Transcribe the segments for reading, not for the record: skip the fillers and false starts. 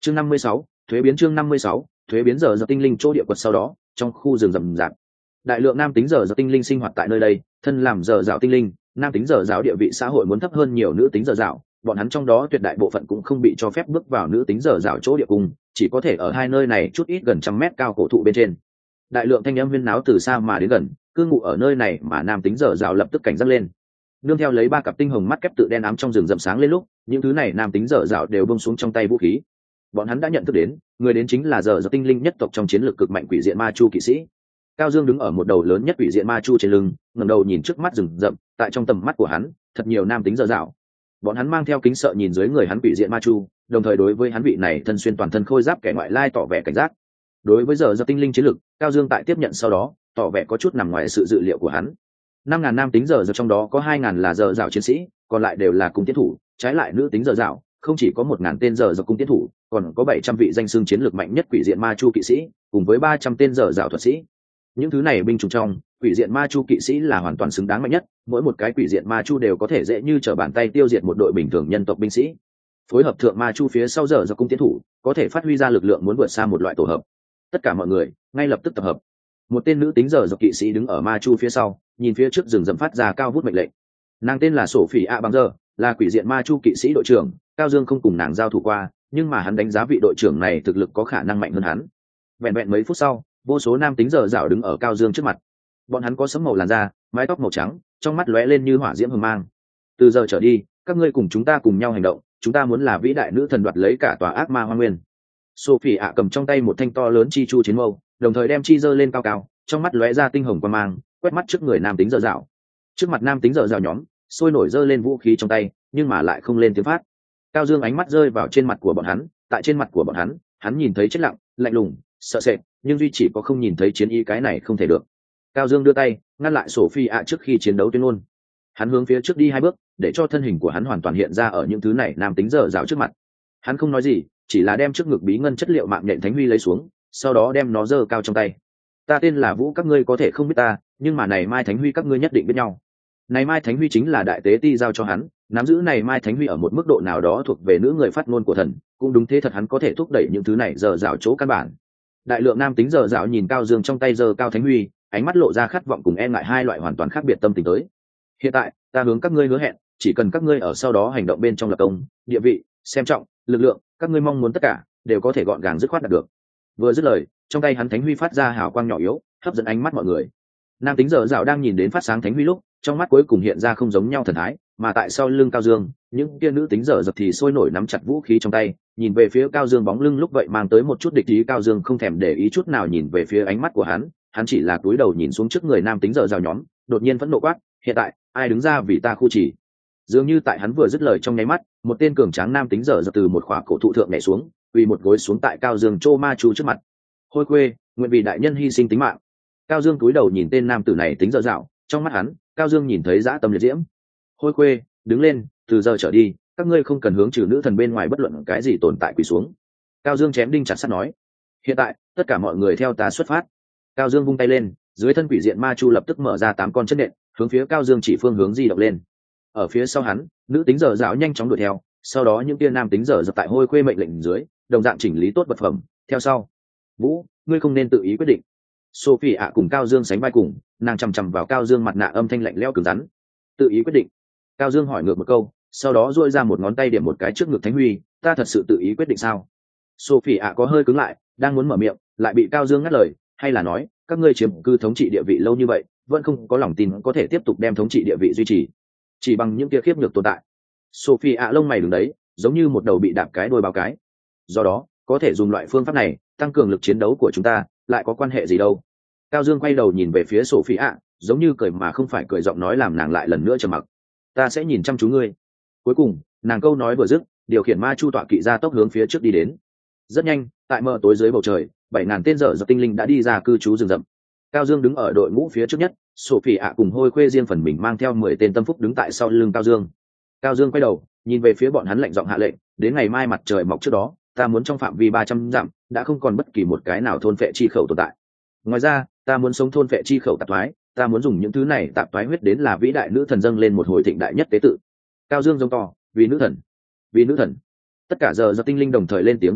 Chương 56, thuế biến. Chương 56, thuế biến. Giờ tinh linh chỗ địa quật sau đó, trong khu rừng rậm rạp, đại lượng nam tính giờ tinh linh sinh hoạt tại nơi đây. Thân làm giờ dạo tinh linh, nam tính giờ dạo địa vị xã hội muốn thấp hơn nhiều nữ tính giờ dạo, bọn hắn trong đó tuyệt đại bộ phận cũng không bị cho phép bước vào nữ tính giờ dạo chỗ địa cung, chỉ có thể ở hai nơi này chút ít gần trăm mét cao cổ thụ bên trên. Đại lượng thanh âm huyên náo từ xa mà đến gần, cư ngụ ở nơi này mà nam tính giờ dạo lập tức cảnh giác lên. Nương theo lấy ba cặp tinh hồng mắt kép tự đen ám trong rừng rậm sáng lên lúc, những thứ này nam tính giờ dạo đều buông xuống trong tay vũ khí. Bọn hắn đã nhận thức đến, người đến chính là giờ tinh linh nhất tộc trong chiến lược cực mạnh quỷ diện ma chu kỵ sĩ. Cao Dương đứng ở một đầu lớn nhất quỷ diện ma chu trên lưng, ngẩng đầu nhìn trước mắt rừng rậm, tại trong tầm mắt của hắn, thật nhiều nam tính giờ dạo. Bọn hắn mang theo kính sợ nhìn dưới người hắn quỷ diện ma chu, đồng thời đối với hắn vị này thân xuyên toàn thân khôi giáp kẻ ngoại lai tỏ vẻ cảnh giác. Đối với giờ tinh linh chiến lược, Cao Dương tại tiếp nhận sau đó, tỏ vẻ có chút nằm ngoài sự dự liệu của hắn. 5.000 nam tính giờ trong đó có 2.000 là giờ dạo chiến sĩ, còn lại đều là cung tiến thủ. Trái lại nữ tính giờ dạo, không chỉ có 1.000 tên giờ cung tiến thủ, còn có 700 vị danh xưng chiến lược mạnh nhất quỷ diện ma chu kỵ sĩ, cùng với 300 tên giờ dạo thuật sĩ. Những thứ này binh chủng trong, quỷ diện ma chu kỵ sĩ là hoàn toàn xứng đáng mạnh nhất, mỗi một cái quỷ diện ma chu đều có thể dễ như trở bàn tay tiêu diệt một đội bình thường nhân tộc binh sĩ. Phối hợp thượng ma chu phía sau giờ cung tiến thủ, có thể phát huy ra lực lượng muốn vượt xa một loại tổ hợp. Tất cả mọi người ngay lập tức tập hợp. Một tên nữ tính giờ kỵ sĩ đứng ở ma chu phía sau, nhìn phía trước rừng rậm phát ra cao vút mệnh lệnh. Nàng tên là Sophie A Bằng giờ, là quỷ diện ma chu kỵ sĩ đội trưởng. Cao Dương không cùng nàng giao thủ qua, nhưng mà hắn đánh giá vị đội trưởng này thực lực có khả năng mạnh hơn hắn. Vẹn vẹn mấy phút sau, vô số nam tính giờ dạo đứng ở Cao Dương trước mặt. Bọn hắn có sẫm màu làn da, mái tóc màu trắng, trong mắt lóe lên như hỏa diễm hừng mang. Từ giờ trở đi, các ngươi cùng chúng ta cùng nhau hành động, chúng ta muốn là vĩ đại nữ thần đoạt lấy cả tòa ác ma hoang nguyên. Sophie ạ cầm trong tay một thanh to lớn chi chu chiến mâu, đồng thời đem chi giơ lên cao cao, trong mắt lóe ra tinh hồng quang mang, quét mắt trước người nam tính giờ dạo. Trước mặt nam tính giờ dạo nhóm, sôi nổi giơ lên vũ khí trong tay, nhưng mà lại không lên tiếng phát. Cao Dương ánh mắt rơi vào trên mặt của bọn hắn, tại trên mặt của bọn hắn, hắn nhìn thấy chết lặng, lạnh lùng, sợ sệt, nhưng duy chỉ có không nhìn thấy chiến ý, cái này không thể được. Cao Dương đưa tay ngăn lại Sophie ạ trước khi chiến đấu tuyên ngôn. Hắn hướng phía trước đi 2 bước, để cho thân hình của hắn hoàn toàn hiện ra ở những thứ này nam tính giờ dạo trước mặt. Hắn không nói gì, chỉ là đem trước ngực bí ngân chất liệu mạng nhện thánh huy lấy xuống, sau đó đem nó giơ cao trong tay. Ta tên là Vũ, các ngươi có thể không biết ta, nhưng mà này mai thánh huy các ngươi nhất định biết nhau. Này mai thánh huy chính là đại tế ti giao cho hắn, nắm giữ này mai thánh huy ở một mức độ nào đó thuộc về nữ người phát ngôn của thần, cũng đúng thế thật, hắn có thể thúc đẩy những thứ này giờ dạo chỗ căn bản. Đại lượng nam tính giờ dạo nhìn Cao Dương trong tay giơ cao thánh huy, ánh mắt lộ ra khát vọng cùng e ngại hai loại hoàn toàn khác biệt tâm tình tới. Hiện tại, ta hướng các ngươi hứa hẹn, chỉ cần các ngươi ở sau đó hành động bên trong lập công, địa vị, xem trọng, lực lượng, các ngươi mong muốn tất cả đều có thể gọn gàng dứt khoát đạt được. Vừa dứt lời, trong tay hắn thánh huy phát ra hào quang nhỏ yếu, hấp dẫn ánh mắt mọi người. Nam tính giờ dạo đang nhìn đến phát sáng thánh huy lúc, trong mắt cuối cùng hiện ra không giống nhau thần thái, mà tại sau lưng Cao Dương, những kia nữ tính giờ thì sôi nổi nắm chặt vũ khí trong tay, nhìn về phía Cao Dương bóng lưng lúc vậy mang tới một chút địch ý. Cao Dương không thèm để ý chút nào nhìn về phía ánh mắt của hắn chỉ là cúi đầu nhìn xuống trước người nam tính giờ rào nhóm, đột nhiên phẫn nộ quát: hiện tại ai đứng ra vì ta khu chỉ? Dường như tại hắn vừa dứt lời trong nháy mắt, một tên cường tráng nam tính giờ từ một khỏa cổ thụ thượng nhảy xuống, quỳ một gối xuống tại Cao Dương Chô Ma Chu trước mặt. Hôi khuê, nguyện vì đại nhân hy sinh tính mạng. Cao Dương cúi đầu nhìn tên nam tử này tính giờ dạo, trong mắt hắn, Cao Dương nhìn thấy dã tâm liệt diễm. Hôi khuê, đứng lên, từ giờ trở đi, các ngươi không cần hướng trừ nữ thần bên ngoài bất luận cái gì tồn tại quỳ xuống. Cao Dương chém đinh chặt sắt nói: hiện tại, tất cả mọi người theo ta xuất phát. Cao Dương vung tay lên, dưới thân quỷ diện ma chu lập tức mở ra 8 con chân nện, hướng phía Cao Dương chỉ phương hướng di động lên. Ở phía sau hắn, nữ tính giờ dạo nhanh chóng đuổi theo, sau đó những tia nam tính giờ dập tại hôi khuê mệnh lệnh dưới, đồng dạng chỉnh lý tốt vật phẩm, theo sau. Vũ, ngươi không nên tự ý quyết định. Sophie ạ cùng Cao Dương sánh vai cùng, nàng chằm chằm vào Cao Dương mặt nạ âm thanh lạnh lẽo cứng rắn. Tự ý quyết định? Cao Dương hỏi ngược một câu, sau đó duỗi ra một ngón tay điểm một cái trước ngực thánh huy. Ta thật sự tự ý quyết định sao? Sophie ạ có hơi cứng lại, đang muốn mở miệng, lại bị Cao Dương ngắt lời. Hay là nói, các ngươi chiếm cư thống trị địa vị lâu như vậy, vẫn không có lòng tin có thể tiếp tục đem thống trị địa vị duy trì, chỉ bằng những kia khiếp nhược tồn tại? Sophie ạ lông mày đứng đấy, giống như một đầu bị đạp cái đuôi báo cái. Do đó, có thể dùng loại phương pháp này tăng cường lực chiến đấu của chúng ta, lại có quan hệ gì đâu? Cao Dương quay đầu nhìn về phía Sophie ạ, giống như cười mà không phải cười, giọng nói làm nàng lại lần nữa trầm mặc. Ta sẽ nhìn chăm chú ngươi. Cuối cùng, nàng câu nói vừa dứt, điều khiển ma chu tọa kỵ ra tốc hướng phía trước đi đến. Rất nhanh, tại mờ tối dưới bầu trời, 7.000 tên dở tinh linh đã đi ra cư trú rừng rậm. Cao Dương đứng ở đội ngũ phía trước nhất, Sophie ạ cùng hôi khuê riêng phần mình mang theo 10 tên tâm phúc đứng tại sau lưng Cao Dương. Cao Dương quay đầu, nhìn về phía bọn hắn lạnh giọng hạ lệnh: đến ngày mai mặt trời mọc trước đó, ta muốn trong phạm vi 300 dặm đã không còn bất kỳ một cái nào thôn phệ chi khẩu tồn tại. Ngoài ra, ta muốn sống thôn phệ chi khẩu tạp thoái, ta muốn dùng những thứ này tạp thoái huyết đến là vĩ đại nữ thần dâng lên một hồi thịnh đại nhất tế tự. Cao Dương giống to: vì nữ thần, vì nữ thần! Tất cả giờ tinh linh đồng thời lên tiếng gầm thét,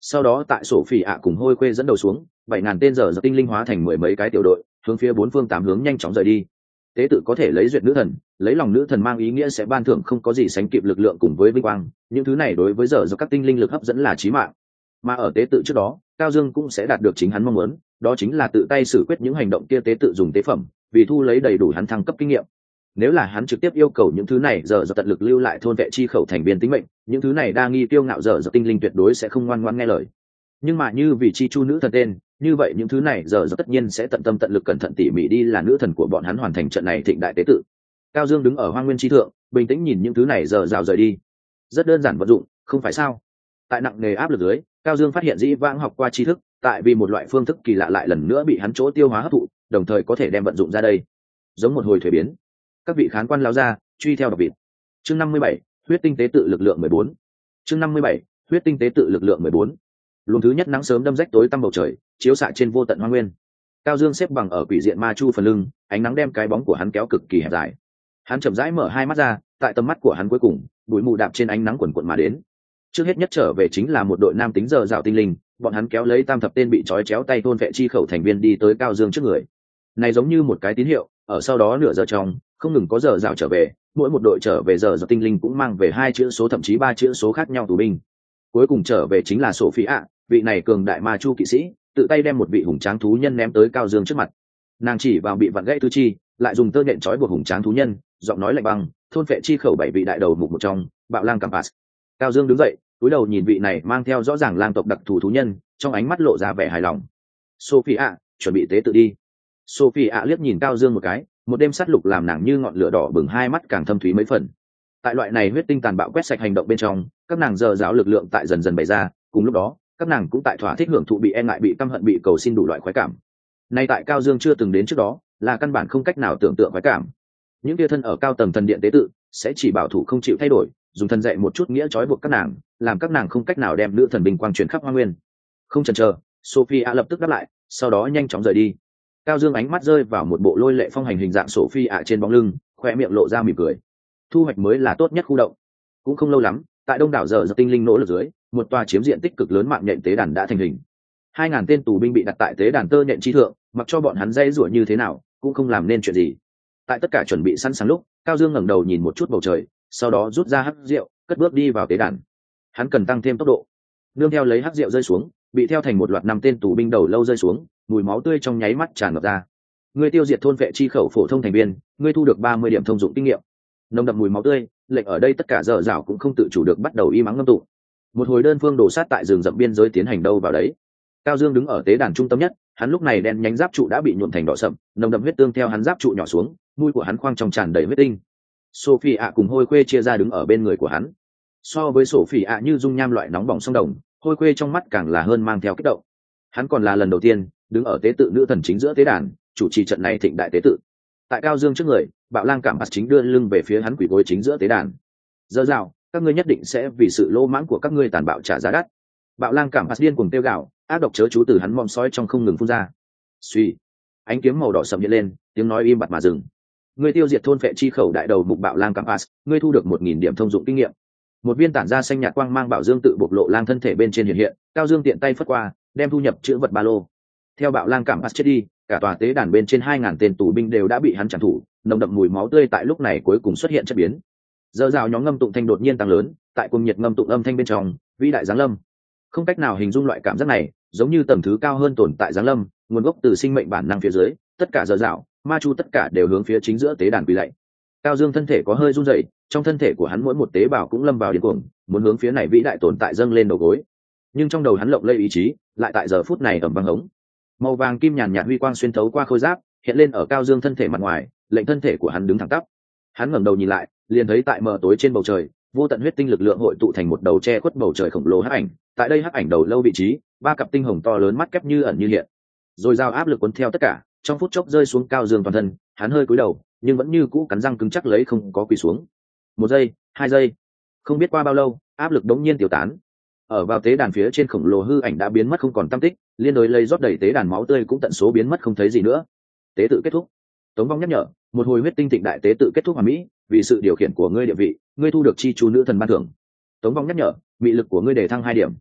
Sau đó tại sổ phỉ ạ cùng hôi quê dẫn đầu xuống 7.000 tên giờ tinh linh hóa thành mười mấy cái tiểu đội hướng phía bốn phương tám hướng nhanh chóng rời đi. Tế tự có thể lấy duyệt nữ thần, lấy lòng nữ thần mang ý nghĩa sẽ ban thưởng không có gì sánh kịp lực lượng cùng với vinh quang, những thứ này đối với giờ các tinh linh lực hấp dẫn là chí mạng. Mà ở tế tự trước đó, Cao Dương cũng sẽ đạt được chính hắn mong muốn, đó chính là tự tay xử quyết những hành động kia tế tự dùng tế phẩm, vì thu lấy đầy đủ hắn thăng cấp kinh nghiệm. Nếu là hắn trực tiếp yêu cầu những thứ này giờ tận lực lưu lại thôn vệ chi khẩu thành viên tính mệnh, những thứ này đa nghi tiêu ngạo giờ tinh linh tuyệt đối sẽ không ngoan ngoãn nghe lời. Nhưng mà như vì chi chu nữ thần tên, như vậy những thứ này giờ tất nhiên sẽ tận tâm tận lực cẩn thận tỉ mỉ đi là nữ thần của bọn hắn hoàn thành trận này thịnh đại tế tự. Cao Dương đứng ở hoang nguyên chi thượng, bình tĩnh nhìn những thứ này giờ rào rời đi. Rất đơn giản vận dụng, không phải sao? Tại nặng nề áp lực dưới, Cao Dương phát hiện dĩ vãng học qua tri thức, tại vì một loại phương thức kỳ lạ lại lần nữa bị hắn chỗ tiêu hóa hấp thụ, đồng thời có thể đem vận dụng ra đây. Giống một hồi thuế biến. Các vị khán quan lao ra, truy theo đọc vịt. Chương 57, huyết tinh tế tự lực lượng 14. Chương 57, huyết tinh tế tự lực lượng 14. Luồng thứ nhất nắng sớm đâm rách tối tăm bầu trời, chiếu xạ trên vô tận hoang nguyên. Cao Dương xếp bằng ở quỷ diện ma chu phần lưng, ánh nắng đem cái bóng của hắn kéo cực kỳ hẹp dài. Hắn chậm rãi mở hai mắt ra, tại tầm mắt của hắn cuối cùng, bụi mù đạp trên ánh nắng quần quần mà đến. Trước hết nhất trở về chính là một đội nam tính giờ dạo tinh linh, bọn hắn kéo lấy tam thập tên bị trói chéo tay thôn vệ chi khẩu thành viên đi tới Cao Dương trước người. Này giống như một cái tín hiệu, ở sau đó nửa giờ trong, không ngừng có giờ dạo trở về, mỗi một đội trở về giờ dạo tinh linh cũng mang về 2 chữ số thậm chí 3 chữ số khác nhau tù binh. Cuối cùng trở về chính là Sophie ạ, vị này cường đại ma chu kỵ sĩ, tự tay đem một vị hùng tráng thú nhân ném tới Cao Dương trước mặt. Nàng chỉ vào bị vặn gãy tứ chi, lại dùng tơ nhện trói buộc hùng tráng thú nhân, giọng nói lạnh băng, thôn vệ chi khẩu 7 vị đại đầu mục một trong, bạo lang Campus. Cao Dương đứng dậy, cúi đầu nhìn vị này mang theo rõ ràng lang tộc đặc thù thú nhân, trong ánh mắt lộ ra vẻ hài lòng. Sophie ạ, chuẩn bị tế tự đi. Sophie ạ liếc nhìn Cao Dương một cái, một đêm sát lục làm nàng như ngọn lửa đỏ bừng hai mắt càng thâm thúy mấy phần. Tại loại này huyết tinh tàn bạo quét sạch hành động bên trong, các nàng giờ giáo lực lượng tại dần dần bày ra, cùng lúc đó, các nàng cũng tại thỏa thích hưởng thụ bị e ngại bị căm hận bị cầu xin đủ loại khoái cảm. Nay tại Cao Dương chưa từng đến trước đó, là căn bản không cách nào tưởng tượng khoái cảm. Những kia thân ở cao tầng thần điện tế tự sẽ chỉ bảo thủ không chịu thay đổi, dùng thân dạy một chút nghĩa trói buộc các nàng, làm các nàng không cách nào đem nữ thần bình quang truyền khắp hoa nguyên. Không chần chờ, Sophie lập tức đáp lại, sau đó nhanh chóng rời đi. Cao Dương ánh mắt rơi vào một bộ lôi lệ phong hành hình dạng Sophie trên bóng lưng, khoe miệng lộ ra mỉm cười. Thu hoạch mới là tốt nhất khu động. Cũng không lâu lắm, tại đông đảo giờ tinh linh nỗ lực dưới, một tòa chiếm diện tích cực lớn mạng nhện tế đàn đã thành hình. 2.000 tên tù binh bị đặt tại tế đàn tơ nhện chi thượng, mặc cho bọn hắn dây rủa như thế nào, cũng không làm nên chuyện gì. Tại tất cả chuẩn bị sẵn sàng lúc, Cao Dương ngẩng đầu nhìn một chút bầu trời, sau đó rút ra hắc rượu, cất bước đi vào tế đàn. Hắn cần tăng thêm tốc độ. Nương theo lấy hắc rượu rơi xuống, bị theo thành một loạt 5 tên tù binh đầu lâu rơi xuống, mùi máu tươi trong nháy mắt tràn ngập ra. Ngươi tiêu diệt thôn vệ chi khẩu phổ thông thành viên, ngươi thu được 30 điểm thông dụng kinh nghiệm. Nồng đậm mùi máu tươi, lệnh ở đây tất cả dở dảo cũng không tự chủ được bắt đầu im ắng ngâm tụng. Một hồi đơn phương đổ sát tại rừng rậm biên giới tiến hành đâu vào đấy. Cao Dương đứng ở tế đàn trung tâm nhất, hắn lúc này đen nhánh giáp trụ đã bị nhuộm thành đỏ sậm, nồng đậm huyết tương theo hắn giáp trụ nhỏ xuống, mũi của hắn khoang trong tràn đầy huyết tinh. Sophie cùng Hôi Quê chia ra đứng ở bên người của hắn. So với Sophie như dung nham loại nóng bỏng sông đồng, Hôi Quê trong mắt càng là hơn mang theo kích động. Hắn còn là lần đầu tiên đứng ở tế tự nữ thần chính giữa tế đàn, chủ trì trận này thịnh đại tế tự. Tại Cao Dương trước người, bạo lang cảm bắt chính đưa lưng về phía hắn quỳ gối chính giữa tế đàn. Dơ dạo, các ngươi nhất định sẽ vì sự lỗ mãng của các ngươi tàn bạo trả giá đắt. Bạo lang cảm bắt điên cuồng tiêu gạo, ác độc chớ chú từ hắn mom sói trong không ngừng phun ra. Suy, ánh kiếm màu đỏ sậm hiện lên, tiếng nói im bặt mà dừng. Ngươi tiêu diệt thôn phệ chi khẩu đại đầu mục bạo lang Campus, ngươi thu được 1.000 điểm thông dụng kinh nghiệm. Một viên tản ra xanh nhạt quang mang bảo dương tự bộc lộ lang thân thể bên trên hiện hiện, Cao Dương tiện tay phất qua, đem thu nhập chữ vật ba lô. Theo bạo lang Campus chết đi, cả tòa tế đàn bên trên 2.000 tên tù binh đều đã bị hắn trảm thủ, nồng đậm mùi máu tươi tại lúc này cuối cùng xuất hiện chất biến. Giờ rào nhóm ngâm tụng thanh đột nhiên tăng lớn, tại cùng nhiệt ngâm tụng âm thanh bên trong, vĩ đại giáng lâm. Không cách nào hình dung loại cảm giác này, giống như tầng thứ cao hơn tồn tại giáng lâm, nguồn gốc từ sinh mệnh bản năng phía dưới, tất cả giờ rào, ma chu tất cả đều hướng phía chính giữa tế đàn quỳ lạy. Cao Dương thân thể có hơi run rẩy, trong thân thể của hắn mỗi một tế bào cũng lâm vào điên cuồng, muốn hướng phía này vĩ đại tồn tại dâng lên đầu gối. Nhưng trong đầu hắn lộng lẫy ý chí, lại tại giờ phút này ầm vang hống. Màu vàng kim nhàn nhạt huy quang xuyên thấu qua khôi giáp, hiện lên ở Cao Dương thân thể mặt ngoài, lệnh thân thể của hắn đứng thẳng tắp. Hắn ngẩng đầu nhìn lại, liền thấy tại mờ tối trên bầu trời, vô tận huyết tinh lực lượng hội tụ thành một đầu che khuất bầu trời khổng lồ hắc ảnh. Tại đây hắc ảnh đầu lâu vị trí, 3 cặp tinh hồng to lớn mắt kép như ẩn như hiện. Rồi giao áp lực cuốn theo tất cả, trong phút chốc rơi xuống Cao Dương toàn thân, hắn hơi cúi đầu, nhưng vẫn như cũ cắn răng cứng chắc lấy không có quỳ xuống. 1 giây, 2 giây, không biết qua bao lâu, áp lực đống nhiên tiêu tán. Ở vào tế đàn phía trên khổng lồ hư ảnh đã biến mất không còn tăm tích, liên đối lây rót đầy tế đàn máu tươi cũng tận số biến mất không thấy gì nữa. Tế tự kết thúc. Tống Vong nhắc nhở, một hồi huyết tinh thịnh đại tế tự kết thúc hoàn mỹ, vì sự điều khiển của ngươi địa vị, ngươi thu được chi chu nữ thần ban thưởng. Tống Vong nhắc nhở, mị lực của ngươi đề thăng 2 điểm.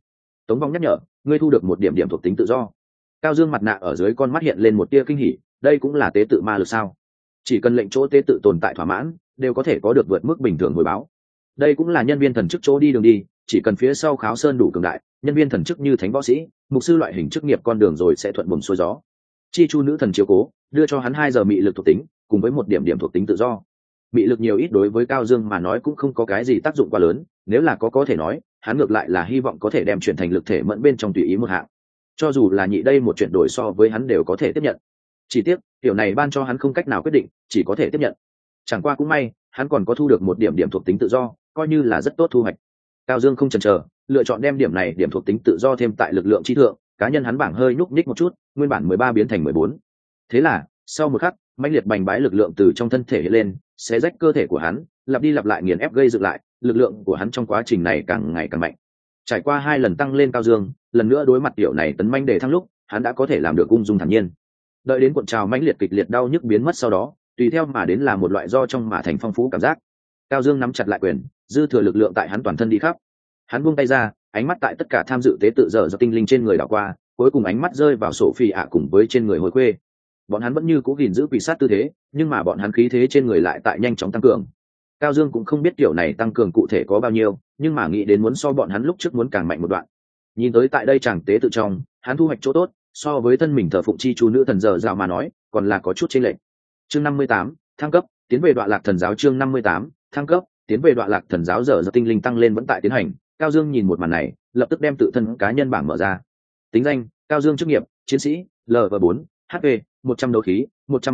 Tống Vong nhắc nhở, ngươi thu được một điểm điểm thuộc tính tự do. Cao Dương mặt nạ ở dưới con mắt hiện lên một tia kinh hỉ, đây cũng là tế tự ma lực sao? Chỉ cần lệnh chỗ tế tự tồn tại thỏa mãn, đều có thể có được vượt mức bình thường hồi báo. Đây cũng là nhân viên thần chức chỗ đi đường đi, chỉ cần phía sau kháo sơn đủ cường đại, nhân viên thần chức như thánh võ sĩ, mục sư loại hình chức nghiệp con đường rồi sẽ thuận buồm xuôi gió. Chi chu nữ thần chiếu cố, đưa cho hắn 2 giờ mị lực thuộc tính, cùng với một điểm điểm thuộc tính tự do. Mị lực nhiều ít đối với Cao Dương mà nói cũng không có cái gì tác dụng quá lớn, nếu là có thể nói, hắn ngược lại là hy vọng có thể đem chuyển thành lực thể mẫn bên trong tùy ý một hạng. Cho dù là nhị đây một chuyển đổi so với hắn đều có thể tiếp nhận. Chỉ tiếc, kiểu này ban cho hắn không cách nào quyết định, chỉ có thể tiếp nhận. Chẳng qua cũng may, hắn còn có thu được một điểm điểm thuộc tính tự do, coi như là rất tốt thu hoạch. Cao Dương không chần chờ, lựa chọn đem điểm này điểm thuộc tính tự do thêm tại lực lượng chi thượng, cá nhân hắn bảng hơi nhúc nhích một chút, nguyên bản 13 biến thành 14. Thế là, sau một khắc, mãnh liệt bành bái lực lượng từ trong thân thể hiện lên, xé rách cơ thể của hắn, lặp đi lặp lại nghiền ép gây dựng lại, lực lượng của hắn trong quá trình này càng ngày càng mạnh. Trải qua 2 lần tăng lên Cao Dương, lần nữa đối mặt tiểu này tấn manh đề thăng lúc, hắn đã có thể làm được ung dung thản nhiên. Đợi đến cuộn trào mãnh liệt kịch liệt đau nhức biến mất sau đó, tùy theo mà đến là một loại do trong mà thành phong phú cảm giác. Cao Dương nắm chặt lại quyền, dư thừa lực lượng tại hắn toàn thân đi khắp. Hắn buông tay ra, ánh mắt tại tất cả tham dự tế tự giờ do tinh linh trên người đảo qua, cuối cùng ánh mắt rơi vào sổ phi ạ cùng với trên người hồi quê. Bọn hắn vẫn như cũ gìn giữ quỷ sát tư thế, nhưng mà bọn hắn khí thế trên người lại tại nhanh chóng tăng cường. Cao Dương cũng không biết kiểu này tăng cường cụ thể có bao nhiêu, nhưng mà nghĩ đến muốn so bọn hắn lúc trước muốn càng mạnh một đoạn. Nhìn tới tại đây chàng tế tự trong, hắn thu hoạch chỗ tốt, so với thân mình thờ phụng chi chu nữ thần giờ dạo mà nói, còn là có chút chênh lệch. Chương 58, thăng cấp, tiến về Đoạn Lạc Thần giáo. Chương 58, thăng cấp, tiến về Đoạn Lạc Thần giáo. Giờ tinh linh tăng lên vẫn tại tiến hành. Cao Dương nhìn một màn này, lập tức đem tự thân cá nhân bảng mở ra. Tính danh: Cao Dương, chức nghiệp chiến sĩ, LV4, HP 100 đấu khí,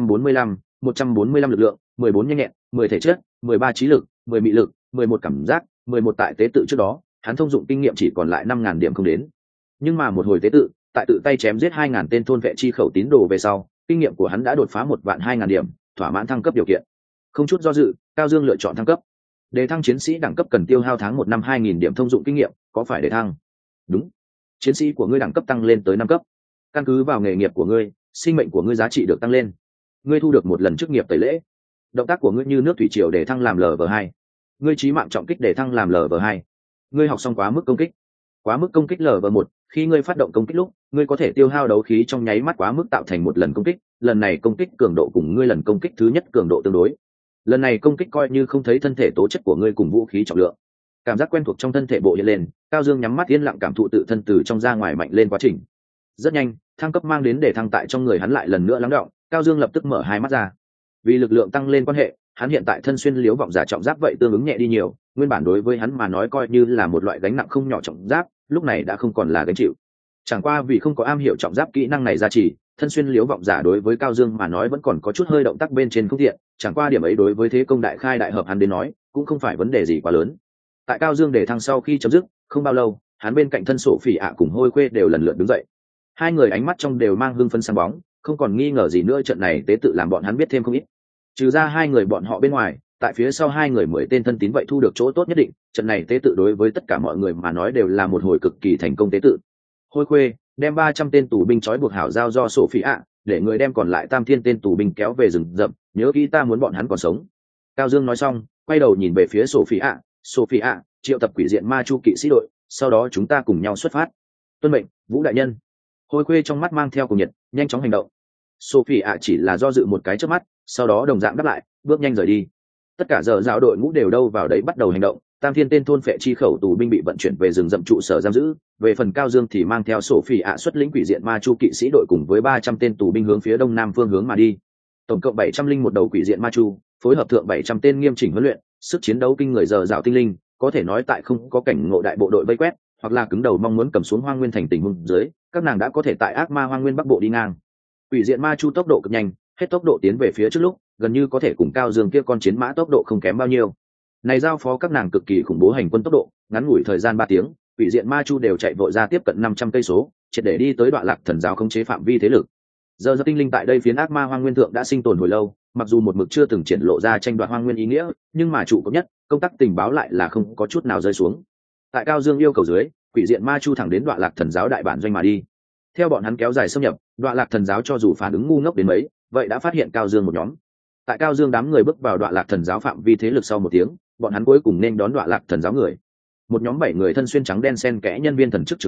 145 lực lượng, 14 nhanh nhẹn, 10 thể chất, 13 trí lực, 10 mị lực, 11 cảm giác, 11 tại tế tự trước đó, hắn thông dụng kinh nghiệm chỉ còn lại 5.000 điểm không đến. Nhưng mà một hồi tế tự, tại tự tay chém giết 2.000 tên thôn vệ chi khẩu tín đồ về sau, kinh nghiệm của hắn đã đột phá 1.200.000 điểm, thỏa mãn thăng cấp điều kiện. Không chút do dự, Cao Dương lựa chọn thăng cấp. Đề thăng chiến sĩ đẳng cấp cần tiêu hao tháng 1 năm 2.000 điểm thông dụng kinh nghiệm, có phải đề thăng? Đúng. Chiến sĩ của ngươi đẳng cấp tăng lên tới 5 cấp. Căn cứ vào nghề nghiệp của ngươi, sinh mệnh của ngươi giá trị được tăng lên. Ngươi thu được một lần chức nghiệp tẩy lễ. Động tác của ngươi như nước thủy triều để thăng làm LV2. Ngươi chí mạng trọng kích để thăng làm LV2. Ngươi học xong quá mức công kích. Quá mức công kích LV1, khi ngươi phát động công kích lúc, ngươi có thể tiêu hao đấu khí trong nháy mắt quá mức tạo thành một lần công kích, lần này công kích cường độ cùng ngươi lần công kích thứ nhất cường độ tương đối. Lần này công kích coi như không thấy thân thể tố chất của ngươi cùng vũ khí trọng lượng. Cảm giác quen thuộc trong thân thể bộ hiện lên, Cao Dương nhắm mắt yên lặng cảm thụ tự thân từ trong ra ngoài mạnh lên quá trình. Rất nhanh, thăng cấp mang đến để thăng tại trong người hắn lại lần nữa lắng đọng, Cao Dương lập tức mở hai mắt ra. Vì lực lượng tăng lên quan hệ, hắn hiện tại thân xuyên liếu vọng giả trọng giáp vậy tương ứng nhẹ đi nhiều, nguyên bản đối với hắn mà nói coi như là một loại gánh nặng không nhỏ trọng giáp, lúc này đã không còn là gánh chịu. Chẳng qua vì không có am hiểu trọng giáp kỹ năng này ra chỉ, thân xuyên liếu vọng giả đối với Cao Dương mà nói vẫn còn có chút hơi động tác bên trên không tiện, chẳng qua điểm ấy đối với thế công đại khai đại hợp hắn đến nói, cũng không phải vấn đề gì quá lớn. Tại Cao Dương để thăng sau khi chấm dứt, không bao lâu, hắn bên cạnh thân sổ phỉ ạ cùng Hôi Khuê đều lần lượt đứng dậy. Hai người ánh mắt trong đều mang hưng phấn sáng bóng, không còn nghi ngờ gì nữa trận này tế tự làm bọn hắn biết thêm không ít. Trừ ra hai người bọn họ bên ngoài, tại phía sau hai người 10 tên thân tín vậy thu được chỗ tốt nhất định, trận này tế tự đối với tất cả mọi người mà nói đều là một hồi cực kỳ thành công tế tự. Hôi Khuê đem 300 tên tù binh trói buộc hảo giao do sổ phỉ ạ, để người đem còn lại tam thiên tên tù binh kéo về rừng rậm, nhớ kỹ ta muốn bọn hắn còn sống. Cao Dương nói xong, quay đầu nhìn về phía Sophia, triệu tập quỷ diện ma chu kỵ sĩ đội, sau đó chúng ta cùng nhau xuất phát. Tuân mệnh, Vũ đại nhân. Hôi Khuê trong mắt mang theo cùng nhiệt, nhanh chóng hành động. Sophia chỉ là do dự một cái trước mắt, sau đó đồng dạng đáp lại, bước nhanh rời đi. Tất cả giờ giáo đội ngũ đều đâu vào đấy bắt đầu hành động. Tam thiên tên thôn phệ chi khẩu tù binh bị vận chuyển về rừng rậm trụ sở giam giữ. Về phần Cao Dương thì mang theo Sophia xuất lĩnh quỷ diện ma chu kỵ sĩ đội cùng với 300 tên tù binh hướng phía đông nam phương hướng mà đi. Tổng cộng 701 đầu quỷ diện ma chu, phối hợp thượng 700 tên nghiêm chỉnh huấn luyện, sức chiến đấu kinh người giờ dạo tinh linh, có thể nói tại không có cảnh ngộ đại bộ đội vây quét, hoặc là cứng đầu mong muốn cầm xuống Hoang Nguyên thành tình huống dưới, các nàng đã có thể tại ác ma Hoang Nguyên bắc bộ đi ngang. Quỷ diện ma chu tốc độ cực nhanh, hết tốc độ tiến về phía trước lúc, gần như có thể cùng Cao Dương kia con chiến mã tốc độ không kém bao nhiêu. Này giao phó các nàng cực kỳ khủng bố hành quân tốc độ, ngắn ngủi thời gian 3 tiếng, quỷ diện ma chu đều chạy vội ra tiếp cận 500 cây số, triệt để đi tới Đoạn Lạc Thần giáo khống chế phạm vi thế lực. Giờ tinh linh tại đây phiến ác ma Hoang Nguyên thượng đã sinh tồn hồi lâu, mặc dù một mực chưa từng triển lộ ra tranh đoạt Hoang Nguyên ý nghĩa, nhưng mà trụ cột nhất, công tác tình báo lại là không có chút nào rơi xuống. Tại Cao Dương yêu cầu dưới, quỷ diện ma chu thẳng đến Đoạn Lạc Thần giáo đại bản doanh mà đi. Theo bọn hắn kéo dài xâm nhập, Đoạn Lạc Thần giáo cho dù phản ứng ngu ngốc đến mấy, vậy đã phát hiện Cao Dương một nhóm. Tại Cao Dương đám người bước vào Đoạn Lạc Thần giáo phạm vi thế lực sau một tiếng, bọn hắn cuối cùng nên đón Đoạn Lạc Thần giáo người. Một nhóm 7 người thân xuyên trắng đen xen kẽ nhân viên thần chức trường bảo,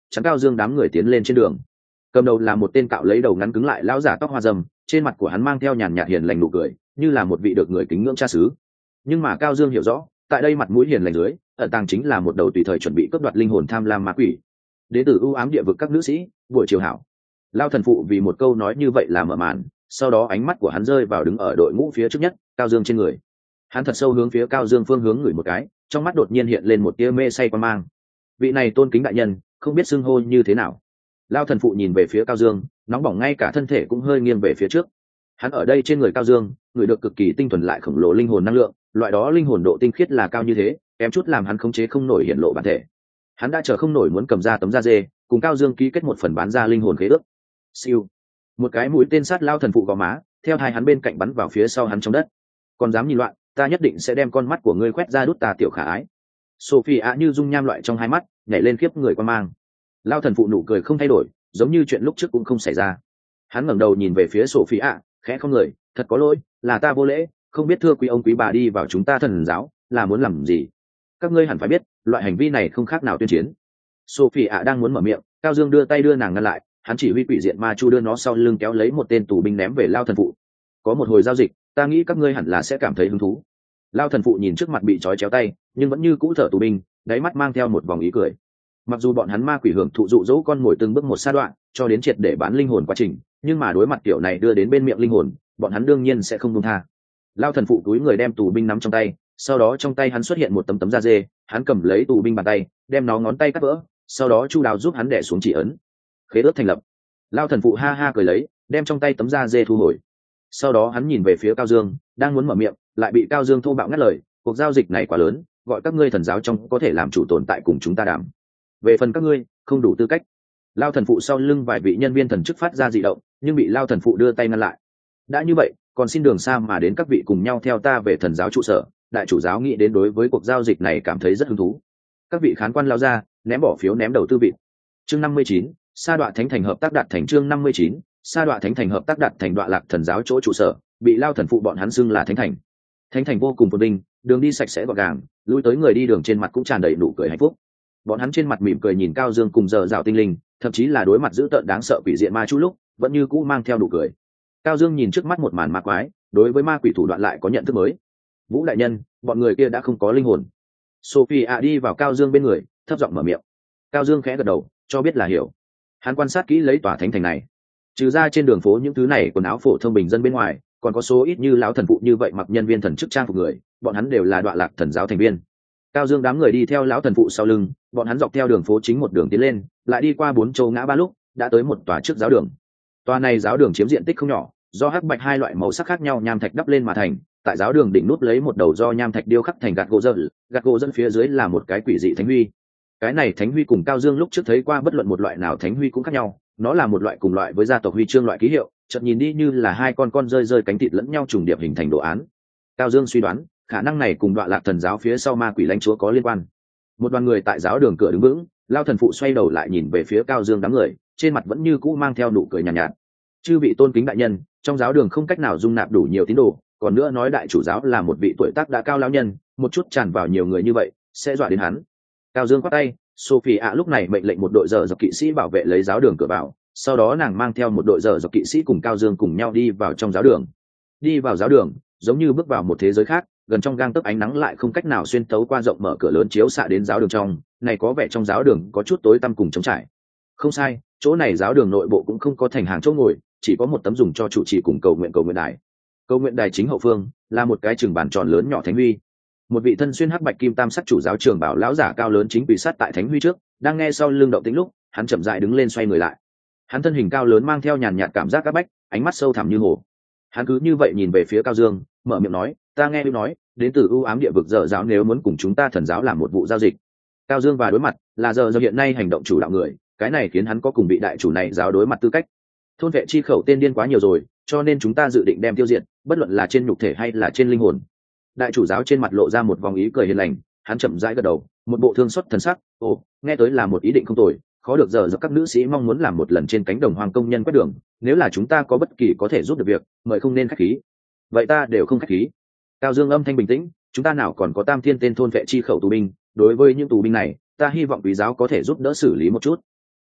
chắn Cao Dương đám người tiến lên trên đường. Cầm đầu là một tên cạo lấy đầu ngắn cứng lại lão giả tóc hoa râm, trên mặt của hắn mang theo nhàn nhạt hiền lành nụ cười, như là một vị được người kính ngưỡng cha xứ. Nhưng mà Cao Dương hiểu rõ, tại đây mặt mũi hiền lành dưới, ẩn tàng chính là một đầu tùy thời chuẩn bị cướp đoạt linh hồn tham lam ma quỷ. Đến từ ưu ám địa vực các nữ sĩ, buổi chiều hảo. Lao thần phụ vì một câu nói như vậy là mở màn, sau đó ánh mắt của hắn rơi vào đứng ở đội ngũ phía trước nhất, Cao Dương trên người. Hắn thật sâu hướng phía Cao Dương phương hướng ngửi một cái, trong mắt đột nhiên hiện lên một tia mê say quan mang. Vị này tôn kính đại nhân, không biết xưng hô như thế nào. Lao thần phụ nhìn về phía Cao Dương, nóng bỏng ngay cả thân thể cũng hơi nghiêng về phía trước. Hắn ở đây trên người Cao Dương, người được cực kỳ tinh thuần lại khổng lồ linh hồn năng lượng, loại đó linh hồn độ tinh khiết là cao như thế, kém chút làm hắn khống chế không nổi hiện lộ bản thể. Hắn đã chờ không nổi muốn cầm ra tấm da dê, cùng Cao Dương ký kết một phần bán ra linh hồn khế ước. Siêu, một cái mũi tên sát Lao thần phụ gò má, theo hai hắn bên cạnh bắn vào phía sau hắn trong đất. Còn dám nhìn loạn, ta nhất định sẽ đem con mắt của ngươi quét ra đút ta tiểu khả ái. Sophie như dung nham loại trong hai mắt, nhảy lên khiếp người quan mang. Lao thần phụ nụ cười không thay đổi, giống như chuyện lúc trước cũng không xảy ra. Hắn ngẩng đầu nhìn về phía Sophie, khẽ không người, thật có lỗi, là ta vô lễ, không biết thưa quý ông quý bà đi vào chúng ta thần giáo là muốn làm gì. Các ngươi hẳn phải biết, loại hành vi này không khác nào tuyên chiến. Sophie đang muốn mở miệng, Cao Dương đưa tay đưa nàng ngăn lại, hắn chỉ huy quỷ diện ma chu đưa nó sau lưng kéo lấy một tên tù binh ném về Lao thần phụ. Có một hồi giao dịch, ta nghĩ các ngươi hẳn là sẽ cảm thấy hứng thú. Lao thần phụ nhìn trước mặt bị trói chéo tay, nhưng vẫn như cũ thở tù binh, đáy mắt mang theo một vòng ý cười. Mặc dù bọn hắn ma quỷ hưởng thụ dụ dỗ con mồi từng bước một sa đoạn, cho đến triệt để bán linh hồn quá trình, nhưng mà đối mặt kiểu này đưa đến bên miệng linh hồn, bọn hắn đương nhiên sẽ không buông tha. Lao thần phụ túi người đem tù binh nắm trong tay, sau đó trong tay hắn xuất hiện một tấm da dê, hắn cầm lấy tù binh bàn tay, đem nó ngón tay cắt vỡ, sau đó Chu Đào giúp hắn đè xuống chỉ ấn. Khế ước thành lập. Lao thần phụ ha ha cười lấy, đem trong tay tấm da dê thu hồi. Sau đó hắn nhìn về phía Cao Dương, đang muốn mở miệng, lại bị Cao Dương thô bạo ngắt lời, cuộc giao dịch này quá lớn, gọi các ngươi thần giáo trong có thể làm chủ tồn tại cùng chúng ta đảm. Về phần các ngươi, không đủ tư cách. Lao thần phụ sau lưng vài vị nhân viên thần chức phát ra dị động, nhưng bị Lao thần phụ đưa tay ngăn lại. Đã như vậy, còn xin đường xa mà đến các vị cùng nhau theo ta về thần giáo trụ sở. Đại chủ giáo nghĩ đến đối với cuộc giao dịch này cảm thấy rất hứng thú. Các vị khán quan lao ra, ném bỏ phiếu ném đầu tư vị. Chương 59, Sa Đoạ Thánh Thành hợp tác đạt thành. Chương 59, Sa Đoạ Thánh Thành hợp tác đạt thành. Đoạ Lạc thần giáo chỗ trụ sở, bị Lao thần phụ bọn hắn xưng là Thánh Thành. Thánh Thành vô cùng phồn vinh, đường đi sạch sẽ gọn gàng, lui tới người đi đường trên mặt cũng tràn đầy nụ cười hạnh phúc. Bọn hắn trên mặt mỉm cười nhìn Cao Dương cùng Dở Dạo tinh linh, thậm chí là đối mặt dữ tợn đáng sợ quỷ diện ma chú lúc, vẫn như cũ mang theo nụ cười. Cao Dương nhìn trước mắt một màn ma quái, đối với ma quỷ thủ đoạn lại có nhận thức mới. Vũ đại nhân, bọn người kia đã không có linh hồn. Sophie đi vào Cao Dương bên người, thấp giọng mở miệng. Cao Dương khẽ gật đầu, cho biết là hiểu. Hắn quan sát kỹ lấy tòa thánh thành này. Trừ ra trên đường phố những thứ này quần áo phổ thông bình dân bên ngoài, còn có số ít như lão thần phụ như vậy mặc nhân viên thần chức trang phục người, bọn hắn đều là Đoạ Lạc thần giáo thành viên. Cao Dương đám người đi theo lão thần phụ sau lưng, bọn hắn dọc theo đường phố chính một đường tiến lên, lại đi qua 4 châu ngã ba lúc, đã tới một tòa trước giáo đường. Tòa này giáo đường chiếm diện tích không nhỏ, do hắc bạch hai loại màu sắc khác nhau nham thạch đắp lên mà thành. Tại giáo đường đỉnh nút lấy một đầu do nham thạch điêu khắc thành gạt gỗ dẫn phía dưới là một cái quỷ dị thánh huy. Cái này thánh huy cùng Cao Dương lúc trước thấy qua bất luận một loại nào thánh huy cũng khác nhau, nó là một loại cùng loại với gia tộc huy chương loại ký hiệu, chợt nhìn đi như là hai con rơi cánh thịt lẫn nhau trùng điệp hình thành đồ án. Cao Dương suy đoán, khả năng này cùng Đoạ Lạc thần giáo phía sau ma quỷ lãnh chúa có liên quan. Một đoàn người tại giáo đường cửa đứng vững, Lao thần phụ xoay đầu lại nhìn về phía Cao Dương đám người, trên mặt vẫn như cũ mang theo nụ cười nhàn nhạt. Chư vị tôn kính đại nhân, trong giáo đường không cách nào dung nạp đủ nhiều tín đồ, còn nữa nói đại chủ giáo là một vị tuổi tác đã cao lão nhân, một chút tràn vào nhiều người như vậy sẽ dọa đến hắn. Cao Dương quát tay, Sophie lúc này mệnh lệnh một đội Dở Dọc kỵ sĩ bảo vệ lấy giáo đường cửa vào, sau đó nàng mang theo một đội Dở Dọc kỵ sĩ cùng Cao Dương cùng nhau đi vào trong giáo đường. Đi vào giáo đường, giống như bước vào một thế giới khác, gần trong gang tấc ánh nắng lại không cách nào xuyên tấu qua rộng mở cửa lớn chiếu xạ đến giáo đường trong, này có vẻ trong giáo đường có chút tối tăm cùng trống trải. Không sai, chỗ này giáo đường nội bộ cũng không có thành hàng chỗ ngồi, chỉ có một tấm dùng cho chủ trì cùng cầu nguyện đài. Cầu nguyện đài chính hậu phương là một cái trường bàn tròn lớn nhỏ thánh huy. Một vị thân xuyên hắc bạch kim tam sắc chủ giáo trưởng bảo lão giả cao lớn chính quỳ sát tại thánh huy trước, đang nghe sau lưng động tĩnh lúc, hắn chậm rãi đứng lên xoay người lại. Hắn thân hình cao lớn mang theo nhàn nhạt cảm giác áp bách, ánh mắt sâu thẳm như hồ. Hắn cứ như vậy nhìn về phía Cao Dương, mở miệng nói, ta nghe ngươi nói, đến từ ưu ám địa vực Dở giáo nếu muốn cùng chúng ta thần giáo làm một vụ giao dịch. Cao Dương và đối mặt là Dở hiện nay hành động chủ đạo người, cái này khiến hắn có cùng bị đại chủ này giáo đối mặt tư cách. Thôn vệ chi khẩu tên điên quá nhiều rồi, cho nên chúng ta dự định đem tiêu diệt, bất luận là trên nhục thể hay là trên linh hồn. Đại chủ giáo trên mặt lộ ra một vòng ý cười hiền lành, hắn chậm rãi gật đầu, một bộ thương xót thần sắc, ồ, nghe tới là một ý định không tồi, khó được Dở các nữ sĩ mong muốn làm một lần trên cánh đồng hoang công nhân quét đường, nếu là chúng ta có bất kỳ có thể giúp được việc, mời không nên khách khí. Vậy ta đều không khách khí. Cao Dương âm thanh bình tĩnh, chúng ta nào còn có tam thiên tên thôn vệ chi khẩu tù binh, đối với những tù binh này, ta hy vọng quý giáo có thể giúp đỡ xử lý một chút.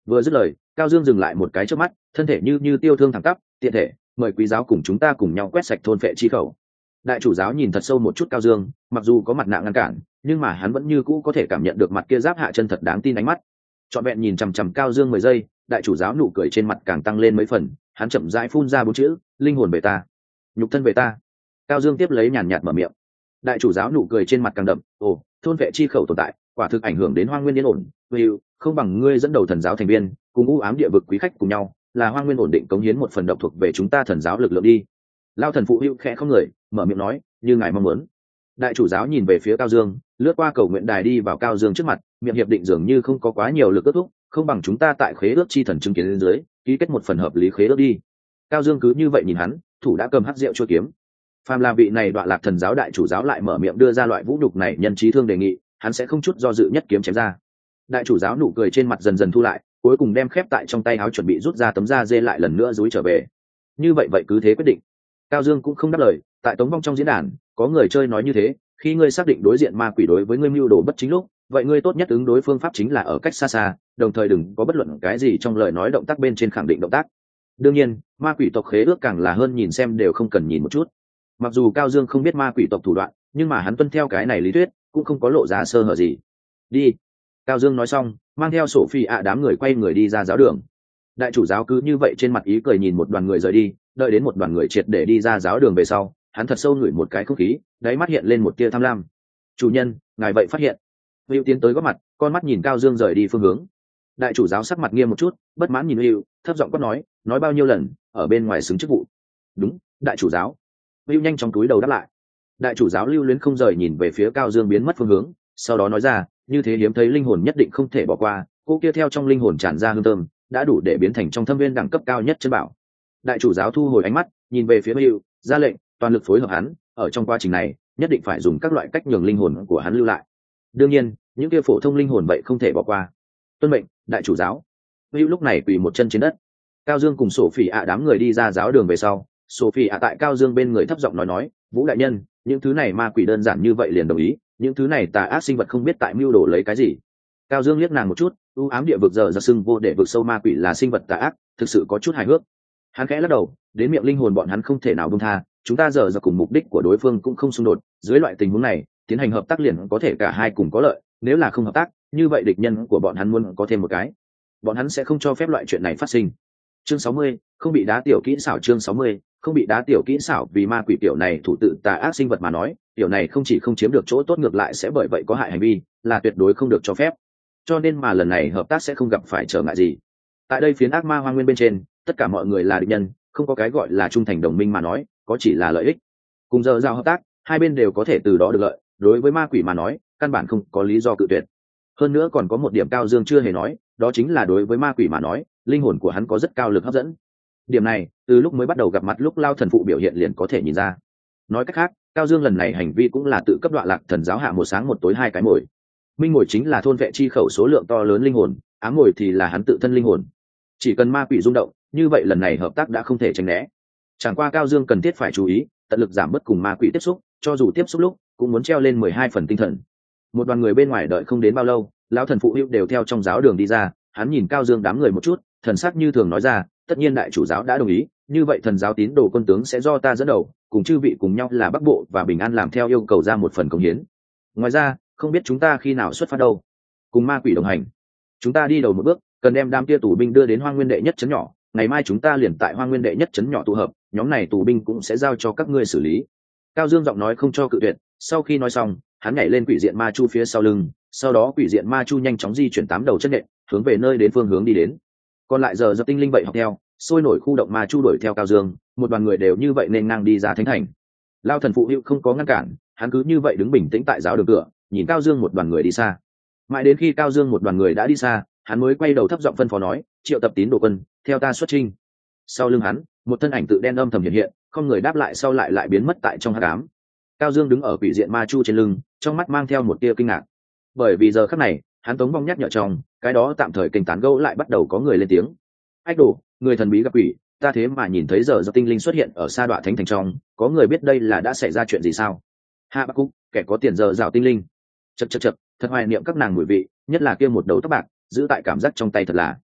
Vừa dứt lời, Cao Dương dừng lại một cái trước mắt, thân thể như tiêu thương thẳng tắp, tiện thể mời quý giáo cùng chúng ta cùng nhau quét sạch thôn phệ chi khẩu. Đại chủ giáo nhìn thật sâu một chút Cao Dương, mặc dù có mặt nạ ngăn cản, nhưng mà hắn vẫn như cũ có thể cảm nhận được mặt kia giáp hạ chân thật đáng tin ánh mắt. Trọn vẹn nhìn chằm chằm Cao Dương 10 giây, đại chủ giáo nụ cười trên mặt càng tăng lên mấy phần, hắn chậm rãi phun ra 4 chữ: linh hồn về ta, nhục thân về ta. Cao Dương tiếp lấy nhàn nhạt mở miệng. Đại chủ giáo nụ cười trên mặt càng đậm, ồ, thôn vệ chi khẩu tồn tại, quả thực ảnh hưởng đến Hoang Nguyên yên ổn. Hữu, không bằng ngươi dẫn đầu thần giáo thành viên, cùng u ám địa vực quý khách cùng nhau, là Hoang Nguyên ổn định cống hiến một phần độc thuộc về chúng ta thần giáo lực lượng đi. Lao thần phụ Hữu khẽ không người, mở miệng nói, như ngài mong muốn. Đại chủ giáo nhìn về phía Cao Dương, lướt qua cầu nguyện đài đi vào Cao Dương trước mặt, miệng hiệp định dường như không có quá nhiều lực ước thúc, không bằng chúng ta tại khế ước chi thần chứng kiến lên dưới, ký kết một phần hợp lý khế ước đi. Cao Dương cứ như vậy nhìn hắn, thủ đã cầm hắc rượu chua kiếm. Phàm là vị này Đoạn Lạc thần giáo đại chủ giáo lại mở miệng đưa ra loại vũ nhục này nhân trí thương đề nghị, hắn sẽ không chút do dự nhất kiếm chém ra. Đại chủ giáo nụ cười trên mặt dần dần thu lại, cuối cùng đem khép tại trong tay áo chuẩn bị rút ra tấm da dê lại lần nữa dúi trở về. Như vậy cứ thế quyết định. Cao Dương cũng không đáp lời, tại tống vong trong diễn đàn, có người chơi nói như thế, khi ngươi xác định đối diện ma quỷ đối với ngươi mưu đồ bất chính lúc, vậy ngươi tốt nhất ứng đối phương pháp chính là ở cách xa xa, đồng thời đừng có bất luận cái gì trong lời nói động tác bên trên khẳng định động tác. Đương nhiên, ma quỷ tộc khế ước càng là hơn nhìn xem đều không cần nhìn một chút. Mặc dù Cao Dương không biết ma quỷ tộc thủ đoạn, nhưng mà hắn tuân theo cái này lý thuyết, cũng không có lộ ra sơ hở gì. Đi. Cao Dương nói xong, mang theo Sophie ạ đám người quay người đi ra giáo đường. Đại chủ giáo cứ như vậy trên mặt ý cười nhìn một đoàn người rời đi, đợi đến một đoàn người triệt để đi ra giáo đường về sau, hắn thật sâu ngửi một cái không khí, đáy mắt hiện lên một tia tham lam. Chủ nhân, ngài vậy phát hiện? Hữu tiến tới góp mặt, con mắt nhìn Cao Dương rời đi phương hướng. Đại chủ giáo sắc mặt nghiêm một chút, bất mãn nhìn Hữu, thấp giọng quát nói bao nhiêu lần, ở bên ngoài xứng chức vụ. Đúng, đại chủ giáo. Hữu nhanh trong túi đầu đáp lại. Đại chủ giáo lưu luyến không rời nhìn về phía Cao Dương biến mất phương hướng, sau đó nói ra, như thế hiếm thấy linh hồn nhất định không thể bỏ qua, cô kia theo trong linh hồn tràn ra hương thơm, đã đủ để biến thành trong thâm viên đẳng cấp cao nhất chân bảo. Đại chủ giáo thu hồi ánh mắt, nhìn về phía Hữu, ra lệnh, toàn lực phối hợp hắn, ở trong quá trình này, nhất định phải dùng các loại cách nhường linh hồn của hắn lưu lại. Đương nhiên, những kia phổ thông linh hồn vậy không thể bỏ qua. Tuân mệnh, đại chủ giáo. Hữu lúc này quỳ một chân trên đất. Cao Dương cùng Sophie ạ đám người đi ra giáo đường về sau, Sophie ạ tại Cao Dương bên người thấp giọng nói, Vũ đại nhân, những thứ này ma quỷ đơn giản như vậy liền đồng ý, những thứ này tà ác sinh vật không biết tại mưu đồ lấy cái gì. Cao Dương liếc nàng một chút, u ám địa vực giờ ra sưng vô để vực sâu ma quỷ là sinh vật tà ác, thực sự có chút hài hước. Hắn khẽ lắc đầu, đến miệng linh hồn bọn hắn không thể nào buông tha, chúng ta giờ cùng mục đích của đối phương cũng không xung đột, dưới loại tình huống này, tiến hành hợp tác liền có thể cả hai cùng có lợi, nếu là không hợp tác, như vậy địch nhân của bọn hắn muốn có thêm một cái. Bọn hắn sẽ không cho phép loại chuyện này phát sinh. Chương 60, không bị đá tiểu kỹ xảo. Chương 60, không bị đá tiểu kỹ xảo. Vì ma quỷ tiểu này thủ tự tà ác sinh vật mà nói, tiểu này không chỉ không chiếm được chỗ tốt ngược lại sẽ bởi vậy có hại hành vi, là tuyệt đối không được cho phép. Cho nên mà lần này hợp tác sẽ không gặp phải trở ngại gì. Tại đây phiến ác ma hoang nguyên bên trên, tất cả mọi người là địch nhân, không có cái gọi là trung thành đồng minh mà nói, có chỉ là lợi ích. Cùng giờ giao hợp tác, hai bên đều có thể từ đó được lợi, đối với ma quỷ mà nói, căn bản không có lý do cự tuyệt. Hơn nữa còn có một điểm Cao Dương chưa hề nói, đó chính là đối với ma quỷ mà nói, linh hồn của hắn có rất cao lực hấp dẫn. Điểm này, từ lúc mới bắt đầu gặp mặt lúc Lao thần phụ biểu hiện liền có thể nhìn ra. Nói cách khác, Cao Dương lần này hành vi cũng là tự cấp Đoạn Lạc thần giáo hạ một sáng một tối hai cái mồi. Minh mồi chính là thôn vệ chi khẩu số lượng to lớn linh hồn, ám mồi thì là hắn tự thân linh hồn. Chỉ cần ma quỷ rung động, như vậy lần này hợp tác đã không thể tránh né. Chẳng qua Cao Dương cần thiết phải chú ý, tận lực giảm bớt cùng ma quỷ tiếp xúc, cho dù tiếp xúc lúc cũng muốn treo lên 12 phần tinh thần. Một đoàn người bên ngoài đợi không đến bao lâu, lão thần phụ Hữu đều theo trong giáo đường đi ra, hắn nhìn Cao Dương đám người một chút, thần sắc như thường nói ra, tất nhiên đại chủ giáo đã đồng ý, như vậy thần giáo tín đồ quân tướng sẽ do ta dẫn đầu, cùng chư vị cùng nhau là Bắc Bộ và Bình An làm theo yêu cầu ra một phần cống hiến. Ngoài ra, không biết chúng ta khi nào xuất phát đâu. Cùng ma quỷ đồng hành. Chúng ta đi đầu một bước, cần đem đám kia tù binh đưa đến Hoang Nguyên đệ nhất trấn nhỏ, ngày mai chúng ta liền tại Hoang Nguyên đệ nhất trấn nhỏ tụ hợp, nhóm này tù binh cũng sẽ giao cho các ngươi xử lý. Cao Dương giọng nói không cho cự tuyệt, sau khi nói xong, hắn nhảy lên quỷ diện ma chu phía sau lưng, sau đó quỷ diện ma chu nhanh chóng di chuyển 8 đầu chân nện, hướng về nơi đến phương hướng đi đến. Còn lại giờ dập tinh linh vậy học theo, sôi nổi khu động ma chu đuổi theo Cao Dương, một đoàn người đều như vậy nên ngang đi ra thánh thành. Lao thần phụ Hữu không có ngăn cản, hắn cứ như vậy đứng bình tĩnh tại giáo đường cửa, nhìn Cao Dương một đoàn người đi xa. Mãi đến khi Cao Dương một đoàn người đã đi xa, hắn mới quay đầu thấp giọng phân phó nói, triệu tập tín đồ quân, theo ta xuất chinh. Sau lưng hắn, một thân ảnh tự đen âm thầm hiện hiện, không người đáp lại sau lại biến mất tại trong hắc ám. Cao Dương đứng ở quỷ diện ma chu trên lưng, trong mắt mang theo một tia kinh ngạc, bởi vì giờ khắc này hắn tống vong nhắc nhở trong cái đó tạm thời kênh tán gẫu lại bắt đầu có người lên tiếng. Ách đồ, người thần bí gặp quỷ, ta thế mà nhìn thấy giờ do tinh linh xuất hiện ở sa đọa thánh thành trong, có người biết đây là đã xảy ra chuyện gì sao? Hạ Bắc Cúc, kẻ có tiền giờ dạo tinh linh. Chật, thật hoài niệm các nàng mùi vị, nhất là kia một đầu tóc bạc, giữ tại cảm giác trong tay thật là.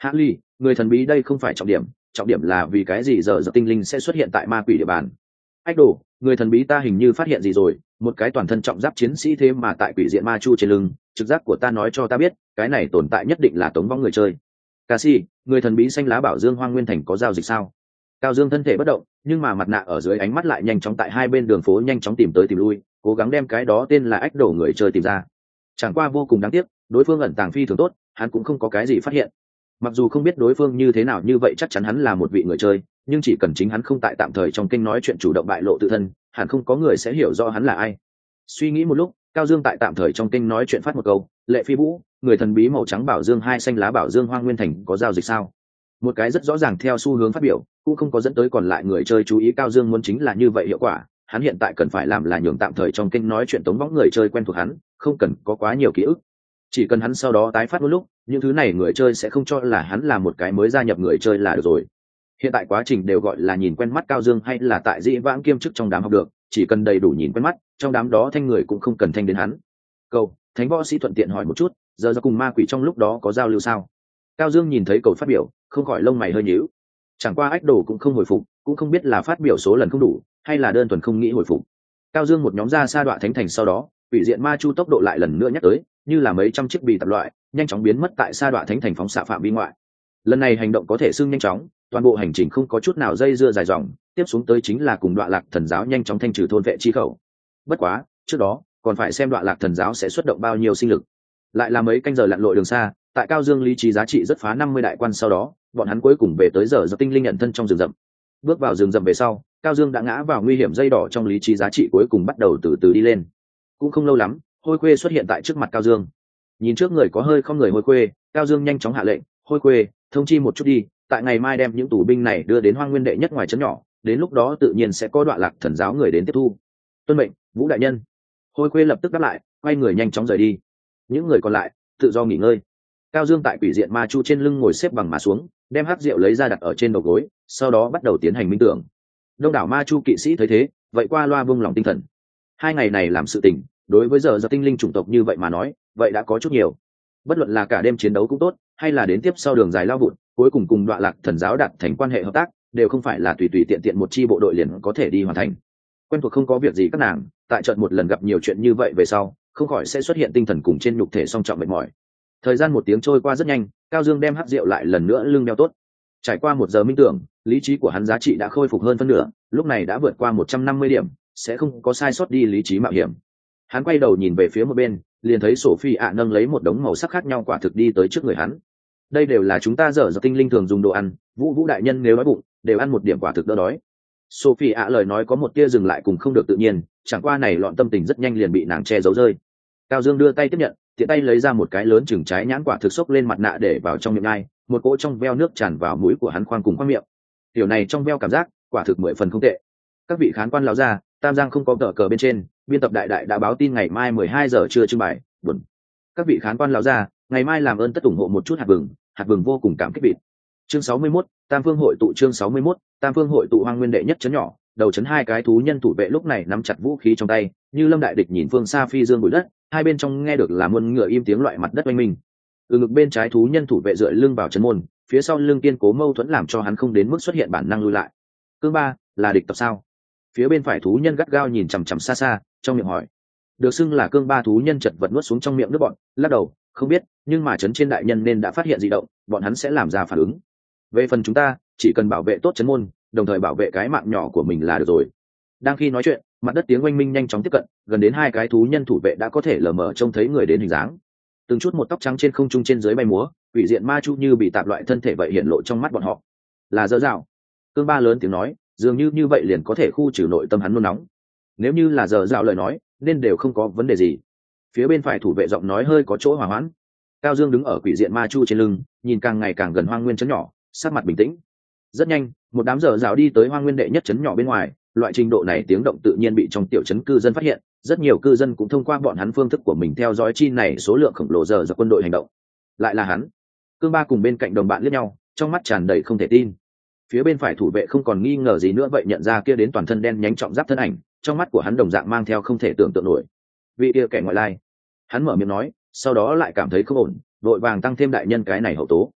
Hạ ly, người thần bí đây không phải trọng điểm là vì cái gì giờ tinh linh sẽ xuất hiện tại ma quỷ địa bàn. Ách đồ, người thần bí ta hình như phát hiện gì rồi, một cái toàn thân trọng giáp chiến sĩ thế mà tại quỷ diện ma chu trên lưng, trực giác của ta nói cho ta biết cái này tồn tại nhất định là tống vong người chơi. Cà si, người thần bí xanh lá bảo dương hoang nguyên thành có giao dịch sao? Cao Dương thân thể bất động, nhưng mà mặt nạ ở dưới ánh mắt lại nhanh chóng tại hai bên đường phố nhanh chóng tìm tới tìm lui, cố gắng đem cái đó tên là ách đồ người chơi tìm ra. Chẳng qua vô cùng đáng tiếc, đối phương ẩn tàng phi thường tốt, hắn cũng không có cái gì phát hiện. Mặc dù không biết đối phương như thế nào, như vậy chắc chắn hắn là một vị người chơi, nhưng chỉ cần chính hắn không tại tạm thời trong kênh nói chuyện chủ động bại lộ tự thân, hẳn không có người sẽ hiểu rõ hắn là ai. Suy nghĩ một lúc, Cao Dương tại tạm thời trong kênh nói chuyện phát một câu, Lệ Phi Vũ, người thần bí màu trắng bảo dương hai xanh lá bảo dương hoang nguyên thành có giao dịch sao? Một cái rất rõ ràng theo xu hướng phát biểu, cũng không có dẫn tới còn lại người chơi chú ý. Cao Dương muốn chính là như vậy hiệu quả, hắn hiện tại cần phải làm là nhường tạm thời trong kênh nói chuyện tống võng người chơi quen thuộc hắn, không cần có quá nhiều ký ức. Chỉ cần hắn sau đó tái phát một lúc, những thứ này người chơi sẽ không cho là hắn là một cái mới gia nhập người chơi là được rồi. Hiện tại quá trình đều gọi là nhìn quen mắt Cao Dương hay là tại dĩ vãng kiêm chức trong đám học được, chỉ cần đầy đủ nhìn quen mắt, trong đám đó thanh người cũng không cần thanh đến hắn. Cầu thánh võ sĩ thuận tiện hỏi một chút, giờ ra cùng ma quỷ trong lúc đó có giao lưu sao? Cao Dương nhìn thấy cầu phát biểu, không khỏi lông mày hơi nhíu. Chẳng qua ách đồ cũng không hồi phục, cũng không biết là phát biểu số lần không đủ, hay là đơn thuần không nghĩ hồi phục. Cao Dương một nhóm ra sa đoạn thánh thành sau đó, quỷ diện ma chu tốc độ lại lần nữa nhắc tới, như là mấy trăm chiếc bì tạp loại, nhanh chóng biến mất tại sa đoạn thánh thành phóng xạ phạm vi ngoại. Lần này hành động có thể xưng nhanh chóng, toàn bộ hành trình không có chút nào dây dưa dài dòng, tiếp xuống tới chính là cùng Đoạ Lạc Thần giáo nhanh chóng thanh trừ thôn vệ chi khẩu. Bất quá, trước đó còn phải xem Đoạ Lạc Thần giáo sẽ xuất động bao nhiêu sinh lực. Lại là mấy canh giờ lặn lội đường xa, tại Cao Dương lý trí giá trị rất phá 50 đại quan sau đó, bọn hắn cuối cùng về tới giờ tinh linh nhận thân trong rừng rậm. Bước vào rừng rậm về sau, Cao Dương đã ngã vào nguy hiểm dây đỏ trong lý trí giá trị cuối cùng bắt đầu từ từ đi lên. Cũng không lâu lắm, Hôi Khuê xuất hiện tại trước mặt Cao Dương. Nhìn trước người có hơi không người Hôi Khuê, Cao Dương nhanh chóng hạ lệnh, Hôi Khuê, thông chi một chút đi, tại ngày mai đem những tù binh này đưa đến Hoang Nguyên đệ nhất ngoài trấn nhỏ, đến lúc đó tự nhiên sẽ có Đoạ Lạc Thần giáo người đến tiếp thu. Tuân mệnh, Vũ đại nhân. Hôi Khuê lập tức đáp lại, quay người nhanh chóng rời đi. Những người còn lại tự do nghỉ ngơi. Cao Dương tại quỷ diện ma chu trên lưng ngồi xếp bằng mà xuống, đem hắc rượu lấy ra đặt ở trên đầu gối, sau đó bắt đầu tiến hành minh tưởng. Đông đảo ma chu kỵ sĩ thấy thế, vậy qua loa vung lòng tinh thần. 2 ngày này làm sự tình, đối với giờ tinh linh chủng tộc như vậy mà nói, vậy đã có chút nhiều. Bất luận là cả đêm chiến đấu cũng tốt, hay là đến tiếp sau đường dài lao vụn, cuối cùng cùng Đoạ Lạc Thần giáo đạt thành quan hệ hợp tác, đều không phải là tùy tùy tiện tiện một chi bộ đội liền có thể đi hoàn thành. Quen thuộc không có việc gì các nàng, tại trận một lần gặp nhiều chuyện như vậy về sau, không khỏi sẽ xuất hiện tinh thần cùng trên nhục thể song trọng mệt mỏi. Thời gian 1 tiếng trôi qua rất nhanh, Cao Dương đem hắc rượu lại lần nữa lưng đeo tốt. Trải qua 1 giờ minh tưởng, lý trí của hắn giá trị đã khôi phục hơn phân nửa, lúc này đã vượt qua 150 điểm, sẽ không có sai sót đi lý trí mạo hiểm. Hắn quay đầu nhìn về phía một bên, liền thấy Sophie ạ nâng lấy một đống màu sắc khác nhau quả thực đi tới trước người hắn. Đây đều là chúng ta giờ tinh linh thường dùng đồ ăn, Vũ đại nhân nếu đói bụng, đều ăn một điểm quả thực đỡ đói. Sophie ạ lời nói có một tia dừng lại cùng không được tự nhiên, chẳng qua này loạn tâm tình rất nhanh liền bị nàng che giấu rơi. Cao Dương đưa tay tiếp nhận, tiện tay lấy ra một cái lớn chừng trái nhãn quả thực xốc lên mặt nạ để vào trong miệng ngay, một cỗ trong veo nước tràn vào mũi của hắn khoang cùng khoang miệng. Điều này trong veo cảm giác, quả thực 10 phần không tệ. Các vị khán quan lão gia, Tam Giang không có tờ cờ bên trên, biên tập đại đại đã báo tin ngày mai 12 giờ trưa trưng bày, buồn. Các vị khán quan lão gia, ngày mai làm ơn tất ủng hộ một chút hạt vừng vô cùng cảm kích vịt. Chương 61, Tam Phương hội tụ. Chương 61, Tam Phương hội tụ. Hoang Nguyên đệ nhất trấn nhỏ, đầu trấn 2 cái thú nhân thủ vệ lúc này nắm chặt vũ khí trong tay, như lâm đại địch nhìn phương xa phi dương bụi đất, hai bên trong nghe được là muôn ngựa im tiếng loại mặt đất oanh minh. Từ ngực bên trái thú nhân thủ vệ dựa lưng vào trấn môn, phía sau lưng kiên cố mâu thuẫn làm cho hắn không đến mức xuất hiện bản năng lui lại. Cương ba, là địch tập sao? Phía bên phải thú nhân gắt gao nhìn chằm chằm xa xa, trong miệng hỏi. Được xưng là cương ba thú nhân chật vật nuốt xuống trong miệng nước bọn, lắc đầu, không biết, nhưng mà trấn trên đại nhân nên đã phát hiện dị động, bọn hắn sẽ làm ra phản ứng. Về phần chúng ta, chỉ cần bảo vệ tốt trấn môn, đồng thời bảo vệ cái mạng nhỏ của mình là được rồi. Đang khi nói chuyện, mặt đất tiếng oanh minh nhanh chóng tiếp cận, gần đến 2 cái thú nhân thủ vệ đã có thể lờ mờ trông thấy người đến hình dáng. Từng chút một tóc trắng trên không trung trên dưới bay múa, quỷ diện ma chu như bị tạp loại thân thể vậy hiện lộ trong mắt bọn họ. Là dở dạo. Cương ba lớn tiếng nói, dường như vậy liền có thể khu trừ nội tâm hắn nôn nóng. Nếu như là dở dạo lời nói, nên đều không có vấn đề gì. Phía bên phải thủ vệ giọng nói hơi có chỗ hòa hoãn. Cao Dương đứng ở quỷ diện ma chu trên lưng, nhìn càng ngày càng gần Hoang Nguyên trấn nhỏ, sắc mặt bình tĩnh. Rất nhanh, một đám dở dạo đi tới Hoang Nguyên đệ nhất trấn nhỏ bên ngoài, loại trình độ này tiếng động tự nhiên bị trong tiểu trấn cư dân phát hiện, rất nhiều cư dân cũng thông qua bọn hắn phương thức của mình theo dõi chi này số lượng khổng lồ giờ quân đội hành động. Lại là hắn. Cương ba cùng bên cạnh đồng bạn liếc nhau, trong mắt tràn đầy không thể tin. Phía bên phải thủ vệ không còn nghi ngờ gì nữa vậy nhận ra kia đến toàn thân đen nhánh trọng giáp thân ảnh, trong mắt của hắn đồng dạng mang theo không thể tưởng tượng nổi. Vị kia kẻ ngoại lai. Hắn mở miệng nói, sau đó lại cảm thấy không ổn, vội vàng tăng thêm đại nhân cái này hậu tố.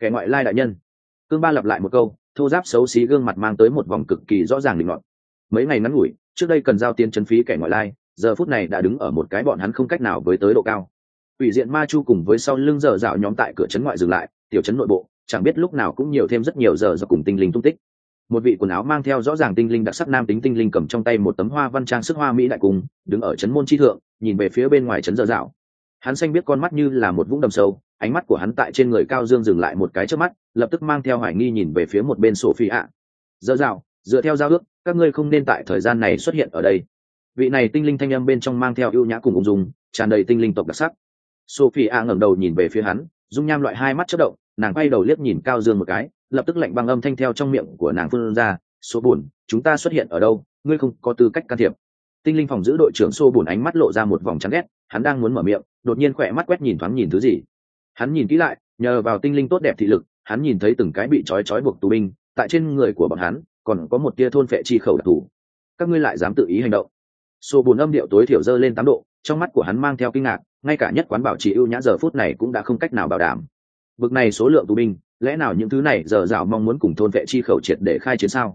Kẻ ngoại lai đại nhân. Cương Ba lặp lại một câu, thô giáp xấu xí gương mặt mang tới một vòng cực kỳ rõ ràng định luận. Mấy ngày ngắn ngủi trước đây cần giao tiền chấn phí kẻ ngoại lai, giờ phút này đã đứng ở một cái bọn hắn không cách nào với tới độ cao. Ủy diện ma chu cùng với sau lưng dở dạo nhóm tại cửa trấn ngoại dừng lại, tiểu trấn nội bộ chẳng biết lúc nào cũng nhiều thêm rất nhiều giờ cùng tinh linh tung tích. Một vị quần áo mang theo rõ ràng tinh linh đặc sắc nam tính tinh linh cầm trong tay một tấm hoa văn trang sức hoa mỹ đại cung, đứng ở trấn môn chi thượng, nhìn về phía bên ngoài trấn dở dạo. Hắn xanh biết con mắt như là một vũng đầm sâu, ánh mắt của hắn tại trên người Cao Dương dừng lại một cái chớp mắt, lập tức mang theo hoài nghi nhìn về phía một bên Sophia. Dở dạo, dựa theo giao ước, các ngươi không nên tại thời gian này xuất hiện ở đây. Vị này tinh linh thanh âm bên trong mang theo ưu nhã cùng ung dung, tràn đầy tinh linh tộc đặc sắc. Sophia ngẩng đầu nhìn về phía hắn, dung nham loại hai mắt chớp động, nàng quay đầu liếc nhìn Cao Dương một cái, lập tức lạnh băng âm thanh theo trong miệng của nàng phun ra, "Số buồn, chúng ta xuất hiện ở đâu, ngươi không có tư cách can thiệp." Tinh linh phòng giữ đội trưởng Số buồn ánh mắt lộ ra một vòng chán ghét, hắn đang muốn mở miệng, đột nhiên khỏe mắt quét nhìn thoáng nhìn thứ gì. Hắn nhìn kỹ lại, nhờ vào tinh linh tốt đẹp thị lực, hắn nhìn thấy từng cái bị trói buộc tù binh, tại trên người của bọn hắn còn có một tia thôn phệ chi khẩu đặc thù. Các ngươi lại dám tự ý hành động? Số buồn âm điệu tối thiểu dơ lên 8 độ, trong mắt của hắn mang theo kinh ngạc, ngay cả nhất quán bảo trì ưu nhã giờ phút này cũng đã không cách nào bảo đảm. Bực này số lượng tù binh, lẽ nào những thứ này dở dạo mong muốn cùng thôn vệ chi khẩu triệt để khai chiến sao?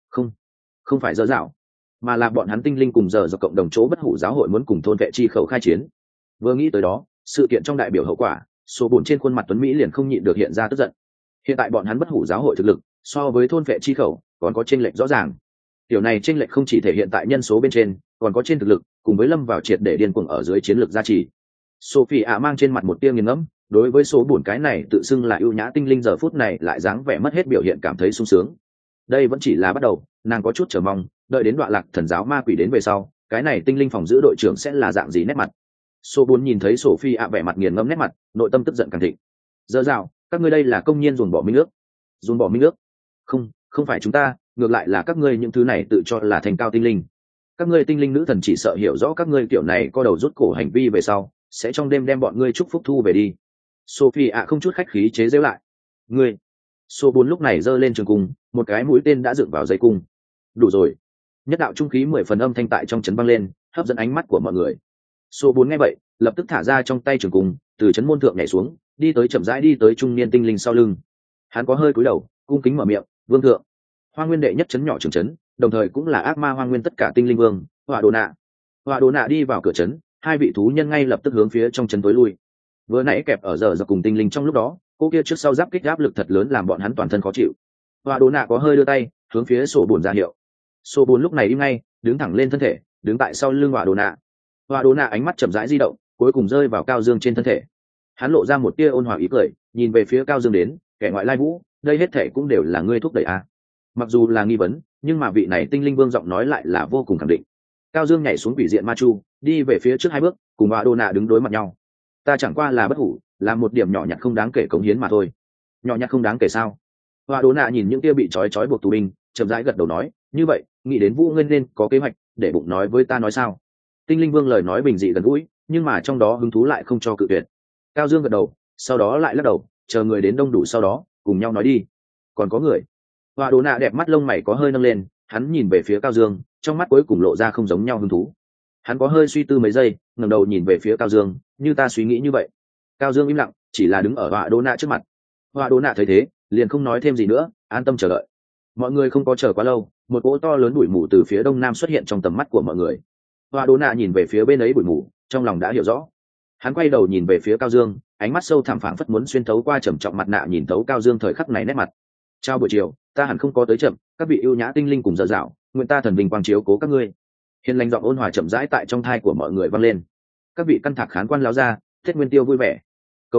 Không phải dở dạo, mà là bọn hắn tinh linh cùng dở dạo cộng đồng chỗ bất hủ giáo hội muốn cùng thôn vệ chi khẩu khai chiến. Vừa nghĩ tới đó, sự kiện trong đại biểu hậu quả, số 4 trên khuôn mặt tuấn mỹ liền không nhịn được hiện ra tức giận. Hiện tại bọn hắn bất hủ giáo hội thực lực so với thôn vệ chi khẩu còn có chênh lệch rõ ràng. Điều này chênh lệch không chỉ thể hiện tại nhân số bên trên, còn có trên thực lực, cùng với lâm vào triệt để điên cuồng ở dưới chiến lược gia trì. Sophie mang trên mặt một tia nghiền ngẫm, đối với số buồn cái này tự xưng là ưu nhã tinh linh giờ phút này lại dáng vẻ mất hết biểu hiện cảm thấy sung sướng. Đây vẫn chỉ là bắt đầu, nàng có chút chờ mong, đợi đến đoạn lạc thần giáo ma quỷ đến về sau, cái này tinh linh phòng giữ đội trưởng sẽ là dạng gì nét mặt. Số buồn nhìn thấy Sophie vẻ mặt nghiền ngẫm nét mặt, nội tâm tức giận càng thịnh. Giờ rào, các ngươi đây là công nhiên ruồng bỏ minh ước. Ruồng bỏ minh ước? Không phải chúng ta, ngược lại là các ngươi những thứ này tự cho là thành cao tinh linh. Các ngươi tinh linh nữ thần chỉ sợ hiểu rõ các ngươi kiểu này co đầu rút cổ hành vi về sau, sẽ trong đêm đem bọn ngươi chúc phúc thu về đi. Sophie không chút khách khí chế giễu lại. Ngươi. Số 4 lúc này giơ lên trường cung, một cái mũi tên đã dựng vào dây cung. Đủ rồi. Nhất đạo trung khí 10 phần âm thanh tại trong trấn băng lên, hấp dẫn ánh mắt của mọi người. Số 4 nghe vậy, lập tức thả ra trong tay trường cung, từ trấn môn thượng nhảy xuống, đi tới chậm rãi đi tới trung niên tinh linh sau lưng. Hắn có hơi cúi đầu, cung kính mở miệng, "Vương thượng." Hoa Nguyên đệ nhất trấn nhỏ trưởng trấn, đồng thời cũng là ác ma Hoa Nguyên tất cả tinh linh vương, Hỏa Đồ Nạ. Hỏa Đồ Nạ đi vào cửa trấn, hai vị thú nhân ngay lập tức hướng phía trong trấn tối lui. Vừa nãy kẹp ở giờ cùng tinh linh trong lúc đó, cô kia trước sau giáp kích áp lực thật lớn làm bọn hắn toàn thân khó chịu. Hỏa Đồ Nạ có hơi đưa tay hướng phía sổ buồn ra hiệu. Sổ buồn lúc này im ngay, đứng thẳng lên thân thể, đứng tại sau lưng Hỏa Đồ Nạ. Hỏa Đồ Nạ ánh mắt chậm rãi di động, cuối cùng rơi vào Cao Dương trên thân thể. Hắn lộ ra một tia ôn hòa ý cười, nhìn về phía Cao Dương đến, "Kẻ ngoại lai vũ, đây hết thể cũng đều là ngươi thúc đẩy à?" Mặc dù là nghi vấn, nhưng mà vị này tinh linh vương giọng nói lại là vô cùng khẳng định. Cao Dương nhảy xuống quỷ diện ma chu, đi về phía trước 2 bước, cùng Hỏa Đồ Nạ đứng đối mặt nhau. "Ta chẳng qua là bất hủ, là một điểm nhỏ nhặt không đáng kể cống hiến mà thôi." "Nhỏ nhặt không đáng kể sao?" Hỏa Đồ Nạ nhìn những kia bị trói buộc tù binh, chậm rãi gật đầu nói, "Như vậy, nghĩ đến Vũ Nguyên nên có kế hoạch, để bụng nói với ta nói sao?" Tinh linh vương lời nói bình dị gần gũi, nhưng mà trong đó hứng thú lại không cho cự tuyệt. Cao Dương gật đầu, sau đó lại lắc đầu, chờ người đến đông đủ sau đó, cùng nhau nói đi. "Còn có người?" Hỏa Đồ Nạ đẹp mắt lông mày có hơi nâng lên, hắn nhìn về phía Cao Dương, trong mắt cuối cùng lộ ra không giống nhau hứng thú. Hắn có hơi suy tư mấy giây, ngẩng đầu nhìn về phía Cao Dương, "Như ta suy nghĩ như vậy." Cao Dương im lặng, chỉ là đứng ở Hỏa Đồ Nạ trước mặt. Hỏa Đồ Nạ thấy thế, liền không nói thêm gì nữa, an tâm chờ đợi. Mọi người không có chờ quá lâu, một cỗ to lớn bụi mù từ phía đông nam xuất hiện trong tầm mắt của mọi người. Hỏa Đồ Nạ nhìn về phía bên ấy bụi mù, trong lòng đã hiểu rõ. Hắn quay đầu nhìn về phía Cao Dương, ánh mắt sâu thẳm phảng phất muốn xuyên thấu qua trầm trọng mặt nạ nhìn thấu Cao Dương thời khắc này nét mặt. "Chào buổi chiều, ta hẳn không có tới chậm, các vị ưu nhã tinh linh cùng dở dạo, nguyện ta thần vinh quang chiếu cố các ngươi." Hiền lành giọng ôn hòa chậm rãi tại trong thai của mọi người vang lên. "Các vị căn thạc khán quan láo ra, Tết Nguyên Tiêu vui vẻ." Cầu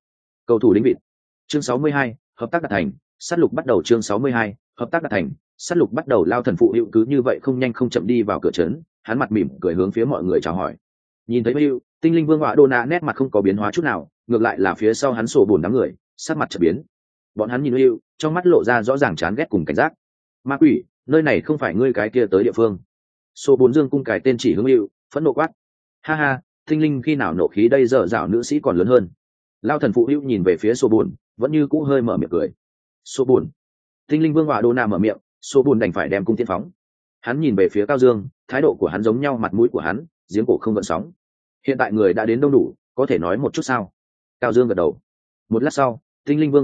thủ đính vịt. Chương 62, hợp tác đạt thành, sát lục bắt đầu. Chương 62, hợp tác đạt thành, sát lục bắt đầu. Lao thần phụ hữu cứ như vậy không nhanh không chậm đi vào cửa trấn, hắn mặt mỉm cười hướng phía mọi người chào hỏi. Nhìn thấy hữu, tinh linh vương Hỏa Đồ Nạ nét mặt không có biến hóa chút nào, ngược lại là phía sau hắn sổ buồn đám người, sắc mặt chợt biến. Bọn hắn nhìn hữu, trong mắt lộ ra rõ ràng chán ghét cùng cảnh giác. "Ma quỷ, nơi này không phải ngươi cái kia tới địa phương." Sổ buồn dương cung cài tên chỉ hướng hữu, phẫn nộ quát. "Ha ha, tinh linh khi nào nộ khí đây dở dạo nữ sĩ còn lớn hơn." Lao thần phụ hữu nhìn về phía sổ buồn, vẫn như cũ hơi mở miệng cười. "Sổ buồn." Tinh linh vương Hỏa Đồ Nạ mở miệng, sổ buồn đành phải đem cung tiến phóng. Hắn nhìn về phía Cao Dương, thái độ của hắn giống nhau mặt mũi của hắn, giếng cổ không gợn sóng. "Hiện tại người đã đến đông đủ, có thể nói một chút sao?" Cao Dương gật đầu. Một lát sau, tinh linh vương phủ đệ,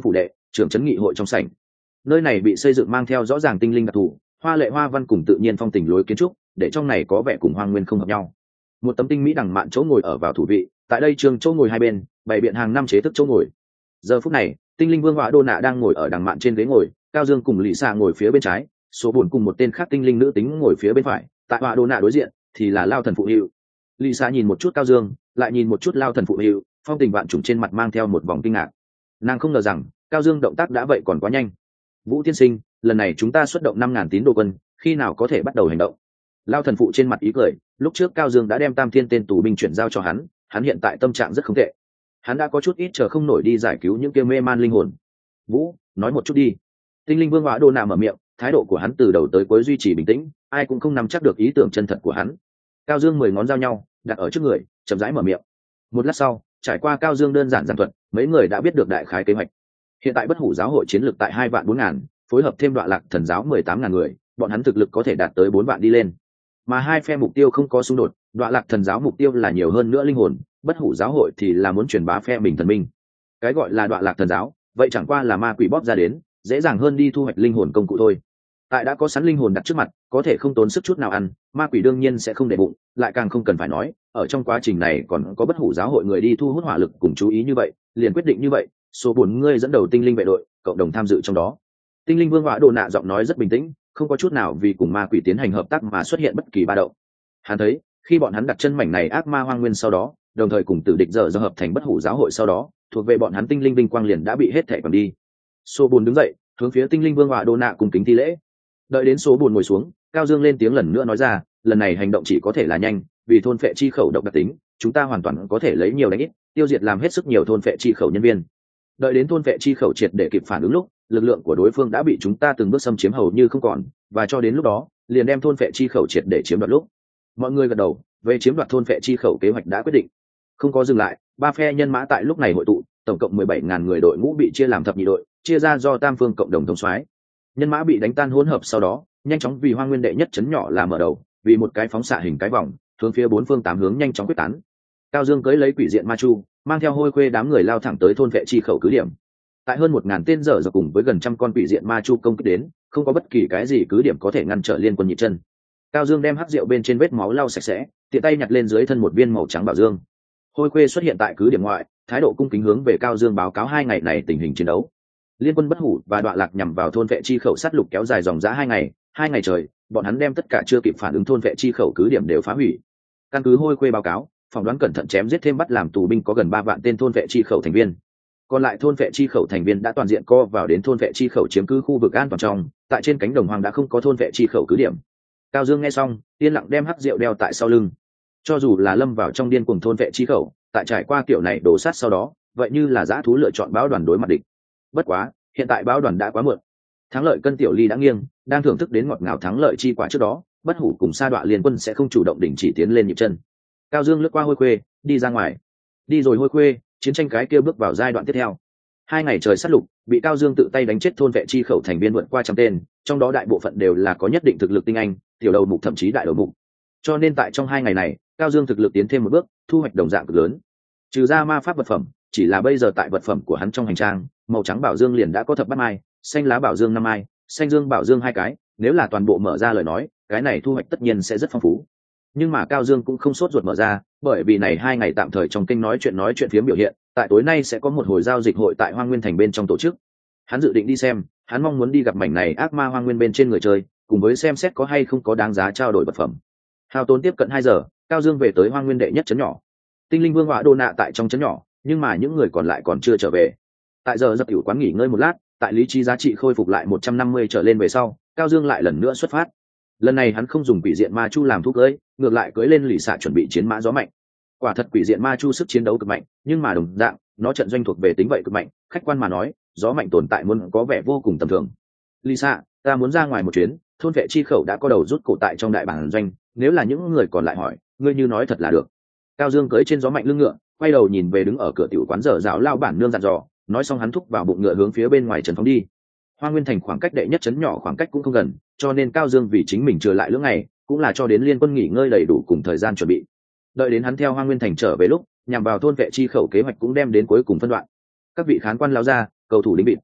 trưởng trấn nghị hội trong sảnh. Nơi này bị xây dựng mang theo rõ ràng tinh linh đặc thù, hoa lệ hoa văn cùng tự nhiên phong tình lối kiến trúc, để trong này có vẻ cùng hoang nguyên không hợp nhau. Một tấm tinh mỹ đằng mạn chỗ ngồi ở vào thủ vị, tại đây trường chỗ ngồi hai bên bày biện hàng năm chế thức chỗ ngồi. Giờ phút này, tinh linh vương họa đô nạ đang ngồi ở đằng mạn trên ghế ngồi, Cao Dương cùng Lì Xạ ngồi phía bên trái, số 4 cùng một tên khác tinh linh nữ tính ngồi phía bên phải, tại họa đô nạ đối diện thì là Lao thần phụ hữu. Lì Xạ nhìn một chút Cao Dương, lại nhìn một chút Lao thần phụ hữu, phong tình vạn trùng trên mặt mang theo một vòng kinh ngạc. Nàng không ngờ rằng Cao Dương động tác đã vậy còn quá nhanh. Vũ tiên sinh, lần này chúng ta xuất động 5.000 tín đồ quân, khi nào có thể bắt đầu hành động? Lao thần phụ trên mặt ý cười, lúc trước Cao Dương đã đem Tam Thiên tên tù binh chuyển giao cho hắn, hắn hiện tại tâm trạng rất không tệ. Hắn đã có chút ít chờ không nổi đi giải cứu những kia mê man linh hồn. Vũ, nói một chút đi. Tinh linh vương họa đô nạ mở miệng, thái độ của hắn từ đầu tới cuối duy trì bình tĩnh, ai cũng không nắm chắc được ý tưởng chân thật của hắn. Cao Dương 10 ngón giao nhau, đặt ở trước người, chậm rãi mở miệng. Một lát sau, trải qua Cao Dương đơn giản giản thuật, mấy người đã biết được đại khái kế hoạch. Hiện tại bất hủ giáo hội chiến lược tại 2 vạn 4 ngàn, phối hợp thêm đoạn lạc thần giáo 18 ngàn người, bọn hắn thực lực có thể đạt tới 4 vạn đi lên. Mà hai phe mục tiêu không có xung đột, đoạn lạc thần giáo mục tiêu là nhiều hơn nữa linh hồn, bất hủ giáo hội thì là muốn truyền bá phe mình thần minh. Cái gọi là đoạn lạc thần giáo, vậy chẳng qua là ma quỷ bóp ra đến, dễ dàng hơn đi thu hoạch linh hồn công cụ thôi. Tại đã có sẵn linh hồn đặt trước mặt, có thể không tốn sức chút nào ăn, ma quỷ đương nhiên sẽ không để bụng, lại càng không cần phải nói, ở trong quá trình này còn có bất hủ giáo hội người đi thu hút hỏa lực cùng chú ý như vậy, liền quyết định như vậy, số 4 người dẫn đầu tinh linh vệ đội, cộng đồng tham dự trong đó. Tinh linh vương họa đồ nạ giọng nói rất bình tĩnh, không có chút nào vì cùng ma quỷ tiến hành hợp tác mà xuất hiện bất kỳ ba động. Hắn thấy, khi bọn hắn đặt chân mảnh này ác ma hoang nguyên sau đó, đồng thời cùng tử địch dở do hợp thành bất hủ giáo hội sau đó, thuộc về bọn hắn tinh linh vinh quang liền đã bị hết thảy còn đi. Số 4 đứng dậy, hướng phía tinh linh vương họa đồ nạ cùng kính thi lễ. Đợi đến số 4 ngồi xuống, Cao Dương lên tiếng lần nữa nói ra, lần này hành động chỉ có thể là nhanh, vì thôn phệ chi khẩu độc đặc tính, chúng ta hoàn toàn có thể lấy nhiều đánh ít, tiêu diệt làm hết sức nhiều thôn phệ chi khẩu nhân viên. Đợi đến thôn phệ chi khẩu triệt để kịp phản ứng lúc, lực lượng của đối phương đã bị chúng ta từng bước xâm chiếm hầu như không còn, và cho đến lúc đó, liền đem thôn phệ chi khẩu triệt để chiếm đoạt lúc. Mọi người gật đầu, về chiếm đoạt thôn phệ chi khẩu kế hoạch đã quyết định. Không có dừng lại, ba phe nhân mã tại lúc này hội tụ, tổng cộng 17.000 người đội ngũ bị chia làm thập nhị đội, chia ra do tam phương cộng đồng thống soái. Nhân mã bị đánh tan hỗn hợp sau đó, nhanh chóng vì hoang nguyên đệ nhất chấn nhỏ là mở đầu, vì một cái phóng xạ hình cái vòng, hướng phía bốn phương tám hướng nhanh chóng quyết tán. Cao Dương cưỡi lấy quỷ diện ma chu, mang theo hôi khuê đám người lao thẳng tới thôn vệ chi khẩu cứ điểm. Tại hơn 1.000 tên dở dở cùng với gần trăm con quỷ diện ma chu công kích đến, không có bất kỳ cái gì cứ điểm có thể ngăn trở liên quân nhị chân. Cao Dương đem hắc rượu bên trên vết máu lau sạch sẽ, tiện tay nhặt lên dưới thân một viên màu trắng bảo dương. Hôi khuê xuất hiện tại cứ điểm ngoại, thái độ cung kính hướng về Cao Dương báo cáo 2 ngày này tình hình chiến đấu. Liên quân bất hủ và đoạn lạc nhằm vào thôn vệ chi khẩu sát lục kéo dài dòng dã 2 ngày trời, bọn hắn đem tất cả chưa kịp phản ứng thôn vệ chi khẩu cứ điểm đều phá hủy. Căn cứ hôi khuê báo cáo, phỏng đoán cẩn thận chém giết thêm bắt làm tù binh có gần 3 vạn tên thôn vệ chi khẩu thành viên. Còn lại thôn vệ chi khẩu thành viên đã toàn diện co vào đến thôn vệ chi khẩu chiếm cứ khu vực an toàn trong, tại trên cánh đồng hoang đã không có thôn vệ chi khẩu cứ điểm. Cao Dương nghe xong, yên lặng đem hắc rượu đeo tại sau lưng. Cho dù là lâm vào trong điên cuồng thôn vệ chi khẩu, tại trải qua kiểu này đổ sát sau đó, vậy như là dã thú lựa chọn báo đoàn đối mặt địch. Bất quá, hiện tại báo đoàn đã quá muộn. Thắng lợi cân tiểu ly đã nghiêng, đang thưởng thức đến ngọt ngào thắng lợi chi quả trước đó, bất hủ cùng sa đọa liên quân sẽ không chủ động đình chỉ tiến lên nhịp chân. Cao Dương lướt qua hôi khuê, đi ra ngoài. Đi rồi hôi khuê, chiến tranh cái kia bước vào giai đoạn tiếp theo. 2 ngày trời sát lục, bị Cao Dương tự tay đánh chết thôn vệ chi khẩu thành viên vượt qua trăm tên, trong đó đại bộ phận đều là có nhất định thực lực tinh anh, tiểu đầu mục thậm chí đại đầu mục. Cho nên tại trong 2 ngày này, Cao Dương thực lực tiến thêm một bước, thu hoạch đồng dạng cực lớn. Trừ ra ma pháp vật phẩm, chỉ là bây giờ tại vật phẩm của hắn trong hành trang, màu trắng bảo dương liền đã có thập bát mai, xanh lá bảo dương 5 mai, xanh dương bảo dương 2 cái, nếu là toàn bộ mở ra lời nói, cái này thu hoạch tất nhiên sẽ rất phong phú. Nhưng mà Cao Dương cũng không sốt ruột mở ra, bởi vì này 2 ngày tạm thời trong kênh nói chuyện phiếm biểu hiện, tại tối nay sẽ có một hồi giao dịch hội tại Hoang Nguyên thành bên trong tổ chức. Hắn dự định đi xem, hắn mong muốn đi gặp mảnh này ác ma Hoang Nguyên bên trên người chơi, cùng với xem xét có hay không có đáng giá trao đổi vật phẩm. Hao tốn tiếp cận 2 giờ, Cao Dương về tới Hoang Nguyên đệ nhất trấn nhỏ. Tinh linh vương họa đô nạ tại trong trấn nhỏ, nhưng mà những người còn lại còn chưa trở về. Tại giờ dập tiểu quán nghỉ ngơi một lát, tại lý trí giá trị khôi phục lại 150 trở lên về sau, Cao Dương lại lần nữa xuất phát. Lần này hắn không dùng quỷ diện ma chu làm thú cưỡi, ngược lại cưỡi lên lì xạ chuẩn bị chiến mã gió mạnh. Quả thật quỷ diện ma chu sức chiến đấu cực mạnh, nhưng mà đồng dạng, nó trận doanh thuộc về tính vậy cực mạnh, khách quan mà nói, gió mạnh tồn tại muốn có vẻ vô cùng tầm thường. Lì xạ, ta muốn ra ngoài một chuyến, thôn vệ chi khẩu đã có đầu rút cổ tại trong đại bản doanh, nếu là những người còn lại hỏi, ngươi như nói thật là được. Cao Dương cưỡi trên gió mạnh lưng ngựa, quay đầu nhìn về đứng ở cửa tiểu quán dở dạo lao bản nương dặn dò, nói xong hắn thúc vào bụng ngựa hướng phía bên ngoài trấn phóng đi. Hoa Nguyên thành khoảng cách đệ nhất trấn nhỏ khoảng cách cũng không gần, cho nên Cao Dương vì chính mình trở lại lưỡng ngày, cũng là cho đến liên quân nghỉ ngơi đầy đủ cùng thời gian chuẩn bị. Đợi đến hắn theo Hoa Nguyên thành trở về lúc, nhằm vào thôn vệ chi khẩu kế hoạch cũng đem đến cuối cùng phân đoạn. Các vị khán quan lao ra, cầu thủ lính bịt.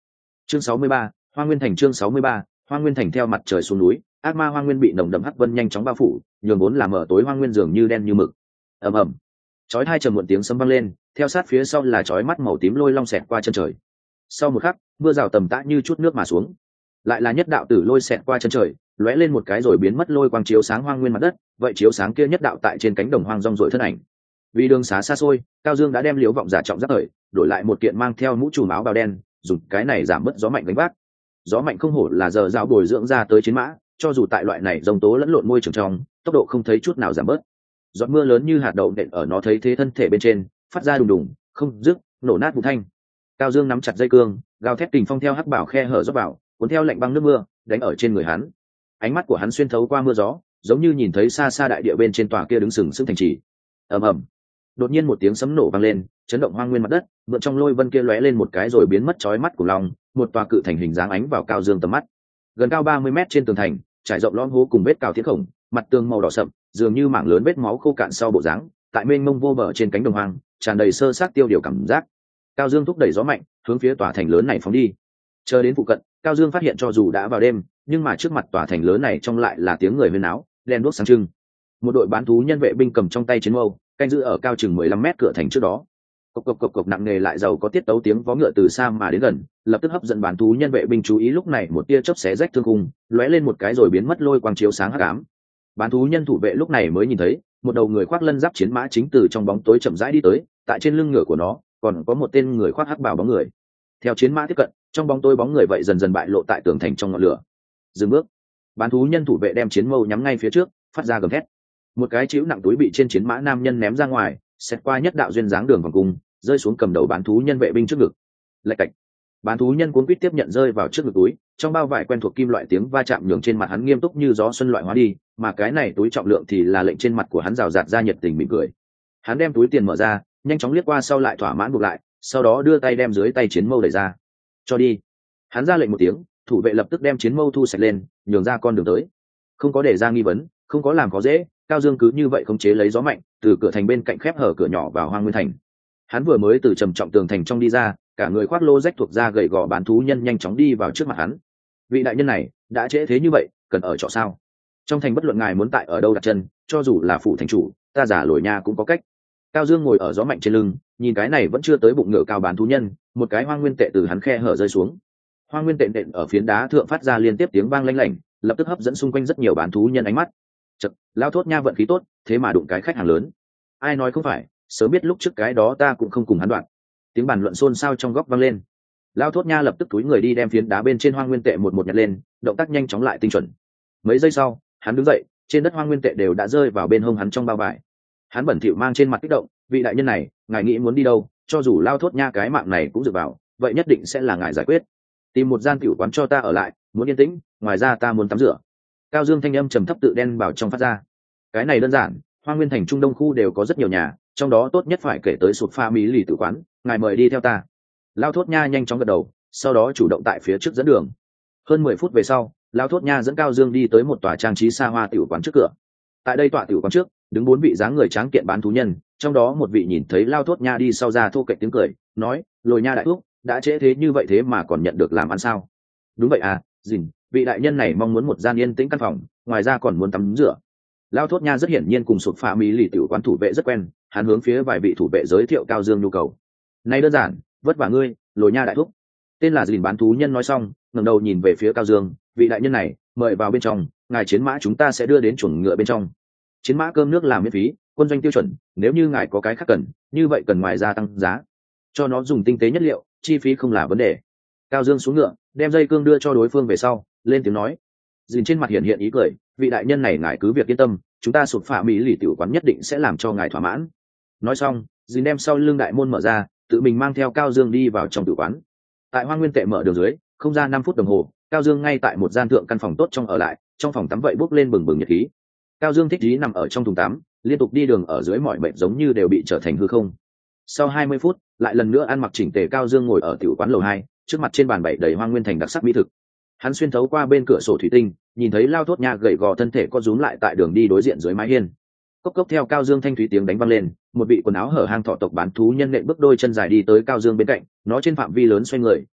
Chương 63, Hoa Nguyên Thành. Chương 63, Hoa Nguyên Thành. Theo mặt trời xuống núi, ác ma Hoa Nguyên bị nồng đậm hắc vân nhanh chóng bao phủ, nhường vốn là mở tối Hoa Nguyên dường như đen như mực. Ầm ầm. Chói tai trầm muộn tiếng sấm vang lên, theo sát phía sau là chói mắt màu tím lôi long xẹt qua chân trời. Sau một khắc, mưa rào tầm tã như chút nước mà xuống. Lại là nhất đạo tử lôi xẹt qua chân trời, lóe lên một cái rồi biến mất, lôi quang chiếu sáng Hoang Nguyên mặt đất, vậy chiếu sáng kia nhất đạo tại trên cánh đồng hoang rong rổi thân ảnh. Vì đường xá xa xôi, Cao Dương đã đem Liễu Vọng giả trọng giáp thời, đổi lại một kiện mang theo mũ trùm áo bào đen, dùng cái này giảm bớt gió mạnh đánh vác. Gió mạnh không hổ là giờ dạo bồi dưỡng ra tới chiến mã, cho dù tại loại này rông tố lẫn lộn môi trường trong, tốc độ không thấy chút nào giảm bớt. Giọt mưa lớn như hạt đậu nện ở nó thấy thế thân thể bên trên, phát ra đùng đùng, không dứt, nổ nát vụ thanh. Cao Dương nắm chặt dây cương, gào thét kình phong theo hắc bảo khe hở rót vào, cuốn theo lạnh băng nước mưa, đánh ở trên người hắn. Ánh mắt của hắn xuyên thấu qua mưa gió, giống như nhìn thấy xa xa đại địa bên trên tòa kia đứng sừng sững thành trì. Ầm ầm. Đột nhiên một tiếng sấm nổ vang lên, chấn động Hoang Nguyên mặt đất, mượn trong lôi vân kia lóe lên một cái rồi biến mất chói mắt của lòng, một tòa cự thành hình dáng ánh vào Cao Dương tầm mắt. Gần cao 30 mét trên tường thành, trải rộng lõm hố cùng vết cào thiết khổng, mặt tường màu đỏ sậm, dường như mảng lớn vết máu khô cạn sau bộ dáng, tại mênh mông vô bờ trên cánh đồng hoang, tràn đầy sơ xác tiêu điều cảm giác. Cao Dương thúc đẩy gió mạnh, hướng phía tòa thành lớn này phóng đi. Chờ đến phụ cận, Cao Dương phát hiện cho dù đã vào đêm, nhưng mà trước mặt tòa thành lớn này trong lại là tiếng người huyên náo, đèn đuốc sáng trưng. Một đội bán thú nhân vệ binh cầm trong tay chiến mâu, canh giữ ở cao chừng 15 mét cửa thành trước đó. Cộc cộc cộc cộc nặng nề lại giàu có tiết tấu tiếng vó ngựa từ xa mà đến gần, lập tức hấp dẫn bán thú nhân vệ binh chú ý. Lúc này một tia chớp xé rách thương khung, lóe lên một cái rồi biến mất, lôi quang chiếu sáng hắc ám. Bán thú nhân thủ vệ lúc này mới nhìn thấy, một đầu người khoác lân giáp chiến mã chính từ trong bóng tối chậm rãi đi tới, tại trên lưng ngựa của nó còn có một tên người khoác hắc bào bóng người. Theo chiến mã tiếp cận, trong bóng tối bóng người vậy dần dần bại lộ tại tường thành trong ngọn lửa. Dừng bước. Bán thú nhân thủ vệ đem chiến mâu nhắm ngay phía trước, phát ra gầm thét. Một cái chĩu nặng túi bị trên chiến mã nam nhân ném ra ngoài, xét qua nhất đạo duyên dáng đường vòng cung, rơi xuống cầm đầu bán thú nhân vệ binh trước ngực. Lạch cạch. Bán thú nhân cuốn quýt tiếp nhận rơi vào trước ngực túi, trong bao vải quen thuộc kim loại tiếng va chạm nhường trên mặt hắn nghiêm túc như gió xuân loại hóa đi, mà cái này túi trọng lượng thì là lệnh trên mặt của hắn rào rạt ra nhiệt tình mỉm cười. Hắn đem túi tiền mở ra, nhanh chóng liếc qua sau lại thỏa mãn buộc lại, sau đó đưa tay đem dưới tay chiến mâu đẩy ra. Cho đi. Hắn ra lệnh một tiếng, thủ vệ lập tức đem chiến mâu thu sạch lên, nhường ra con đường tới. Không có để ra nghi vấn, không có làm khó dễ, Cao Dương cứ như vậy khống chế lấy gió mạnh, từ cửa thành bên cạnh khép hở cửa nhỏ vào Hoang Nguyên thành. Hắn vừa mới từ trầm trọng tường thành trong đi ra, cả người khoác lô rách thuộc da gầy gò bán thú nhân nhanh chóng đi vào trước mặt hắn. Vị đại nhân này đã trễ thế như vậy, cần ở trọ sao? Trong thành bất luận ngài muốn tại ở đâu đặt chân, cho dù là phủ thành chủ, ta giả lồi nha cũng có cách. Cao Dương ngồi ở gió mạnh trên lưng, nhìn cái này vẫn chưa tới bụng ngựa cao bán thú nhân, một cái hoang nguyên tệ từ hắn khe hở rơi xuống. Hoang nguyên tệ nện ở phiến đá thượng phát ra liên tiếp tiếng vang lanh lảnh, lập tức hấp dẫn xung quanh rất nhiều bán thú nhân ánh mắt. Chật, lao thốt nha vận khí tốt, thế mà đụng cái khách hàng lớn. Ai nói không phải, sớm biết lúc trước cái đó ta cũng không cùng hắn đoạn. Tiếng bàn luận xôn xao trong góc vang lên. Lao thốt nha lập tức túi người đi đem phiến đá bên trên hoang nguyên tệ một một nhặt lên, động tác nhanh chóng lại tinh chuẩn. Mấy giây sau, hắn đứng dậy, trên đất hoang nguyên tệ đều đã rơi vào bên hông hắn trong bao vải. Hắn bẩn thỉu mang trên mặt kích động, vị đại nhân này, ngài nghĩ muốn đi đâu, cho dù lao thốt nha cái mạng này cũng dựa vào, vậy nhất định sẽ là ngài giải quyết. Tìm một gian tiểu quán cho ta ở lại, muốn yên tĩnh, ngoài ra ta muốn tắm rửa. Cao Dương thanh âm trầm thấp tự đen bảo trong phát ra. Cái này đơn giản, Hoang Nguyên thành trung đông khu đều có rất nhiều nhà, trong đó tốt nhất phải kể tới sụt pha mỹ lì tử quán, ngài mời đi theo ta. Lao thốt nha nhanh chóng gật đầu, sau đó chủ động tại phía trước dẫn đường. Hơn 10 phút về sau, Lao thốt nha dẫn Cao Dương đi tới một tòa trang trí xa hoa tiểu quán trước cửa. Tại đây tòa tiểu quán trước, đứng 4 vị dáng người tráng kiện bán thú nhân, trong đó một vị nhìn thấy Lao thốt nha đi sau ra thô kệch tiếng cười, nói: "Lồi nha đại thúc, đã trễ thế như vậy thế mà còn nhận được làm ăn sao?" "Đúng vậy à, Dìn, vị đại nhân này mong muốn một gian yên tĩnh căn phòng, ngoài ra còn muốn tắm rửa." Lao thốt nha rất hiển nhiên cùng sụt pha mỹ lì tiểu quán thủ vệ rất quen, hắn hướng phía vài vị thủ vệ giới thiệu Cao Dương nhu cầu. "Này đơn giản, vất vả ngươi, Lồi nha đại thúc." Tên là Dìn bán thú nhân nói xong, ngẩng đầu nhìn về phía Cao Dương, "Vị đại nhân này, mời vào bên trong, ngài chiến mã chúng ta sẽ đưa đến chuồng ngựa bên trong. Chiến mã cơm nước làm miễn phí, quân doanh tiêu chuẩn, nếu như ngài có cái khác cần, như vậy cần ngoài ra tăng giá. Cho nó dùng tinh tế nhất liệu, chi phí không là vấn đề." Cao Dương xuống ngựa, đem dây cương đưa cho đối phương về sau, lên tiếng nói. Dìn trên mặt hiện hiện ý cười, "Vị đại nhân này ngài cứ việc yên tâm, chúng ta sụt phả mỹ lì tiểu quán nhất định sẽ làm cho ngài thỏa mãn." Nói xong, Dìn đem sau lưng đại môn mở ra, tự mình mang theo Cao Dương đi vào trong tiểu quán. Tại Hoang Nguyên tệ mở đường dưới, không ra 5 phút đồng hồ, Cao Dương ngay tại một gian thượng căn phòng tốt trong ở lại, trong phòng tắm vậy bốc lên bừng bừng nhiệt khí. Cao Dương thích trí nằm ở trong thùng tắm, liên tục đi đường ở dưới mọi mệt giống như đều bị trở thành hư không. Sau 20 phút, lại lần nữa ăn mặc chỉnh tề, Cao Dương ngồi ở tiểu quán lầu 2, trước mặt trên bàn bày đầy Hoang Nguyên thành đặc sắc mỹ thực. Hắn xuyên thấu qua bên cửa sổ thủy tinh, nhìn thấy Lao thốt nha gầy gò thân thể co rúm lại tại đường đi đối diện dưới mái hiên. Cốc cốc theo Cao Dương thanh thúy tiếng đánh vang lên, một vị quần áo hở hang thọ tộc bán thú nhân nện bước đôi chân dài đi tới Cao Dương bên cạnh, nó trên phạm vi lớn xoay người,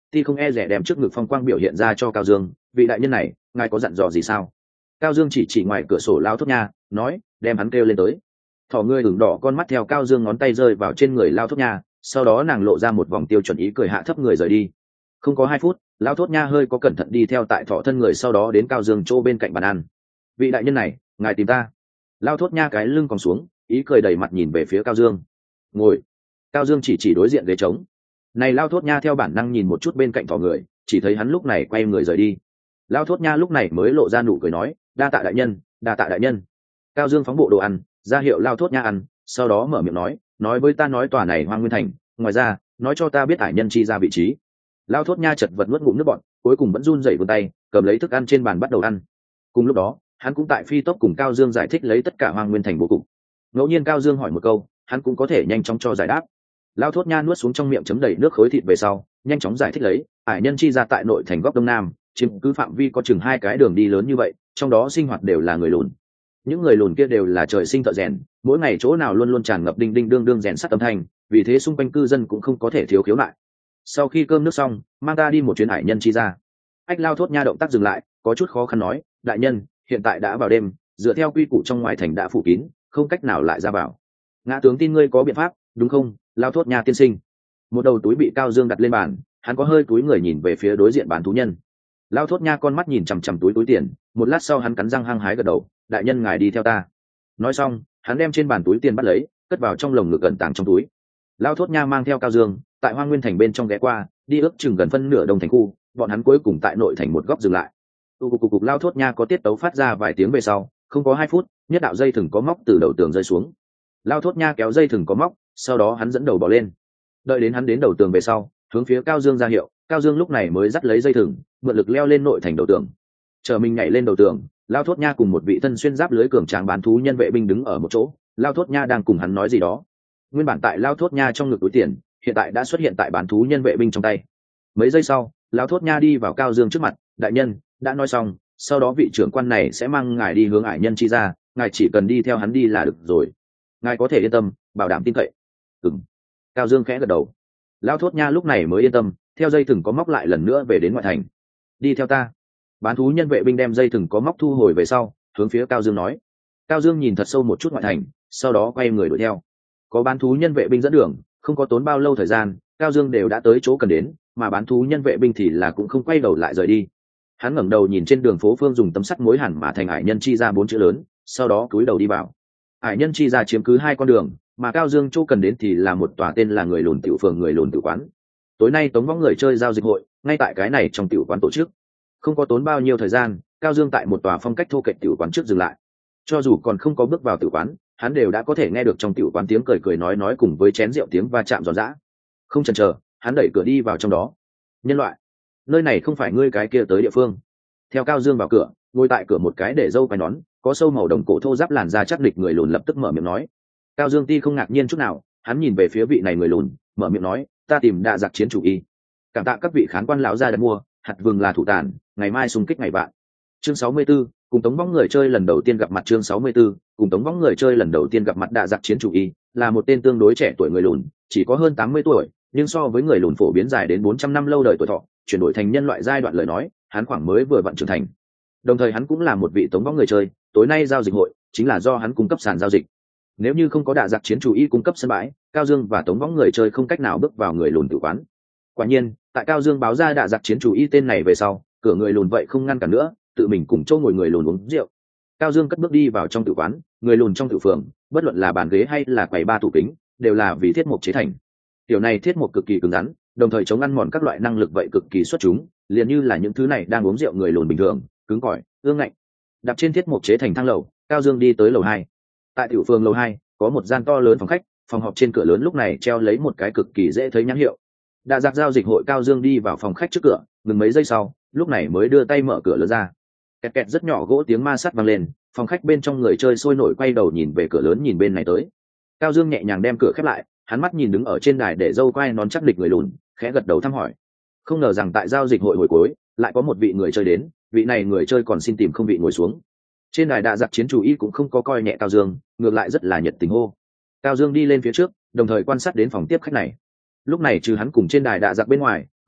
ti không e rẻ đem trước ngực phong quang biểu hiện ra cho Cao Dương. Vị đại nhân này, ngài có dặn dò gì sao? Cao Dương chỉ ngoài cửa sổ Lao Thốt Nha, nói, đem hắn kêu lên tới. Thỏ ngươi ửng đỏ con mắt theo Cao Dương ngón tay rơi vào trên người Lao Thốt Nha, sau đó nàng lộ ra một vòng tiêu chuẩn ý cười hạ thấp người rời đi. Không có 2 phút, Lao Thốt Nha hơi có cẩn thận đi theo tại thỏ thân người, sau đó đến Cao Dương chỗ bên cạnh bàn ăn. Vị đại nhân này, ngài tìm ta. Lao Thốt Nha cái lưng còn xuống, ý cười đầy mặt nhìn về phía Cao Dương. Ngồi. Cao Dương chỉ đối diện ghế trống. Này Lao Thốt Nha theo bản năng nhìn một chút bên cạnh thỏ người, chỉ thấy hắn lúc này quay người rời đi. Lao Thốt Nha lúc này mới lộ ra nụ cười nói, đa tạ đại nhân, đa tạ đại nhân. Cao Dương phóng bộ đồ ăn ra hiệu Lao Thốt Nha ăn, sau đó mở miệng nói với ta nói tòa này Hoang Nguyên Thành, ngoài ra nói cho ta biết Hải Nhân Chi ra vị trí. Lao Thốt Nha chật vật nuốt ngụm nước bọt, cuối cùng vẫn run rẩy vươn tay cầm lấy thức ăn trên bàn bắt đầu ăn. Cùng lúc đó hắn cũng tại phi tốc cùng Cao Dương giải thích lấy tất cả Hoang Nguyên Thành bố cục. Ngẫu nhiên Cao Dương hỏi một câu, hắn cũng có thể nhanh chóng cho giải đáp. Lao Thốt Nha nuốt xuống trong miệng chấm đầy nước khối thịt về sau, nhanh chóng giải thích lấy, Hải Nhân Chi ra tại nội thành góc đông nam, chiếm cứ phạm vi có chừng 2 cái đường đi lớn như vậy, trong đó sinh hoạt đều là người lùn. Những người lùn kia đều là trời sinh thợ rèn, mỗi ngày chỗ nào luôn luôn tràn ngập đinh đinh đương đương rèn sắt âm thanh, vì thế xung quanh cư dân cũng không có thể thiếu khiếu nại. Sau khi cơm nước xong, mang ta đi một chuyến Hải Nhân Chi ra. Ách Lao Thốt Nha động tác dừng lại, có chút khó khăn nói, đại nhân, hiện tại đã vào đêm, dựa theo quy củ trong ngoài thành đã phủ kín, không cách nào lại ra vào. Ngã tướng tin ngươi có biện pháp, đúng không, Lao Thốt Nha tiên sinh? Một đầu túi bị Cao Dương đặt lên bàn, hắn có hơi túi người nhìn về phía đối diện bán thú nhân. Lao Thốt Nha con mắt nhìn chằm chằm túi tiền, một lát sau hắn cắn răng hăng hái gật đầu, đại nhân ngài đi theo ta. Nói xong hắn đem trên bàn túi tiền bắt lấy, cất vào trong lồng ngực gần tàng trong túi. Lao Thốt Nha mang theo Cao Dương tại Hoang Nguyên Thành bên trong ghé qua, đi ước chừng gần phân nửa đông thành khu, bọn hắn cuối cùng tại nội thành một góc dừng lại. Cục Lao Thốt Nha có tiết tấu phát ra vài tiếng về sau, không có 2 phút, nhất đạo dây thừng có móc từ đầu tường rơi xuống. Lao Thốt Nha kéo dây thừng có móc, sau đó hắn dẫn đầu bỏ lên. Đợi đến hắn đến đầu tường về sau, hướng phía Cao Dương ra hiệu, Cao Dương lúc này mới dắt lấy dây thừng, mượn lực leo lên nội thành đầu tường. Chờ mình nhảy lên đầu tường, Lao Thốt Nha cùng một vị thân xuyên giáp lưới cường tráng bán thú nhân vệ binh đứng ở một chỗ. Lao Thốt Nha đang cùng hắn nói gì đó. Nguyên bản tại Lao Thốt Nha trong ngực túi tiền, hiện tại đã xuất hiện tại bán thú nhân vệ binh trong tay. Mấy giây sau, Lao Thốt Nha đi vào Cao Dương trước mặt, đại nhân đã nói xong, sau đó vị trưởng quan này sẽ mang ngài đi hướng Hải Nhân Chi ra, ngài chỉ cần đi theo hắn đi là được rồi. Ngài có thể yên tâm, bảo đảm tin cậy. Ừm. Cao Dương khẽ gật đầu. Lao Thốt Nha lúc này mới yên tâm, theo dây thừng có móc lại lần nữa về đến ngoại thành. Đi theo ta. Bán thú nhân vệ binh đem dây thừng có móc thu hồi về sau, hướng phía Cao Dương nói. Cao Dương nhìn thật sâu một chút ngoại thành, sau đó quay người đuổi theo. Có bán thú nhân vệ binh dẫn đường, không có tốn bao lâu thời gian, Cao Dương đều đã tới chỗ cần đến, mà bán thú nhân vệ binh thì là cũng không quay đầu lại rời đi. Hắn ngẩng đầu nhìn trên đường phố phương dùng tấm sắt mối hẳn mà thành Hải Nhân Chi ra 4 chữ lớn, sau đó cúi đầu đi vào. Hải Nhân Chi ra chiếm cứ 2 con đường, mà Cao Dương chỗ cần đến thì là một tòa tên là Người Lùn Tiểu Phường Người Lùn Tiểu Quán. Tối nay Tống Võng người chơi giao dịch hội, ngay tại cái này trong tiểu quán tổ chức. Không có tốn bao nhiêu thời gian, Cao Dương tại một tòa phong cách thô kệch tiểu quán trước dừng lại. Cho dù còn không có bước vào tiểu quán, hắn đều đã có thể nghe được trong tiểu quán tiếng cười cười nói cùng với chén rượu tiếng va chạm giòn giã. Không chần chờ, hắn đẩy cửa đi vào trong đó. Nhân loại, nơi này không phải ngươi cái kia tới địa phương. Theo Cao Dương vào cửa, ngồi tại cửa một cái để râu quai nón, có sâu màu đồng cổ thô giáp làn da chắc địch người lùn lập tức mở miệng nói. Cao Dương ti không ngạc nhiên chút nào, hắn nhìn về phía vị này người lùn, mở miệng nói, ta tìm Đạ Giặc chiến chủ y. Cảm tạ các vị khán quan lão gia đặt mua, hạt vừng là thủ tàn, ngày mai xung kích ngày vạn. Chương 64, cùng Tống Võng người chơi lần đầu tiên gặp mặt. Chương 64, cùng Tống Võng người chơi lần đầu tiên gặp mặt. Đạ Giặc chiến chủ y là một tên tương đối trẻ tuổi người lùn, chỉ có hơn 80 tuổi, nhưng so với người lùn phổ biến dài đến 400 năm lâu đời tuổi thọ, chuyển đổi thành nhân loại giai đoạn lời nói, hắn khoảng mới vừa vặn trưởng thành. Đồng thời hắn cũng là một vị Tống Võng người chơi, tối nay giao dịch hội chính là do hắn cung cấp sàn giao dịch. Nếu như không có Đạ Giặc chiến chủ y cung cấp sân bãi, Cao Dương và Tống Võng người chơi không cách nào bước vào người lùn tử quán. Quả nhiên, tại Cao Dương báo ra Đạ Giặc chiến chủ y tên này về sau, cửa người lùn vậy không ngăn cản nữa, tự mình cùng chỗ ngồi người lùn uống rượu. Cao Dương cất bước đi vào trong tử quán, người lùn trong tử phường, bất luận là bàn ghế hay là quầy ba tủ kính, đều là vì thiết mục chế thành. Điều này thiết mục cực kỳ cứng rắn, đồng thời chống ăn mòn các loại năng lực vậy cực kỳ xuất chúng, liền như là những thứ này đang uống rượu người lùn bình thường, cứng cỏi, ương ngạnh. Đạp trên thiết mục chế thành thang lầu, Cao Dương đi tới lầu 2. Tại tiểu phường lầu 2, có một gian to lớn phòng khách, phòng họp trên cửa lớn lúc này treo lấy một cái cực kỳ dễ thấy nhãn hiệu. Đạ Giặc giao dịch hội. Cao Dương đi vào phòng khách trước cửa, ngừng mấy giây sau, lúc này mới đưa tay mở cửa lớn ra. Kẹt kẹt rất nhỏ gỗ tiếng ma sắt vang lên, phòng khách bên trong người chơi sôi nổi quay đầu nhìn về cửa lớn nhìn bên này tới. Cao Dương nhẹ nhàng đem cửa khép lại, hắn mắt nhìn đứng ở trên đài để râu quai nón chắc địch người lùn, khẽ gật đầu thăm hỏi. Không ngờ rằng tại giao dịch hội hồi cuối, lại có một vị người chơi đến, vị này người chơi còn xin tìm không vị ngồi xuống. Trên đài Đạ Giặc chiến chủ y cũng không có coi nhẹ Cao Dương, ngược lại rất là nhiệt tình hô. Cao Dương đi lên phía trước, đồng thời quan sát đến phòng tiếp khách này. Lúc này trừ hắn cùng trên đài Đạ Giặc bên ngoài,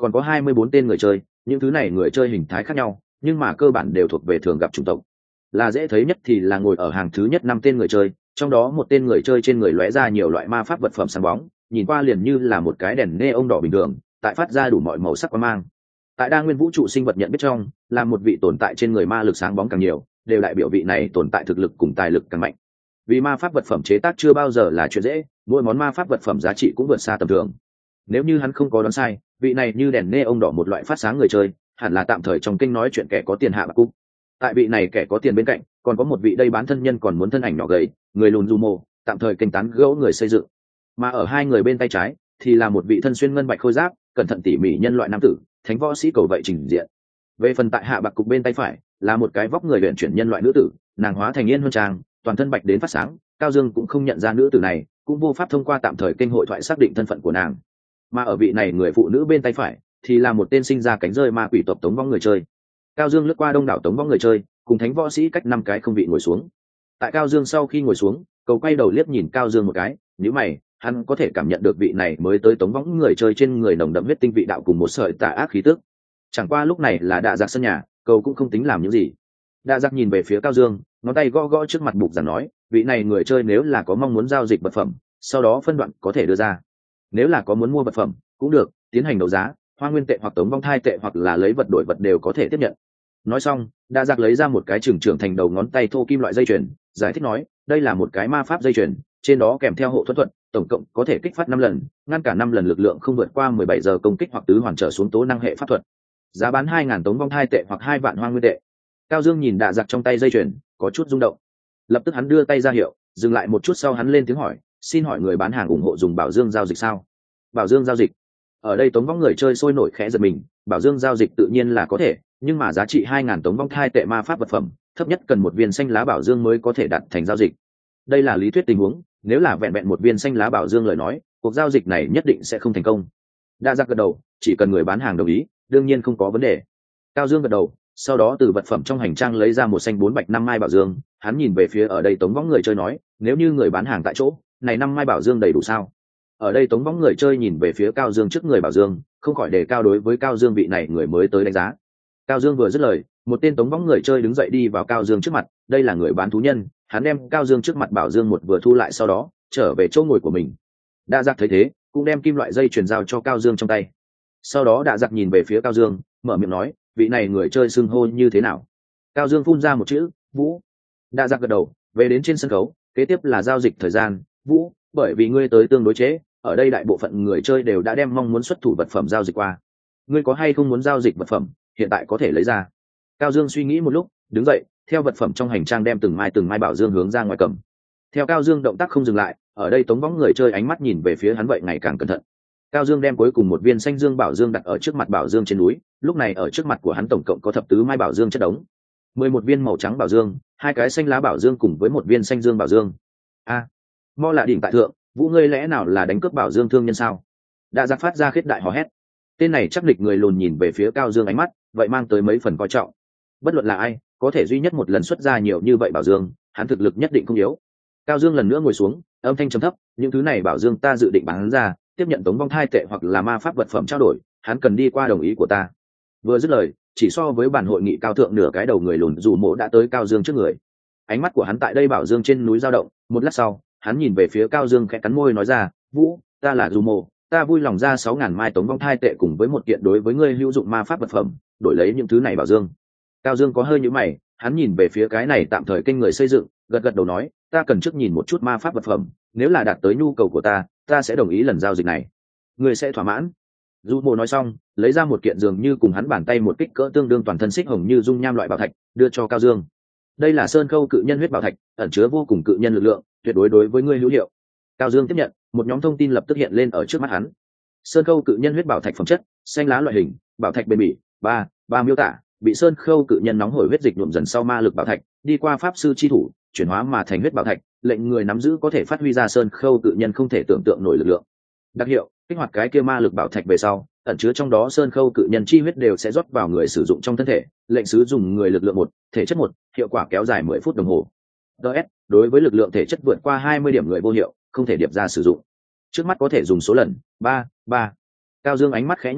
còn có 24 tên người chơi, những thứ này người chơi hình thái khác nhau, nhưng mà cơ bản đều thuộc về thường gặp chủng tộc. Là dễ thấy nhất thì là ngồi ở hàng thứ nhất 5 tên người chơi, trong đó một tên người chơi trên người lóe ra nhiều loại ma pháp vật phẩm sáng bóng, nhìn qua liền như là một cái đèn neon đỏ bình thường, tại phát ra đủ mọi màu sắc quang mang. Tại đa nguyên vũ trụ sinh vật nhận biết trong, là một vị tồn tại trên người ma lực sáng bóng càng nhiều, đều đại biểu vị này tồn tại thực lực cùng tài lực càng mạnh. Vì ma pháp vật phẩm chế tác chưa bao giờ là chuyện dễ, mỗi món ma pháp vật phẩm giá trị cũng vượt xa tầm thường. Nếu như hắn không có đoán sai, vị này như đèn neon đỏ một loại phát sáng người chơi, hẳn là tạm thời trong kinh nói chuyện kẻ có tiền hạ bạc cung. Tại vị này kẻ có tiền bên cạnh, còn có một vị đây bán thân nhân còn muốn thân ảnh nhỏ gầy, người lùn du mô, tạm thời kênh tán gẫu người xây dựng. Mà ở hai người bên tay trái thì là một vị thân xuyên ngân bạch khôi giáp, cẩn thận tỉ mỉ nhân loại nam tử, thánh võ sĩ cầu vậy trình diện. Về phần tại hạ bạc cục bên tay phải là một cái vóc người luyện chuyển nhân loại nữ tử, nàng hóa thành yên huân trang, toàn thân bạch đến phát sáng, Cao Dương cũng không nhận ra nữ tử này, cũng vô pháp thông qua tạm thời kênh hội thoại xác định thân phận của nàng. Mà ở vị này người phụ nữ bên tay phải thì là một tên sinh ra cánh rơi ma quỷ tộc tống vong người chơi. Cao Dương lướt qua đông đảo tống vong người chơi, cùng thánh võ sĩ cách 5 cái không vị ngồi xuống. Tại Cao Dương sau khi ngồi xuống, cầu quay đầu liếc nhìn Cao Dương một cái, nhíu mày, hắn có thể cảm nhận được vị này mới tới tống võng người chơi trên người nồng đậm huyết tinh vị đạo cùng một sợi tà ác khí tức. Chẳng qua lúc này là đạ giặc sân nhà, cầu cũng không tính làm những gì. Đạ giặc nhìn về phía Cao Dương, ngón tay gõ gõ trước mặt bục giảng nói, vị này người chơi nếu là có mong muốn giao dịch vật phẩm, sau đó phân đoạn có thể đưa ra. Nếu là có muốn mua vật phẩm, cũng được, tiến hành đấu giá, hoa nguyên tệ hoặc tống vong thai tệ hoặc là lấy vật đổi vật đều có thể tiếp nhận. Nói xong, đạ giặc lấy ra một cái trưởng thành đầu ngón tay thô kim loại dây chuyền, giải thích nói, đây là một cái ma pháp dây chuyền, trên đó kèm theo hộ thuẫn, tổng cộng có thể kích phát 5 lần, ngăn cả 5 lần lực lượng không vượt qua 17 giờ công kích hoặc tứ hoàn trở xuống tố năng hệ pháp thuật. Giá bán 2.000 tống vong thai tệ hoặc 2 vạn hoa nguyên tệ. Cao Dương nhìn đạ giặc trong tay dây chuyền, có chút rung động. Lập tức hắn đưa tay ra hiệu, dừng lại một chút sau hắn lên tiếng hỏi, xin hỏi người bán hàng ủng hộ dùng Bảo Dương giao dịch sao? Bảo Dương giao dịch? Ở đây tống vong người chơi sôi nổi khẽ giật mình, Bảo Dương giao dịch tự nhiên là có thể, nhưng mà giá trị 2.000 tống vong thai tệ ma pháp vật phẩm, thấp nhất cần một viên xanh lá Bảo Dương mới có thể đạt thành giao dịch. Đây là lý thuyết tình huống, nếu là vẹn vẹn một viên xanh lá Bảo Dương lời nói, cuộc giao dịch này nhất định sẽ không thành công. Đa giác gật đầu, chỉ cần người bán hàng đồng ý, đương nhiên không có vấn đề. Cao Dương gật đầu, sau đó từ vật phẩm trong hành trang lấy ra một xanh 4 bạch 5 mai Bảo Dương, hắn nhìn về phía ở đây tống võng người chơi nói, nếu như người bán hàng tại chỗ, này 5 mai Bảo Dương đầy đủ sao? Ở đây tống võng người chơi nhìn về phía Cao Dương trước người Bảo Dương, không khỏi đề cao đối với Cao Dương vị này người mới tới đánh giá. Cao Dương vừa dứt lời, một tên tống võng người chơi đứng dậy đi vào Cao Dương trước mặt, đây là người bán thú nhân, hắn đem Cao Dương trước mặt Bảo Dương một vừa thu lại sau đó trở về chỗ ngồi của mình. Đa Giác thấy thế, cũng đem kim loại dây chuyền giao cho Cao Dương trong tay. Sau đó Đa Giác nhìn về phía Cao Dương, mở miệng nói, vị này người chơi xưng hô như thế nào? Cao Dương phun ra một chữ, Vũ. Đa Giác gật đầu, về đến trên sân khấu, kế tiếp là giao dịch thời gian. Vũ, bởi vì ngươi tới tương đối chế, ở đây đại bộ phận người chơi đều đã đem mong muốn xuất thủ vật phẩm giao dịch qua. Ngươi có hay không muốn giao dịch vật phẩm, hiện tại có thể lấy ra. Cao Dương suy nghĩ một lúc, đứng dậy, theo vật phẩm trong hành trang đem từng mai Bảo Dương hướng ra ngoài cầm. Theo Cao Dương động tác không dừng lại, ở đây tống võng người chơi ánh mắt nhìn về phía hắn vậy ngày càng cẩn thận. Cao Dương đem cuối cùng một viên xanh dương Bảo Dương đặt ở trước mặt Bảo Dương trên núi, lúc này ở trước mặt của hắn tổng cộng có thập tứ mai Bảo Dương chất đống. 11 viên màu trắng Bảo Dương, 2 cái xanh lá Bảo Dương cùng với một viên xanh dương Bảo Dương. A, Mo là đỉnh tại thượng, Vũ ngươi lẽ nào là đánh cướp Bảo Dương thương nhân sao? Đã Giác phát ra khết đại hò hét. Tên này chắc địch người lùn nhìn về phía Cao Dương ánh mắt, vậy mang tới mấy phần coi trọng. Bất luận là ai, có thể duy nhất một lần xuất ra nhiều như vậy Bảo Dương, hắn thực lực nhất định không yếu. Cao Dương lần nữa ngồi xuống, âm thanh trầm thấp, những thứ này Bảo Dương ta dự định bán ra, tiếp nhận tống vong thai tệ hoặc là ma pháp vật phẩm trao đổi, hắn cần đi qua đồng ý của ta. Vừa dứt lời, chỉ so với bản hội nghị cao thượng nửa cái đầu người lùn dù mộ đã tới Cao Dương trước người. Ánh mắt của hắn tại đây Bảo Dương trên núi dao động, một lát sau, hắn nhìn về phía Cao Dương khẽ cắn môi nói ra, Vũ, ta là dù mộ, ta vui lòng ra 6.000 mai tống vong thai tệ cùng với một kiện đối với ngươi hữu dụng ma pháp vật phẩm, đổi lấy những thứ này Bảo Dương. Cao Dương có hơi nhíu mày, hắn nhìn về phía cái này tạm thời kinh người xây dựng, gật gật đầu nói, ta cần trước nhìn một chút ma pháp vật phẩm, nếu là đạt tới nhu cầu của ta sẽ đồng ý lần giao dịch này. Ngươi sẽ thỏa mãn? Du Mộ nói xong, lấy ra một kiện dường như cùng hắn bàn tay một kích cỡ tương đương toàn thân xích hồng như dung nham loại bảo thạch, đưa cho Cao Dương. Đây là Sơn Khâu cự nhân huyết bảo thạch, ẩn chứa vô cùng cự nhân lực lượng, tuyệt đối đối với ngươi hữu hiệu. Cao Dương tiếp nhận, một nhóm thông tin lập tức hiện lên ở trước mắt hắn. Sơn Khâu cự nhân huyết bảo thạch phẩm chất, xanh lá loại hình, bảo thạch bền bỉ, ba miêu tả, bị Sơn Khâu cự nhân nóng hổi huyết dịch nhuộm dần sau ma lực bảo thạch, đi qua pháp sư chi thủ, chuyển hóa mà thành huyết bảo thạch, lệnh người nắm giữ có thể phát huy ra Sơn Khâu cự nhân không thể tưởng tượng nổi lực lượng. Đặc hiệu, kích hoạt cái kia ma lực bảo thạch về sau, ẩn chứa trong đó Sơn Khâu cự nhân chi huyết đều sẽ rót vào người sử dụng trong thân thể, lệnh sử dụng người lực lượng 1, thể chất 1, hiệu quả kéo dài 10 phút đồng hồ. DS, đối với lực lượng thể chất vượt qua 20 điểm người vô hiệu, không thể điệp ra sử dụng. Trước mắt có thể dùng số lần 3. Cao Dương ánh mắt khẽ nhúc đích,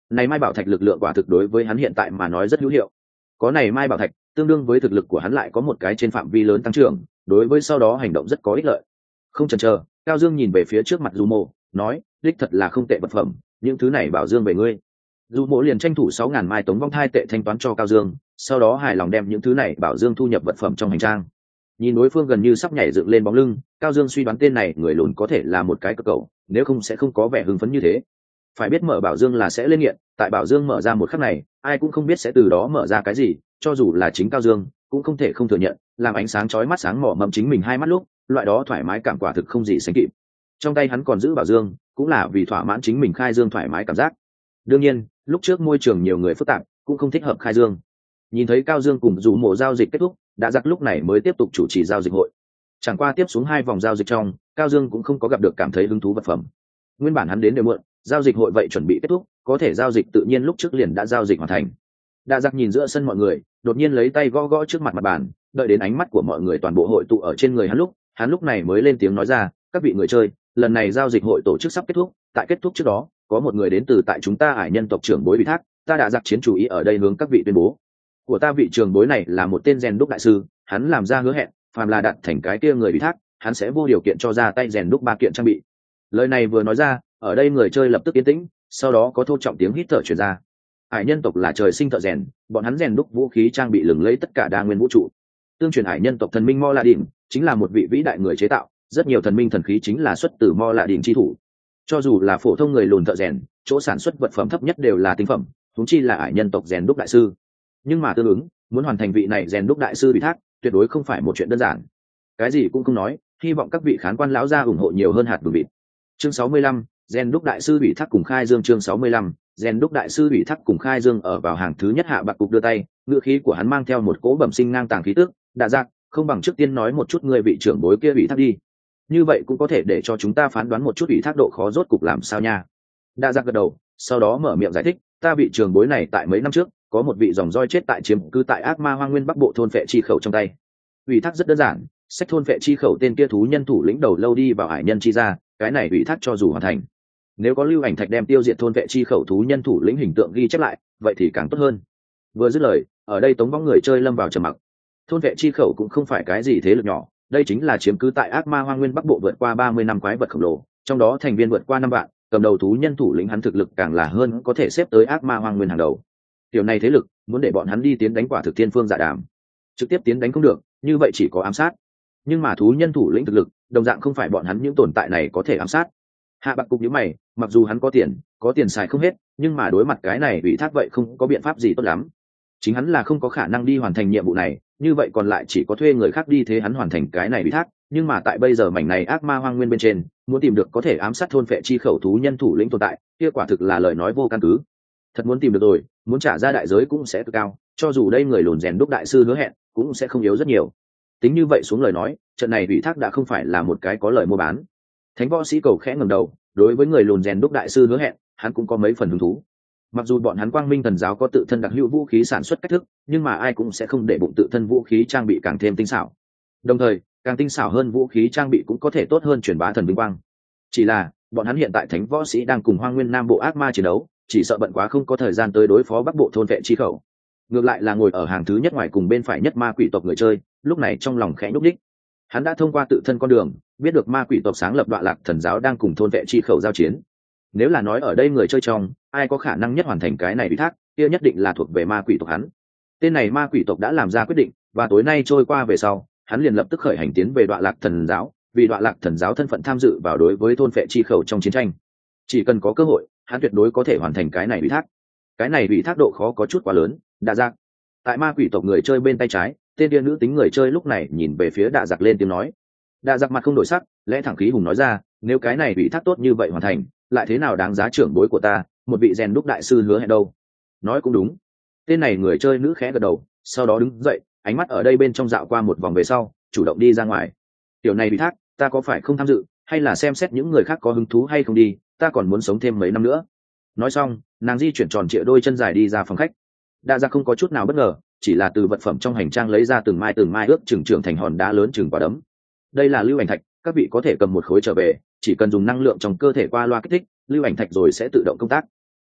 này mai bảo thạch lực lượng quả thực đối với hắn hiện tại mà nói rất hữu hiệu. Có này mai bảo thạch tương đương với thực lực của hắn lại có một cái trên phạm vi lớn tăng trưởng, đối với sau đó hành động rất có ích lợi. Không chần chờ, Cao Dương nhìn về phía trước mặt Du Mộ, nói, đích thật là không tệ vật phẩm, những thứ này bảo Dương về ngươi. Du Mộ liền tranh thủ 6.000 mai tống vong thai tệ thanh toán cho Cao Dương, sau đó hài lòng đem những thứ này bảo Dương thu nhập vật phẩm trong hành trang. Nhìn đối phương gần như sắp nhảy dựng lên bóng lưng, Cao Dương suy đoán tên này người lùn có thể là một cái cơ cầu, nếu không sẽ không có vẻ hưng phấn như thế. Phải biết mở bảo Dương là sẽ lên nghiện, tại bảo Dương mở ra một khắc này, ai cũng không biết sẽ từ đó mở ra cái gì, cho dù là chính Cao Dương cũng không thể không thừa nhận, làm ánh sáng chói mắt sáng mỏ mầm chính mình hai mắt lúc, loại đó thoải mái cảm quả thực không gì sánh kịp. Trong tay hắn còn giữ bảo Dương, cũng là vì thỏa mãn chính mình khai dương thoải mái cảm giác. Đương nhiên, lúc trước môi trường nhiều người phức tạp, cũng không thích hợp khai dương. Nhìn thấy Cao Dương cùng Dụ Mộ giao dịch kết thúc, đã giặc lúc này mới tiếp tục chủ trì giao dịch hội. Chẳng qua tiếp xuống 2 vòng giao dịch trong, Cao Dương cũng không có gặp được cảm thấy hứng thú vật phẩm. Nguyên bản hắn đến đều muộn, giao dịch hội vậy chuẩn bị kết thúc, có thể giao dịch tự nhiên lúc trước liền đã giao dịch hoàn thành. Đã giặc nhìn giữa sân mọi người, đột nhiên lấy tay gõ gõ trước mặt bàn, đợi đến ánh mắt của mọi người toàn bộ hội tụ ở trên người hắn lúc này mới lên tiếng nói ra, các vị người chơi, lần này giao dịch hội tổ chức sắp kết thúc, tại kết thúc trước đó, có một người đến từ tại chúng ta Hải nhân tộc trưởng bối bị thác, ta đã giặc chiến chủ ý ở đây hướng các vị tuyên bố. Của ta vị trưởng bối này là một tên rèn đúc đại sư, hắn làm ra hứa hẹn, phàm là đạt thành cái kia người bị thác, hắn sẽ vô điều kiện cho ra tay rèn đúc 3 kiện trang bị. Lời này vừa nói ra, ở đây người chơi lập tức yên tĩnh, sau đó có thô trọng tiếng hít thở truyền ra. Hải nhân tộc là trời sinh thợ rèn, bọn hắn rèn đúc vũ khí trang bị lừng lẫy tất cả đa nguyên vũ trụ. Tương truyền Hải nhân tộc thần minh Mo La Đỉnh chính là một vị vĩ đại người chế tạo, rất nhiều thần minh thần khí chính là xuất từ Mo La Đỉnh chi thủ. Cho dù là phổ thông người lùn thợ rèn, chỗ sản xuất vật phẩm thấp nhất đều là tinh phẩm, huống chi là Hải nhân tộc rèn đúc đại sư. Nhưng mà tương ứng, muốn hoàn thành vị này rèn đúc đại sư bị thác, tuyệt đối không phải một chuyện đơn giản. Cái gì cũng không nói, hy vọng các vị khán quan lão gia ủng hộ nhiều hơn hạt bừng vịt. Chương 65, rèn đúc đại sư bị thác cùng khai dương. Chương 65, rèn đúc đại sư bị thác cùng khai dương ở vào hàng thứ nhất. Hạ Bạc Cục đưa tay, ngữ khí của hắn mang theo một cỗ bẩm sinh ngang tàng khí tức. Đã giặc, không bằng trước tiên nói một chút người vị trưởng bối kia bị thác đi, như vậy cũng có thể để cho chúng ta phán đoán một chút bị thác độ khó rốt cục làm sao nha. Đã giặc gật đầu, sau đó mở miệng giải thích, ta vị trưởng bối này tại mấy năm trước có một vị dòng roi chết tại chiếm cư tại ác ma hoang nguyên bắc bộ thôn phệ chi khẩu trong tay. Ủy thác rất đơn giản, sách thôn phệ chi khẩu tên kia thú nhân thủ lĩnh đầu lâu đi vào hải nhân chi ra, cái này ủy thác cho dù hoàn thành, nếu có lưu ảnh thạch đem tiêu diệt thôn phệ chi khẩu thú nhân thủ lĩnh hình tượng ghi chép lại, vậy thì càng tốt hơn. Vừa dứt lời, ở đây tống bóng người chơi lâm vào trầm mặc. Thôn phệ chi khẩu cũng không phải cái gì thế lực nhỏ, đây chính là chiếm cứ tại ác ma hoang nguyên bắc bộ vượt qua 30 năm quái vật khổng lồ, trong đó thành viên vượt qua 5 vạn, cầm đầu thú nhân thủ lĩnh hắn thực lực càng là hơn có thể xếp tới ác ma hoang nguyên hàng đầu. Điều này thế lực muốn để bọn hắn đi tiến đánh quả thực thiên phương dạ đàm, trực tiếp tiến đánh không được, như vậy chỉ có ám sát. Nhưng mà thú nhân thủ lĩnh thực lực đồng dạng không phải bọn hắn những tồn tại này có thể ám sát. Hạ Bạc Cục nhíu mày, mặc dù hắn có tiền xài không hết, nhưng mà đối mặt cái này ủy thác vậy không có biện pháp gì tốt lắm. Chính hắn là không có khả năng đi hoàn thành nhiệm vụ này, như vậy còn lại chỉ có thuê người khác đi thế hắn hoàn thành cái này ủy thác. Nhưng mà tại bây giờ mảnh này ác ma hoang nguyên bên trên, muốn tìm được có thể ám sát thôn phệ chi khẩu thú nhân thủ lĩnh tồn tại, kia quả thực là lời nói vô căn cứ. Thật muốn tìm được rồi, muốn trả ra đại giới cũng sẽ cực cao, cho dù đây người lùn rèn đúc đại sư hứa hẹn cũng sẽ không yếu rất nhiều. Tính như vậy xuống lời nói, trận này ủy thác đã không phải là một cái có lời mua bán. Thánh võ sĩ cầu khẽ ngẩng đầu, đối với người lùn rèn đúc đại sư hứa hẹn, hắn cũng có mấy phần hứng thú. Mặc dù bọn hắn Quang Minh Thần giáo có tự thân đặc hữu vũ khí sản xuất cách thức, nhưng mà ai cũng sẽ không để bụng tự thân vũ khí trang bị càng thêm tinh xảo. Đồng thời, càng tinh xảo hơn vũ khí trang bị cũng có thể tốt hơn truyền bá thần vinh quang. Chỉ là, bọn hắn hiện tại Thánh võ sĩ đang cùng Hoang Nguyên Nam bộ ác ma chiến đấu, chỉ sợ bận quá không có thời gian tới đối phó Bắc bộ thôn vệ chi khẩu. Ngược lại là ngồi ở hàng thứ nhất ngoài cùng bên phải nhất ma quỷ tộc người chơi, lúc này trong lòng khẽ nhúc nhích. Hắn đã thông qua tự thân con đường, biết được ma quỷ tộc sáng lập Đoạ Lạc Thần giáo đang cùng thôn vệ chi khẩu giao chiến. Nếu là nói ở đây người chơi trong, ai có khả năng nhất hoàn thành cái này ủy thác, kia nhất định là thuộc về ma quỷ tộc hắn. Tên này ma quỷ tộc đã làm ra quyết định, và tối nay trôi qua về sau, hắn liền lập tức khởi hành tiến về Đoạ Lạc Thần giáo, vì Đoạ Lạc Thần giáo thân phận tham dự vào đối với thôn vệ chi khẩu trong chiến tranh. Chỉ cần có cơ hội, hắn tuyệt đối có thể hoàn thành cái này ủy thác. Cái này ủy thác độ khó có chút quá lớn. Đạ Giặc, tại ma quỷ tộc người chơi bên tay trái, tên điên nữ tính người chơi lúc này nhìn về phía Đạ Giặc lên tiếng nói. Đạ Giặc mặt không đổi sắc, lẽ thẳng khí hùng nói ra, nếu cái này ủy thác tốt như vậy hoàn thành, lại thế nào đáng giá trưởng bối của ta, một vị rèn đúc đại sư hứa hẹn đâu. Nói cũng đúng. Tên này người chơi nữ khẽ gật đầu, sau đó đứng dậy, ánh mắt ở đây bên trong dạo qua một vòng về sau, chủ động đi ra ngoài. Tiểu này ủy thác, ta có phải không tham dự, hay là xem xét những người khác có hứng thú hay không đi, ta còn muốn sống thêm mấy năm nữa. Nói xong, nàng di chuyển tròn trịa đôi chân dài đi ra phòng khách. Đa Giặc không có chút nào bất ngờ, chỉ là từ vật phẩm trong hành trang lấy ra từng mai ước chừng trưởng thành hòn đá lớn chừng quả đấm. Đây là lưu ảnh thạch, các vị có thể cầm một khối trở về, chỉ cần dùng năng lượng trong cơ thể qua loa kích thích, lưu ảnh thạch rồi sẽ tự động công tác.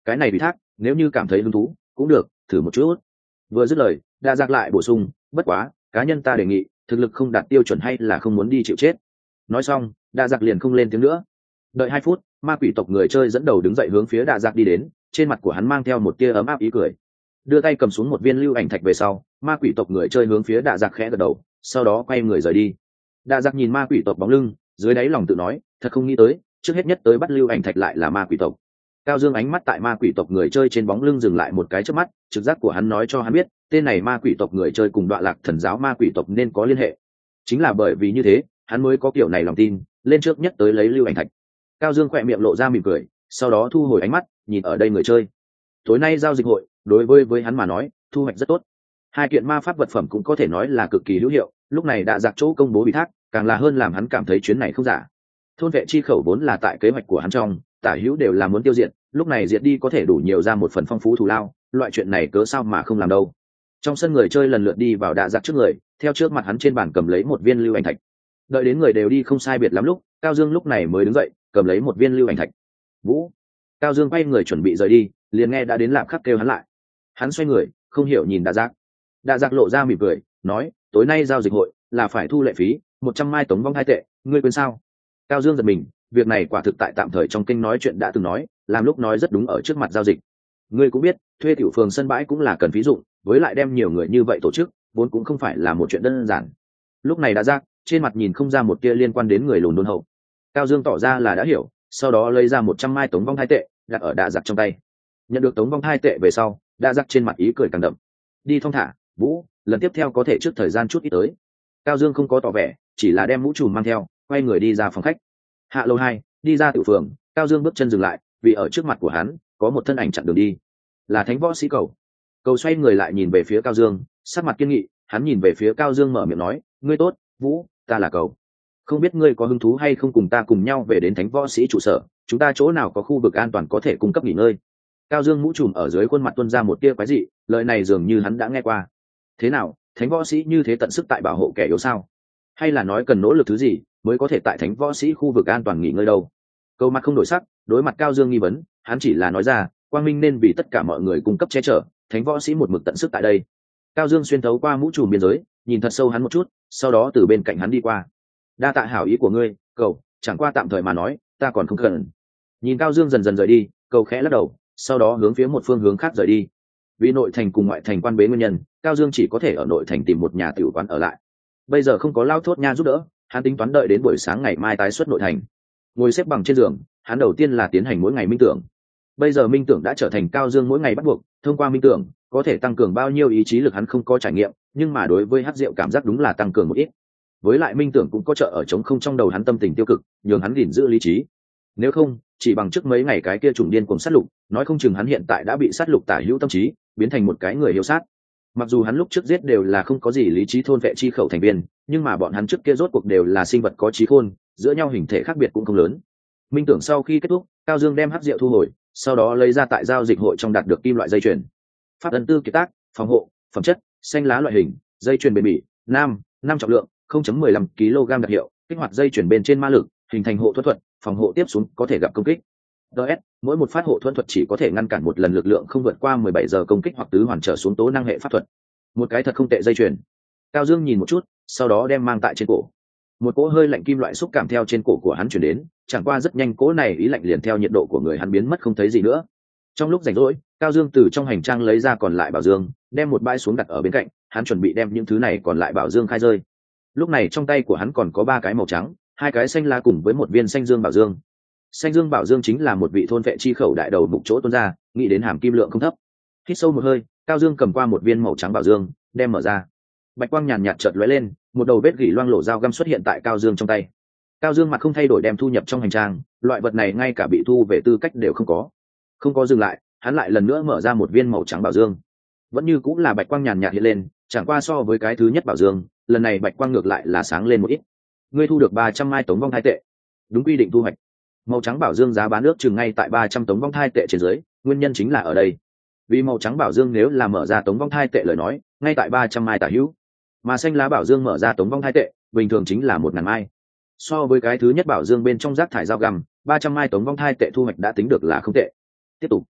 cái này ủy thác nếu như cảm thấy hứng thú cũng được thử một chút. Vừa dứt lời đa giác lại bổ sung, bất quá cá nhân ta đề nghị thực lực không đạt tiêu chuẩn hay là không muốn đi chịu chết. Nói xong đa giác liền không lên tiếng nữa. Đợi 2 phút, ma quỷ tộc người chơi dẫn đầu đứng dậy hướng phía đa giác đi đến, trên mặt của hắn mang theo một tia ấm áp ý cười. Đưa tay cầm xuống một viên lưu ảnh thạch về sau, ma quỷ tộc người chơi hướng phía đa giác khẽ gật đầu, sau đó quay người rời đi. Đa giác nhìn ma quỷ tộc bóng lưng, dưới đáy lòng tự nói, thật không nghĩ tới, trước hết nhất tới bắt lưu ảnh thạch lại là ma quỷ tộc. Cao Dương ánh mắt tại ma quỷ tộc người chơi trên bóng lưng dừng lại một cái chớp mắt, trực giác của hắn nói cho hắn biết, tên này ma quỷ tộc người chơi cùng Đoạ Lạc Thần giáo ma quỷ tộc nên có liên hệ. Chính là bởi vì như thế, hắn mới có kiểu này lòng tin, lên trước nhất tới lấy lưu ảnh thạch. Cao Dương khỏe miệng lộ ra mỉm cười, sau đó thu hồi ánh mắt, nhìn ở đây người chơi. Tối nay giao dịch hội, đối với hắn mà nói, thu hoạch rất tốt. 2 kiện ma pháp vật phẩm cũng có thể nói là cực kỳ hữu hiệu, lúc này đã giặc chỗ công bố bị thác, càng là hơn làm hắn cảm thấy chuyến này không giả. Thôn vệ chi khẩu vốn là tại kế hoạch của hắn trong, tả hữu đều là muốn tiêu diệt, lúc này diệt đi có thể đủ nhiều ra một phần phong phú thù lao, loại chuyện này cớ sao mà không làm đâu. Trong sân người chơi lần lượt đi vào đạ giặc trước người, theo trước mặt hắn trên bàn cầm lấy một viên lưu ảnh thạch. Đợi đến người đều đi không sai biệt lắm lúc, Cao Dương lúc này mới đứng dậy, cầm lấy một viên lưu ảnh thạch. Vũ. Cao Dương quay người chuẩn bị rời đi, liền nghe đã đến Lạp Khắc kêu hắn lại. Hắn xoay người, không hiểu nhìn đạ giặc. Đạ giặc lộ ra mỉm cười, nói, tối nay giao dịch hội là phải thu lệ phí 100 mai tống vong 2 tệ, ngươi quên sao? Cao Dương giật mình, việc này quả thực tại tạm thời trong kinh nói chuyện đã từng nói, làm lúc nói rất đúng ở trước mặt giao dịch. Ngươi cũng biết, thuê tiểu phường sân bãi cũng là cần phí dụng, với lại đem nhiều người như vậy tổ chức, vốn cũng không phải là một chuyện đơn giản. Lúc này đã giác, trên mặt nhìn không ra một tia liên quan đến người lùn đôn hậu. Cao Dương tỏ ra là đã hiểu, sau đó lấy ra 100 mai tống vong 2 tệ, đặt ở đạ giặc trong tay. Nhận được tống vong 2 tệ về sau, đạ giặc trên mặt ý cười càng đậm. Đi thong thả, Vũ, lần tiếp theo có thể trước thời gian chút ít tới. Cao Dương không có tỏ vẻ, chỉ là đem mũ trùm mang theo, quay người đi ra phòng khách. Hạ lầu 2, đi ra tiểu phường, Cao Dương bước chân dừng lại, vì ở trước mặt của hắn có một thân ảnh chặn đường đi, là thánh võ sĩ Cầu. Cầu xoay người lại nhìn về phía Cao Dương, sắc mặt kiên nghị, hắn nhìn về phía Cao Dương mở miệng nói, ngươi tốt, Vũ, ta là Cầu. Không biết ngươi có hứng thú hay không cùng ta cùng nhau về đến thánh võ sĩ trụ sở, chúng ta chỗ nào có khu vực an toàn có thể cung cấp nghỉ ngơi. Cao Dương mũ trùm ở dưới khuôn mặt tuôn ra một tia quái dị, lời này dường như hắn đã nghe qua. Thế nào, thánh võ sĩ như thế tận sức tại bảo hộ kẻ yếu sao? Hay là nói cần nỗ lực thứ gì mới có thể tại thánh võ sĩ khu vực an toàn nghỉ ngơi đâu? Câu mặt không đổi sắc, đối mặt Cao Dương nghi vấn, hắn chỉ là nói ra, quang minh nên vì tất cả mọi người cung cấp che chở, thánh võ sĩ một mực tận sức tại đây. Cao Dương xuyên thấu qua mũ trùm biên giới, nhìn thật sâu hắn một chút, sau đó từ bên cạnh hắn đi qua. Đa tạ hảo ý của ngươi, Cầu, chẳng qua tạm thời mà nói, ta còn không cần. Nhìn Cao Dương dần dần rời đi, Cầu khẽ lắc đầu, sau đó hướng phía một phương hướng khác rời đi. Vì nội thành cùng ngoại thành quan bế nguyên nhân, Cao Dương chỉ có thể ở nội thành tìm một nhà tiểu quán ở lại. Bây giờ không có Lao Thốt Nha giúp đỡ, hắn tính toán đợi đến buổi sáng ngày mai tái xuất nội thành. Ngồi xếp bằng trên giường, hắn đầu tiên là tiến hành mỗi ngày minh tưởng. Bây giờ minh tưởng đã trở thành Cao Dương mỗi ngày bắt buộc, thông qua minh tưởng có thể tăng cường bao nhiêu ý chí lực hắn không có trải nghiệm, nhưng mà đối với hắc rượu cảm giác đúng là tăng cường một ít. Với lại minh tưởng cũng có trợ ở trống không trong đầu hắn tâm tình tiêu cực, nhường hắn gìn giữ lý trí. Nếu không, chỉ bằng trước mấy ngày cái kia trùng điên cuồng sát lục, nói không chừng hắn hiện tại đã bị sát lục tả hữu tâm trí, biến thành một cái người hiếu sát. Mặc dù hắn lúc trước giết đều là không có gì lý trí thôn vệ chi khẩu thành viên, nhưng mà bọn hắn trước kia rốt cuộc đều là sinh vật có trí khôn, giữa nhau hình thể khác biệt cũng không lớn. Minh tưởng sau khi kết thúc, Cao Dương đem hắc rượu thu hồi, sau đó lấy ra tại giao dịch hội trong đạt được kim loại dây chuyền. Pháp ấn tư kiệt tác, phòng hộ, phẩm chất, xanh lá loại hình, dây chuyền bền bỉ, nam trọng lượng, 0.15 kg đặc hiệu, kích hoạt dây chuyền bên trên ma lực, hình thành hộ thuẫn thuật, phòng hộ tiếp xuống có thể gặp công kích. DS, mỗi một phát hộ thuẫn thuật chỉ có thể ngăn cản một lần lực lượng không vượt qua 17 giờ công kích hoặc tứ hoàn trở xuống tố năng hệ pháp thuật. Một cái thật không tệ dây chuyền. Cao Dương nhìn một chút, sau đó đem mang tại trên cổ. Một cỗ hơi lạnh kim loại xúc cảm theo trên cổ của hắn chuyển đến, chẳng qua rất nhanh cỗ này ý lạnh liền theo nhiệt độ của người hắn biến mất không thấy gì nữa. Trong lúc rảnh rỗi, Cao Dương từ trong hành trang lấy ra còn lại bảo dương, đem một bãi xuống đặt ở bên cạnh, hắn chuẩn bị đem những thứ này còn lại bảo dương khai rơi. Lúc này trong tay của hắn còn có 3 cái màu trắng, 2 cái xanh lá cùng với một viên xanh dương bảo dương. Xanh dương bảo dương chính là một vị thôn vệ chi khẩu đại đầu mục chỗ tuôn ra, nghĩ đến hàm kim lượng không thấp. Hít sâu một hơi, Cao Dương cầm qua một viên màu trắng bảo dương, đem mở ra. Bạch quang nhàn nhạt chợt lóe lên, một đầu vết gỉ loang lổ dao găm xuất hiện tại Cao Dương trong tay. Cao Dương mặt không thay đổi đem thu nhập trong hành trang, loại vật này ngay cả bị thu về tư cách đều không có. Không có dừng lại, hắn lại lần nữa mở ra một viên màu trắng bảo dương. Vẫn như cũng là bạch quang nhàn nhạt hiện lên, chẳng qua so với cái thứ nhất bảo dương, lần này bạch quang ngược lại là sáng lên một ít. Ngươi thu được 300 mai tống vong 2 tệ. Đúng quy định thu hoạch. Màu trắng bảo dương giá bán ước chừng ngay tại 300 tống vong 2 tệ trên dưới, nguyên nhân chính là ở đây. Vì màu trắng bảo dương nếu là mở ra tống vong 2 tệ lời nói, ngay tại 300 mai tả hữu, mà xanh lá bảo dương mở ra tống vong 2 tệ, bình thường chính là 1000 mai. So với cái thứ nhất bảo dương bên trong rác thải dao găm, 300 mai tống vong 2 tệ thu hoạch đã tính được là không tệ. Tiếp tục.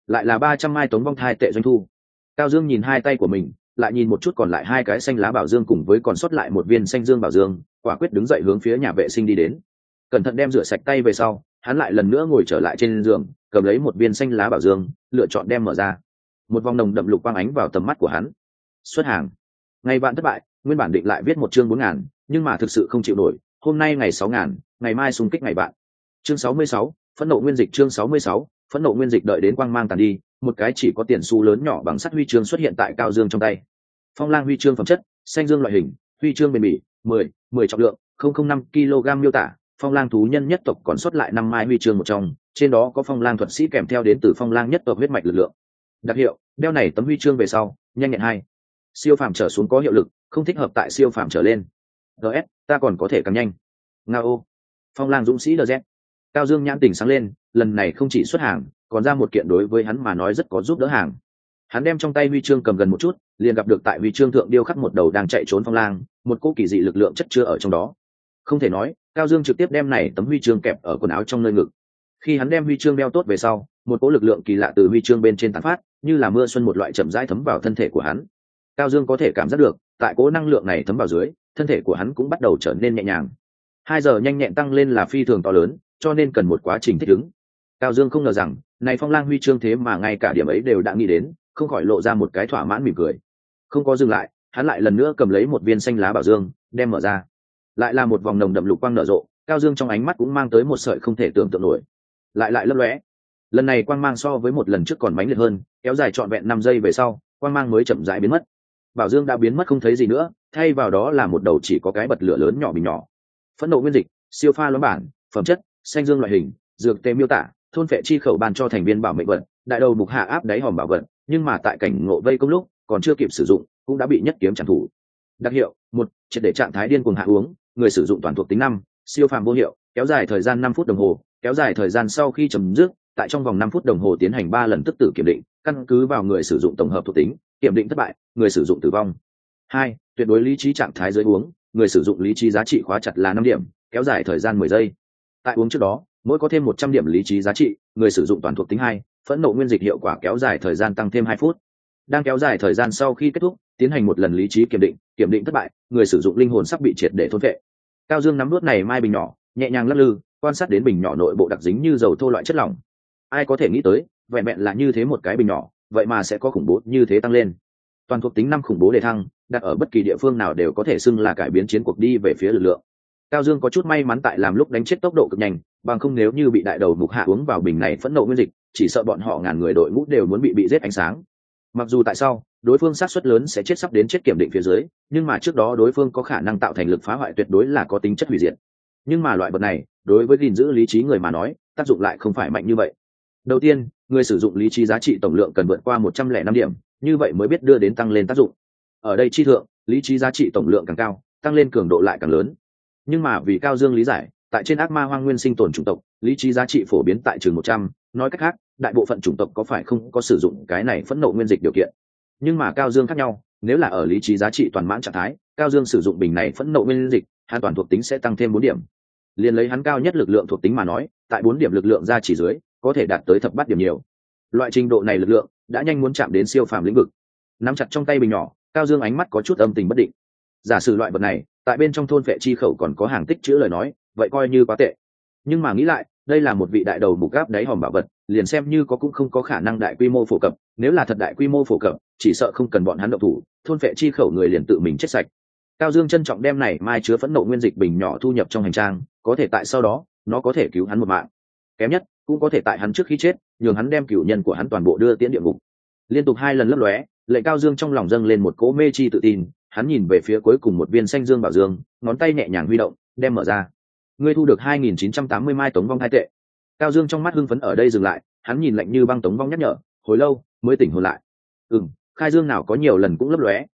lại là 300 mai tống vong thai tệ doanh thu. Cao Dương nhìn hai tay của mình, lại nhìn một chút còn lại hai cái xanh lá bảo dương cùng với còn sót lại một viên xanh dương bảo dương, quả quyết đứng dậy hướng phía nhà vệ sinh đi đến. Cẩn thận đem rửa sạch tay về sau, hắn lại lần nữa ngồi trở lại trên giường, cầm lấy một viên xanh lá bảo dương, lựa chọn đem mở ra. Một vòng nồng đậm lục quang ánh vào tầm mắt của hắn. Xuất hàng. Ngày bạn thất bại, nguyên bản định lại viết một chương 4.000, nhưng mà thực sự không chịu nổi, hôm nay ngày 6.000, ngày mai xung kích ngày bạn. Chương 66, phẫn nộ nguyên dịch. Chương 66, phẫn nộ nguyên dịch. Đợi đến quang mang tàn đi, một cái chỉ có tiền xu lớn nhỏ bằng sắt huy chương xuất hiện tại Cao Dương trong tay. Phong lang huy chương phẩm chất, xanh dương loại hình, huy chương bền bỉ, 10 trọng lượng, 005 kg miêu tả, phong lang thú nhân nhất tộc còn sót lại 5 mai huy chương một trong, trên đó có phong lang thuật sĩ kèm theo đến từ phong lang nhất tộc huyết mạch lực lượng. Đặc hiệu, đeo này tấm huy chương về sau, nhanh nhẹn 2. Siêu phàm trở xuống có hiệu lực, không thích hợp tại siêu phàm trở lên. DS, ta còn có thể càng nhanh. Ngao. Phong lang dũng sĩ DZ. Cao Dương nhãn tỉnh sáng lên, lần này không chỉ xuất hàng, còn ra một kiện đối với hắn mà nói rất có giúp đỡ hàng. Hắn đem trong tay huy chương cầm gần một chút, liền gặp được tại huy chương thượng điêu khắc một đầu đang chạy trốn phong lang, một cỗ kỳ dị lực lượng chất chứa ở trong đó. Không thể nói, Cao Dương trực tiếp đem này tấm huy chương kẹp ở quần áo trong nơi ngực. Khi hắn đem huy chương đeo tốt về sau, một cỗ lực lượng kỳ lạ từ huy chương bên trên tán phát, như là mưa xuân một loại chậm rãi thấm vào thân thể của hắn. Cao Dương có thể cảm giác được, tại cỗ năng lượng này thấm vào dưới, thân thể của hắn cũng bắt đầu trở nên nhẹ nhàng. 2 giờ nhanh nhẹn tăng lên là phi thường to lớn, cho nên cần một quá trình thích ứng. Cao Dương không ngờ rằng, này phong lang huy chương thế mà ngay cả điểm ấy đều đã nghĩ đến, không khỏi lộ ra một cái thỏa mãn mỉm cười. Không có dừng lại, hắn lại lần nữa cầm lấy một viên xanh lá bảo dương, đem mở ra. Lại là một vòng nồng đậm lục quang nở rộ, Cao Dương trong ánh mắt cũng mang tới một sợi không thể tưởng tượng nổi. Lại lấp lóe. Lần này quang mang so với một lần trước còn mãnh liệt hơn, kéo dài trọn vẹn 5 giây về sau, quang mang mới chậm rãi biến mất. Bảo dương đã biến mất không thấy gì nữa, thay vào đó là một đầu chỉ có cái bật lửa lớn nhỏ bình nhỏ. Phẫn nộ nguyên dịch, siêu pha loãng bản, phẩm chất, xanh dương loại hình, dược tê miêu tả, thôn phệ chi khẩu ban cho thành viên bảo mệnh vật, đại đầu mục hạ áp đáy hòm bảo vật, nhưng mà tại cảnh ngộ vây công lúc, còn chưa kịp sử dụng, cũng đã bị nhất kiếm chặn thủ. Đặc hiệu, 1, triệt để trạng thái điên cuồng hạ uống, người sử dụng toàn thuộc tính 5, siêu phàm vô hiệu, kéo dài thời gian 5 phút đồng hồ, kéo dài thời gian sau khi chấm dứt, tại trong vòng 5 phút đồng hồ tiến hành 3 lần tức tử kiểm định, căn cứ vào người sử dụng tổng hợp thuộc tính, kiểm định thất bại, người sử dụng tử vong. 2, tuyệt đối lý trí trạng thái dưới uống, người sử dụng lý trí giá trị khóa chặt là 5 điểm, kéo dài thời gian 10 giây. Tại uống trước đó, mỗi có thêm 100 điểm lý trí giá trị, người sử dụng toàn thuộc tính 2, phẫn nộ nguyên dịch hiệu quả kéo dài thời gian tăng thêm 2 phút. Đang kéo dài thời gian sau khi kết thúc, tiến hành một lần lý trí kiểm định thất bại, người sử dụng linh hồn sắp bị triệt để thôn phệ. Cao Dương nắm nuốt này mai bình nhỏ, nhẹ nhàng lắc lư, quan sát đến bình nhỏ nội bộ đặc dính như dầu thô loại chất lỏng. Ai có thể nghĩ tới, vẹn vẹn là như thế một cái bình nhỏ, vậy mà sẽ có khủng bố như thế tăng lên. Toàn thuộc tính 5 khủng bố đề thăng, đặt ở bất kỳ địa phương nào đều có thể xưng là cải biến chiến cuộc đi về phía lực lượng. Cao Dương có chút may mắn tại làm lúc đánh chết tốc độ cực nhanh, bằng không nếu như bị đại đầu mục hạ uống vào bình này phẫn nộ nguyên dịch, chỉ sợ bọn họ ngàn người đội ngũ đều muốn bị giết ánh sáng. Mặc dù tại sao đối phương sát suất lớn sẽ chết sắp đến chết kiểm định phía dưới, nhưng mà trước đó đối phương có khả năng tạo thành lực phá hoại tuyệt đối là có tính chất hủy diệt. Nhưng mà loại vật này, đối với gìn giữ lý trí người mà nói, tác dụng lại không phải mạnh như vậy. Đầu tiên, người sử dụng lý trí giá trị tổng lượng cần vượt qua 105 điểm, như vậy mới biết đưa đến tăng lên tác dụng. Ở đây chi thượng, lý trí giá trị tổng lượng càng cao, tăng lên cường độ lại càng lớn. Nhưng mà vì Cao Dương lý giải, tại trên ác ma hoang nguyên sinh tồn chủng tộc, lý trí giá trị phổ biến tại chừng 100, nói cách khác, đại bộ phận chủng tộc có phải không có sử dụng cái này phẫn nộ nguyên dịch điều kiện. Nhưng mà Cao Dương khác nhau, nếu là ở lý trí giá trị toàn mãn trạng thái, Cao Dương sử dụng bình này phẫn nộ nguyên dịch, hắn toàn thuộc tính sẽ tăng thêm 4 điểm. Liên lấy hắn cao nhất lực lượng thuộc tính mà nói, tại 4 điểm lực lượng ra chỉ dưới, có thể đạt tới thập bát điểm nhiều. Loại trình độ này lực lượng đã nhanh muốn chạm đến siêu phàm lĩnh vực. Nắm chặt trong tay bình nhỏ, Cao Dương ánh mắt có chút âm tình bất định. Giả sử loại vật này tại bên trong thôn phệ chi khẩu còn có hàng tích chữ lời nói, vậy coi như quá tệ. Nhưng mà nghĩ lại, đây là một vị đại đầu mục gáp đáy hòm bảo vật, liền xem như có cũng không có khả năng đại quy mô phổ cập. Nếu là thật đại quy mô phổ cập, chỉ sợ không cần bọn hắn động thủ, thôn phệ chi khẩu người liền tự mình chết sạch. Cao Dương trân trọng đem này mai chứa phẫn nộ nguyên dịch bình nhỏ thu nhập trong hành trang, có thể tại sau đó nó có thể cứu hắn một mạng, kém nhất cũng có thể tại hắn trước khi chết nhường hắn đem cửu nhân của hắn toàn bộ đưa tiễn địa ngục. Liên tục 2 lần lấp lóe, lệnh Cao Dương trong lòng dâng lên một cỗ mê chi tự tin. Hắn nhìn về phía cuối cùng một viên xanh dương bảo dương, ngón tay nhẹ nhàng huy động, đem mở ra. Ngươi thu được 2.980 mai tống vong 2 tệ. Cao Dương trong mắt hưng phấn ở đây dừng lại, hắn nhìn lạnh như băng tống vong nhắc nhở, hồi lâu mới tỉnh hồn lại. Khai Dương nào có nhiều lần cũng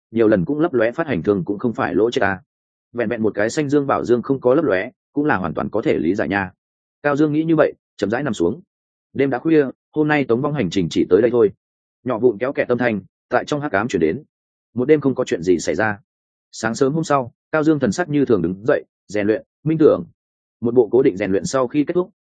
lấp lóe phát hành thường cũng không phải lỗ chết ta. Vẹn vẹn một cái xanh dương bảo dương không có lấp lóe, cũng là hoàn toàn có thể lý giải nha. Cao Dương nghĩ như vậy, chậm rãi nằm xuống. Đêm đã khuya, hôm nay tống vong hành trình chỉ tới đây thôi. Nhỏ vụn kéo kẹt tâm thanh tại trong hắc ám chuyển đến. Một đêm không có chuyện gì xảy ra. Sáng sớm hôm sau, Cao Dương thần sắc như thường đứng dậy, rèn luyện, minh tưởng. Một bộ cố định rèn luyện sau khi kết thúc,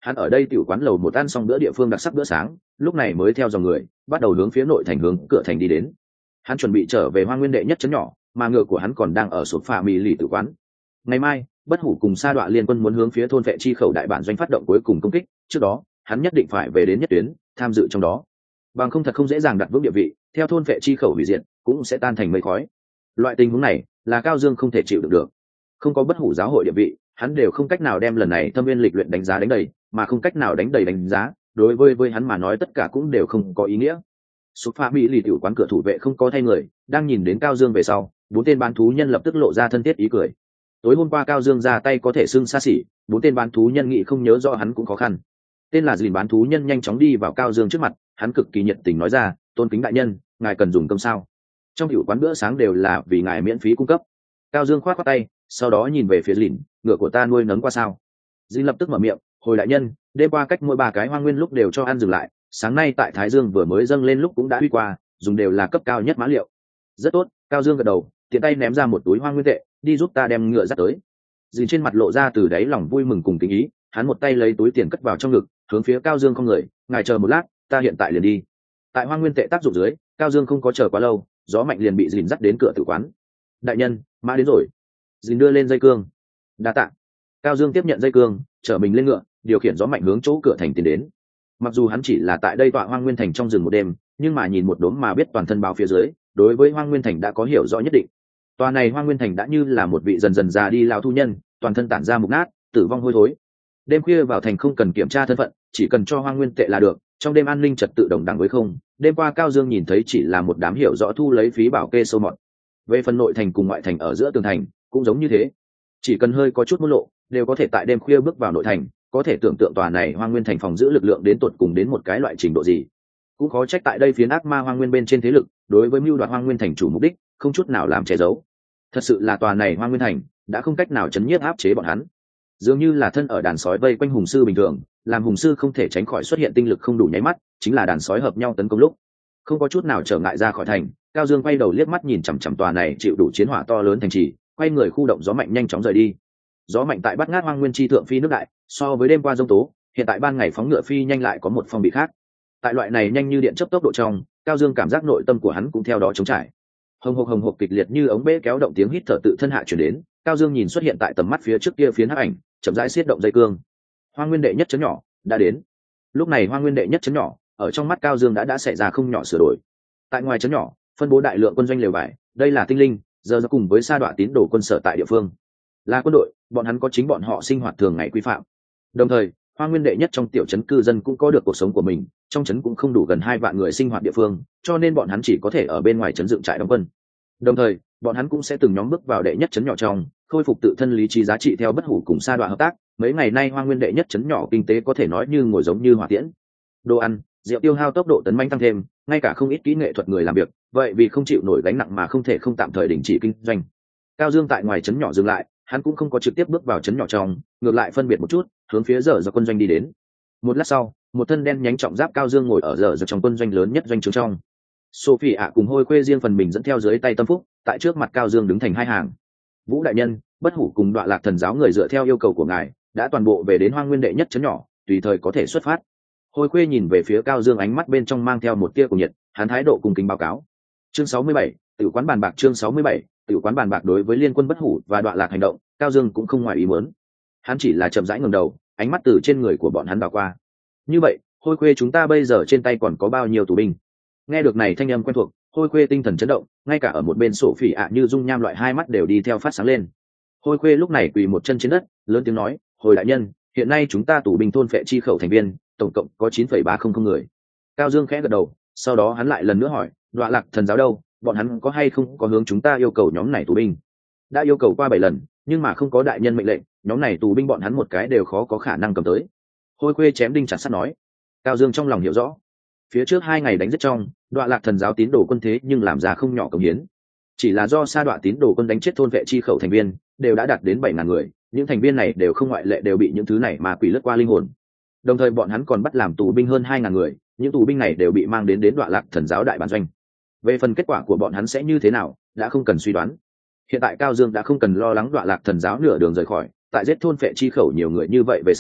hắn ở đây tiểu quán lầu một ăn xong bữa địa phương đặc sắc bữa sáng, lúc này mới theo dòng người bắt đầu hướng phía nội thành hướng cửa thành đi đến. Hắn chuẩn bị trở về Hoang Nguyên đệ nhất trấn nhỏ, mà ngựa của hắn còn đang ở sột phà mì lì tử quán. Ngày mai, Bất Hủ cùng Sa Đoạ liên quân muốn hướng phía thôn vệ chi khẩu đại bản doanh phát động cuối cùng công kích, trước đó hắn nhất định phải về đến nhất tuyến tham dự trong đó, bằng không thật không dễ dàng đặt vững địa vị, theo thôn vệ chi khẩu hủy diệt cũng sẽ tan thành mây khói. Loại tình huống này là Cao Dương không thể chịu đựng được. Không có Bất Hủ giáo hội địa vị, hắn đều không cách nào đem lần này thâm viên lịch luyện đánh giá đánh đầy, mà không cách nào đánh đầy đánh giá, đối với hắn mà nói tất cả cũng đều không có ý nghĩa. Súp pha mỹ lì tiểu quán cửa thủ vệ không có thay người, đang nhìn đến Cao Dương về sau, bốn tên bán thú nhân lập tức lộ ra thân thiết ý cười. Tối hôm qua Cao Dương ra tay có thể xưng xa xỉ, bốn tên bán thú nhân nghĩ không nhớ rõ hắn cũng khó khăn. Tên là Dìn bán thú nhân nhanh chóng đi vào Cao Dương trước mặt, hắn cực kỳ nhiệt tình nói ra, tôn kính đại nhân, ngài cần dùng cơm sao? Trong tiểu quán bữa sáng đều là vì ngài miễn phí cung cấp. Cao Dương khoát khoát tay, sau đó nhìn về phía Dìn, ngựa của ta nuôi nấng qua sao? Dìn lập tức mở miệng, hồi đại nhân, đêm qua cách mỗi 3 cái hoang nguyên lúc đều cho ăn dừng lại, sáng nay tại Thái Dương vừa mới dâng lên lúc cũng đã huy qua, dùng đều là cấp cao nhất mã liệu. Rất tốt. Cao Dương gật đầu, tiện tay ném ra một túi hoang nguyên tệ, đi giúp ta đem ngựa dắt tới. Dìn trên mặt lộ ra từ đáy lòng vui mừng cùng kính ý, hắn một tay lấy túi tiền cất vào trong ngực, hướng phía Cao Dương không người, ngài chờ một lát, ta hiện tại liền đi. Tại hoang nguyên tệ tác dụng dưới, Cao Dương không có chờ quá lâu, gió mạnh liền bị Dìn dắt đến cửa tử quán. Đại nhân, mã đến rồi. Dìn đưa lên dây cương. Đa tạ. Cao Dương tiếp nhận dây cương, chở mình lên ngựa, điều khiển gió mạnh hướng chỗ cửa thành tiến đến. Mặc dù hắn chỉ là tại đây tọa hoang nguyên thành trong rừng một đêm, nhưng mà nhìn một đốm mà biết toàn thân báo phía dưới, đối với hoang nguyên thành đã có hiểu rõ nhất định. Tòa này hoang nguyên thành đã như là một vị dần dần già đi lao thu nhân, toàn thân tản ra mục nát, tử vong hôi thối. Đêm khuya vào thành không cần kiểm tra thân phận, chỉ cần cho hoang nguyên tệ là được, trong đêm an ninh trật tự đồng đẳng với không. Đêm qua Cao Dương nhìn thấy chỉ là một đám hiểu rõ thu lấy phí bảo kê sâu mọt. Về phần nội thành cùng ngoại thành ở giữa tường thành cũng giống như thế, chỉ cần hơi có chút môn lộ đều có thể tại đêm khuya bước vào nội thành. Có thể tưởng tượng tòa này hoang nguyên thành phòng giữ lực lượng đến tột cùng đến một cái loại trình độ gì. Cũng khó trách tại đây phiến ác ma hoang nguyên bên trên thế lực đối với mưu đoạt hoang nguyên thành chủ mục đích không chút nào làm che giấu. Thật sự là tòa này hoang nguyên thành đã không cách nào chấn nhiếp áp chế bọn hắn, dường như là thân ở đàn sói vây quanh hùng sư bình thường, làm hùng sư không thể tránh khỏi xuất hiện tinh lực không đủ nháy mắt, chính là đàn sói hợp nhau tấn công lúc không có chút nào trở ngại ra khỏi thành. Cao Dương quay đầu liếc mắt nhìn chằm chằm tòa này chịu đủ chiến hỏa to lớn thành trì, quay người khu động gió mạnh nhanh chóng rời đi. Gió mạnh tại Bát Ngát hoang nguyên chi thượng phi nước đại, so với đêm qua giông tố, hiện tại ban ngày phóng ngựa phi nhanh lại có một phong bị khác. Tại loại này nhanh như điện chớp tốc độ trong, Cao Dương cảm giác nội tâm của hắn cũng theo đó chống trải. Hồng hộc kịch liệt như ống bể kéo động tiếng hít thở tự thân hạ chuyển đến. Cao Dương nhìn xuất hiện tại tầm mắt phía trước kia phiến hắc ảnh, chậm rãi siết động dây cương. Hoang nguyên đệ nhất trấn nhỏ đã đến. Lúc này hoang nguyên đệ nhất trấn nhỏ ở trong mắt Cao Dương đã xảy ra không nhỏ sửa đổi. Tại ngoài trấn nhỏ phân bố đại lượng quân doanh lều vải, đây là tinh linh giờ ra cùng với sa đọa tín đồ quân sở tại địa phương, là quân đội, bọn hắn có chính bọn họ sinh hoạt thường ngày quy phạm. Đồng thời hoang nguyên đệ nhất trong tiểu trấn cư dân cũng có được cuộc sống của mình, trong trấn cũng không đủ gần 2 vạn người sinh hoạt địa phương, cho nên bọn hắn chỉ có thể ở bên ngoài trấn dựng trại đóng quân. Đồng thời bọn hắn cũng sẽ từng nhóm bước vào đệ nhất trấn nhỏ trong, khôi phục tự thân lý trí giá trị theo Bất Hủ cùng sa đọa hợp tác. Mấy ngày nay hoang nguyên đệ nhất trấn nhỏ kinh tế có thể nói như ngồi giống như hỏa tiễn, đồ ăn rượu tiêu hao tốc độ tấn manh tăng thêm, ngay cả không ít kỹ nghệ thuật người làm việc vậy vì không chịu nổi gánh nặng mà không thể không tạm thời đình chỉ kinh doanh. Cao Dương tại ngoài trấn nhỏ dừng lại, hắn cũng không có trực tiếp bước vào trấn nhỏ trong, ngược lại phân biệt một chút hướng phía giờ quân doanh đi đến. Một lát sau, một thân đen nhánh trọng giáp Cao Dương ngồi ở giờ trong quân doanh lớn nhất doanh trướng trong. Sophie ạ cùng Hôi Khuê riêng phần mình dẫn theo dưới tay tâm phúc, tại trước mặt Cao Dương đứng thành 2 hàng. Vũ đại nhân, Bất Hủ cùng Đoạ Lạc thần giáo người dựa theo yêu cầu của ngài đã toàn bộ về đến hoang nguyên đệ nhất trấn nhỏ, tùy thời có thể xuất phát. Hôi Khuê nhìn về phía Cao Dương, ánh mắt bên trong mang theo một tia cùng nhiệt, hắn thái độ cung kính báo cáo. Chương 67, tiểu quán bàn bạc. Chương 67, tiểu quán bàn bạc. Đối với liên quân Bất Hủ và Đoạ Lạc hành động, Cao Dương cũng không ngoài ý muốn. Hắn chỉ là chậm rãi ngẩng đầu, ánh mắt từ trên người của bọn hắn đảo qua. Như vậy, Hôi Khuê, chúng ta bây giờ trên tay còn có bao nhiêu tù binh? Nghe được này thanh âm quen thuộc, Hôi Khuê tinh thần chấn động, ngay cả ở một bên Sophie ạ như dung nham loại 2 mắt đều đi theo phát sáng lên. Hôi Khuê lúc này quỳ một chân trên đất, lớn tiếng nói, hồi đại nhân, hiện nay chúng ta tù binh thôn phệ chi khẩu thành viên tổng cộng có 9,300 người. Cao Dương khẽ gật đầu, sau đó hắn lại lần nữa hỏi, Đoạ Lạc thần giáo đâu, bọn hắn có hay không có hướng chúng ta yêu cầu nhóm này tù binh? Đã yêu cầu qua 7 lần, nhưng mà không có đại nhân mệnh lệnh, nhóm này tù binh bọn hắn một cái đều khó có khả năng cầm tới. Hôi Khuê chém đinh chặt sắt nói. Cao Dương trong lòng hiểu rõ, phía trước 2 ngày đánh giết trong, Đoạ Lạc thần giáo tín đồ quân thế nhưng làm ra không nhỏ công hiến. Chỉ là do sa đọa tín đồ quân đánh chết thôn vệ chi khẩu thành viên đều đã đạt đến 7.000 người, những thành viên này đều không ngoại lệ đều bị những thứ này mà quỷ lướt qua linh hồn. Đồng thời bọn hắn còn bắt làm tù binh hơn 2.000 người, những tù binh này đều bị mang đến Đoạ Lạc thần giáo đại bản doanh. Về phần kết quả của bọn hắn sẽ như thế nào đã không cần suy đoán. Hiện tại Cao Dương đã không cần lo lắng Đoạ Lạc thần giáo nửa đường rời khỏi, tại giết thôn vệ chi khẩu nhiều người như vậy về sau,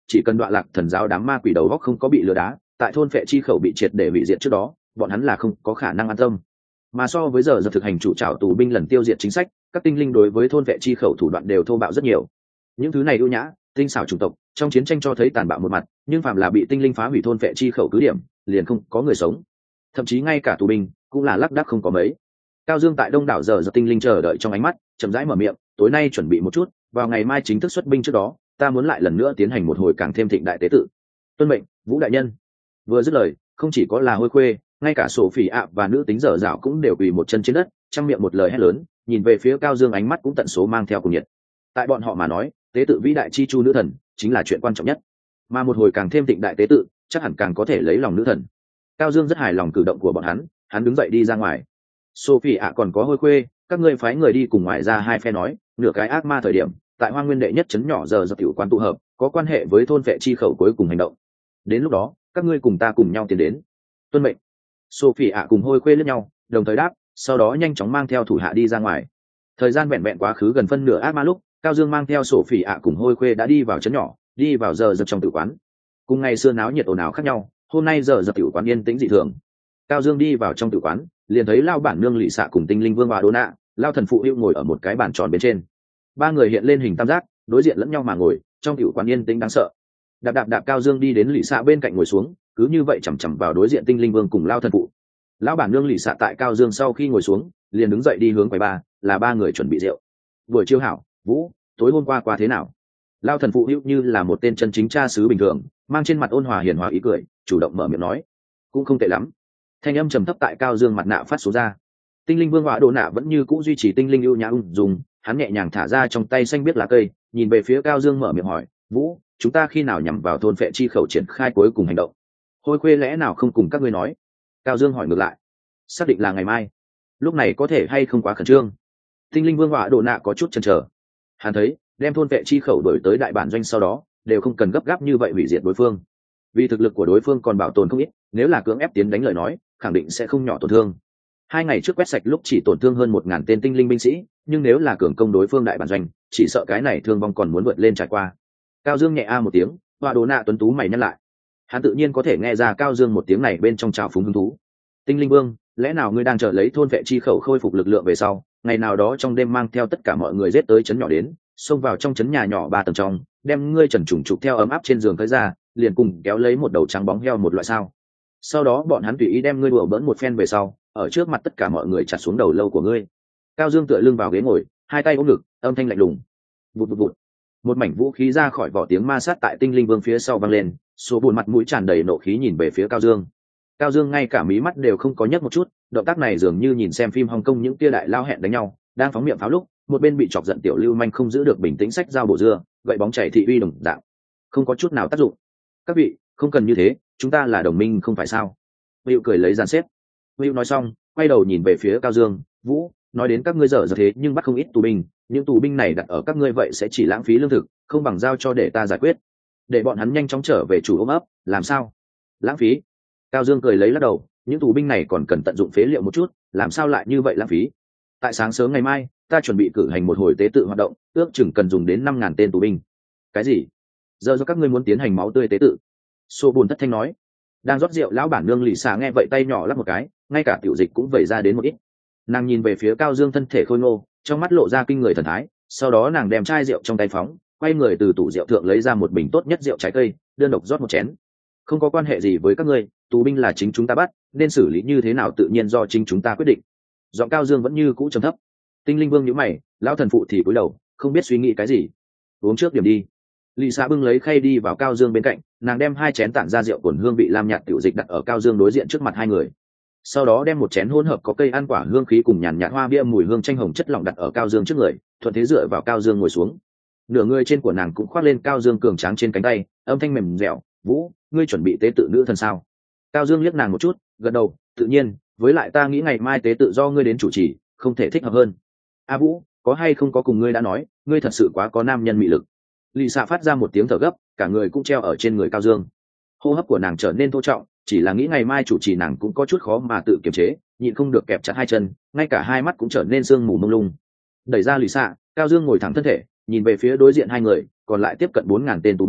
chỉ cần đoạn lạc thần giáo đám ma quỷ đầu góc không có bị lừa đá, tại thôn phệ chi khẩu bị triệt để hủy diệt trước đó, bọn hắn là không có khả năng an tâm. Mà so với giờ thực hành chủ trảo tù binh lần tiêu diệt chính sách, các tinh linh đối với thôn vệ chi khẩu thủ đoạn đều thô bạo rất nhiều. Những thứ này ưu nhã tinh xảo chủng tộc trong chiến tranh cho thấy tàn bạo một mặt, nhưng phạm là bị tinh linh phá hủy thôn vệ chi khẩu cứ điểm liền không có người sống, thậm chí ngay cả tù binh cũng là lác đác không có mấy. Cao Dương tại đông đảo giờ tinh linh chờ đợi trong ánh mắt chậm rãi mở miệng, tối nay chuẩn bị một chút, vào ngày mai chính thức xuất binh trước đó, ta muốn lại lần nữa tiến hành một hồi càng thêm thịnh đại tế tự. Tuân mệnh, Vũ đại nhân. Vừa dứt lời, không chỉ có là Hôi Khuê, ngay cả sổ phỉ ạ và nữ tính dở dạo cũng đều quỳ một chân trên đất, trong miệng một lời hét lớn, nhìn về phía Cao Dương ánh mắt cũng tận số mang theo cùng nhiệt. Tại bọn họ mà nói, tế tự vĩ đại chi chu nữ thần chính là chuyện quan trọng nhất, mà một hồi càng thêm thịnh đại tế tự chắc hẳn càng có thể lấy lòng nữ thần. Cao Dương rất hài lòng cử động của bọn hắn đứng dậy đi ra ngoài. Sophie ạ còn có Hôi Khuê, các ngươi phái người đi cùng ngoài ra hai phe nói, nửa cái ác ma thời điểm, tại Hoang Nguyên đệ nhất trấn nhỏ giờ tiểu quán tụ hợp, có quan hệ với thôn vệ chi khẩu cuối cùng hành động. Đến lúc đó, các ngươi cùng ta cùng nhau tiến đến. Tuân mệnh. Sophie ạ cùng Hôi Khuê liếc nhau, đồng thời đáp, sau đó nhanh chóng mang theo thủ hạ đi ra ngoài. Thời gian vẹn vẹn quá khứ gần phân nửa ác ma lúc, Cao Dương mang theo Sophie ạ cùng Hôi Khuê đã đi vào trấn nhỏ, đi vào giờ trong tử quán. Cùng ngày xưa náo nhiệt ồn ào khác nhau, hôm nay giờ tiểu quán yên tĩnh dị thường. Cao Dương đi vào trong tử quán, liền thấy lao bản nương lỵ xạ cùng tinh linh vương hòa đô nạ, lao thần phụ hữu ngồi ở một cái bàn tròn bên trên. Ba người hiện lên hình tam giác, đối diện lẫn nhau mà ngồi, trong tiểu quán yên tĩnh đáng sợ. Đạp Cao Dương đi đến lỵ xạ bên cạnh ngồi xuống, cứ như vậy chằm chằm vào đối diện tinh linh vương cùng lao thần phụ. Lão bản nương lỵ xạ tại Cao Dương sau khi ngồi xuống, liền đứng dậy đi hướng quầy ba, là ba người chuẩn bị rượu. Buổi chiêu hảo, Vũ, tối hôm qua thế nào? Lao thần phụ hữu như là một tên chân chính cha xứ bình thường, mang trên mặt ôn hòa hiền hòa ý cười, chủ động mở miệng nói, cũng không tệ lắm. Thanh âm trầm thấp tại Cao Dương mặt nạ phát xuống ra. Tinh linh vương họa đồ nạ vẫn như cũ duy trì tinh linh ưu nhã ung dung, hắn nhẹ nhàng thả ra trong tay xanh biết lá cây, nhìn về phía Cao Dương mở miệng hỏi, Vũ, chúng ta khi nào nhằm vào thôn phệ chi khẩu triển khai cuối cùng hành động? Hôi Khuê lẽ nào không cùng các ngươi nói? Cao Dương hỏi ngược lại. Xác định là ngày mai. Lúc này có thể hay không quá khẩn trương? Tinh linh vương họa đồ nạ có chút chần chờ. Hắn thấy đem thôn vệ chi khẩu đổi tới đại bản doanh sau đó đều không cần gấp gáp như vậy hủy diệt đối phương, vì thực lực của đối phương còn bảo tồn không ít, nếu là cưỡng ép tiến đánh lời nói khẳng định sẽ không nhỏ tổn thương. 2 ngày trước quét sạch lúc chỉ tổn thương hơn 1000 tên tinh linh binh sĩ, nhưng nếu là cường công đối phương đại bản doanh chỉ sợ cái này thương vong còn muốn vượt lên trải qua. Cao Dương nhẹ a một tiếng, họa đồ nạ tuấn tú mày nhăn lại. Hắn tự nhiên có thể nghe ra Cao Dương một tiếng này bên trong trào phúng hứng thú. Tinh linh vương, lẽ nào ngươi đang chờ lấy thôn vệ chi khẩu khôi phục lực lượng về sau, ngày nào đó trong đêm mang theo tất cả mọi người giết tới trấn nhỏ đến, xông vào trong trấn nhà nhỏ 3 tầng trong, đem ngươi trần trùng trục theo ấm áp trên giường tới ra, liền cùng kéo lấy một đầu trắng bóng heo một loại sao? Sau đó bọn hắn tùy ý đem ngươi đùa bỡn một phen về sau, ở trước mặt tất cả mọi người chặt xuống đầu lâu của ngươi. Cao Dương tựa lưng vào ghế ngồi, hai tay ôm ngực, âm thanh lạnh lùng. Vụt vụt vụt. Một mảnh vũ khí ra khỏi vỏ, tiếng ma sát tại tinh linh vương phía sau vang lên, số buồn mặt mũi tràn đầy nộ khí nhìn về phía Cao Dương. Cao Dương ngay cả mí mắt đều không có nhấc một chút, động tác này dường như nhìn xem phim Hồng Kông những tia đại lao hẹn đánh nhau, đang phóng miệng pháo lúc, một bên bị chọc giận tiểu lưu manh không giữ được bình tĩnh sách dao bổ dưa, gậy bóng chảy thị uy đồng dạng, không có chút nào tác dụng. Các vị, không cần như thế, chúng ta là đồng minh không phải sao? Hữu cười lấy dàn xếp. Hữu nói xong, quay đầu nhìn về phía Cao Dương, Vũ, nói đến các ngươi dở thế nhưng bắt không ít tù binh, những tù binh này đặt ở các ngươi vậy sẽ chỉ lãng phí lương thực, không bằng giao cho để ta giải quyết, để bọn hắn nhanh chóng trở về chủ ôm ấp, làm sao? Lãng phí? Cao Dương cười lấy lắc đầu, những tù binh này còn cần tận dụng phế liệu một chút, làm sao lại như vậy lãng phí? Tại sáng sớm ngày mai, ta chuẩn bị cử hành một hồi tế tự hoạt động, ước chừng cần dùng đến 5000 tên tù binh. Cái gì? Giờ do các ngươi muốn tiến hành máu tươi tế tự? Sô Bùn thất thanh nói. Đang rót rượu lão bản nương lì xà nghe vậy tay nhỏ lắp một cái, ngay cả tiểu dịch cũng vẩy ra đến một ít. Nàng nhìn về phía Cao Dương thân thể khôi ngô, trong mắt lộ ra kinh người thần thái, sau đó nàng đem chai rượu trong tay phóng, quay người từ tủ rượu thượng lấy ra một bình tốt nhất rượu trái cây, đơn độc rót một chén. Không có quan hệ gì với các ngươi, tù binh là chính chúng ta bắt, nên xử lý như thế nào tự nhiên do chính chúng ta quyết định. Giọng Cao Dương vẫn như cũ trầm thấp. Tinh linh vương nhíu mày, lão thần phụ thì cúi đầu, không biết suy nghĩ cái gì. Uống trước điểm đi. Lì Sa bưng lấy khay đi vào Cao Dương bên cạnh, nàng đem 2 chén tản ra rượu cồn hương vị lam nhạt tiểu dịch đặt ở Cao Dương đối diện trước mặt hai người. Sau đó đem một chén hỗn hợp có cây ăn quả hương khí cùng nhàn nhạt hoa bia mùi hương chanh hồng chất lỏng đặt ở Cao Dương trước người, thuận thế dựa vào Cao Dương ngồi xuống. Nửa người trên của nàng cũng khoác lên Cao Dương cường tráng trên cánh tay, âm thanh mềm dẻo, "Vũ, ngươi chuẩn bị tế tự nữ thần sao?" Cao Dương liếc nàng một chút, gật đầu, "Tự nhiên, với lại ta nghĩ ngày mai tế tự do ngươi đến chủ trì, không thể thích hợp hơn." "A Vũ, có hay không có cùng ngươi đã nói, ngươi thật sự quá có nam nhân mị lực." Lì Xạ phát ra một tiếng thở gấp, cả người cũng treo ở trên người Cao Dương. Hô hấp của nàng trở nên thô trọng, chỉ là nghĩ ngày mai chủ trì nàng cũng có chút khó mà tự kiềm chế, nhịn không được kẹp chặt hai chân, ngay cả hai mắt cũng trở nên sương mù mông lung. Đẩy ra Lì Xạ, Cao Dương ngồi thẳng thân thể, nhìn về phía đối diện hai người, còn lại tiếp cận 4000 tên tù binh,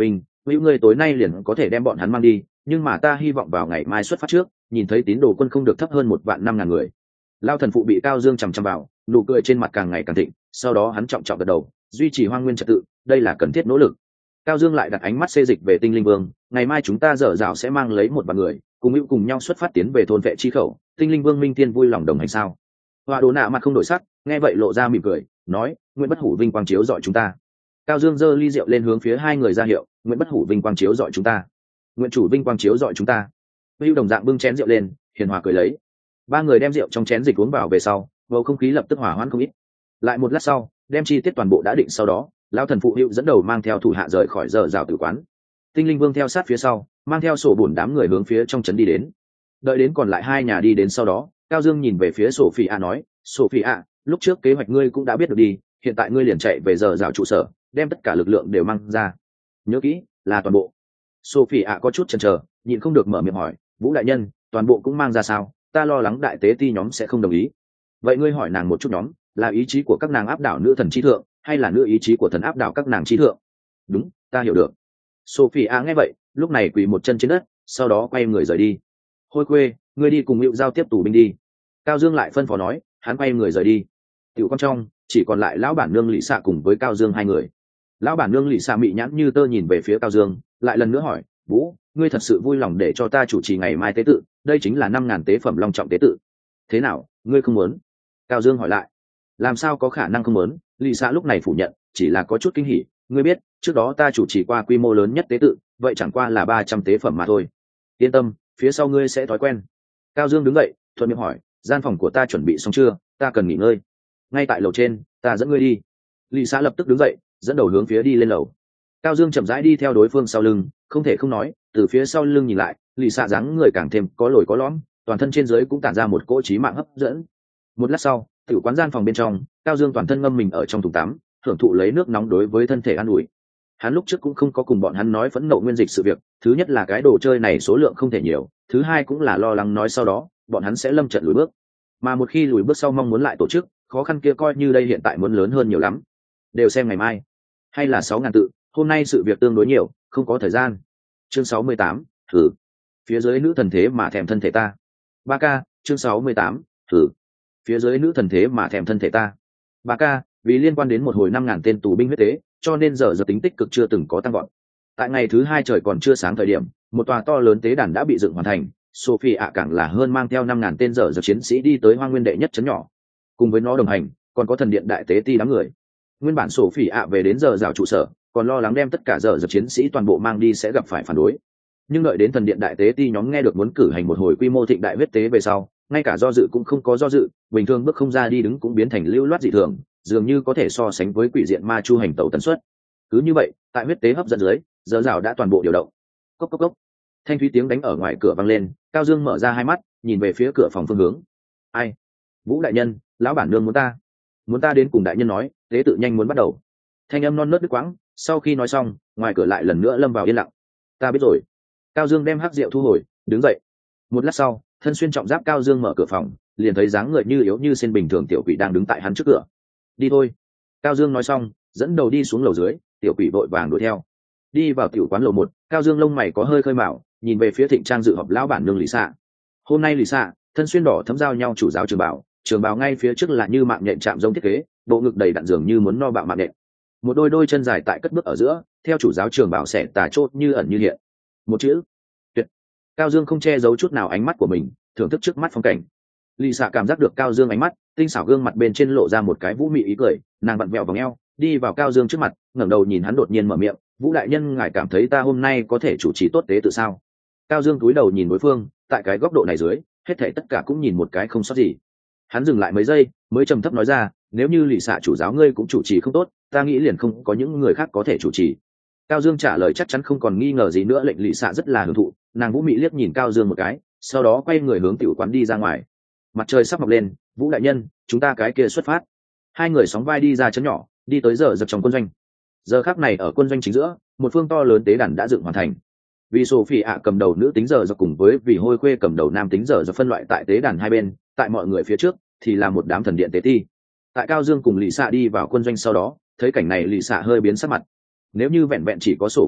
hữu ngươi tối nay liền có thể đem bọn hắn mang đi, nhưng mà ta hy vọng vào ngày mai xuất phát trước nhìn thấy tín đồ quân không được thấp hơn 1.500.000 người. Lao thần phụ bị Cao Dương chằm chằm vào, nụ cười trên mặt càng ngày càng thịnh, sau đó hắn trọng trọng gật đầu, duy trì hoang nguyên trật tự, đây là cần thiết nỗ lực. Cao Dương lại đặt ánh mắt xê dịch về Tinh Linh Vương, ngày mai chúng ta dở dạo sẽ mang lấy một vạn người, cùng hữu cùng nhau xuất phát tiến về thôn vệ chi khẩu. Tinh Linh Vương Minh Tiên vui lòng đồng hành sao? Hoa Đồ Nạ mặt không đổi sắc, nghe vậy lộ ra mỉm cười, nói, nguyện bất hủ vinh quang chiếu dọi chúng ta. Cao Dương giơ ly rượu lên hướng phía hai người ra hiệu, nguyện bất hủ vinh quang chiếu dọi chúng ta, nguyện chủ vinh quang chiếu dọi chúng ta. Hữu đồng dạng bưng chén rượu lên, hiền hòa cười lấy. Ba người đem rượu trong chén dịch uống vào về sau, bầu không khí lập tức hòa hoãn không ít. Lại một lát sau, đem chi tiết toàn bộ đã định sau đó, lão thần phụ Hữu dẫn đầu mang theo thủ hạ rời khỏi giờ rào tử quán. Tinh Linh Vương theo sát phía sau, mang theo sổ bùn đám người hướng phía trong trấn đi đến. Đợi đến còn lại hai nhà đi đến sau đó, Cao Dương nhìn về phía Sophia nói, Sophia, lúc trước kế hoạch ngươi cũng đã biết được đi, hiện tại ngươi liền chạy về giờ rào trụ sở, đem tất cả lực lượng đều mang ra. Nhớ kỹ, là toàn bộ. Sophia có chút chần chờ, nhịn không được mở miệng hỏi, Vũ đại nhân, toàn bộ cũng mang ra sao? Ta lo lắng đại tế ti nhóm sẽ không đồng ý. Vậy ngươi hỏi nàng một chút nhóm, là ý chí của các nàng áp đảo nữ thần trí thượng, hay là nữ ý chí của thần áp đảo các nàng trí thượng? Đúng, ta hiểu được. Sophia nghe vậy, lúc này quỳ một chân trên đất, sau đó quay người rời đi. Hôi khuê, ngươi đi cùng Hữu giao tiếp tù binh đi. Cao Dương lại phân phó nói, hắn quay người rời đi. Tiểu con trong, chỉ còn lại lão bản nương Lị Xạ cùng với Cao Dương hai người. Lão bản nương Lị Xạ mị nhãn như tơ nhìn về phía Cao Dương, lại lần nữa hỏi, Vũ, ngươi thật sự vui lòng để cho ta chủ trì ngày mai tế tự, đây chính là 5.000 tế phẩm long trọng tế tự. Thế nào, ngươi không muốn? Cao Dương hỏi lại. Làm sao có khả năng không muốn? Lị Xạ lúc này phủ nhận, chỉ là có chút kinh hỉ. Ngươi biết, trước đó ta chủ trì qua quy mô lớn nhất tế tự, vậy chẳng qua là 300 tế phẩm mà thôi. Yên tâm, phía sau ngươi sẽ thói quen. Cao Dương đứng dậy, thuận miệng hỏi, gian phòng của ta chuẩn bị xong chưa? Ta cần nghỉ ngơi. Ngay tại lầu trên, ta dẫn ngươi đi. Lị Xạ lập tức đứng dậy, dẫn đầu hướng phía đi lên lầu. Cao Dương chậm rãi đi theo đối phương sau lưng, không thể không nói, từ phía sau lưng nhìn lại, Lị Xạ dáng người càng thêm có lồi có lõm, toàn thân trên dưới cũng tản ra một cỗ trí mạng hấp dẫn. Một lát sau, tiểu quán gian phòng bên trong, Cao Dương toàn thân ngâm mình ở trong thùng tắm, hưởng thụ lấy nước nóng đối với thân thể an ủi. Hắn lúc trước cũng không có cùng bọn hắn nói phẫn nộ nguyên dịch sự việc, thứ nhất là cái đồ chơi này số lượng không thể nhiều, thứ hai cũng là lo lắng nói sau đó bọn hắn sẽ lâm trận lùi bước, mà một khi lùi bước sau mong muốn lại tổ chức, khó khăn kia coi như đây hiện tại muốn lớn hơn nhiều lắm. Đều xem ngày mai, hay là 6.000 tự, hôm nay sự việc tương đối nhiều, không có thời gian. Chương 68, thử. Phía dưới nữ thần thế mà thèm thân thể ta. 3K, chương 68, thử. Phía dưới nữ thần thế mà thèm thân thể ta. 3K, vì liên quan đến một hồi 5.000 tên tù binh huyết tế, cho nên giờ tính tích cực chưa từng có tăng gọn. Tại ngày thứ hai trời còn chưa sáng thời điểm, một tòa to lớn tế đàn đã bị dựng hoàn thành. Sophie ạ càng là hơn mang theo 5.000 tên giờ chiến sĩ đi tới Hoang Nguyên đệ nhất trấn nhỏ. Cùng với nó đồng hành, còn có thần điện đại tế ti đám người. Nguyên bản Sophie ạ về đến giờ rào trụ sở, còn lo lắng đem tất cả giờ chiến sĩ toàn bộ mang đi sẽ gặp phải phản đối. Nhưng đợi đến thần điện đại tế ti nhóm nghe được muốn cử hành một hồi quy mô thịnh đại huyết tế về sau, ngay cả do dự cũng không có do dự, bình thường bước không ra đi đứng cũng biến thành lưu loát dị thường, dường như có thể so sánh với quỷ diện ma chu hành tẩu tần suất. Cứ như vậy, tại huyết tế hấp dẫn dưới, giờ rào đã toàn bộ điều động. Cốc cốc cốc. Thanh thúy tiếng đánh ở ngoài cửa vang lên, Cao Dương mở ra hai mắt, nhìn về phía cửa phòng phương hướng. Ai? Vũ đại nhân, lão bản nương muốn ta đến cùng đại nhân nói, tế tự nhanh muốn bắt đầu. Thanh âm non nớt đứt quãng, sau khi nói xong, ngoài cửa lại lần nữa lâm vào yên lặng. Ta biết rồi. Cao Dương đem hắc rượu thu hồi, đứng dậy. Một lát sau, thân xuyên trọng giáp Cao Dương mở cửa phòng, liền thấy dáng người như yếu như sen bình thường tiểu quỷ đang đứng tại hắn trước cửa. Đi thôi. Cao Dương nói xong, dẫn đầu đi xuống lầu dưới, tiểu quỷ vội vàng đuổi theo. Đi vào tiểu quán lầu 1, Cao Dương lông mày có hơi khơi mào, nhìn về phía thịnh trang dự họp lão bản nương Lị Xạ. Hôm nay Lị Xạ, thân xuyên đỏ thấm giao nhau chủ giáo trường bào ngay phía trước là như mạng nhện chạm giống thiết kế, bộ ngực đầy đặn dường như muốn no bạo mạng nhện. Một đôi chân dài tại cất bước ở giữa, theo chủ giáo trường bào xẻ tà chốt như ẩn như hiện. Một chữ tuyệt. Cao Dương không che giấu chút nào ánh mắt của mình, thưởng thức trước mắt phong cảnh. Lị Xạ cảm giác được Cao Dương ánh mắt, tinh xảo gương mặt bên trên lộ ra một cái vũ mị ý cười, nàng vặn vẹo vòng eo, đi vào Cao Dương trước mặt, ngẩng đầu nhìn hắn đột nhiên mở miệng, Vũ đại nhân ngài cảm thấy ta hôm nay có thể chủ trì tốt tế tự sao? Cao Dương cúi đầu nhìn đối phương, tại cái góc độ này dưới, hết thảy tất cả cũng nhìn một cái không sót gì. Hắn dừng lại mấy giây, mới trầm thấp nói ra, nếu như Lị Xạ chủ giáo ngươi cũng chủ trì không tốt, ta nghĩ liền không có những người khác có thể chủ trì. Cao Dương trả lời chắc chắn không còn nghi ngờ gì nữa, lệnh Lị Xạ rất là hưởng thụ, nàng vũ mị liếc nhìn Cao Dương một cái, sau đó quay người hướng tiểu quán đi ra ngoài. Mặt trời sắp mọc lên, Vũ đại nhân, chúng ta cái kia xuất phát. Hai người sóng vai đi ra trấn nhỏ, đi tới giờ trong quân doanh. Giờ khắc này ở quân doanh chính giữa, một phương to lớn tế đàn đã dựng hoàn thành. Vì Sophie ạ cầm đầu nữ tính giờ cùng với vì Hôi Khuê cầm đầu nam tính giờ phân loại tại tế đàn hai bên, tại mọi người phía trước thì là một đám thần điện tế ti. Tại Cao Dương cùng Lị Xạ đi vào quân doanh sau đó, thấy cảnh này Lị Xạ hơi biến sắc mặt. Nếu như vẹn vẹn chỉ có Sophie ạ,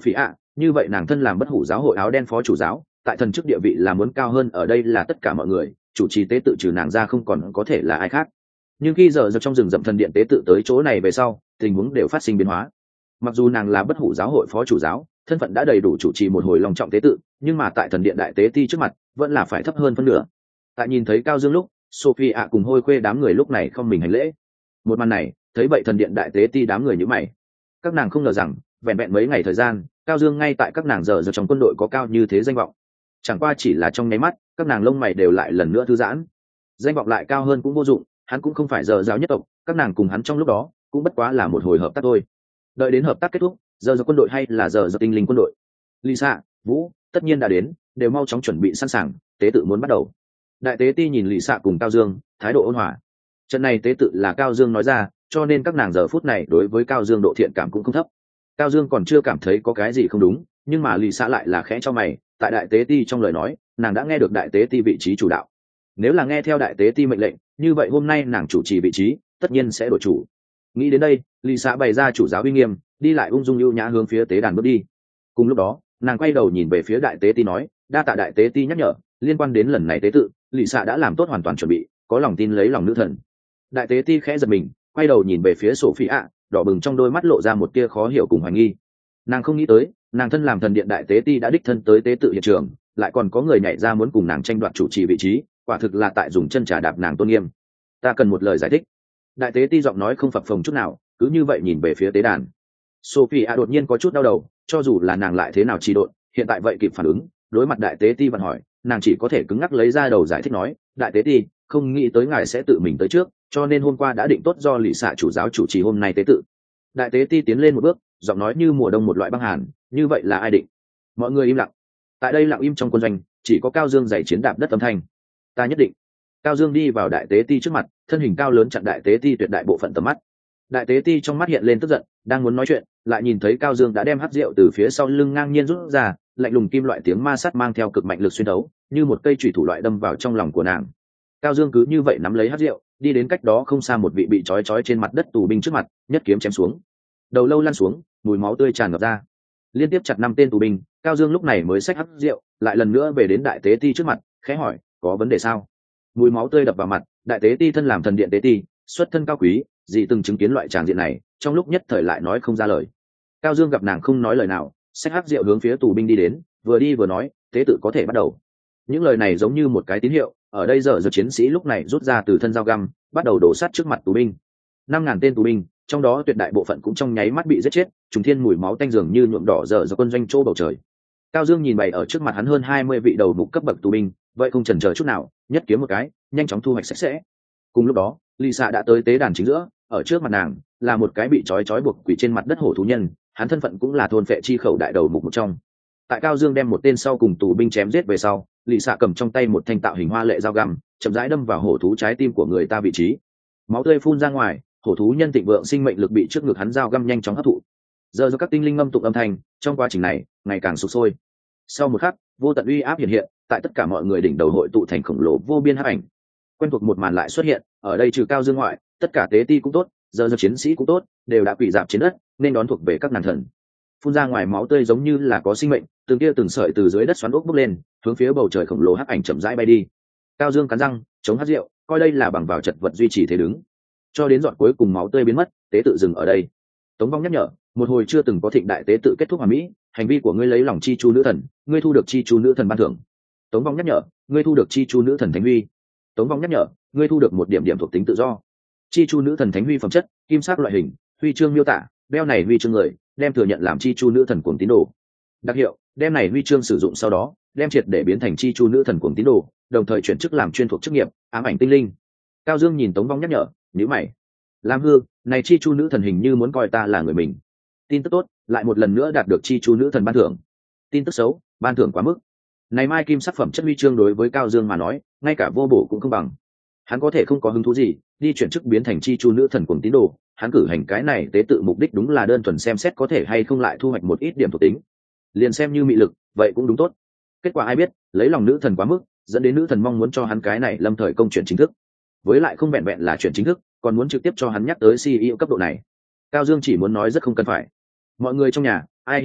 như vậy nàng thân làm bất hủ giáo hội áo đen phó chủ giáo, tại thần chức địa vị là muốn cao hơn ở đây là tất cả mọi người, chủ trì tế tự trừ nàng ra không còn có thể là ai khác. Nhưng khi giờ trong rừng rậm thần điện tế tự tới chỗ này về sau, tình huống đều phát sinh biến hóa. Mặc dù nàng là bất hủ giáo hội phó chủ giáo, thân phận đã đầy đủ chủ trì một hồi long trọng tế tự, nhưng mà tại thần điện đại tế ti trước mặt vẫn là phải thấp hơn phân nửa. Tại nhìn thấy Cao Dương lúc, Sophie ạ cùng Hôi Khuê đám người lúc này không mình hành lễ. Một màn này thấy vậy thần điện đại tế ti đám người nhíu mày. Các nàng không ngờ rằng vẹn vẹn mấy ngày thời gian, Cao Dương ngay tại các nàng giờ trong quân đội có cao như thế danh vọng. Chẳng qua chỉ là trong nháy mắt, các nàng lông mày đều lại lần nữa thư giãn. Danh vọng lại cao hơn cũng vô dụng, hắn cũng không phải giờ giáo nhất tộc, các nàng cùng hắn trong lúc đó cũng bất quá là một hồi hợp tác thôi. Đợi đến hợp tác kết thúc, giờ quân đội hay là giờ tinh linh quân đội, Lisa, Vũ tất nhiên đã đến, đều mau chóng chuẩn bị sẵn sàng, tế tự muốn bắt đầu. Đại tế ti nhìn Lisa cùng Cao Dương, thái độ ôn hòa. Trận này tế tự là Cao Dương nói ra, cho nên các nàng giờ phút này đối với Cao Dương độ thiện cảm cũng không thấp. Cao Dương còn chưa cảm thấy có cái gì không đúng, nhưng mà Lisa lại là khẽ cho mày, tại đại tế ti trong lời nói, nàng đã nghe được đại tế ti vị trí chủ đạo. Nếu là nghe theo đại tế ti mệnh lệnh, như vậy hôm nay nàng chủ trì vị trí, tất nhiên sẽ đổi chủ. Nghĩ đến đây, Lisa bày ra chủ giáo uy nghiêm, đi lại ung dung ưu nhã hướng phía tế đàn bước đi. Cùng lúc đó, nàng quay đầu nhìn về phía đại tế ti nói, đa tạ đại tế ti nhắc nhở, liên quan đến lần này tế tự, Lisa đã làm tốt hoàn toàn chuẩn bị, có lòng tin lấy lòng nữ thần. Đại tế ti khẽ giật mình, quay đầu nhìn về phía Sophie ạ, đỏ bừng trong đôi mắt lộ ra một tia khó hiểu cùng hoài nghi. Nàng không nghĩ tới, nàng thân làm thần điện đại tế ti đã đích thân tới tế tự hiện trường, lại còn có người nhảy ra muốn cùng nàng tranh đoạt chủ trì vị trí, quả thực là tại dùng chân trà đạp nàng tôn nghiêm. Ta cần một lời giải thích. Đại tế ti giọng nói không phập phồng chút nào, cứ như vậy nhìn về phía tế đàn. Sophie đột nhiên có chút đau đầu, cho dù là nàng lại thế nào trì độn, hiện tại vậy kịp phản ứng, đối mặt đại tế ti vẫn hỏi, nàng chỉ có thể cứng ngắc lấy ra đầu giải thích nói, đại tế ti, không nghĩ tới ngài sẽ tự mình tới trước, cho nên hôm qua đã định tốt do lì xạ chủ giáo chủ trì hôm nay tế tự. Đại tế ti tiến lên một bước, giọng nói như mùa đông một loại băng hàn, như vậy là ai định? Mọi người im lặng. Tại đây lặng im trong quân doanh, chỉ có Cao Dương giày chiến đạp đất âm thanh. Ta nhất định. Cao Dương đi vào đại tế ti trước mặt, thân hình cao lớn chặn đại tế ti tuyệt đại bộ phận tầm mắt. Đại tế ti trong mắt hiện lên tức giận, đang muốn nói chuyện, lại nhìn thấy Cao Dương đã đem hắc rượu từ phía sau lưng ngang nhiên rút ra, lạnh lùng kim loại tiếng ma sắt mang theo cực mạnh lực xuyên thấu, như một cây chủy thủ loại đâm vào trong lòng của nàng. Cao Dương cứ như vậy nắm lấy hắc rượu, đi đến cách đó không xa một vị bị trói trên mặt đất tù binh trước mặt, nhất kiếm chém xuống. Đầu lâu lăn xuống, mùi máu tươi tràn ngập ra. Liên tiếp chặt 5 tên tù binh, Cao Dương lúc này mới xách hắc rượu, lại lần nữa về đến đại tế ti trước mặt, khẽ hỏi, có vấn đề sao? Mùi máu tươi đập vào mặt, đại tế ti thân làm thần điện tế ti, xuất thân cao quý, dị từng chứng kiến loại tràng diện này, trong lúc nhất thời lại nói không ra lời. Cao Dương gặp nàng không nói lời nào, xách hắc rượu hướng phía tù binh đi đến, vừa đi vừa nói, tế tự có thể bắt đầu. Những lời này giống như một cái tín hiệu, ở đây giờ chiến sĩ lúc này rút ra từ thân dao găm, bắt đầu đổ sát trước mặt tù binh. 5.000 tên tù binh, trong đó tuyệt đại bộ phận cũng trong nháy mắt bị giết chết, trùng thiên mùi máu tanh dường như nhuộm đỏ giờ quân doanh chỗ bầu trời. Cao Dương nhìn bày ở trước mặt hắn hơn 20 vị đầu mục cấp bậc tù binh, vậy không chần chờ chút nào, nhất kiếm một cái, nhanh chóng thu hoạch sạch sẽ. Cùng lúc đó, Lisa đã tới tế đàn chính giữa, ở trước mặt nàng là một cái bị trói buộc quỷ trên mặt đất hổ thú nhân, hắn thân phận cũng là thôn phệ chi khẩu đại đầu mục một trong. Tại Cao Dương đem một tên sau cùng tù binh chém giết về sau, Lisa cầm trong tay một thanh tạo hình hoa lệ dao găm, chậm rãi đâm vào hổ thú trái tim của người ta vị trí. Máu tươi phun ra ngoài, hổ thú nhân thịnh vượng sinh mệnh lực bị trước ngực hắn dao găm nhanh chóng hấp thụ. Giờ do các tinh linh ngâm tụng âm thanh, trong quá trình này ngày càng sục sôi. Sau một khắc, vô tận uy áp hiện hiện, tại tất cả mọi người đỉnh đầu hội tụ thành khổng lồ vô biên hắc ảnh. Quen thuộc một màn lại xuất hiện, ở đây trừ Cao Dương ngoại, tất cả tế ti cũng tốt, giờ chiến sĩ cũng tốt, đều đã quỳ dạp trên đất, nên đón thuộc về các nàng thần. Phun ra ngoài máu tươi giống như là có sinh mệnh, từng tia từng sợi từ dưới đất xoắn ốc bốc lên, hướng phía bầu trời khổng lồ hắc ảnh chậm rãi bay đi. Cao Dương cắn răng, chống hắc rượu, coi đây là bằng vào chật vật duy trì thế đứng. Cho đến giọt cuối cùng máu tươi biến mất, tế tự dừng ở đây. Tống Vong nhắc nhở, một hồi chưa từng có thịnh đại tế tự kết thúc hoàn mỹ, hành vi của ngươi lấy lòng chi chu nữ thần, ngươi thu được chi chu nữ thần ban thưởng. Tống Vong nhắc nhở, ngươi thu được chi chu nữ thần thánh huy. Tống Vong nhắc nhở, ngươi thu được một điểm điểm thuộc tính tự do. Chi chu nữ thần thánh huy phẩm chất, kim sắc loại hình, huy chương miêu tả, đeo này huy chương người, đem thừa nhận làm chi chu nữ thần cuồng tín đồ. Đặc hiệu, đem này huy chương sử dụng sau đó, đem triệt để biến thành chi chu nữ thần cuồng tín đồ, đồng thời chuyển chức làm chuyên thuộc chức nghiệp, ám ảnh tinh linh. Cao Dương nhìn Tống Vong nhắc nhở, nhíu mày. Lam Hư, này chi chu nữ thần hình như muốn coi ta là người mình. Tin tức tốt, lại một lần nữa đạt được chi chu nữ thần ban thưởng. Tin tức xấu, ban thưởng quá mức. Này mai kim sắc phẩm chất huy chương đối với Cao Dương mà nói, ngay cả vô bổ cũng không bằng. Hắn có thể không có hứng thú gì, đi chuyển chức biến thành chi chu nữ thần cuồng tín đồ, hắn cử hành cái này tế tự mục đích đúng là đơn thuần xem xét có thể hay không lại thu hoạch một ít điểm thuộc tính. Liền xem như mị lực, vậy cũng đúng tốt. Kết quả ai biết, lấy lòng nữ thần quá mức, dẫn đến nữ thần mong muốn cho hắn cái này lâm thời công chuyển chính thức. Với lại không vẹn vẹn là chuyển chính thức, còn muốn trực tiếp cho hắn nhắc tới CEO cấp độ này. Cao Dương chỉ muốn nói rất không cần phải. Mọi người trong nhà, ai hiểu a,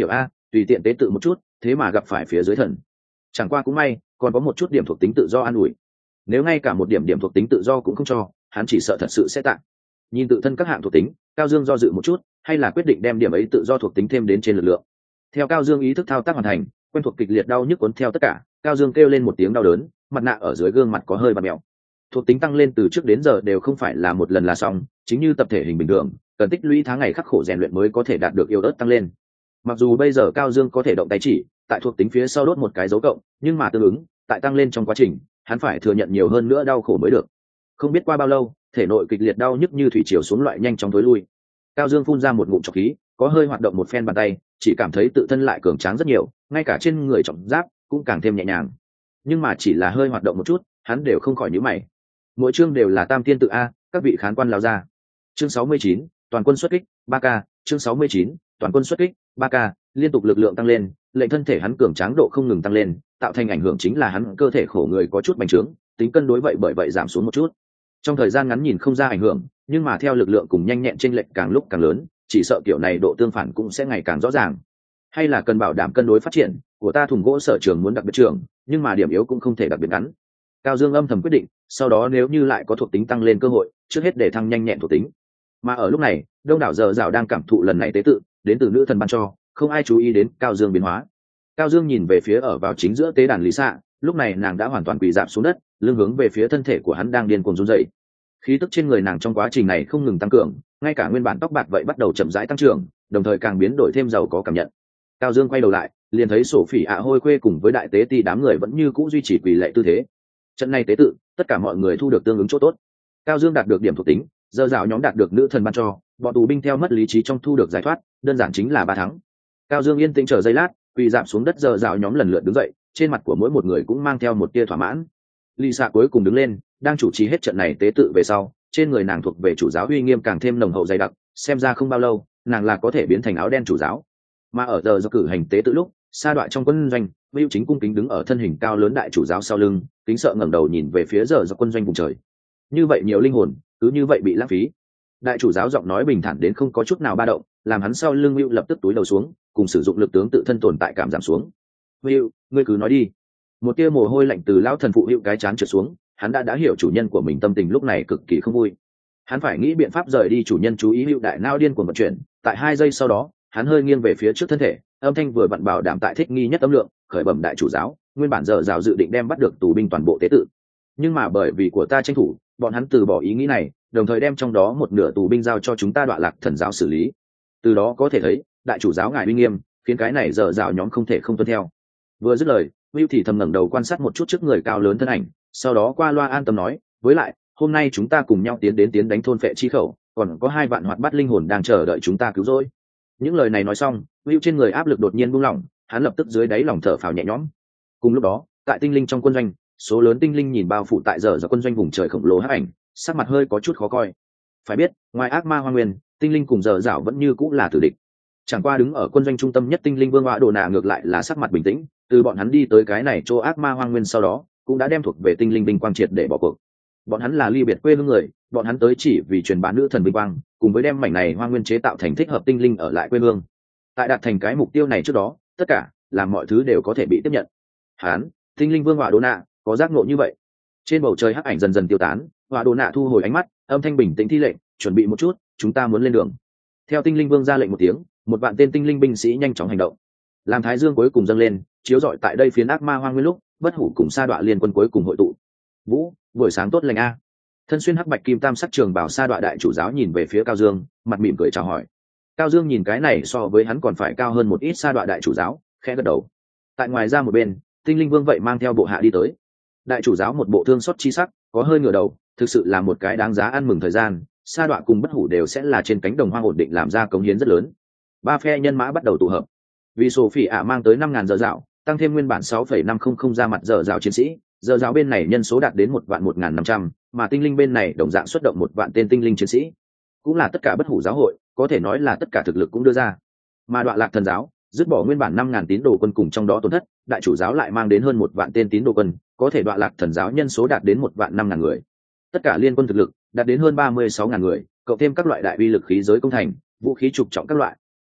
tùy tiện tế tự một chút, thế mà gặp phải phía dưới thần. Chẳng qua cũng may còn có một chút điểm thuộc tính tự do an ủi, nếu ngay cả một điểm thuộc tính tự do cũng không cho, hắn chỉ sợ thật sự sẽ tạng. Nhìn tự thân các hạng thuộc tính, Cao Dương do dự một chút, hay là quyết định đem điểm ấy tự do thuộc tính thêm đến trên lực lượng. Theo Cao Dương ý thức thao tác hoàn thành, quen thuộc kịch liệt đau nhức cuốn theo tất cả, Cao Dương kêu lên một tiếng đau đớn, mặt nạ ở dưới gương mặt có hơi bặm mèo. Thuộc tính tăng lên từ trước đến giờ đều không phải là một lần là xong, chính như tập thể hình bình thường, cần tích lũy tháng ngày khắc khổ rèn luyện mới có thể đạt được yếu ớt tăng lên. Mặc dù bây giờ Cao Dương có thể động tay chỉ, tại thuộc tính phía sau đốt một cái dấu cộng, nhưng mà tương ứng, tại tăng lên trong quá trình, hắn phải thừa nhận nhiều hơn nữa đau khổ mới được. Không biết qua bao lâu, thể nội kịch liệt đau nhức như thủy triều xuống loại nhanh chóng tối lui. Cao Dương phun ra một ngụm trọc khí, có hơi hoạt động một phen bàn tay, chỉ cảm thấy tự thân lại cường tráng rất nhiều, ngay cả trên người trọng giáp cũng càng thêm nhẹ nhàng. Nhưng mà chỉ là hơi hoạt động một chút, hắn đều không khỏi nhíu mày. Mỗi chương đều là tam tiên tự a, các vị khán quan lao ra. Chương 69, toàn quân xuất kích, 3K, chương 69, toàn quân xuất kích, 3K, liên tục lực lượng tăng lên, lệnh thân thể hắn cường tráng độ không ngừng tăng lên, tạo thành ảnh hưởng chính là hắn cơ thể khổ người có chút bành trướng, tính cân đối vậy bởi vậy giảm xuống một chút. Trong thời gian ngắn nhìn không ra ảnh hưởng, nhưng mà theo lực lượng cùng nhanh nhẹn chênh lệch càng lúc càng lớn, chỉ sợ kiểu này độ tương phản cũng sẽ ngày càng rõ ràng. Hay là cần bảo đảm cân đối phát triển của ta, thùng gỗ sở trường muốn đặc biệt trường, nhưng mà điểm yếu cũng không thể đặc biệt ngắn. Cao Dương âm thầm quyết định, sau đó nếu như lại có thuộc tính tăng lên cơ hội, trước hết để thăng nhanh nhẹn thuộc tính. Mà ở lúc này, đông đảo giờ rào đang cảm thụ lần này tế tự đến từ nữ thần ban cho, không ai chú ý đến Cao Dương biến hóa. Cao Dương nhìn về phía ở vào chính giữa tế đàn Lý Xạ, lúc này nàng đã hoàn toàn quỳ rạp xuống đất, lưng hướng về phía thân thể của hắn đang điên cuồng run rẩy. Khí tức trên người nàng trong quá trình này không ngừng tăng cường, ngay cả nguyên bản tóc bạc vậy bắt đầu chậm rãi tăng trưởng, đồng thời càng biến đổi thêm giàu có cảm nhận. Cao Dương quay đầu lại, liền thấy Sổ Phỉ ạ Hôi Quê cùng với đại tế ti đám người vẫn như cũ duy trì quỳ lệ tư thế. Trận này tế tự, tất cả mọi người thu được tương ứng chỗ tốt. Cao Dương đạt được điểm thuộc tính, dơ dạo nhóm đạt được nữ thần ban cho, bọn tù binh theo mất lý trí trong thu được giải thoát, đơn giản chính là 3 thắng. Cao Dương yên tĩnh chờ giây lát, quỳ dạp xuống đất, dơ dạo nhóm lần lượt đứng dậy, trên mặt của mỗi một người cũng mang theo một tia thỏa mãn. Lý Xạ cuối cùng đứng lên, đang chủ trì hết trận này tế tự về sau, trên người nàng thuộc về chủ giáo uy nghiêm càng thêm nồng hậu dày đặc, xem ra không bao lâu, nàng là có thể biến thành áo đen chủ giáo. Mà ở giờ do cử hành tế tự lúc, sa đoạn trong quân doanh, Vưu Chính cung kính đứng ở thân hình cao lớn đại chủ giáo sau lưng, kính sợ ngẩng đầu nhìn về phía giờ do quân doanh vùng trời. Như vậy nhiều linh hồn, cứ như vậy bị lãng phí. Đại chủ giáo giọng nói bình thản đến không có chút nào ba động, làm hắn sau lưng Vưu lập tức túi đầu xuống, cùng sử dụng lực tướng tự thân tồn tại cảm giảm xuống. Vưu, ngươi cứ nói đi. Một tia mồ hôi lạnh từ lão thần phụ Vưu cái chán trượt xuống, hắn đã hiểu chủ nhân của mình tâm tình lúc này cực kỳ không vui. Hắn phải nghĩ biện pháp rời đi chủ nhân chú ý Vưu đại nao điên cuồng vận chuyển. Tại 2 giây sau đó, hắn hơi nghiêng về phía trước thân thể, âm thanh vừa vặn bảo đảm tại thích nghi nhất âm lượng, khởi bẩm đại chủ giáo, nguyên bản giờ rào dự định đem bắt được tù binh toàn bộ tế tự, nhưng mà bởi vì của ta tranh thủ, bọn hắn từ bỏ ý nghĩ này, đồng thời đem trong đó một nửa tù binh giao cho chúng ta Đoạ Lạc Thần giáo xử lý. Từ đó có thể thấy, đại chủ giáo ngài uy nghiêm, khiến cái này giờ rào nhóm không thể không tuân theo. Vừa dứt lời, Vưu thì thầm ngẩng đầu quan sát một chút trước người cao lớn thân ảnh, sau đó qua loa an tâm nói, với lại, hôm nay chúng ta cùng nhau tiến đánh thôn Phệ Chi Khẩu, còn có 2 vạn hoạt bát linh hồn đang chờ đợi chúng ta cứu rỗi. Những lời này nói xong, Vưu trên người áp lực đột nhiên buông lỏng, hắn lập tức dưới đáy lòng thở phào nhẹ nhõm. Cùng lúc đó, tại tinh linh trong quân doanh, số lớn tinh linh nhìn bao phủ tại giờ quân doanh vùng trời khổng lồ hắc ảnh, sắc mặt hơi có chút khó coi. Phải biết, ngoài ác ma hoang nguyên, tinh linh cùng giờ dạo vẫn như cũng là tử địch. Chẳng qua đứng ở quân doanh trung tâm nhất tinh linh vương họa đồ nạ ngược lại là sắc mặt bình tĩnh, từ bọn hắn đi tới cái này chỗ ác ma hoang nguyên sau đó, cũng đã đem thuộc về tinh linh vinh quang triệt để bỏ cuộc. Bọn hắn là ly biệt quê hương người, bọn hắn tới chỉ vì truyền bá nữ thần vinh quang, cùng với đem mảnh này hoang nguyên chế tạo thành thích hợp tinh linh ở lại quê hương. Tại đạt thành cái mục tiêu này trước đó, tất cả làm mọi thứ đều có thể bị tiếp nhận. Hắn, tinh linh vương họa đồ nạ, có giác ngộ như vậy. Trên bầu trời hắc ảnh dần dần tiêu tán, họa đồ nạ thu hồi ánh mắt, âm thanh bình tĩnh thi lệnh, chuẩn bị một chút, chúng ta muốn lên đường. Theo tinh linh vương ra lệnh một tiếng, 1 vạn tên tinh linh binh sĩ nhanh chóng hành động. Làm thái dương cuối cùng dâng lên, chiếu rọi tại đây phiến ác ma hoang nguyên lúc, bất hủ cùng sa đọa liên quân cuối cùng hội tụ. Vũ, buổi sáng tốt lành a. Thân xuyên hắc bạch kim tam sắc trường bảo sa đọa đại chủ giáo nhìn về phía Cao Dương, mặt mỉm cười chào hỏi. Cao Dương nhìn cái này so với hắn còn phải cao hơn một ít sa đọa đại chủ giáo, khẽ gật đầu. Tại ngoài ra một bên, tinh linh vương vậy mang theo bộ hạ đi tới. Đại chủ giáo một bộ thương xót chi sắc, có hơi ngửa đầu, thực sự là một cái đáng giá ăn mừng thời gian. Sa đọa cùng bất hủ đều sẽ là trên cánh đồng hoang ổn định làm ra cống hiến rất lớn. 3 phe nhân mã bắt đầu tụ hợp. Vì Sophie ạ mang tới 5.000 giờ dạo, tăng thêm nguyên bản 6,500 ra mặt giờ dạo chiến sĩ, giờ dạo bên này nhân số đạt đến 1.1.500, mà tinh linh bên này đồng dạng xuất động 1 vạn tên tinh linh chiến sĩ. Cũng là tất cả bất hủ giáo hội, có thể nói là tất cả thực lực cũng đưa ra. Mà Đoạ Lạc Thần giáo, dứt bỏ nguyên bản 5.000 tín đồ quân cùng trong đó tổn thất, đại chủ giáo lại mang đến hơn 1 vạn tên tín đồ quân, có thể Đoạ Lạc Thần giáo nhân số đạt đến 1.500.000 người. Tất cả liên quân thực lực đạt đến hơn 36.000 người, cộng thêm các loại đại uy lực khí giới công thành, vũ khí trục trọng các loại.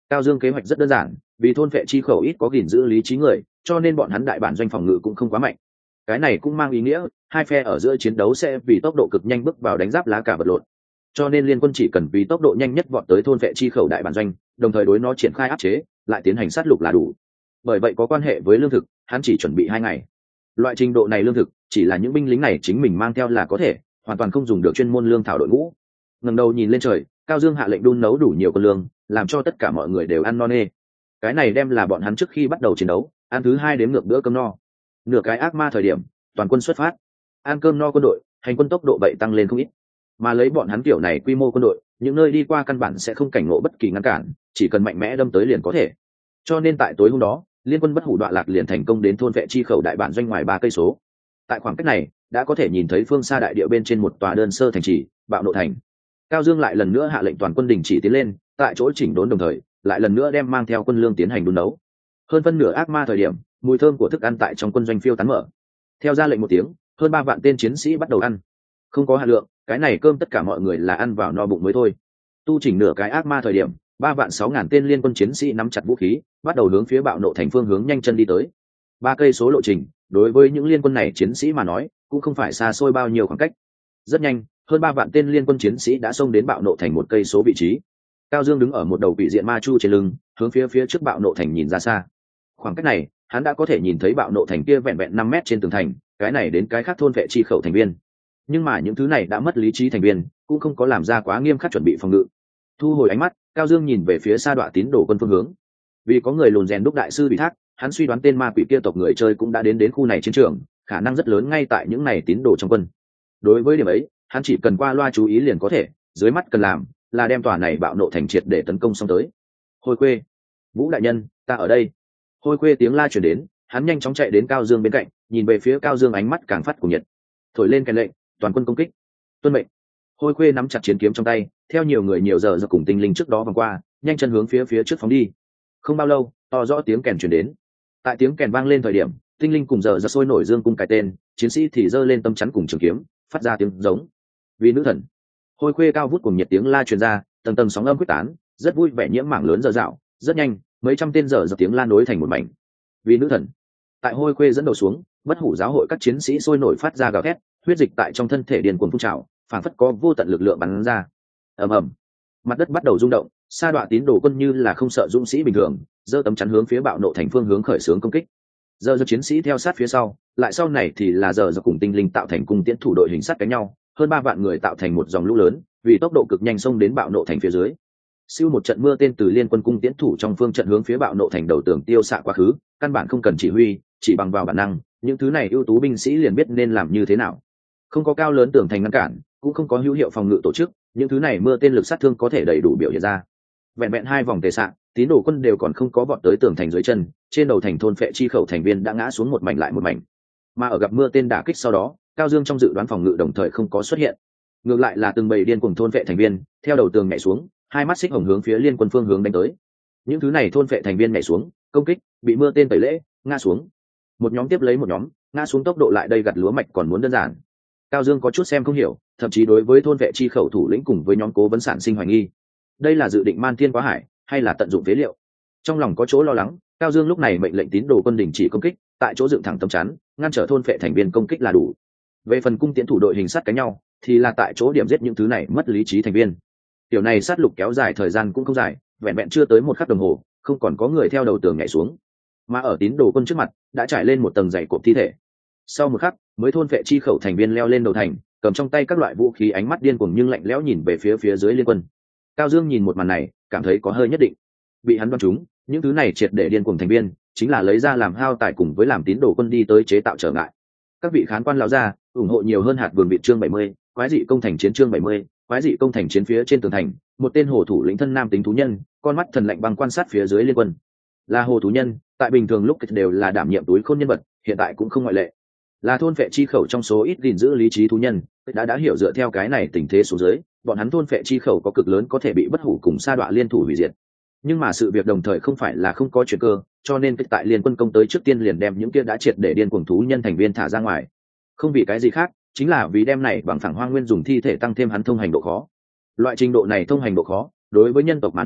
Cao Dương kế hoạch rất đơn giản, vì thôn vệ chi khẩu ít có gìn giữ lý trí người, cho nên bọn hắn đại bản doanh phòng ngự cũng không quá mạnh. Cái này cũng mang ý nghĩa hai phe ở giữa chiến đấu sẽ vì tốc độ cực nhanh bước vào đánh giáp lá cả vật lộn, cho nên liên quân chỉ cần vì tốc độ nhanh nhất vọt tới thôn vệ chi khẩu đại bản doanh, đồng thời đối nó triển khai áp chế, lại tiến hành sát lục là đủ. Bởi vậy có quan hệ với lương thực, hắn chỉ chuẩn bị 2 ngày. Loại trình độ này lương thực chỉ là những binh lính này chính mình mang theo là có thể, hoàn toàn không dùng được chuyên môn lương thảo đội ngũ. Ngẩng đầu nhìn lên trời, Cao Dương hạ lệnh đun nấu đủ nhiều con lương, làm cho tất cả mọi người đều ăn no nê. Cái này đem là bọn hắn trước khi bắt đầu chiến đấu ăn thứ 2 đếm ngược bữa cơm no. Nửa cái ác ma thời điểm, toàn quân xuất phát. Ăn cơm no quân đội, hành quân tốc độ vậy tăng lên không ít. Mà lấy bọn hắn kiểu này quy mô quân đội, những nơi đi qua căn bản sẽ không cảnh ngộ bất kỳ ngăn cản, chỉ cần mạnh mẽ đâm tới liền có thể. Cho nên tại tối hôm đó, liên quân bất hủ đoạn lạc liền thành công đến thôn vệ chi khẩu đại bản doanh ngoài 3 cây số. Tại khoảng cách này, đã có thể nhìn thấy phương xa đại địa bên trên một tòa đơn sơ thành trì, Bạo Nộ thành. Cao Dương lại lần nữa hạ lệnh toàn quân đình chỉ tiến lên, tại chỗ chỉnh đốn đồng thời, lại lần nữa đem mang theo quân lương tiến hành đun nấu. Hơn phân nửa ác ma thời điểm, mùi thơm của thức ăn tại trong quân doanh phiêu tán mở. Theo ra lệnh một tiếng, hơn 3 vạn tên chiến sĩ bắt đầu ăn. Không có hạt lượng, cái này cơm tất cả mọi người là ăn vào no bụng mới thôi. Tu chỉnh nửa cái ác ma thời điểm, 3.600.000 tên liên quân chiến sĩ nắm chặt vũ khí, bắt đầu hướng phía Bạo Nộ thành phương hướng nhanh chân đi tới. 3 cây số lộ trình, đối với những liên quân này chiến sĩ mà nói, cũng không phải xa xôi bao nhiêu khoảng cách. Rất nhanh, hơn 3 vạn tên liên quân chiến sĩ đã xông đến Bạo Nộ thành 1 cây số vị trí. Cao Dương đứng ở một đầu vị diện ma chu trên lưng, hướng phía trước Bạo Nộ thành nhìn ra xa. Khoảng cách này, hắn đã có thể nhìn thấy Bạo Nộ thành kia vẹn vẹn 5 mét trên tường thành, cái này đến cái khác thôn vệ chi khẩu thành viên. Nhưng mà những thứ này đã mất lý trí thành viên, cũng không có làm ra quá nghiêm khắc chuẩn bị phòng ngự. Thu hồi ánh mắt, Cao Dương nhìn về phía Sa Đọa tín đồ quân phương hướng. Vì có người lùn rèn đúc đại sư bị thác, hắn suy đoán tên ma quỷ kia tộc người chơi cũng đã đến khu này chiến trường, khả năng rất lớn ngay tại những này tín đồ trong quân. Đối với điểm ấy, hắn chỉ cần qua loa chú ý liền có thể, dưới mắt cần làm là đem tòa này Bạo Nộ thành triệt để tấn công xong tới. Hôi Khuê, Vũ đại nhân, ta ở đây. Hôi Khuê tiếng la truyền đến, hắn nhanh chóng chạy đến Cao Dương bên cạnh, nhìn về phía Cao Dương ánh mắt càng phát cuồng nhiệt. Thổi lên kèn lệnh, toàn quân công kích. Tuân mệnh. Hôi Khuê nắm chặt chiến kiếm trong tay, theo nhiều người nhiều giờ cùng tinh linh trước đó vòng qua, nhanh chân hướng phía trước phóng đi. Không bao lâu, to rõ tiếng kèn truyền đến. Tại tiếng kèn vang lên thời điểm, tinh linh cùng giờ sôi nổi dương cung cái tên, chiến sĩ thì giơ lên tâm chắn cùng trường kiếm, phát ra tiếng giống. Vì nữ thần. Hôi Khuê cao vút cùng nhiệt tiếng la truyền ra, tầng tầng sóng âm quyết tán, rất vui vẻ nhiễm mảng lớn giờ dạo, rất nhanh, mấy trăm tên giờ tiếng la nối thành một mảnh. Vì nữ thần. Tại Hôi Khuê dẫn đầu xuống, bất hủ giáo hội các chiến sĩ sôi nổi phát ra gào thét, huyết dịch tại trong thân thể điên cuồng phun trào, phảng phất có vô tận lực lượng bắn ra. Ầm ầm, mặt đất bắt đầu rung động, Sa Đọa tín đồ quân như là không sợ dũng sĩ bình thường, giơ tấm chắn hướng phía Bạo Nộ thành phương hướng khởi xướng công kích. Giờ chiến sĩ theo sát phía sau, lại sau này thì là giờ cùng tinh linh tạo thành cung tiễn thủ đội hình sắt cánh nhau, hơn 3 vạn người tạo thành một dòng lũ lớn, vì tốc độ cực nhanh xông đến Bạo Nộ thành phía dưới. Siêu một trận mưa tên từ liên quân cung tiễn thủ trong phương trận hướng phía Bạo Nộ thành đầu tường tiêu xạ quá khứ, căn bản không cần chỉ huy, chỉ bằng vào bản năng, những thứ này ưu tú binh sĩ liền biết nên làm như thế nào. Không có cao lớn tường thành ngăn cản, cũng không có hữu hiệu phòng ngự tổ chức, những thứ này mưa tên lực sát thương có thể đầy đủ biểu hiện ra. Vẹn vẹn 2 vòng tề xạ, tín đồ quân đều còn không có vọt tới tường thành dưới chân, trên đầu thành thôn phệ chi khẩu thành viên đã ngã xuống một mảnh lại một mảnh. Mà ở gặp mưa tên đả kích sau đó, Cao Dương trong dự đoán phòng ngự đồng thời không có xuất hiện. Ngược lại là từng bầy điên cuồng thôn phệ thành viên, theo đầu tường nhảy xuống, hai mắt xích hồng hướng phía liên quân phương hướng đánh tới. Những thứ này thôn phệ thành viên nhảy xuống, công kích, bị mưa tên tẩy lễ, ngã xuống. Một nhóm tiếp lấy một nhóm, ngã xuống tốc độ lại đây gặt lúa mạch còn muốn đơn giản. Cao Dương có chút xem không hiểu, thậm chí đối với thôn vệ chi khẩu thủ lĩnh cùng với nhóm cố vấn sản sinh hoài nghi. Đây là dự định man thiên quá hải, hay là tận dụng phế liệu? Trong lòng có chỗ lo lắng, Cao Dương lúc này mệnh lệnh tín đồ quân đình chỉ công kích, tại chỗ dựng thẳng tấm chắn, ngăn trở thôn vệ thành viên công kích là đủ. Về phần cung tiễn thủ đội hình sát cánh nhau, thì là tại chỗ điểm giết những thứ này mất lý trí thành viên. Tiểu này sát lục kéo dài thời gian cũng không dài, vẹn vẹn chưa tới 1 khắc đồng hồ, không còn có người theo đầu tường nhảy xuống, mà ở tín đồ quân trước mặt đã trải lên một tầng dày cộp thi thể. Sau 1 khắc, mới thôn vệ chi khẩu thành viên leo lên đầu thành, cầm trong tay các loại vũ khí, ánh mắt điên cuồng nhưng lạnh lẽo nhìn về phía dưới liên quân. Cao Dương nhìn một màn này, cảm thấy có hơi nhất định. Bị hắn đoán trúng, những thứ này triệt để điên cuồng thành viên, chính là lấy ra làm hao tài cùng với làm tín đồ quân đi tới chế tạo trở ngại. Các vị khán quan lão gia, ủng hộ nhiều hơn hạt vườn vị chương 70, quái dị công thành chiến chương 70, quái dị công thành chiến phía trên tường thành, một tên hồ thủ lĩnh thân nam tính thú nhân, con mắt thần lạnh băng quan sát phía dưới liên quân. Là hồ thú nhân, tại bình thường lúc đều là đảm nhiệm túi khôn nhân vật, hiện tại cũng không ngoại lệ. Là thôn vệ chi khẩu trong số ít gìn giữ lý trí thú nhân, đã hiểu dựa theo cái này tình thế xuống dưới, bọn hắn thôn vệ chi khẩu có cực lớn có thể bị bất hủ cùng sa đọa liên thủ hủy diệt. Nhưng mà sự việc đồng thời không phải là không có chuyện cơ, cho nên tại liên quân công tới trước tiên liền đem những kia đã triệt để điên cuồng thú nhân thành viên thả ra ngoài. Không vì cái gì khác, chính là vì đem này bằng phẳng hoang nguyên dùng thi thể tăng thêm hắn thông hành độ khó. Loại trình độ này thông hành độ khó, đối với nhân tộc mà nói,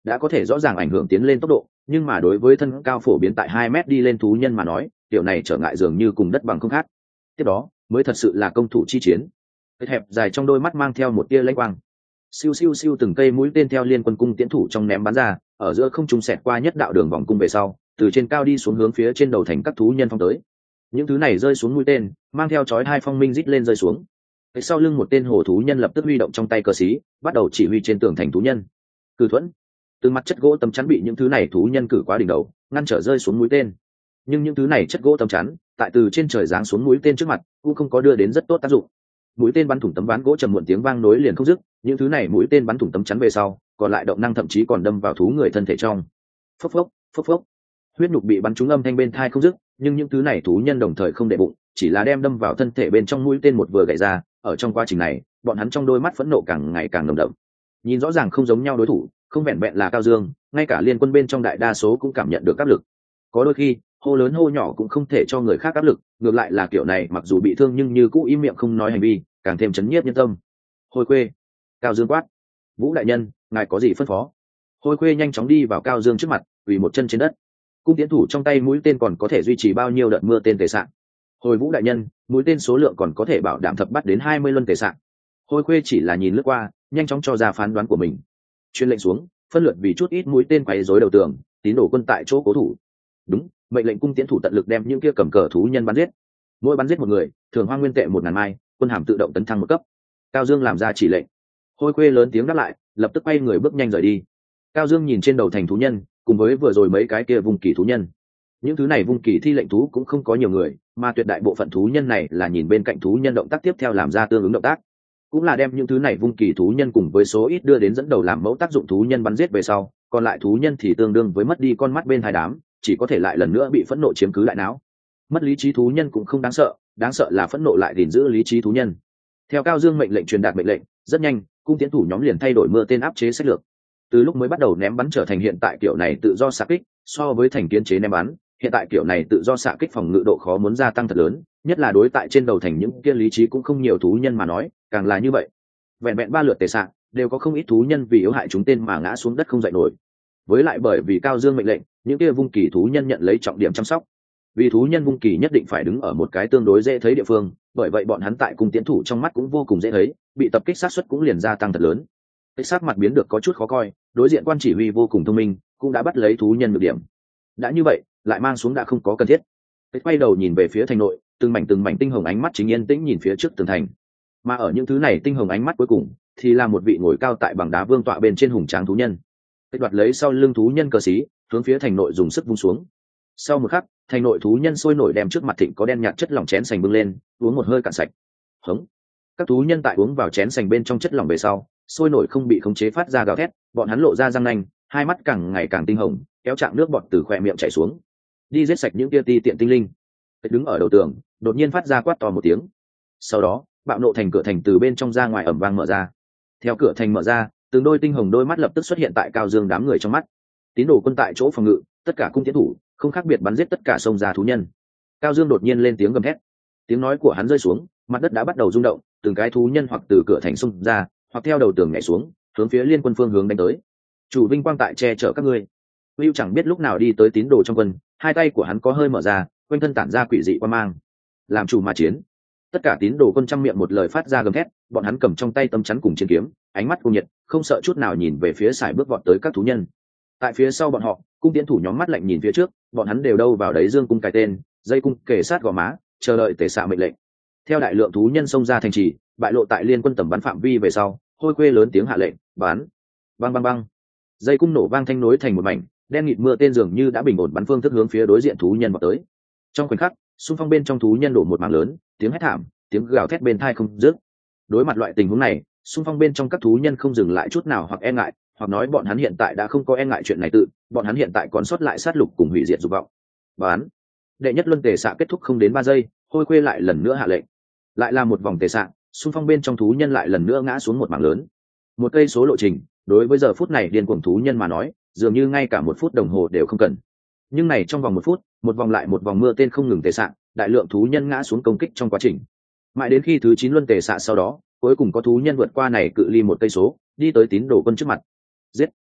đã có thể rõ ràng ảnh hưởng tiến lên tốc độ, nhưng mà đối với thân cao phổ biến tại 2 mét đi lên thú nhân mà nói, điều này trở ngại dường như cùng đất bằng không khác. Tiếp đó mới thật sự là công thủ chi chiến. Cái hẹp dài trong đôi mắt mang theo một tia lãnh quang, siêu siêu siêu từng cây mũi tên theo liên quân cung tiễn thủ trong ném bắn ra, ở giữa không trung xẹt qua nhất đạo đường vòng cung về sau, từ trên cao đi xuống hướng phía trên đầu thành các thú nhân phong tới. Những thứ này rơi xuống mũi tên mang theo chói hai phong minh rít lên rơi xuống. Cái sau lưng một tên hổ thú nhân lập tức huy động trong tay cờ xí, bắt đầu chỉ huy trên tường thành thú nhân. Cử thuẫn, từ mặt chất gỗ tấm chắn bị những thứ này thú nhân cử quá đỉnh đầu, ngăn trở rơi xuống mũi tên. Nhưng những thứ này chất gỗ tấm chắn tại từ trên trời giáng xuống mũi tên trước mặt cũng không có đưa đến rất tốt tác dụng. Mũi tên bắn thủng tấm ván gỗ trầm muộn tiếng vang nối liền không dứt, những thứ này mũi tên bắn thủng tấm chắn về sau, còn lại động năng thậm chí còn đâm vào thú người thân thể trong. Phốc phốc, phốc phốc. Huyết nhục bị bắn trúng âm thanh bên tai không dứt, nhưng những thứ này thú nhân đồng thời không để bụng, chỉ là đem đâm vào thân thể bên trong mũi tên một vừa gãy ra. Ở trong quá trình này, bọn hắn trong đôi mắt phẫn nộ càng ngày càng nồng đậm. Nhìn rõ ràng không giống nhau đối thủ, không vẹn vẹn là Cao Dương, ngay cả liên quân bên trong đại đa số cũng cảm nhận được áp lực. Có đôi khi, hô lớn hô nhỏ cũng không thể cho người khác áp lực, ngược lại là kiểu này mặc dù bị thương nhưng như cũ im miệng không nói hành vi, càng thêm chấn nhiếp nhân tâm. Hôi Khuê, Cao Dương quát: Vũ đại nhân, ngài có gì phân phó? Hôi Khuê nhanh chóng đi vào Cao Dương trước mặt, quỳ một chân trên đất. Cung tiến thủ trong tay mũi tên còn có thể duy trì bao nhiêu đợt mưa tên tề sạn? Hồi Vũ đại nhân, mũi tên số lượng còn có thể bảo đảm thập bắt đến 20 luân tề sạn. Hôi Khuê chỉ là nhìn lướt qua, nhanh chóng cho ra phán đoán của mình. Truyền lệnh xuống, phân lượt vì chút ít mũi tên quấy rối đầu tường, tín đồ quân tại chỗ cố thủ. Đúng, mệnh lệnh cung tiến thủ tận lực đem những kia cầm cờ thú nhân bắn giết. Mỗi bắn giết một người, thường hoang nguyên tệ 1000 mai, quân hàm tự động tấn thăng một cấp. Cao Dương làm ra chỉ lệnh. Hôi Khuê lớn tiếng đáp lại, lập tức quay người bước nhanh rời đi. Cao Dương nhìn trên đầu thành thú nhân, cùng với vừa rồi mấy cái kia vùng kỳ thú nhân. Những thứ này vùng kỳ thi lệnh thú cũng không có nhiều người, mà tuyệt đại bộ phận thú nhân này là nhìn bên cạnh thú nhân động tác tiếp theo làm ra tương ứng động tác, cũng là đem những thứ này vùng kỳ thú nhân cùng với số ít đưa đến dẫn đầu làm mẫu tác dụng thú nhân bắn giết về sau, còn lại thú nhân thì tương đương với mất đi con mắt bên hai đám, chỉ có thể lại lần nữa bị phẫn nộ chiếm cứ lại não. Mất lý trí thú nhân cũng không đáng sợ là phẫn nộ lại gìn giữ lý trí thú nhân. Theo Cao Dương mệnh lệnh truyền đạt mệnh lệnh, rất nhanh, cung tiến thủ nhóm liền thay đổi mưa tên áp chế sách lược. Từ lúc mới bắt đầu ném bắn trở thành hiện tại kiểu này tự do xạ kích, so với thành kiến chế ném bắn, hiện tại kiểu này tự do xạ kích phòng ngự độ khó muốn gia tăng thật lớn, nhất là đối tại trên đầu thành những kia lý trí cũng không nhiều thú nhân mà nói, càng là như vậy. Vẹn vẹn 3 lượt tề xạ, đều có không ít thú nhân vì yếu hại chúng tên mà ngã xuống đất không dậy nổi. Với lại bởi vì Cao Dương mệnh lệnh, những kia vung kỳ thú nhân nhận lấy trọng điểm chăm sóc. Vì thú nhân vung kỳ nhất định phải đứng ở một cái tương đối dễ thấy địa phương, bởi vậy bọn hắn tại cung tiến thủ trong mắt cũng vô cùng dễ thấy, bị tập kích sát suất cũng liền gia tăng thật lớn. Cái sắc mặt biến được có chút khó coi, đối diện quan chỉ huy vô cùng thông minh, cũng đã bắt lấy thú nhân nhược điểm. Đã như vậy, lại mang xuống đã không có cần thiết. Cái quay đầu nhìn về phía thành nội, từng mảnh tinh hồng ánh mắt chính yên tĩnh nhìn phía trước tường thành. Mà ở những thứ này tinh hồng ánh mắt cuối cùng, thì là một vị ngồi cao tại bằng đá vương tọa bên trên hùng tráng thú nhân. Cái đoạt lấy sau lưng thú nhân cờ xí, hướng phía thành nội dùng sức vung xuống. Sau một khắc, thành nội thú nhân sôi nổi đem trước mặt thịnh có đen nhạt chất lỏng chén sành bưng lên, uống một hơi cạn sạch. Hống. Các thú nhân tại uống vào chén sành bên trong chất lỏng về sau, sôi nổi không bị khống chế phát ra gào thét, bọn hắn lộ ra răng nanh, hai mắt càng ngày càng tinh hồng, kéo trạng nước bọt từ khóe miệng chảy xuống. Đi giết sạch những tia ti tiện tinh linh. Cái đứng ở đầu tường, đột nhiên phát ra quát to một tiếng. Sau đó, bạo nộ thành cửa thành từ bên trong ra ngoài ầm vang mở ra. Theo cửa thành mở ra, từng đôi tinh hồng đôi mắt lập tức xuất hiện tại Cao Dương đám người trong mắt. Tín đồ quân tại chỗ phòng ngự, tất cả cung tiến thủ, không khác biệt bắn giết tất cả xông ra thú nhân. Cao Dương đột nhiên lên tiếng gầm thét. Tiếng nói của hắn rơi xuống, mặt đất đã bắt đầu rung động, từng cái thú nhân hoặc từ cửa thành xông ra, hoặc theo đầu tường nhảy xuống, hướng phía liên quân phương hướng đánh tới. Chủ vinh quang tại che chở các ngươi. Hưu chẳng biết lúc nào đi tới tín đồ trong quân, hai tay của hắn có hơi mở ra, quanh thân tản ra quỷ dị quan mang. Làm chủ mà chiến. Tất cả tín đồ quân trăm miệng một lời phát ra gầm thét, bọn hắn cầm trong tay tấm chắn cùng chiến kiếm, ánh mắt cuồng nhiệt, không sợ chút nào nhìn về phía sải bước vọt tới các thú nhân. Tại phía sau bọn họ, cung tiến thủ nhóm mắt lạnh nhìn phía trước, bọn hắn đều đâu vào đấy dương cung cài tên, dây cung kề sát gò má, chờ đợi tề xạ mệnh lệnh. Theo đại lượng thú nhân xông ra thành trì, bại lộ tại liên quân tầm bắn phạm vi về sau, Hôi Khuê lớn tiếng hạ lệnh, bắn. Bang bang bang. Dây cung nổ vang thanh nối thành một mảnh, đen nghịt mưa tên dường như đã bình ổn bắn phương thức hướng phía đối diện thú nhân vọt tới. Trong khoảnh khắc, xung phong bên trong thú nhân đổ một mảng lớn, tiếng hét thảm, tiếng gào thét bên tai không dứt. Đối mặt loại tình huống này, xung phong bên trong các thú nhân không dừng lại chút nào hoặc e ngại, hoặc nói bọn hắn hiện tại đã không có e ngại chuyện này tự, bọn hắn hiện tại còn sót lại sát lục cùng hủy diệt dục vọng. Bắn. Đệ nhất luân tề xạ kết thúc không đến 3 giây, Hôi Khuê lại lần nữa hạ lệnh. Lại là một vòng tề xạ, xung phong bên trong thú nhân lại lần nữa ngã xuống một mảng lớn. Một cây số lộ trình, đối với giờ phút này điên cuồng thú nhân mà nói, dường như ngay cả 1 phút đồng hồ đều không cần. Nhưng này trong vòng 1 phút, một vòng lại một vòng mưa tên không ngừng tề xạ, đại lượng thú nhân ngã xuống công kích trong quá trình. Mãi đến khi thứ 9 luân tề xạ sau đó, cuối cùng có thú nhân vượt qua này cự ly 1 cây số, đi tới tín đồ quân trước mặt. Giết!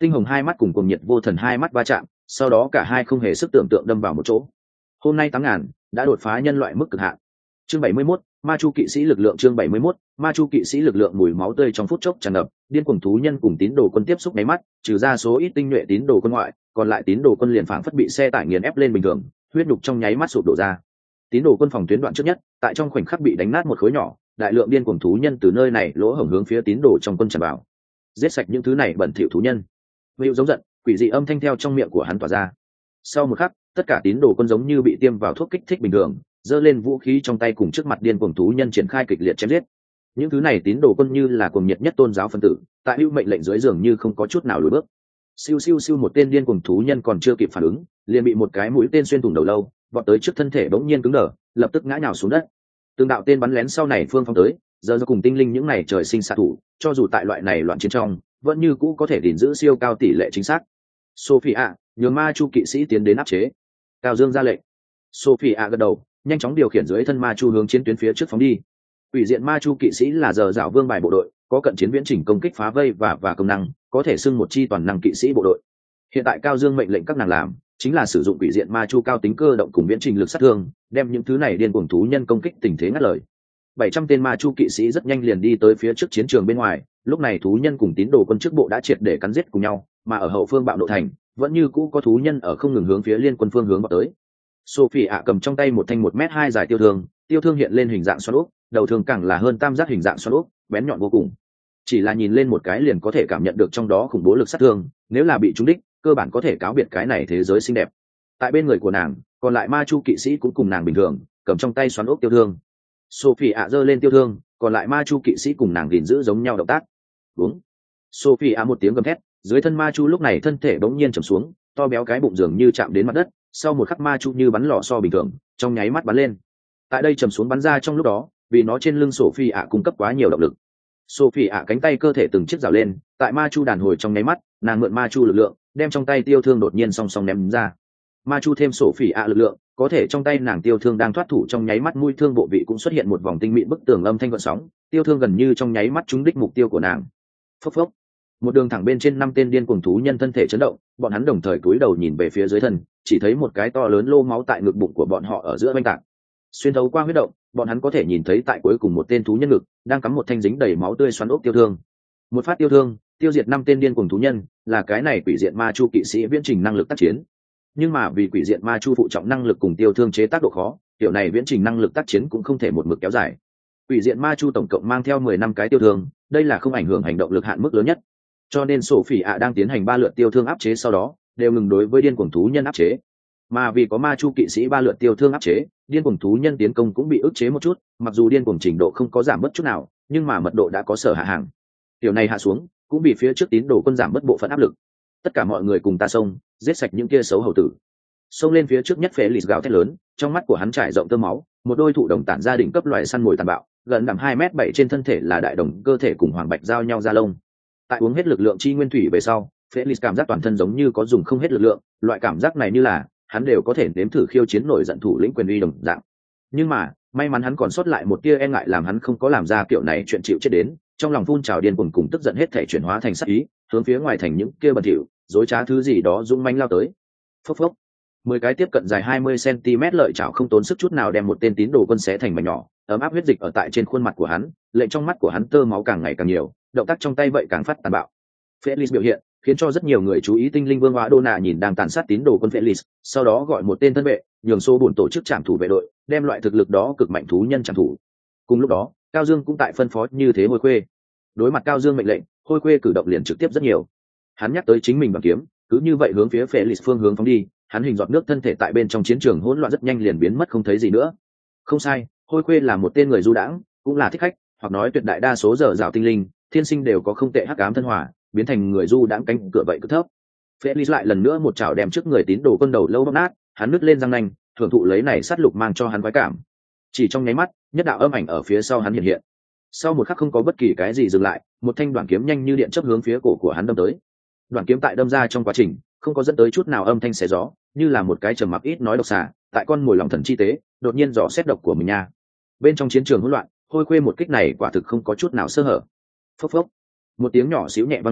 Tinh hồng hai mắt cùng cùng nhiệt vô thần hai mắt va chạm, sau đó cả hai không hề sức tưởng tượng đâm vào một chỗ. Hôm nay 8.000 đã đột phá nhân loại mức cực hạn. Chương 71, Ma Chu kỵ sĩ lực lượng. Chương 71, Ma Chu kỵ sĩ lực lượng. Mùi máu tươi trong phút chốc tràn ngập, điên cuồng thú nhân cùng tín đồ quân tiếp xúc máy mắt, trừ ra số ít tinh nhuệ tín đồ quân ngoại, còn lại tín đồ quân liền phảng phất bị xe tải nghiền ép lên bình thường, huyết nhục trong nháy mắt sụp đổ ra. Tín đồ quân phòng tuyến đoạn trước nhất, tại trong khoảnh khắc bị đánh nát một khối nhỏ, đại lượng điên cuồng thú nhân từ nơi này lỗ hổng hướng phía tín đồ trong quân tràn vào, giết sạch những thứ này bẩn thỉu thú nhân. Hữu giống giận, quỷ dị âm thanh theo trong miệng của hắn tỏa ra. Sau một khắc, tất cả tín đồ quân giống như bị tiêm vào thuốc kích thích bình thường, giơ lên vũ khí trong tay cùng trước mặt điên cuồng thú nhân triển khai kịch liệt chém giết. Những thứ này tín đồ quân như là cuồng nhiệt nhất tôn giáo phân tử, tại hữu mệnh lệnh dưới dường như không có chút nào lùi bước. Siêu siêu siêu, một tên điên cuồng thú nhân còn chưa kịp phản ứng, liền bị một cái mũi tên xuyên thủng đầu lâu, vọt tới trước thân thể bỗng nhiên cứng đờ, lập tức ngã nhào xuống đất. Từng đạo tên bắn lén sau này phương phong tới, giờ do cùng tinh linh những này trời sinh xạ thủ, cho dù tại loại này loạn chiến trong, vẫn như cũ có thể gìn giữ siêu cao tỷ lệ chính xác. Sophia, nhường Ma Chu kỵ sĩ tiến đến áp chế. Cao Dương ra lệnh. Sophia gật đầu, nhanh chóng điều khiển dưới thân Ma Chu hướng chiến tuyến phía trước phóng đi. Ủy diện Ma Chu kỵ sĩ là giờ dạo vương bài bộ đội, có cận chiến viễn chỉnh công kích phá vây và công năng, có thể xưng một chi toàn năng kỵ sĩ bộ đội. Hiện tại Cao Dương mệnh lệnh các nàng làm, chính là sử dụng quỷ diện Ma Chu cao tính cơ động cùng viễn trình lực sát thương, đem những thứ này điên cuồng thú nhân công kích tình thế ngắt lời. 700 tên Ma Chu kỵ sĩ rất nhanh liền đi tới phía trước chiến trường bên ngoài, lúc này thú nhân cùng tín đồ quân trước bộ đã triệt để cắn giết cùng nhau, mà ở hậu phương bạo độ thành, vẫn như cũ có thú nhân ở không ngừng hướng phía liên quân phương hướng vào tới. Sophie cầm trong tay một thanh 1m2 dài tiêu thương hiện lên hình dạng xoắn ốc, đầu thương càng là hơn tam giác hình dạng xoắn ốc, bén nhọn vô cùng. Chỉ là nhìn lên một cái liền có thể cảm nhận được trong đó khủng bố lực sát thương, nếu là bị trúng đích, cơ bản có thể cáo biệt cái này thế giới xinh đẹp. Tại bên người của nàng, còn lại Ma Chu kỵ sĩ cũng cùng nàng bình thường, cầm trong tay xoắn ốc tiêu thương. Sophie giơ lên tiêu thương, còn lại Ma Chu kỵ sĩ cùng nàng gìn giữ giống nhau động tác. Đúng. Sophie một tiếng gầm thét, dưới thân Ma Chu lúc này thân thể bỗng nhiên trầm xuống, to béo cái bụng dường như chạm đến mặt đất, sau một khắc Ma Chu như bắn lò xo bình thường, trong nháy mắt bắn lên. Tại đây trầm xuống bắn ra trong lúc đó, vì nó trên lưng Sophie cung cấp quá nhiều động lực. Sophie cánh tay cơ thể từng chiếc rào lên, tại Ma Chu đàn hồi trong nháy mắt, nàng mượn Ma Chu lực lượng, đem trong tay tiêu thương đột nhiên song song ném ra. Ma Chu thêm Sophie lực lượng, có thể trong tay nàng tiêu thương đang thoát thủ trong nháy mắt mũi thương bộ vị cũng xuất hiện một vòng tinh mịn bức tường âm thanh gợn sóng, tiêu thương gần như trong nháy mắt trúng đích mục tiêu của nàng. Phốc phốc. Một đường thẳng bên trên 5 tên điên cuồng thú nhân thân thể chấn động, bọn hắn đồng thời cúi đầu nhìn về phía dưới thân, chỉ thấy một cái to lớn lô máu tại ngực bụng của bọn họ ở giữa bên cạnh. Xuyên thấu qua huyết động, bọn hắn có thể nhìn thấy tại cuối cùng một tên thú nhân ngực đang cắm một thanh dính đầy máu tươi xoắn ốc tiêu thương. Một phát tiêu thương, tiêu diệt 5 tên điên cuồng thú nhân, là cái này quỷ diện Ma Chu kỵ sĩ viễn trình năng lực tác chiến. Nhưng mà vì quỷ diện Ma Chu phụ trọng năng lực cùng tiêu thương chế tác độ khó, kiểu này viễn trình năng lực tác chiến cũng không thể một mực kéo dài. Quỷ diện Ma Chu tổng cộng mang theo 10 năm cái tiêu thương, đây là không ảnh hưởng hành động lực hạn mức lớn nhất. Cho nên Sophie đang tiến hành 3 lượt tiêu thương áp chế sau đó, đều ngừng đối với điên cuồng thú nhân áp chế. Mà vì có Ma Chu kỵ sĩ 3 lượt tiêu thương áp chế, điên cuồng thú nhân tiến công cũng bị ức chế một chút, mặc dù điên cuồng trình độ không có giảm bất chút nào, nhưng mà mật độ đã có sở hạ hàng. Điều này hạ xuống, cũng bị phía trước tín đồ quân giảm bất bộ phận áp lực. Tất cả mọi người cùng ta xông, giết sạch những kia xấu hầu tử. Xông lên phía trước nhất Felix gào thét lớn, trong mắt của hắn trải rộng tơ máu, một đôi thụ đồng tản ra đỉnh cấp loại săn mồi tàn bạo, gần đẳng 2m7 trên thân thể là đại đồng cơ thể cùng hoàng bạch giao nhau ra lông. Tại uống hết lực lượng chi nguyên thủy về sau, Felix cảm giác toàn thân giống như có dùng không hết lực lượng, loại cảm giác này như là hắn đều có thể nếm thử khiêu chiến nổi giận thủ lĩnh quyền uy đồng dạng. Nhưng mà, may mắn hắn còn sót lại một tia e ngại làm hắn không có làm ra kiểu này chuyện chịu chết đến, trong lòng phun trào điên cuồng cùng tức giận hết thể chuyển hóa thành sát ý, hướng phía ngoài thành những kia bẩn thỉu, dối trá thứ gì đó dũng mãnh lao tới. Phốc phốc. 10 cái tiếp cận dài 20 cm lợi chảo không tốn sức chút nào đem một tên tín đồ quân xé thành mảnh nhỏ, ấm áp huyết dịch ở tại trên khuôn mặt của hắn, lệnh trong mắt của hắn tơ máu càng ngày càng nhiều, động tác trong tay vậy càng phát tàn bạo. Felix biểu hiện khiến cho rất nhiều người chú ý tinh linh vương hóa Đô Nạ nhìn đang tàn sát tín đồ quân Felix, sau đó gọi một tên thân vệ, nhường số buồn tổ chức trảm thủ vệ đội, đem loại thực lực đó cực mạnh thú nhân trảm thủ. Cùng lúc đó, Cao Dương cũng tại phân phó như thế Hôi Khuê. Đối mặt Cao Dương mệnh lệnh, Hôi Khuê cử động liền trực tiếp rất nhiều. Hắn nhắc tới chính mình bằng kiếm, cứ như vậy hướng phía Felix phương hướng phóng đi, hắn hình giọt nước thân thể tại bên trong chiến trường hỗn loạn rất nhanh liền biến mất không thấy gì nữa. Không sai, Hôi Khuê là một tên người du đãng, cũng là thích khách, hoặc nói tuyệt đại đa số dở dạo tinh linh, thiên sinh đều có không tệ hắc ám thân hỏa, biến thành người du đãng cánh cửa vậy cực thấp. Felix lại lần nữa một chảo đem trước người tín đồ quân đầu lâu bóp nát, hắn nứt lên răng nanh, thưởng thụ lấy này sát lục mang cho hắn khoái cảm. Chỉ trong nháy mắt, nhất đạo âm ảnh ở phía sau hắn hiện hiện. Sau một khắc không có bất kỳ cái gì dừng lại, một thanh đoạn kiếm nhanh như điện chớp hướng phía cổ của hắn đâm tới. Đoạn kiếm tại đâm ra trong quá trình, không có dẫn tới chút nào âm thanh xé gió, như là một cái trầm mặc ít nói độc xà, tại con mồi lòng thần chi tế, đột nhiên dò xét độc của mình nha. Bên trong chiến trường hỗn loạn, Hôi Khuê một kích này quả thực không có chút nào sơ hở. Phốc phốc. Một tiếng nhỏ xíu nhẹ vang lên,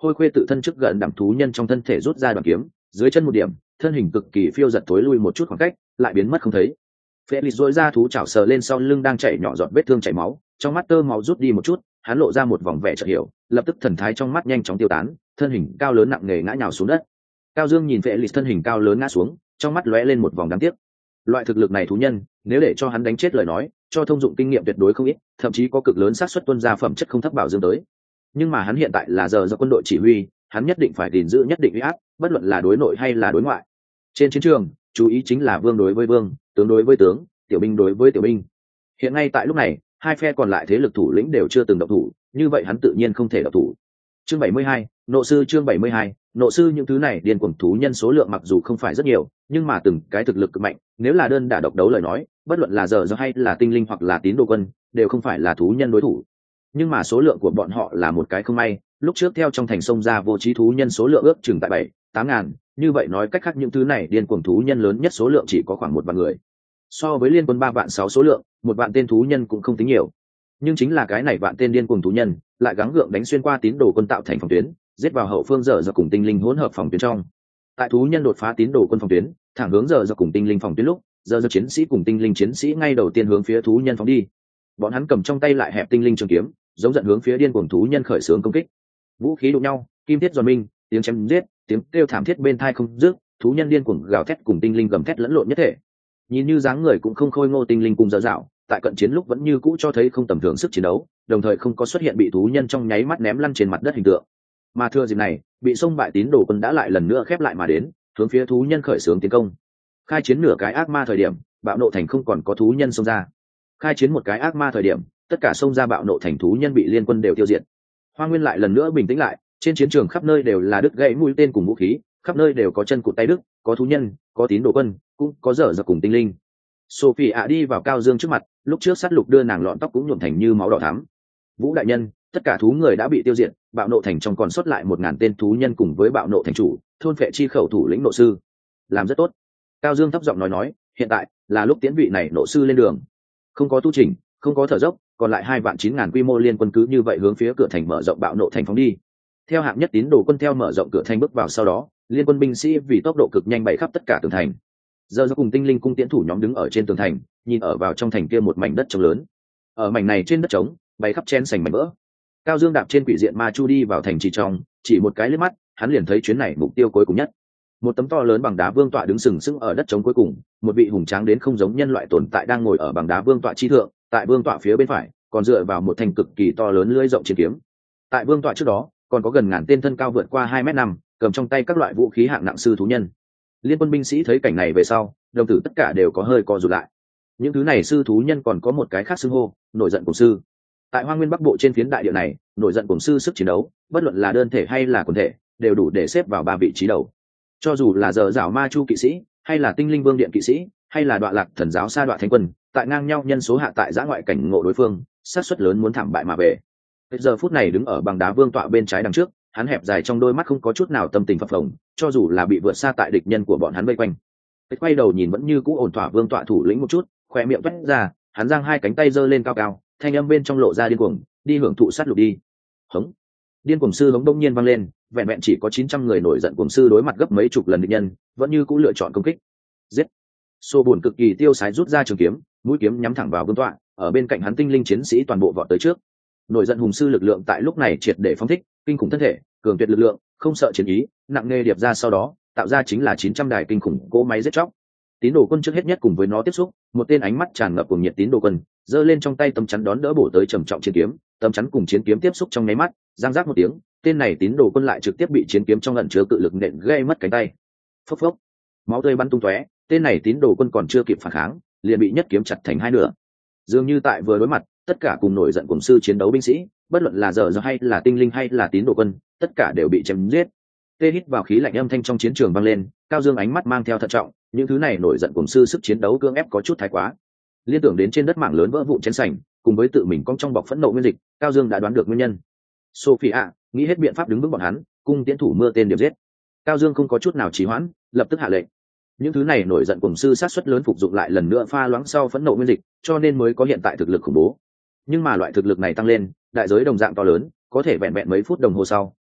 Hôi khuê tự thân trước gần đảm thú nhân trong thân thể rút ra đoạn kiếm, dưới chân một điểm, thân hình cực kỳ phiêu giật tối lui một chút khoảng cách, lại biến mất không thấy. Felix dội ra thú chảo sờ lên sau lưng đang chảy nhỏ giọt vết thương chảy máu, trong mắt tơ máu rút đi một chút, hắn lộ ra một vòng vẻ chợt hiểu, lập tức thần thái trong mắt nhanh chóng tiêu tán, thân hình cao lớn nặng nề ngã nhào xuống đất. Cao Dương nhìn Felix thân hình cao lớn ngã xuống, trong mắt lóe lên một vòng đáng tiếc. Loại thực lực này thú nhân, nếu để cho hắn đánh chết lời nói, cho thông dụng kinh nghiệm tuyệt đối không ít, thậm chí có cực lớn xác suất tuân ra phẩm chất không thấp bảo dương tới. Nhưng mà hắn hiện tại là giờ do quân đội chỉ huy, hắn nhất định phải gìn giữ nhất định uy áp, bất luận là đối nội hay là đối ngoại. Trên chiến trường, chú ý chính là vương đối với vương, tướng đối với tướng, tiểu binh đối với tiểu binh. Hiện ngay tại lúc này, hai phe còn lại thế lực thủ lĩnh đều chưa từng động thủ, như vậy hắn tự nhiên không thể động thủ. Chương 72, nộ sư chương 72, nộ sư những thứ này điên cuồng thú nhân số lượng mặc dù không phải rất nhiều, nhưng mà từng cái thực lực cực mạnh, nếu là đơn đả độc đấu lời nói, bất luận là giờ do hay là tinh linh hoặc là tín đồ quân, đều không phải là thú nhân đối thủ. Nhưng mà số lượng của bọn họ là một cái không may, lúc trước theo trong thành sông ra vô trí thú nhân số lượng ước chừng tại 7-8 ngàn, như vậy nói cách khác những thứ này điên cuồng thú nhân lớn nhất số lượng chỉ có khoảng 1 vạn người. So với liên quân 3 vạn 6 số lượng, 1 vạn tên thú nhân cũng không tính nhiều. Nhưng chính là cái này vạn tên điên cuồng thú nhân, lại gắng gượng đánh xuyên qua tín đồ quân tạo thành phòng tuyến, giết vào hậu phương giờ cùng tinh linh hỗn hợp phòng tuyến trong. Tại thú nhân đột phá tín đồ quân phòng tuyến, thẳng hướng giờ cùng tinh linh phòng tuyến lúc, giờ chiến sĩ cùng tinh linh chiến sĩ ngay đầu tiên hướng phía thú nhân phóng đi. Bọn hắn cầm trong tay lại hẹp tinh linh trường kiếm, giống giận hướng phía điên cuồng thú nhân khởi xướng công kích. Vũ khí đụng nhau, kim thiết giòn minh, tiếng chém giết, tiếng kêu thảm thiết bên tai không dứt, thú nhân điên cuồng gào thét cùng tinh linh gầm thét lẫn lộn nhất thể. Nhìn như dáng người cũng không khôi ngô tinh linh cùng dở dạo, tại cận chiến lúc vẫn như cũ cho thấy không tầm thường sức chiến đấu, đồng thời không có xuất hiện bị thú nhân trong nháy mắt ném lăn trên mặt đất hình tượng. Mà thừa dịp này, bị xông bại tín đồ quân đã lại lần nữa khép lại mà đến, hướng phía thú nhân khởi xướng tiến công. Khai chiến nửa cái ác ma thời điểm, bạo nộ thành không còn có thú nhân xông ra. Khai chiến một cái ác ma thời điểm, tất cả xông ra bạo nộ thành thú nhân bị liên quân đều tiêu diệt. Hoa Nguyên lại lần nữa bình tĩnh lại, trên chiến trường khắp nơi đều là đứt gãy mũi tên cùng vũ khí, khắp nơi đều có chân cụt tay đứt, có thú nhân, có tín đồ quân, cũng có dở dở cùng tinh linh. Sophie ạ đi vào Cao Dương trước mặt, lúc trước sát lục đưa nàng lọn tóc cũng nhuộm thành như máu đỏ thắm. Vũ đại nhân, tất cả thú người đã bị tiêu diệt, bạo nộ thành trong còn sót lại 1000 tên thú nhân cùng với bạo nộ thành chủ, thôn phệ chi khẩu thủ lĩnh nộ sư. Làm rất tốt. Cao Dương thấp giọng nói, hiện tại là lúc tiến vị này nộ sư lên đường. Không có tu trình, không có thở dốc, còn lại 2.900.000 quy mô liên quân cứ như vậy hướng phía cửa thành mở rộng bạo nộ thành phóng đi. Theo hạng nhất tín đồ quân theo mở rộng cửa thành bước vào sau đó, liên quân binh sĩ vì tốc độ cực nhanh bay khắp tất cả tường thành. Giờ do cùng tinh linh cung tiễn thủ nhóm đứng ở trên tường thành, nhìn ở vào trong thành kia một mảnh đất trống lớn. Ở mảnh này trên đất trống, bay khắp chen sành mảnh vỡ. Cao Dương đạp trên quỷ diện ma chu đi vào thành trì trong, chỉ một cái liếc mắt, hắn liền thấy chuyến này mục tiêu cuối cùng nhất. Một tấm to lớn bằng đá vương tọa đứng sừng sững ở đất trống cuối cùng, một vị hùng tráng đến không giống nhân loại tồn tại đang ngồi ở bằng đá vương tọa chi thượng, tại vương tọa phía bên phải, còn dựa vào một thanh cực kỳ to lớn lưỡi rộng chiến kiếm. Tại vương tọa trước đó, còn có gần ngàn tên thân cao vượt qua 2m5, cầm trong tay các loại vũ khí hạng nặng sư thú nhân. Liên quân binh sĩ thấy cảnh này về sau, đồng tử tất cả đều có hơi co rụt lại. Những thứ này sư thú nhân còn có một cái khác xưng hô, nổi giận cùng sư. Tại Hoa Nguyên Bắc Bộ trên phiến đại địa này, nổi giận cùng sư sức chiến đấu, bất luận là đơn thể hay là quần thể, đều đủ để xếp vào 3 vị trí đầu. Cho dù là giờ dảo ma chu kỵ sĩ, hay là tinh linh vương điện kỵ sĩ, hay là đoạn lạc thần giáo sa đoạn thánh quân, tại ngang nhau nhân số hạ tại giã ngoại cảnh ngộ đối phương, xác suất lớn muốn thảm bại mà về. Giờ phút này đứng ở bằng đá vương tọa bên trái đằng trước, hắn hẹp dài trong đôi mắt không có chút nào tâm tình phập phồng, cho dù là bị vượt xa tại địch nhân của bọn hắn vây quanh. Quay đầu nhìn vẫn như cũ ổn thỏa vương tọa thủ lĩnh một chút, khoe miệng vét ra, hắn giang hai cánh tay giơ lên cao cao, thanh âm bên trong lộ ra điên cuồng, đi hưởng thụ sát lục đi. Hống. Điên cuồng sư hống đông nhiên vang lên, vẹn vẹn chỉ có 900 người nổi giận cuồng sư đối mặt gấp mấy chục lần địch nhân, vẫn như cũ lựa chọn công kích. Giết. Xô buồn cực kỳ tiêu sái rút ra trường kiếm, mũi kiếm nhắm thẳng vào vương tọa, ở bên cạnh hắn tinh linh chiến sĩ toàn bộ vọt tới trước. Nổi giận hùng sư lực lượng tại lúc này triệt để phóng thích, kinh khủng thân thể, cường tuyệt lực lượng, không sợ chiến ý, nặng nề điệp ra sau đó, tạo ra chính là 900 đài kinh khủng cỗ máy giết chóc. Tín đồ quân trước hết nhất cùng với nó tiếp xúc, một tên ánh mắt tràn ngập cuồng nhiệt tín đồ quân, giơ lên trong tay tấm chắn đón đỡ bổ tới trầm trọng chiến kiếm, tấm chắn cùng chiến kiếm tiếp xúc trong nháy mắt, giang rác một tiếng, tên này tín đồ quân lại trực tiếp bị chiến kiếm trong ẩn chứa cự lực nện gây mất cánh tay. Phốc phốc, máu tươi bắn tung tóe, tên này tín đồ quân còn chưa kịp phản kháng, liền bị nhất kiếm chặt thành hai nửa. Dường như tại vừa đối mặt, tất cả cùng nổi giận cùng sư chiến đấu binh sĩ, bất luận là giờ hay là tinh linh hay là tín đồ quân, tất cả đều bị chém giết. Tê hít vào khí lạnh âm thanh trong chiến trường vang lên, Cao Dương ánh mắt mang theo thận trọng, những thứ này nổi giận cùng sư sức chiến đấu cưỡng ép có chút thái quá. Liên tưởng đến trên đất mảng lớn vỡ vụn chén sành, cùng với tự mình cong trong bọc phẫn nộ nguyên dịch, Cao Dương đã đoán được nguyên nhân. Sophia nghĩ hết biện pháp đứng vững bọn hắn, cung tiến thủ mưa tên điểm giết. Cao Dương không có chút nào trì hoãn, lập tức hạ lệnh. Những thứ này nổi giận cùng sư sát suất lớn phục dụng lại lần nữa pha loãng sau phẫn nộ nguyên dịch, cho nên mới có hiện tại thực lực khủng bố. Nhưng mà loại thực lực này tăng lên, đại giới đồng dạng to lớn, có thể vẹn vẹn mấy phút đồng hồ sau,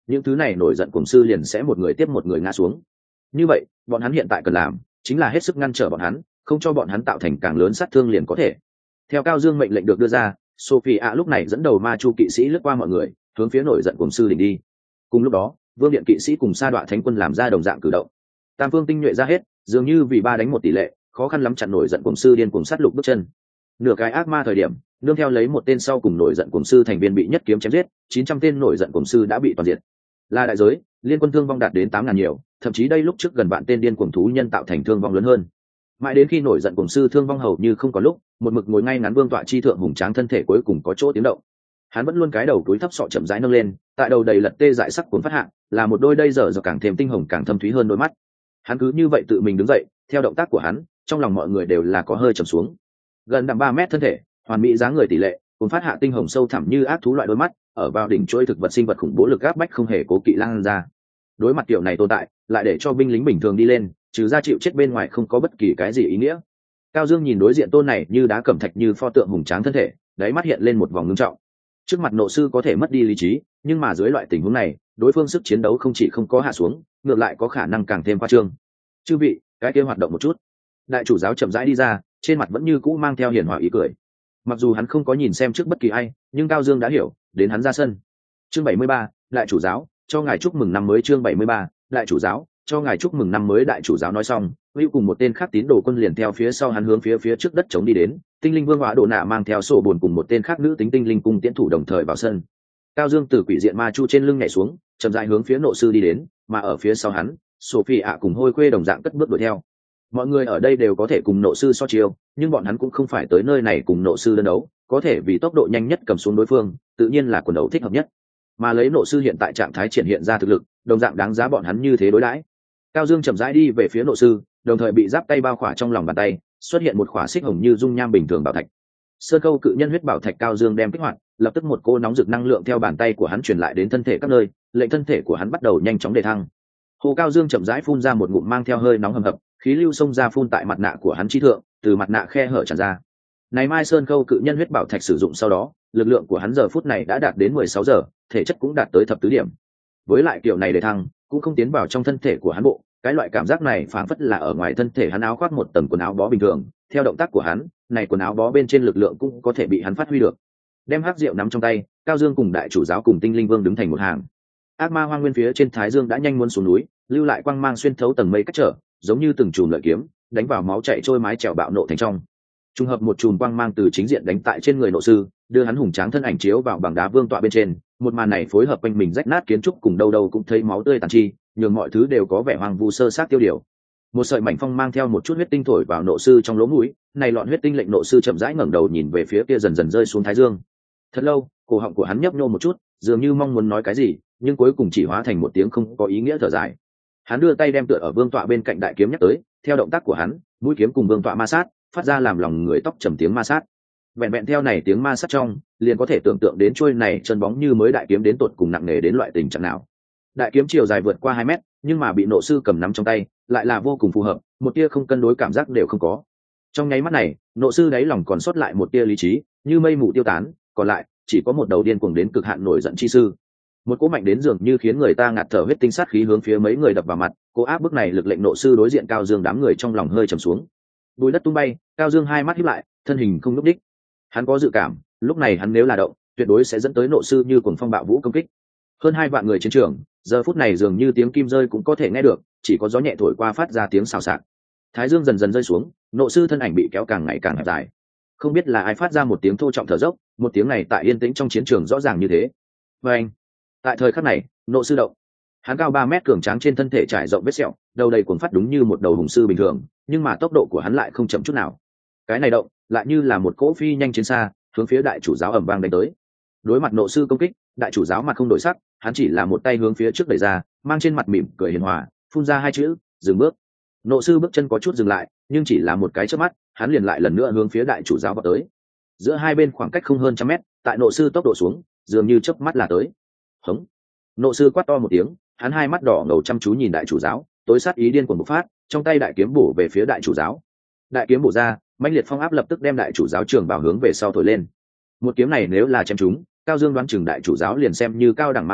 những thứ này nổi giận cuồng sư liền sẽ một người tiếp một người ngã xuống. Như vậy bọn hắn hiện tại cần làm chính là hết sức ngăn trở bọn hắn, không cho bọn hắn tạo thành càng lớn sát thương liền có thể. Theo Cao Dương mệnh lệnh được đưa ra, Sophia lúc này dẫn đầu ma chu kỵ sĩ lướt qua mọi người, hướng phía nổi giận cuồng sư đỉnh đi. Cùng lúc đó, vương điện kỵ sĩ cùng sa đọa thánh quân làm ra đồng dạng cử động. Tam phương tinh nhuệ ra hết, dường như vì 3-1 tỷ lệ, khó khăn lắm chặn nổi giận cuồng sư điên cuồng sát lục bước chân. Nửa cái ác ma thời điểm, nương theo lấy một tên sau cùng nổi giận cuồng sư thành viên bị nhất kiếm chém giết, 900 tên nổi giận cuồng sư đã bị toàn diệt. Là đại giới, liên quân thương vong đạt đến 8.000 nhiều, thậm chí đây lúc trước gần vạn tên điên cuồng thú nhân tạo thành thương vong lớn hơn. Mãi đến khi nổi giận cuồng sư thương vong hầu như không có lúc, một mực ngồi ngay ngắn vương tọa chi thượng hùng tráng thân thể cuối cùng có chỗ tiếng động. Hắn vẫn luôn cái đầu túi thấp sọ chậm rãi nâng lên, tại đầu đầy lật tê dại sắc cuốn phát hạ, là một đôi đây giờ càng thêm tinh hồng càng thâm thúy hơn đôi mắt. Hắn cứ như vậy tự mình đứng dậy, theo động tác của hắn, trong lòng mọi người đều là có hơi trầm xuống. Gần đặng 3 mét thân thể, hoàn mỹ dáng người tỷ lệ, cuốn phát hạ tinh hồng sâu thẳm như ác thú loại đôi mắt, ở vào đỉnh chuỗi thực vật sinh vật khủng bố lực áp bách không hề cố kỵ lan ra. Đối mặt kiểu này tồn tại, lại để cho binh lính bình thường đi lên, trừ ra chịu chết bên ngoài không có bất kỳ cái gì ý nghĩa. Cao Dương nhìn đối diện tôn này như đá cẩm thạch như pho tượng hùng tráng thân thể, đáy mắt hiện lên một vòng ngưng trọng. Trước mặt nộ sư có thể mất đi lý trí, nhưng mà dưới loại tình huống này, đối phương sức chiến đấu không chỉ không có hạ xuống, ngược lại có khả năng càng thêm khoa trương. Chư vị, cái kia hoạt động một chút. Đại chủ giáo chậm rãi đi ra, trên mặt vẫn như cũ mang theo hiền hòa ý cười. Mặc dù hắn không có nhìn xem trước bất kỳ ai, nhưng Cao Dương đã hiểu, đến hắn ra sân. Chương 73, đại chủ giáo, cho ngài chúc mừng năm mới. Chương 73, đại chủ giáo, cho ngài chúc mừng năm mới. Đại chủ giáo nói xong, hữu cùng một tên khác tín đồ quân liền theo phía sau hắn hướng phía trước đất trống đi đến. Tinh linh vương hóa đồ nạ mang theo sổ buồn cùng một tên khác nữ tính tinh linh cung tiễn thủ đồng thời vào sân. Cao Dương từ quỷ diện ma chu trên lưng nhảy xuống, chậm rãi hướng phía nộ sư đi đến, mà ở phía sau hắn, Sophie ạ cùng hôi khuê đồng dạng cất bước đuổi theo. Mọi người ở đây đều có thể cùng nộ sư so chiêu, nhưng bọn hắn cũng không phải tới nơi này cùng nộ sư đơn đấu, có thể vì tốc độ nhanh nhất cầm xuống đối phương, tự nhiên là quần đấu thích hợp nhất. Mà lấy nộ sư hiện tại trạng thái triển hiện ra thực lực, đồng dạng đáng giá bọn hắn như thế đối đãi. Cao Dương chậm rãi đi về phía nộ sư, đồng thời bị giáp tay bao khỏa trong lòng bàn tay, xuất hiện một khỏa xích hồng như dung nham bình thường bảo thạch. Sơn câu cự nhân huyết bảo thạch Cao Dương đem kích hoạt, lập tức một cô nóng rực năng lượng theo bàn tay của hắn truyền lại đến thân thể các nơi, lệnh thân thể của hắn bắt đầu nhanh chóng đề thăng. Hồ Cao Dương chậm rãi phun ra một ngụm mang theo hơi nóng hầm hập, khí lưu xông ra phun tại mặt nạ của hắn chi thượng, từ mặt nạ khe hở tràn ra. Này mai sơn câu cự nhân huyết bảo thạch sử dụng sau đó, lực lượng của hắn giờ phút này đã đạt đến 16 giờ, thể chất cũng đạt tới thập tứ điểm. Với lại kiểu này đề thăng, cũng không tiến vào trong thân thể của hắn bộ, cái loại cảm giác này phảng phất là ở ngoài thân thể hắn áo khoác một tầng quần áo bó bình thường. Theo động tác của hắn, này quần áo bó bên trên lực lượng cũng có thể bị hắn phát huy được. Đem hắc rượu nắm trong tay, Cao Dương cùng đại chủ giáo cùng tinh linh vương đứng thành một hàng. Ác ma hoang nguyên phía trên thái dương đã nhanh muốn xuống núi, lưu lại quang mang xuyên thấu tầng mây cách trở, giống như từng chùm lợi kiếm đánh vào máu chạy trôi mái chèo bạo nộ thành trong. Trùng hợp một chùm quang mang từ chính diện đánh tại trên người nộ sư, đưa hắn hùng tráng thân ảnh chiếu vào bằng đá vương tọa bên trên. Một màn này phối hợp quanh mình rách nát kiến trúc cùng đâu đâu cũng thấy máu tươi tàn chi, nhường mọi thứ đều có vẻ hoang vu sơ sát tiêu điều. Một sợi mảnh phong mang theo một chút huyết tinh thổi vào nộ sư trong lỗ mũi, này lọn huyết tinh lệnh nộ sư chậm rãi ngẩng đầu nhìn về phía kia dần dần rơi xuống thái dương. Thật lâu, cổ họng của hắn nhấp nhô một chút, dường như mong muốn nói cái gì, nhưng cuối cùng chỉ hóa thành một tiếng không có ý nghĩa thở dài. Hắn đưa tay đem tựa ở vương tọa bên cạnh đại kiếm nhắc tới, theo động tác của hắn, mũi kiếm cùng vương tọa ma sát, phát ra làm lòng người tóc trầm tiếng ma sát. Vẹn vẹn theo này tiếng ma sát trong, liền có thể tưởng tượng đến trôi này chân bóng như mới đại kiếm đến tột cùng nặng nề đến loại tình trạng nào. Đại kiếm chiều dài vượt qua 2 mét, nhưng mà bị nộ sư cầm nắm trong tay, lại là vô cùng phù hợp, một tia không cân đối cảm giác đều không có. Trong nháy mắt này, nộ sư đáy lòng còn sót lại một tia lý trí, như mây mù tiêu tán, còn lại chỉ có một đầu điên cuồng đến cực hạn nổi giận chi sư. Một cỗ mạnh đến dường như khiến người ta ngạt thở huyết tinh sát khí hướng phía mấy người đập vào mặt, cỗ áp bức này lực lệnh nộ sư đối diện Cao Dương đám người trong lòng hơi trầm xuống. Bùi đất tung bay, Cao Dương hai mắt híp lại, thân hình không nhúc nhích. Hắn có dự cảm, lúc này hắn nếu là động, tuyệt đối sẽ dẫn tới nộ sư như cuồng phong bạo vũ công kích. Hơn 2 vạn người chiến trường, giờ phút này dường như tiếng kim rơi cũng có thể nghe được, chỉ có gió nhẹ thổi qua phát ra tiếng xào xạc. Thái dương dần dần rơi xuống, nộ sư thân ảnh bị kéo càng ngày càng hẹp dài. Không biết là ai phát ra một tiếng thô trọng thở dốc, một tiếng này tại yên tĩnh trong chiến trường rõ ràng như thế. Và anh, tại thời khắc này, nộ sư động. Hắn cao 3 mét cường tráng trên thân thể trải rộng vết sẹo, đầu đầy cuồng phát đúng như một đầu hùng sư bình thường, nhưng mà tốc độ của hắn lại không chậm chút nào. Cái này động, lại như là một cỗ phi nhanh chiến xa, hướng phía đại chủ giáo ầm vang đánh tới. Đối mặt nộ sư công kích, đại chủ giáo mặt không đổi sắc, hắn chỉ là một tay hướng phía trước đẩy ra, mang trên mặt mỉm cười hiền hòa, phun ra 2 chữ, dừng bước. Nộ sư bước chân có chút dừng lại, nhưng chỉ là một cái chớp mắt, hắn liền lại lần nữa hướng phía đại chủ giáo vọt tới. Giữa hai bên khoảng cách không hơn 100 mét, tại nộ sư tốc độ xuống, dường như chớp mắt là tới. Hống! Nộ sư quát to một tiếng, hắn hai mắt đỏ ngầu chăm chú nhìn đại chủ giáo, tối sát ý điên cuồng bộc phát, trong tay đại kiếm bổ về phía đại chủ giáo. Đại kiếm bổ ra, mãnh liệt phong áp lập tức đem đại chủ giáo trường bảo hướng về sau thổi lên. Một kiếm này nếu là chém trúng, Cao Dương đoán chừng đại chủ giáo liền xem như cao đẳng ma quỷ,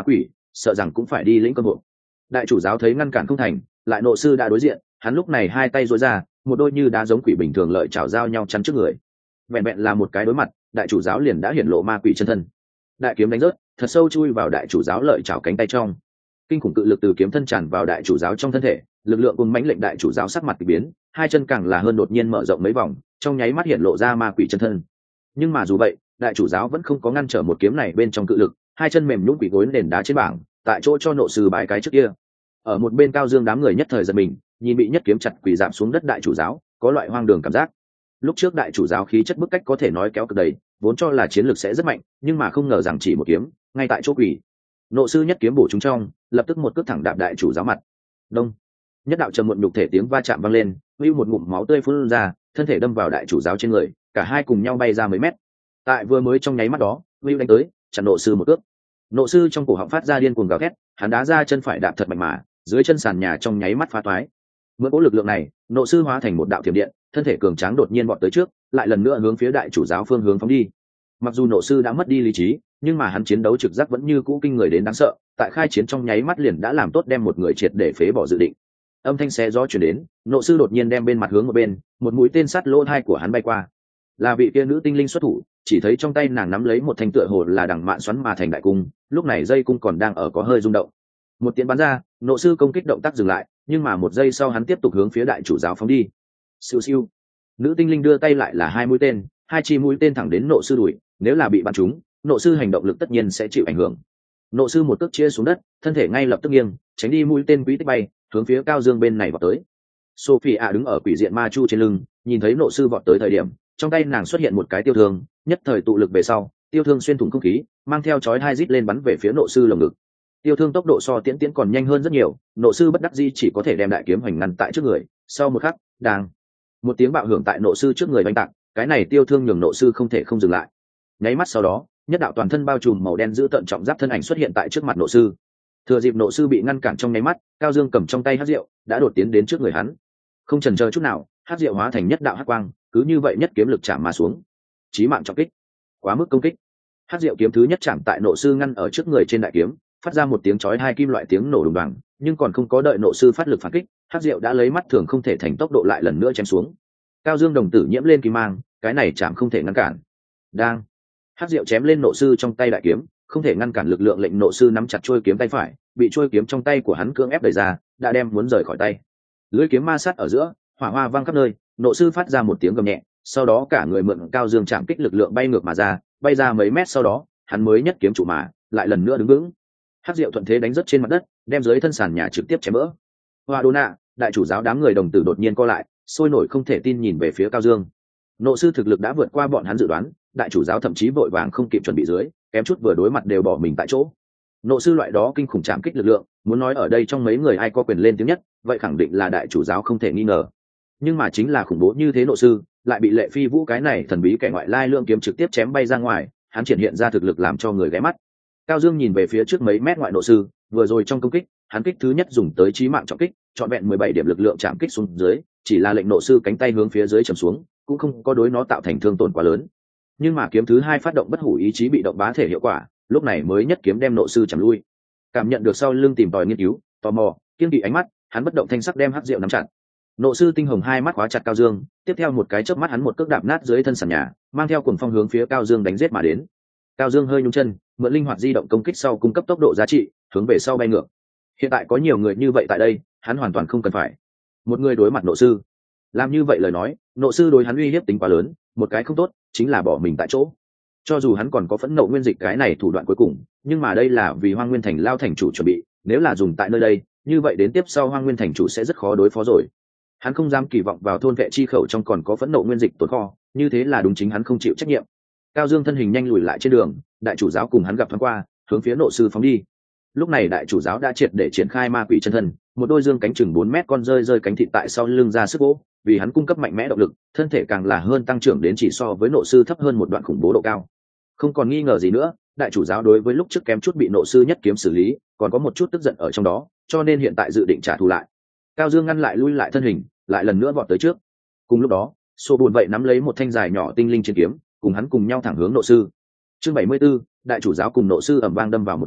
sợ rằng cũng phải đi lĩnh cơm hộ. Đại chủ giáo thấy ngăn cản không thành, lại nộ sư đã đối diện, hắn lúc này hai tay duỗi ra, một đôi như đá giống quỷ bình thường lợi chảo giao nhau chắn trước người. Vẹn vẹn là một cái đối mặt, đại chủ giáo liền đã hiển lộ ma quỷ chân thân. Đại kiếm đánh rớt, thật sâu chui vào đại chủ giáo lợi chảo cánh tay trong. Kinh khủng cự lực từ kiếm thân tràn vào đại chủ giáo trong thân thể, lực lượng cùng mãnh lệnh đại chủ giáo sắc mặt kỳ biến, hai chân càng là hơn đột nhiên mở rộng mấy vòng, trong nháy mắt hiện lộ ra ma quỷ chân thân. Nhưng mà dù vậy, đại chủ giáo vẫn không có ngăn trở một kiếm này bên trong cự lực, hai chân mềm nhũn quỳ gối nền đá trên bảng, tại chỗ cho nộ sư bái cái trước kia. Ở một bên Cao Dương đám người nhất thời giật mình, nhìn bị nhất kiếm chặt quỳ giảm xuống đất đại chủ giáo, có loại hoang đường cảm giác. Lúc trước đại chủ giáo khí chất bức cách có thể nói kéo cực đầy, vốn cho là chiến lược sẽ rất mạnh, nhưng mà không ngờ rằng chỉ một kiếm, ngay tại chỗ quỳ. Nộ sư nhất kiếm bổ trúng trong, lập tức một cước thẳng đạp đại chủ giáo mặt. Đông. Nhất đạo trầm muộn nhục thể tiếng va chạm vang lên, hưu một ngụm máu tươi phun ra, thân thể đâm vào đại chủ giáo trên người, cả hai cùng nhau bay ra mấy mét. Tại vừa mới trong nháy mắt đó, hưu đánh tới, chặn nộ sư một cước. Nộ sư trong cổ họng phát ra điên cuồng gào thét, hắn đá ra chân phải đạp thật mạnh mà, dưới chân sàn nhà trong nháy mắt phá toái. Mượn cỗ lực lượng này, nộ sư hóa thành một đạo thiểm điện, thân thể cường tráng đột nhiên vọt tới trước, lại lần nữa hướng phía đại chủ giáo phương hướng phóng đi. Mặc dù nộ sư đã mất đi lý trí, nhưng mà hắn chiến đấu trực giác vẫn như cũ kinh người đến đáng sợ, tại khai chiến trong nháy mắt liền đã làm tốt đem một người triệt để phế bỏ dự định. Âm thanh xé gió truyền đến, nộ sư đột nhiên đem bên mặt hướng một bên, một mũi tên sắt lỗ tai của hắn bay qua. Là vị kia nữ tinh linh xuất thủ, chỉ thấy trong tay nàng nắm lấy một thanh tựa hồ là đằng mạn xoắn mà thành đại cung, lúc này dây cung còn đang ở có hơi rung động. Một tiếng bắn ra, nộ sư công kích động tác dừng lại, nhưng mà một giây sau hắn tiếp tục hướng phía đại chủ giáo phóng đi. Siêu siêu. Nữ tinh linh đưa tay lại là hai mũi tên, hai chi mũi tên thẳng đến nộ sư đùi, nếu là bị bắn trúng, nộ sư hành động lực tất nhiên sẽ chịu ảnh hưởng. Nộ sư một cước chia xuống đất, thân thể ngay lập tức nghiêng, tránh đi mũi tên quý tích bay, hướng phía Cao Dương bên này vọt tới. Sophie đứng ở quỷ diện ma chu trên lưng, nhìn thấy nộ sư vọt tới thời điểm, trong tay nàng xuất hiện một cái tiêu thương, nhất thời tụ lực về sau, tiêu thương xuyên thủng không khí, mang theo chói hai rít lên bắn về phía nộ sư lồng ngực. Tiêu thương tốc độ so tiễn tiễn còn nhanh hơn rất nhiều, nộ sư bất đắc dĩ chỉ có thể đem đại kiếm hoành ngăn tại trước người. Sau một khắc, đang một tiếng bạo hưởng tại nộ sư trước người đánh tạc, cái này tiêu thương nhường nộ sư không thể không dừng lại. Nháy mắt sau đó, nhất đạo toàn thân bao trùm màu đen giữ tận trọng giáp thân ảnh xuất hiện tại trước mặt nộ sư. Thừa dịp nộ sư bị ngăn cản trong nháy mắt, Cao Dương cầm trong tay hắc rượu đã đột tiến đến trước người hắn, không chần chờ chút nào, hắc rượu hóa thành nhất đạo hắc quang, cứ như vậy nhất kiếm lực chạm mà xuống, chí mạng trọng kích, quá mức công kích. Hắc rượu kiếm thứ nhất chạm tại nộ sư ngăn ở trước người trên đại kiếm, phát ra một tiếng chói hai kim loại tiếng nổ đùng đoàng, nhưng còn không có đợi nộ sư phát lực phản kích, hắc rượu đã lấy mắt thường không thể thành tốc độ lại lần nữa chém xuống. Cao Dương đồng tử nhiễm lên kim mang, cái này chạm không thể ngăn cản. Đang hắc rượu chém lên nộ sư trong tay đại kiếm, không thể ngăn cản lực lượng lệnh nộ sư nắm chặt chuôi kiếm tay phải, bị chuôi kiếm trong tay của hắn cưỡng ép đẩy ra, đã đem muốn rời khỏi tay. Lưỡi kiếm ma sát ở giữa, hỏa hoa vang khắp nơi, nộ sư phát ra một tiếng gầm nhẹ, sau đó cả người mượn Cao Dương chạm kích lực lượng bay ngược mà ra, bay ra mấy mét sau đó, hắn mới nhất kiếm trụ mà, lại lần nữa đứng vững. Hắc Diệu thuận thế đánh rất trên mặt đất, đem dưới thân sàn nhà trực tiếp chém vỡ. Hoa Đô Nạ, đại chủ giáo đám người đồng tử đột nhiên co lại, sôi nổi không thể tin nhìn về phía Cao Dương. Nộ sư thực lực đã vượt qua bọn hắn dự đoán, đại chủ giáo thậm chí vội vàng không kịp chuẩn bị dưới, kém chút vừa đối mặt đều bỏ mình tại chỗ. Nộ sư loại đó kinh khủng chạm kích lực lượng, muốn nói ở đây trong mấy người ai có quyền lên tiếng nhất, vậy khẳng định là đại chủ giáo không thể nghi ngờ. Nhưng mà chính là khủng bố như thế nộ sư, lại bị Lệ Phi Vũ cái này thần bí kẻ ngoại lai lượng kiếm trực tiếp chém bay ra ngoài, hắn triển hiện ra thực lực làm cho người ghé mắt. Cao Dương nhìn về phía trước mấy mét ngoại nộ sư, vừa rồi trong công kích, hắn kích thứ nhất dùng tới chí mạng trọng kích, trọn vẹn 17 điểm lực lượng chạm kích xuống dưới, chỉ là lệnh nộ sư cánh tay hướng phía dưới chầm xuống, cũng không có đối nó tạo thành thương tổn quá lớn. Nhưng mà kiếm thứ hai phát động bất hủ ý chí bị động bá thể hiệu quả, lúc này mới nhất kiếm đem nộ sư chầm lui. Cảm nhận được sau lưng tìm tòi nghiên cứu, tò mò, kiêng kỵ ánh mắt, hắn bất động thanh sắc đem hắc rượu nắm chặt. Nộ sư tinh hồng hai mắt khóa chặt Cao Dương, tiếp theo một cái chớp mắt hắn một cước đạp nát dưới thân sàn nhà, mang theo cuồng phong hướng phía Cao Dương đánh giết mà đến. Cao Dương hơi nhún chân, mượn linh hoạt di động công kích sau cung cấp tốc độ giá trị, hướng về sau bay ngược. Hiện tại có nhiều người như vậy tại đây, hắn hoàn toàn không cần phải một người đối mặt nộ sư. Làm như vậy lời nói, nộ sư đối hắn uy hiếp tính quá lớn, một cái không tốt chính là bỏ mình tại chỗ. Cho dù hắn còn có phẫn nộ nguyên dịch cái này thủ đoạn cuối cùng, nhưng mà đây là vì Hoang Nguyên Thành lao thành chủ chuẩn bị, nếu là dùng tại nơi đây, như vậy đến tiếp sau Hoang Nguyên Thành chủ sẽ rất khó đối phó rồi. Hắn không dám kỳ vọng vào thôn vệ chi khẩu trong còn có phẫn nộ nguyên dịch tồn kho, như thế là đúng chính hắn không chịu trách nhiệm. Cao Dương thân hình nhanh lùi lại trên đường, đại chủ giáo cùng hắn gặp thoáng qua, hướng phía nộ sư phóng đi. Lúc này đại chủ giáo đã triệt để triển khai ma quỷ chân thân, một đôi dương cánh chừng 4 mét con rơi cánh thịt tại sau lưng ra sức vỗ, vì hắn cung cấp mạnh mẽ động lực, thân thể càng là hơn tăng trưởng đến chỉ so với nộ sư thấp hơn một đoạn khủng bố độ cao. Không còn nghi ngờ gì nữa, đại chủ giáo đối với lúc trước kém chút bị nộ sư nhất kiếm xử lý, còn có một chút tức giận ở trong đó, cho nên hiện tại dự định trả thù lại. Cao Dương ngăn lại lui lại thân hình, lại lần nữa vọt tới trước. Cùng lúc đó, Sô Bùn vậy nắm lấy một thanh dài nhỏ tinh linh trên kiếm, cùng hắn cùng nhau thẳng hướng nộ sư. Chương 74, đại chủ giáo cùng nộ sư ầm vang đâm vào một chỗ,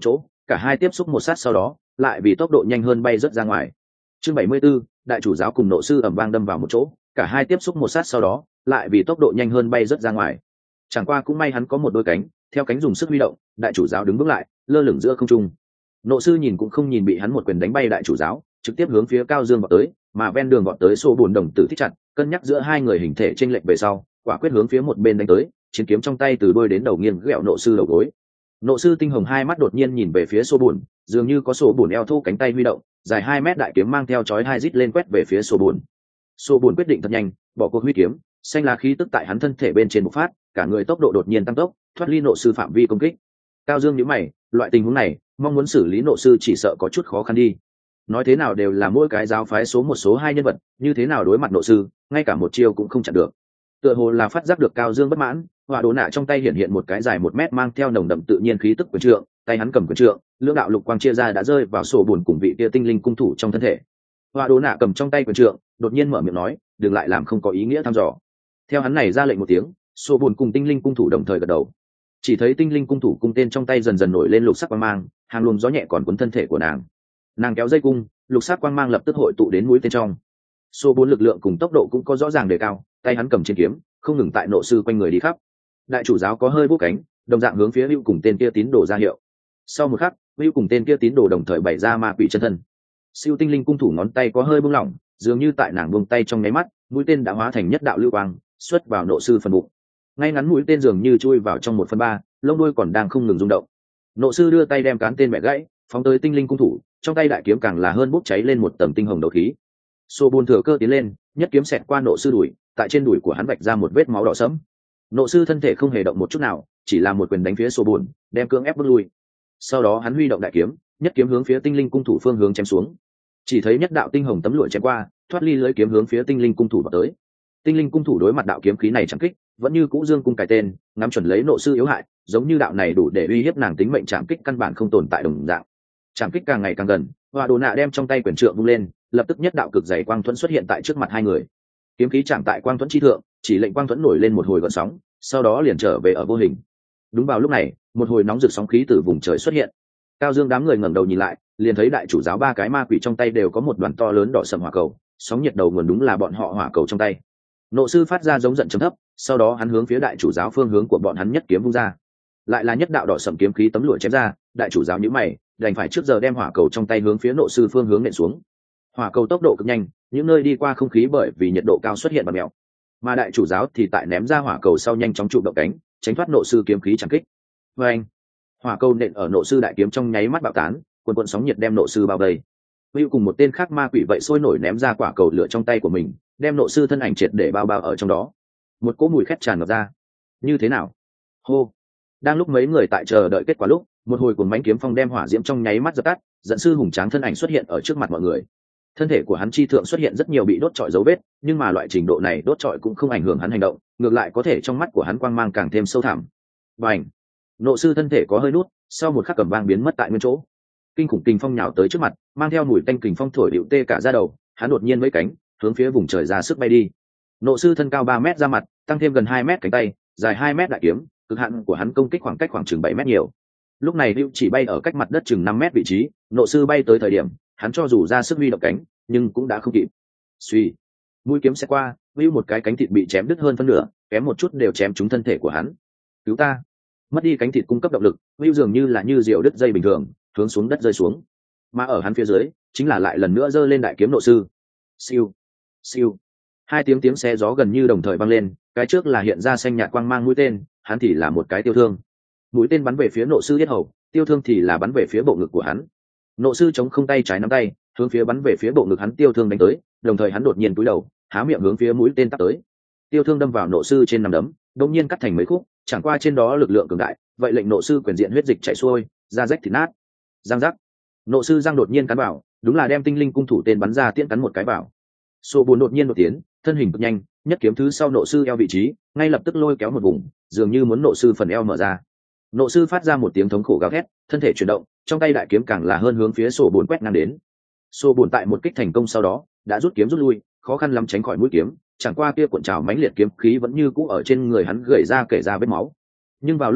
cả hai tiếp xúc một sát sau đó lại vì tốc độ nhanh hơn bay rớt ra ngoài. Chương 74, đại chủ giáo cùng nộ sư ầm vang đâm vào một chỗ, cả hai tiếp xúc một sát sau đó lại vì tốc độ nhanh hơn bay rớt ra ngoài. Chẳng qua cũng may hắn có một đôi cánh, theo cánh dùng sức huy động, đại chủ giáo đứng vững lại, lơ lửng giữa không trung. Nộ sư nhìn cũng không nhìn bị hắn một quyền đánh bay đại chủ giáo, trực tiếp hướng phía Cao Dương vọt tới, mà ven đường vọt tới Sô Bùn đồng tử thích chặt, cân nhắc giữa hai người hình thể chênh lệch về sau, quả quyết hướng phía một bên đánh tới, chiến kiếm trong tay từ đuôi đến đầu nghiêng ghẹo nộ sư đầu gối. Nộ sư tinh hồng hai mắt đột nhiên nhìn về phía Sô Bùn, dường như có Sô Bùn eo thô cánh tay huy động, dài 2 mét đại kiếm mang theo chói hai rít lên quét về phía Sô Bùn. Sô Bùn quyết định thật nhanh, bỏ cuộc huy kiếm, xanh lá khí tức tại hắn thân thể bên trên bộc phát, cả người tốc độ đột nhiên tăng tốc, thoát ly nộ sư phạm vi công kích. Cao Dương nhíu mày, loại tình huống này, mong muốn xử lý nộ sư chỉ sợ có chút khó khăn đi. Nói thế nào đều là mỗi cái giáo phái số 1 số 2 nhân vật, như thế nào đối mặt nộ sư, ngay cả một chiêu cũng không chặn được. Tựa hồ là phát giác được Cao Dương bất mãn, hỏa đồ nạ trong tay hiện một cái dài 1 mét mang theo nồng đậm tự nhiên khí tức quyền trượng, tay hắn cầm quyền trượng, lưỡng đạo lục quang chia ra đã rơi vào Sô Bùn cùng vị kia tinh linh cung thủ trong thân thể. Hỏa đồ nạ cầm trong tay quyền trượng, đột nhiên mở miệng nói, đừng lại làm không có ý nghĩa thăm dò. Theo hắn này ra lệnh một tiếng, Sô Bùn cùng tinh linh cung thủ đồng thời gật đầu. Chỉ thấy tinh linh cung thủ cung tên trong tay dần dần nổi lên lục sắc quang mang, hàng luồng gió nhẹ còn cuốn thân thể của nàng kéo dây cung, lục sắc quang mang lập tức hội tụ đến mũi tên trong. Sô Bùn lực lượng cùng tốc độ cũng có rõ ràng đề cao, tay hắn cầm trên kiếm, không ngừng tại nộ sư quanh người đi khắp. Đại chủ giáo có hơi vỗ cánh, đồng dạng hướng phía hữu cùng tên kia tín đồ ra hiệu. Sau một khắc, hữu cùng tên kia tín đồ đồng thời bày ra ma quỷ chân thân. Siêu tinh linh cung thủ ngón tay có hơi buông lỏng, dường như tại nàng buông tay trong nháy mắt, mũi tên đã hóa thành nhất đạo lưu quang, xuất vào nộ sư phần bụng. Ngay ngắn mũi tên dường như chui vào trong 1/3, lông đuôi còn đang không ngừng rung động. Nộ sư đưa tay đem cán tên bẻ gãy, phóng tới tinh linh cung thủ, trong tay đại kiếm càng là hơn bốc cháy lên một tầng tinh hồng đấu khí. Sô Bùn thừa cơ tiến lên, nhất kiếm xẹt qua nộ sư đùi, tại trên đùi của hắn vạch ra một vết máu đỏ sẫm. Nộ sư thân thể không hề động một chút nào, chỉ là một quyền đánh phía Sô Bùn, đem cưỡng ép bước lui. Sau đó hắn huy động đại kiếm, nhất kiếm hướng phía tinh linh cung thủ phương hướng chém xuống. Chỉ thấy nhất đạo tinh hồng tấm lụa chém qua, thoát ly lưới kiếm hướng phía tinh linh cung thủ vào tới. Tinh linh cung thủ đối mặt đạo kiếm khí này chẳng kích, vẫn như cũ dương cung cài tên, ngắm chuẩn lấy nộ sư yếu hại, giống như đạo này đủ để uy hiếp nàng tính mệnh chạm kích căn bản không tồn tại đồng dạng. Chạm kích càng ngày càng gần, Hỏa đồ nạ đem trong tay quyền trượng vung lên, lập tức nhất đạo cực dày quang thuẫn xuất hiện tại trước mặt hai người. Kiếm khí chạm tại quang thuẫn chi thượng, chỉ lệnh quang thuẫn nổi lên một hồi gợn sóng, sau đó liền trở về ở vô hình. Đúng vào lúc này, một hồi nóng rực sóng khí từ vùng trời xuất hiện. Cao Dương đám người ngẩng đầu nhìn lại, liền thấy đại chủ giáo ba cái ma quỷ trong tay đều có một đoàn to lớn đỏ sẫm hỏa cầu, sóng nhiệt đầu nguồn đúng là bọn họ hỏa cầu trong tay. Nộ sư phát ra giống giận trầm thấp, sau đó hắn hướng phía đại chủ giáo phương hướng của bọn hắn nhất kiếm vung ra. Lại là nhất đạo đỏ sẫm kiếm khí tấm lụa chém ra, đại chủ giáo nhíu mày, đành phải trước giờ đem hỏa cầu trong tay hướng phía nộ sư phương hướng nện xuống. Hỏa cầu tốc độ cực nhanh, những nơi đi qua không khí bởi vì nhiệt độ cao xuất hiện bặm mèo. Mà đại chủ giáo thì tại ném ra hỏa cầu sau nhanh chóng trụ động cánh, tránh thoát nộ sư kiếm khí chẳng kích. Và anh, hỏa cầu nện ở nộ sư đại kiếm trong nháy mắt bạo tán, cuồn sóng nhiệt đem nộ sư bao vây. Hữu cùng một tên khác ma quỷ vậy sôi nổi ném ra quả cầu lửa trong tay của mình, đem nộ sư thân ảnh triệt để bao ở trong đó. Một cỗ mùi khét tràn ngập ra. Như thế nào? Hô! Đang lúc mấy người tại chờ đợi kết quả lúc, một hồi cuồng mãnh kiếm phong đem hỏa diễm trong nháy mắt dập tắt, dẫn sư hùng tráng thân ảnh xuất hiện ở trước mặt mọi người. Thân thể của hắn chi thượng xuất hiện rất nhiều bị đốt trọi dấu vết, nhưng mà loại trình độ này đốt trọi cũng không ảnh hưởng hắn hành động, ngược lại có thể trong mắt của hắn quang mang càng thêm sâu thẳm. Bành! Nộ sư thân thể có hơi nút, sau một khắc cầm vang biến mất tại nguyên chỗ. Kinh khủng kình phong nhào tới trước mặt, mang theo mùi tanh kình phong thổi điệu tê cả da đầu, hắn đột nhiên mấy cánh, hướng phía vùng trời ra sức bay đi. Nộ sư thân cao 3 mét ra mặt, tăng thêm gần 2 mét cánh tay, dài 2 mét đại kiếm, cực hạn của hắn công kích khoảng cách khoảng chừng 7 mét nhiều. Lúc này Hữu chỉ bay ở cách mặt đất chừng 5 mét vị trí, nộ sư bay tới thời điểm, hắn cho dù ra sức huy động cánh, nhưng cũng đã không kịp. Suy, mũi kiếm sẽ qua, Hữu một cái cánh thịt bị chém đứt hơn phân nửa, kém một chút đều chém trúng thân thể của hắn. Cứu ta! Mất đi cánh thịt cung cấp động lực, Hữu dường như là như diều đứt dây bình thường, hướng xuống đất rơi xuống. Mà ở hắn phía dưới, chính là lại lần nữa giơ lên đại kiếm nộ sư. Siêu, siêu. Hai tiếng xé gió gần như đồng thời vang lên, cái trước là hiện ra xanh nhạt quang mang mũi tên, hắn thì là một cái tiêu thương. Mũi tên bắn về phía nộ sư yết hầu, tiêu thương thì là bắn về phía bộ ngực của hắn. Nộ sư chống không tay trái nắm tay, hướng phía bắn về phía bộ ngực hắn tiêu thương đánh tới, đồng thời hắn đột nhiên cúi đầu, há miệng hướng phía mũi tên tắt tới. Tiêu thương đâm vào nộ sư trên nắm đấm, đột nhiên cắt thành mấy khúc, chẳng qua trên đó lực lượng cường đại, vậy lệnh nộ sư quyền diện huyết dịch chảy xuôi, da rách thịt nát. Giang giác. Nộ sư giang đột nhiên cắn vào, đúng là đem tinh linh cung thủ tên bắn ra tiễn cắn một cái vào. Sô Bùn đột nhiên đột tiến, thân hình cực nhanh, nhất kiếm thứ sau nộ sư eo vị trí, ngay lập tức lôi kéo một vùng, dường như muốn nộ sư phần eo mở ra. Nộ sư phát ra một tiếng thống khổ gào thét, thân thể chuyển động, trong tay đại kiếm càng là hơn hướng phía Sô Bùn quét ngang đến. Sô Bùn tại một kích thành công sau đó, đã rút kiếm rút lui, khó khăn lắm tránh khỏi mũi kiếm, chẳng qua kia cuộn trào mãnh liệt kiếm khí vẫn như cũ ở trên người hắn gợi ra kể ra vết máu. Nhưng vào lúc này,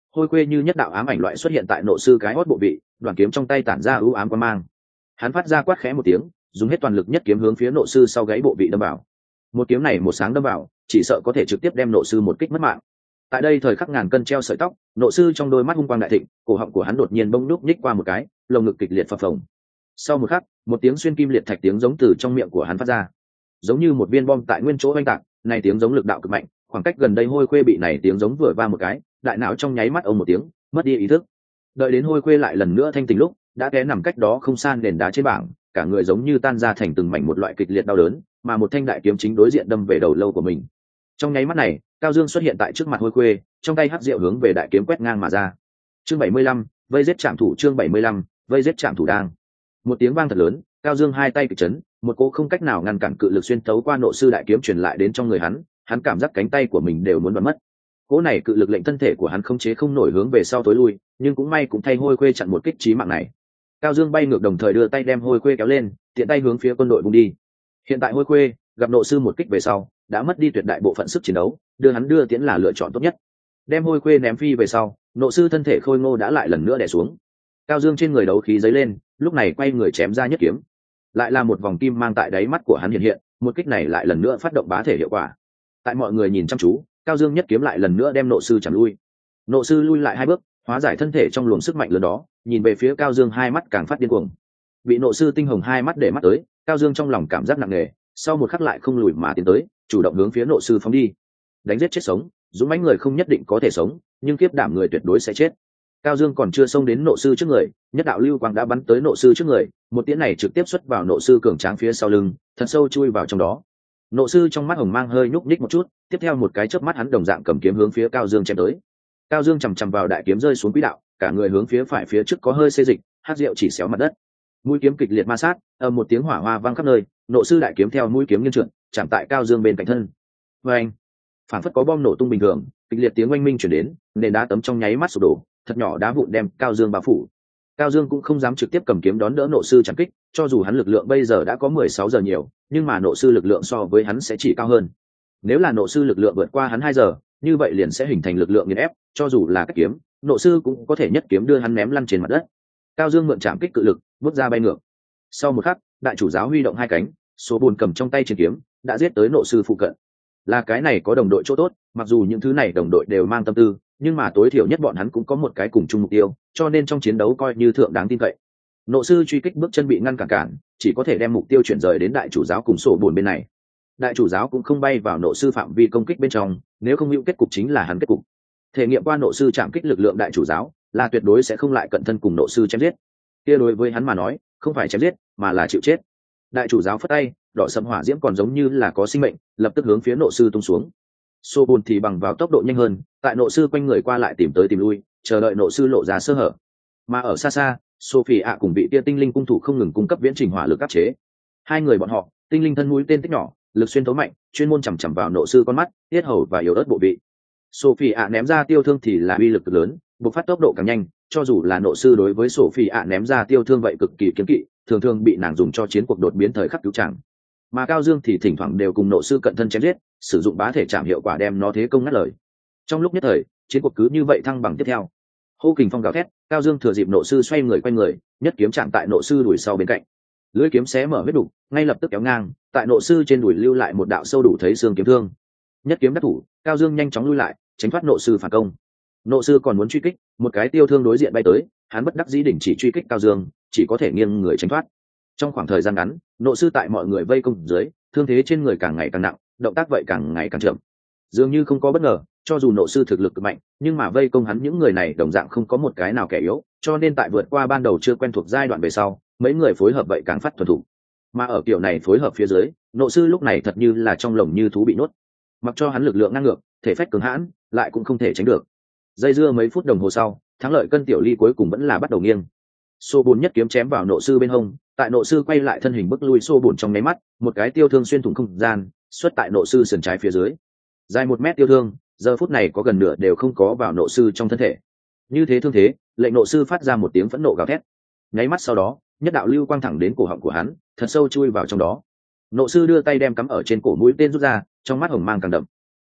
hôi khuê như nhất đạo ám ảnh loại xuất hiện tại nộ sư cái hót bộ vị, đoàn kiếm trong tay tản ra ưu ám quang mang. Hắn phát ra quát khẽ một tiếng, dùng hết toàn lực nhất kiếm hướng phía nộ sư sau gáy bộ vị đâm vào. Một kiếm này một sáng đâm vào, chỉ sợ có thể trực tiếp đem nộ sư một kích mất mạng. Tại đây thời khắc ngàn cân treo sợi tóc, nộ sư trong đôi mắt hung quang đại thịnh, cổ họng của hắn đột nhiên bông núc nhích qua một cái, lồng ngực kịch liệt phập phồng. Sau một khắc, một tiếng xuyên kim liệt thạch tiếng giống từ trong miệng của hắn phát ra, giống như một viên bom tại nguyên chỗ oanh tạc. Này tiếng giống lực đạo cực mạnh, khoảng cách gần đây hôi khuê bị này tiếng giống vừa va một cái, đại não trong nháy mắt ông một tiếng, mất đi ý thức. Đợi đến hôi khuê lại lần nữa thanh tỉnh lúc, đã té nằm cách đó không xa nền đá trên bảng, cả người giống như tan ra thành từng mảnh một loại kịch liệt đau đớn, mà một thanh đại kiếm chính đối diện đâm về đầu lâu của mình. Trong nháy mắt này, Cao Dương xuất hiện tại trước mặt hôi khuê, trong tay hắc diệu hướng về đại kiếm quét ngang mà ra. Chương 75, vây giết trạm thủ. Chương 75, vây giết trạm thủ đang. Một tiếng vang thật lớn, Cao Dương hai tay kịch chấn, một cỗ không cách nào ngăn cản cự lực xuyên tấu qua nộ sư đại kiếm truyền lại đến trong người hắn, hắn cảm giác cánh tay của mình đều muốn bật mất. Cỗ này cự lực lệnh thân thể của hắn không chế không nổi hướng về sau tối lui, nhưng cũng may cũng thay hôi khuê chặn một kích chí mạng này. Cao Dương bay ngược đồng thời đưa tay đem hôi khuê kéo lên, tiện tay hướng phía quân đội vung đi. Hiện tại hôi khuê gặp nộ sư một kích về sau, đã mất đi tuyệt đại bộ phận sức chiến đấu, đưa hắn đưa tiễn là lựa chọn tốt nhất. Đem hôi khuê ném phi về sau, nộ sư thân thể khôi ngô đã lại lần nữa đè xuống. Cao Dương trên người đấu khí dấy lên, lúc này quay người chém ra nhất kiếm, lại là một vòng kim mang tại đáy mắt của hắn hiện hiện, một kích này lại lần nữa phát động bá thể hiệu quả. Tại mọi người nhìn chăm chú, Cao Dương nhất kiếm lại lần nữa đem nộ sư chặn lui. Nộ sư lui lại hai bước, hóa giải thân thể trong luồng sức mạnh lớn đó, nhìn về phía Cao Dương hai mắt càng phát điên cuồng. Bị nộ sư tinh hồng hai mắt để mắt tới, Cao Dương trong lòng cảm giác nặng nề, sau một khắc lại không lùi mà tiến tới, chủ động hướng phía nộ sư phóng đi. Đánh giết chết sống, dũng mãnh người không nhất định có thể sống, nhưng kiếp đảm người tuyệt đối sẽ chết. Cao Dương còn chưa xông đến nộ sư trước người, nhất đạo lưu quang đã bắn tới nộ sư trước người, một tiễn này trực tiếp xuất vào nộ sư cường tráng phía sau lưng, thật sâu chui vào trong đó. Nộ sư trong mắt hồng mang hơi nhúc nhích một chút, tiếp theo một cái chớp mắt hắn đồng dạng cầm kiếm hướng phía Cao Dương chém tới. Cao Dương chầm chầm vào đại kiếm rơi xuống quỹ đạo, cả người hướng phía phải phía trước có hơi xê dịch, hắc diệu chỉ xéo mặt đất. Mũi kiếm kịch liệt ma sát, một tiếng hỏa hoa vang khắp nơi, nộ sư đại kiếm theo mũi kiếm nghiêng trượt, chạm tại Cao Dương bên cạnh thân. Oeng! Phản phất có bom nổ tung bình thường, kịch liệt tiếng oanh minh truyền đến, nền đá tấm trong nháy mắt sụp đổ, thật nhỏ đá vụn đem Cao Dương bao phủ. Cao Dương cũng không dám trực tiếp cầm kiếm đón đỡ nộ sư chặn kích, cho dù hắn lực lượng bây giờ đã có 16 giờ nhiều, nhưng mà nộ sư lực lượng so với hắn sẽ chỉ cao hơn. Nếu là nộ sư lực lượng vượt qua hắn 2 giờ, như vậy liền sẽ hình thành lực lượng nghiền ép, cho dù là cách kiếm, nộ sư cũng có thể nhất kiếm đưa hắn ném lăn trên mặt đất. Cao Dương mượn chạm kích cự lực, bước ra bay ngược. Sau một khắc, đại chủ giáo huy động hai cánh, số bùn cầm trong tay chiến kiếm, đã giết tới nộ sư phụ cận. Là cái này có đồng đội chỗ tốt, mặc dù những thứ này đồng đội đều mang tâm tư, nhưng mà tối thiểu nhất bọn hắn cũng có một cái cùng chung mục tiêu, cho nên trong chiến đấu coi như thượng đáng tin cậy. Nộ sư truy kích bước chân bị ngăn cản, chỉ có thể đem mục tiêu chuyển rời đến đại chủ giáo cùng sổ buồn bên này. Đại chủ giáo cũng không bay vào nộ sư phạm vi công kích bên trong, nếu không hữu kết cục chính là hắn kết cục. Thể nghiệm qua nộ sư chạm kích lực lượng đại chủ giáo, là tuyệt đối sẽ không lại cận thân cùng nộ sư chém giết. Kia đối với hắn mà nói, không phải chém giết, mà là chịu chết. Đại chủ giáo phất tay, đỏ sẫm hỏa diễm còn giống như là có sinh mệnh, lập tức hướng phía nộ sư tung xuống. Sô bùn thì bằng vào tốc độ nhanh hơn, tại nộ sư quanh người qua lại tìm tới tìm lui, chờ đợi nộ sư lộ ra sơ hở. Mà ở xa xa, Sophie ạ cùng vị tia tinh linh cung thủ không ngừng cung cấp viễn trình hỏa lực áp chế. Hai người bọn họ, tinh linh thân mũi tên tích nhỏ, lực xuyên tấu mạnh, chuyên môn chằm chằm vào nộ sư con mắt, tiết hầu và yếu ớt bộ vị. Sophie ạ ném ra tiêu thương thì là uy lực cực lớn, bộc phát tốc độ càng nhanh, cho dù là nộ sư đối với Sophie ạ ném ra tiêu thương vậy cực kỳ kiêng kỵ, thường thường bị nàng dùng cho chiến cuộc đột biến thời khắc cứu chẳng. Mà Cao Dương thì thỉnh thoảng đều cùng nộ sư cận thân chém giết, sử dụng bá thể chạm hiệu quả đem nó thế công ngắt lời. Trong lúc nhất thời, chiến cuộc cứ như vậy thăng bằng tiếp theo. Hô kình phong gào thét, Cao Dương thừa dịp nộ sư xoay người quanh người, nhất kiếm chạm tại nộ sư đuổi sau bên cạnh. Lưỡi kiếm xé mở huyết đục, ngay lập tức kéo ngang, tại nộ sư trên đùi lưu lại một đạo sâu đủ thấy xương kiếm thương. Nhất kiếm đắc thủ, Cao Dương nhanh chóng lui lại, tránh thoát nộ sư phản công. Nộ sư còn muốn truy kích, một cái tiêu thương đối diện bay tới, hắn bất đắc dĩ đình chỉ truy kích Cao Dương, chỉ có thể nghiêng người tránh thoát. Trong khoảng thời gian ngắn, nộ sư tại mọi người vây công dưới, thương thế trên người càng ngày càng nặng, động tác vậy càng ngày càng chậm. Dường như không có bất ngờ, cho dù nộ sư thực lực cực mạnh, nhưng mà vây công hắn những người này đồng dạng không có một cái nào kẻ yếu, cho nên tại vượt qua ban đầu chưa quen thuộc giai đoạn về sau, mấy người phối hợp vậy càng phát thuần thục. Mà ở kiểu này phối hợp phía dưới, nộ sư lúc này thật như là trong lồng như thú bị nuốt. Mặc cho hắn lực lượng ngang ngược, thể phách cường hãn, lại cũng không thể tránh được. Dây dưa mấy phút đồng hồ sau, thắng lợi cân tiểu ly cuối cùng vẫn là bắt đầu nghiêng. Xô bùn nhất kiếm chém vào nộ sư bên hông, tại nộ sư quay lại thân hình bức lui xô bùn trong nháy mắt, một cái tiêu thương xuyên thủng không gian, xuất tại nộ sư sườn trái phía dưới. Dài 1 mét tiêu thương, giờ phút này có gần nửa đều không có vào nộ sư trong thân thể. Như thế thương thế, lệnh nộ sư phát ra một tiếng phẫn nộ gào thét. Nháy mắt sau đó, nhất đạo lưu quang thẳng đến cổ họng của hắn, thật sâu chui vào trong đó. Nộ sư đưa tay đem cắm ở trên cổ mũi tên rút ra, trong mắt hồng mang càng đậm.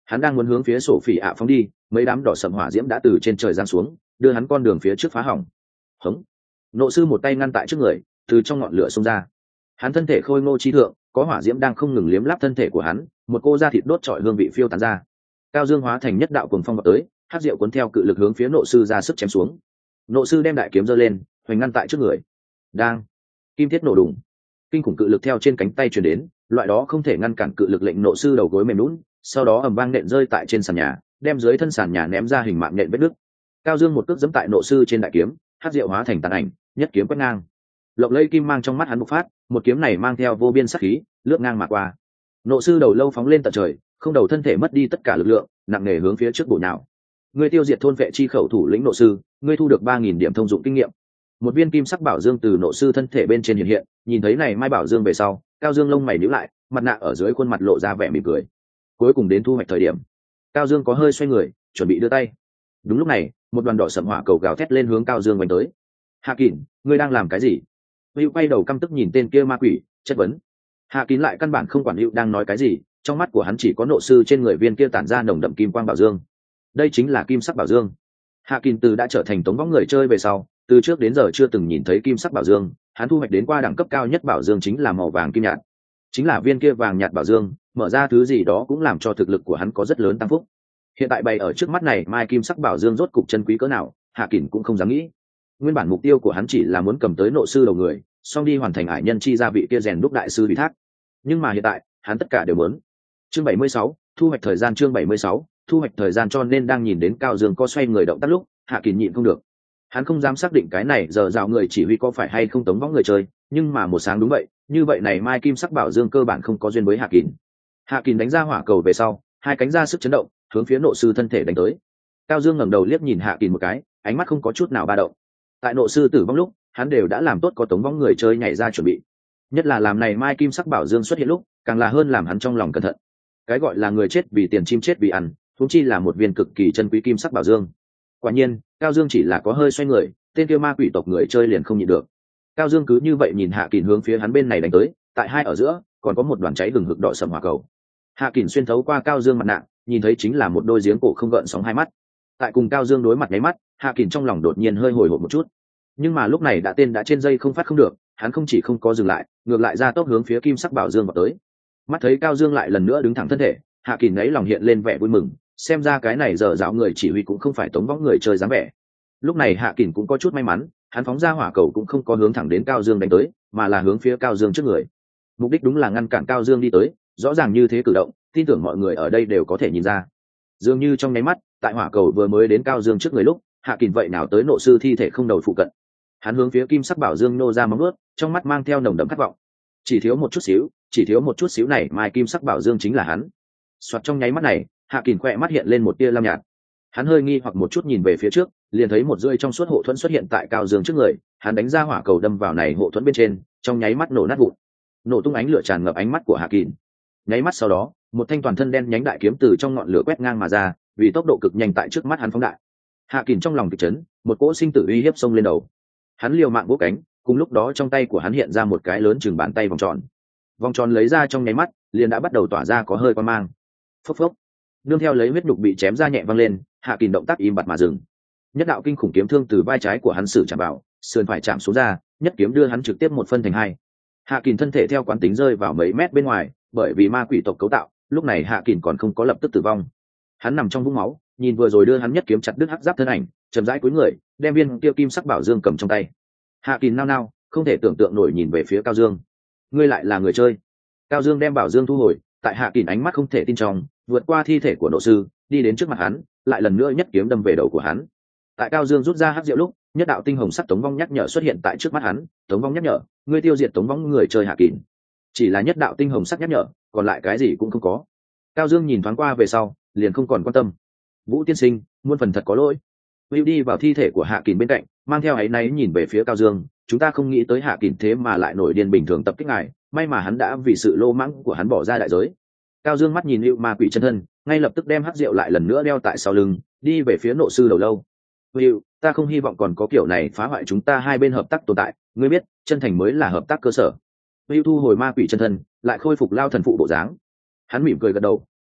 Hắn đang muốn hướng phía sổ phỉ ạ phóng đi, mấy đám đỏ sầm hỏa diễm đã từ trên trời giáng xuống, đưa hắn con đường phía trước phá hỏng. Hống! Nộ sư một tay ngăn tại trước người, từ trong ngọn lửa xông ra. Hắn thân thể khôi ngô trí thượng, có hỏa diễm đang không ngừng liếm láp thân thể của hắn, một cô da thịt đốt trọi hương vị phiêu tán ra. Cao Dương hóa thành nhất đạo cuồng phong vào tới, hắc diệu cuốn theo cự lực hướng phía nộ sư ra sức chém xuống. Nộ sư đem đại kiếm giơ lên, hoành ngăn tại trước người. Đang kim thiết nổ đùng, kinh khủng cự lực theo trên cánh tay truyền đến, loại đó không thể ngăn cản cự lực lệnh nộ sư đầu gối mềm lún, sau đó ầm vang nện rơi tại trên sàn nhà, đem dưới thân sàn nhà ném ra hình mạng nện vết nứt. Cao Dương một cước giẫm tại nộ sư trên đại kiếm, hắc diệu hóa thành tàn ảnh, nhất kiếm quét ngang. Lộng lẫy kim mang trong mắt hắn bộc phát, một kiếm này mang theo vô biên sát khí, lướt ngang mà qua. Nộ sư đầu lâu phóng lên tận trời, không đầu thân thể mất đi tất cả lực lượng, nặng nề hướng phía trước bổ nhào. Ngươi tiêu diệt thôn vệ chi khẩu thủ lĩnh nộ sư, ngươi thu được 3000 điểm thông dụng kinh nghiệm. Một viên kim sắc bảo dương từ nộ sư thân thể bên trên hiện hiện, nhìn thấy này mai bảo dương về sau, Cao Dương lông mày nhíu lại, mặt nạ ở dưới khuôn mặt lộ ra vẻ mỉm cười. Cuối cùng đến thu hoạch thời điểm, Cao Dương có hơi xoay người, chuẩn bị đưa tay. Đúng lúc này, một đoàn đỏ sẫm hỏa cầu gào thét lên hướng Cao Dương vành tới. Hạ Kình, ngươi đang làm cái gì? Hữu quay đầu căm tức nhìn tên kia ma quỷ, chất vấn. Hạ Kín lại căn bản không quản Hữu đang nói cái gì, trong mắt của hắn chỉ có nộ sư trên người viên kia tản ra nồng đậm kim quang bảo dương. Đây chính là kim sắc bảo dương. Hạ Kín từ đã trở thành tống võng người chơi về sau, từ trước đến giờ chưa từng nhìn thấy kim sắc bảo dương, hắn thu hoạch đến qua đẳng cấp cao nhất bảo dương chính là màu vàng kim nhạt. Chính là viên kia vàng nhạt bảo dương, mở ra thứ gì đó cũng làm cho thực lực của hắn có rất lớn tăng phúc. Hiện tại bày ở trước mắt này, mai kim sắc bảo dương rốt cục chân quý cỡ nào, Hạ Kín cũng không dám nghĩ. Nguyên bản mục tiêu của hắn chỉ là muốn cầm tới nộ sư đầu người, xong đi hoàn thành ải nhân chi gia vị kia rèn đúc đại sư ủy thác. Nhưng mà hiện tại, hắn tất cả đều muốn. Chương 76, thu hoạch thời gian. Chương 76, thu hoạch thời gian. Cho nên đang nhìn đến Cao Dương có xoay người động tác lúc, Hạ Kín nhịn không được. Hắn không dám xác định cái này giờ dạo người chỉ huy có phải hay không tống võng người chơi, nhưng mà một sáng đúng vậy, như vậy này mai kim sắc bảo dương cơ bản không có duyên với Hạ Kín. Hạ Kín đánh ra hỏa cầu về sau, hai cánh ra sức chấn động, hướng phía nộ sư thân thể đánh tới. Cao Dương ngẩng đầu liếc nhìn Hạ Kín một cái, ánh mắt không có chút nào ba động. Tại nộ sư tử vong lúc, hắn đều đã làm tốt có tống võng người chơi nhảy ra chuẩn bị. Nhất là làm này mai kim sắc bảo dương xuất hiện lúc, càng là hơn làm hắn trong lòng cẩn thận. Cái gọi là người chết vì tiền, chim chết vì ăn, huống chi là một viên cực kỳ chân quý kim sắc bảo dương. Quả nhiên, Cao Dương chỉ là có hơi xoay người, tên kia ma quỷ tộc người chơi liền không nhịn được. Cao Dương cứ như vậy nhìn Hạ Kín hướng phía hắn bên này đánh tới, tại hai ở giữa còn có một đoàn cháy hừng hực đỏ sẫm hỏa cầu. Hạ Kín xuyên thấu qua Cao Dương mặt nạ, nhìn thấy chính là một đôi giếng cổ không gợn sóng hai mắt. Tại cùng Cao Dương đối mặt nháy mắt, Hạ Kín trong lòng đột nhiên hơi hồi hộp một chút. Nhưng mà lúc này tên đã trên dây không phát không được, hắn không chỉ không có dừng lại, ngược lại ra tốc hướng phía kim sắc bảo dương vào tới. Mắt thấy Cao Dương lại lần nữa đứng thẳng thân thể, Hạ Kín ấy lòng hiện lên vẻ vui mừng, xem ra cái này giờ dạo người chỉ huy cũng không phải tống võng người chơi dáng vẻ. Lúc này Hạ Kín cũng có chút may mắn, hắn phóng ra hỏa cầu cũng không có hướng thẳng đến Cao Dương đánh tới, mà là hướng phía Cao Dương trước người. Mục đích đúng là ngăn cản Cao Dương đi tới, rõ ràng như thế cử động, tin tưởng mọi người ở đây đều có thể nhìn ra. Dường như trong nháy mắt, tại hỏa cầu vừa mới đến Cao Dương trước người lúc, Hạ Kín vậy nào tới nộ sư thi thể không đầu phụ cận. Hắn hướng phía kim sắc bảo dương nô ra móng ướt, trong mắt mang theo nồng đậm khát vọng. Chỉ thiếu một chút xíu này mai kim sắc bảo dương chính là hắn. Soạt trong nháy mắt này, Hạ Kín khỏe mắt hiện lên một tia lam nhạt. Hắn hơi nghi hoặc một chút nhìn về phía trước, liền thấy một rưỡi trong suốt hộ thuẫn xuất hiện tại Cao Dương trước người. Hắn đánh ra hỏa cầu đâm vào này hộ thuẫn bên trên, trong nháy mắt nổ nát vụn. Nổ tung ánh lửa tràn ngập ánh mắt của Hạ Kín. Nháy mắt sau đó, một thanh toàn thân đen nhánh đại kiếm từ trong ngọn lửa quét ngang mà ra, vì tốc độ cực nhanh tại trước mắt hắn phóng đại. Hạ Kín trong lòng kịch chấn, một cỗ sinh tử uy hiếp xông lên đầu. Hắn liều mạng vỗ cánh, cùng lúc đó trong tay của hắn hiện ra một cái lớn chừng bàn tay vòng tròn lấy ra trong nháy mắt liền đã bắt đầu tỏa ra có hơi quan mang. Phốc phốc, nương theo lấy huyết nhục bị chém ra nhẹ văng lên, Hạ Kín động tác im bặt mà dừng. Nhất đạo kinh khủng kiếm thương từ vai trái của hắn sử chạm vào, sườn phải chạm xuống ra, nhất kiếm đưa hắn trực tiếp một phân thành hai. Hạ Kín thân thể theo quán tính rơi vào mấy mét bên ngoài, bởi vì ma quỷ tộc cấu tạo, lúc này Hạ Kín còn không có lập tức tử vong. Hắn nằm trong vũng máu, nhìn vừa rồi đưa hắn nhất kiếm chặt đứt hắc giáp thân ảnh, chậm rãi cúi người, đem viên kia kim sắc bảo dương cầm trong tay. Hạ Kín nao nao, không thể tưởng tượng nổi nhìn về phía Cao Dương. Ngươi lại là người chơi? Cao Dương đem bảo dương thu hồi, tại Hạ Kín ánh mắt không thể tin trong, vượt qua thi thể của nộ sư, đi đến trước mặt hắn, lại lần nữa nhất kiếm đâm về đầu của hắn. Tại Cao Dương rút ra hắc diệu lúc, nhất đạo tinh hồng sắc tống vong nhắc nhở xuất hiện tại trước mắt hắn. Tống vong nhắc nhở, ngươi tiêu diệt tống vong người chơi Hạ Kín. Chỉ là nhất đạo tinh hồng sắc nhắc nhở, còn lại cái gì cũng không có. Cao Dương nhìn thoáng qua về sau, liền không còn quan tâm. Vũ tiên sinh, muôn phần thật có lỗi. Will đi vào thi thể của Hạ Kín bên cạnh, mang theo áy náy nhìn về phía Cao Dương. Chúng ta không nghĩ tới Hạ Kín thế mà lại nổi điên bình thường tập kích ngài, may mà hắn đã vì sự lô mãng của hắn bỏ ra đại giới. Cao Dương mắt nhìn Will ma quỷ chân thân, ngay lập tức đem hắc rượu lại lần nữa đeo tại sau lưng, đi về phía nộ sư đầu lâu. Will, ta không hy vọng còn có kiểu này phá hoại chúng ta hai bên hợp tác tồn tại, ngươi biết, chân thành mới là hợp tác cơ sở. Will thu hồi ma quỷ chân thân, lại khôi phục lao thần phụ bộ dáng. Hắn mỉm cười gật đầu,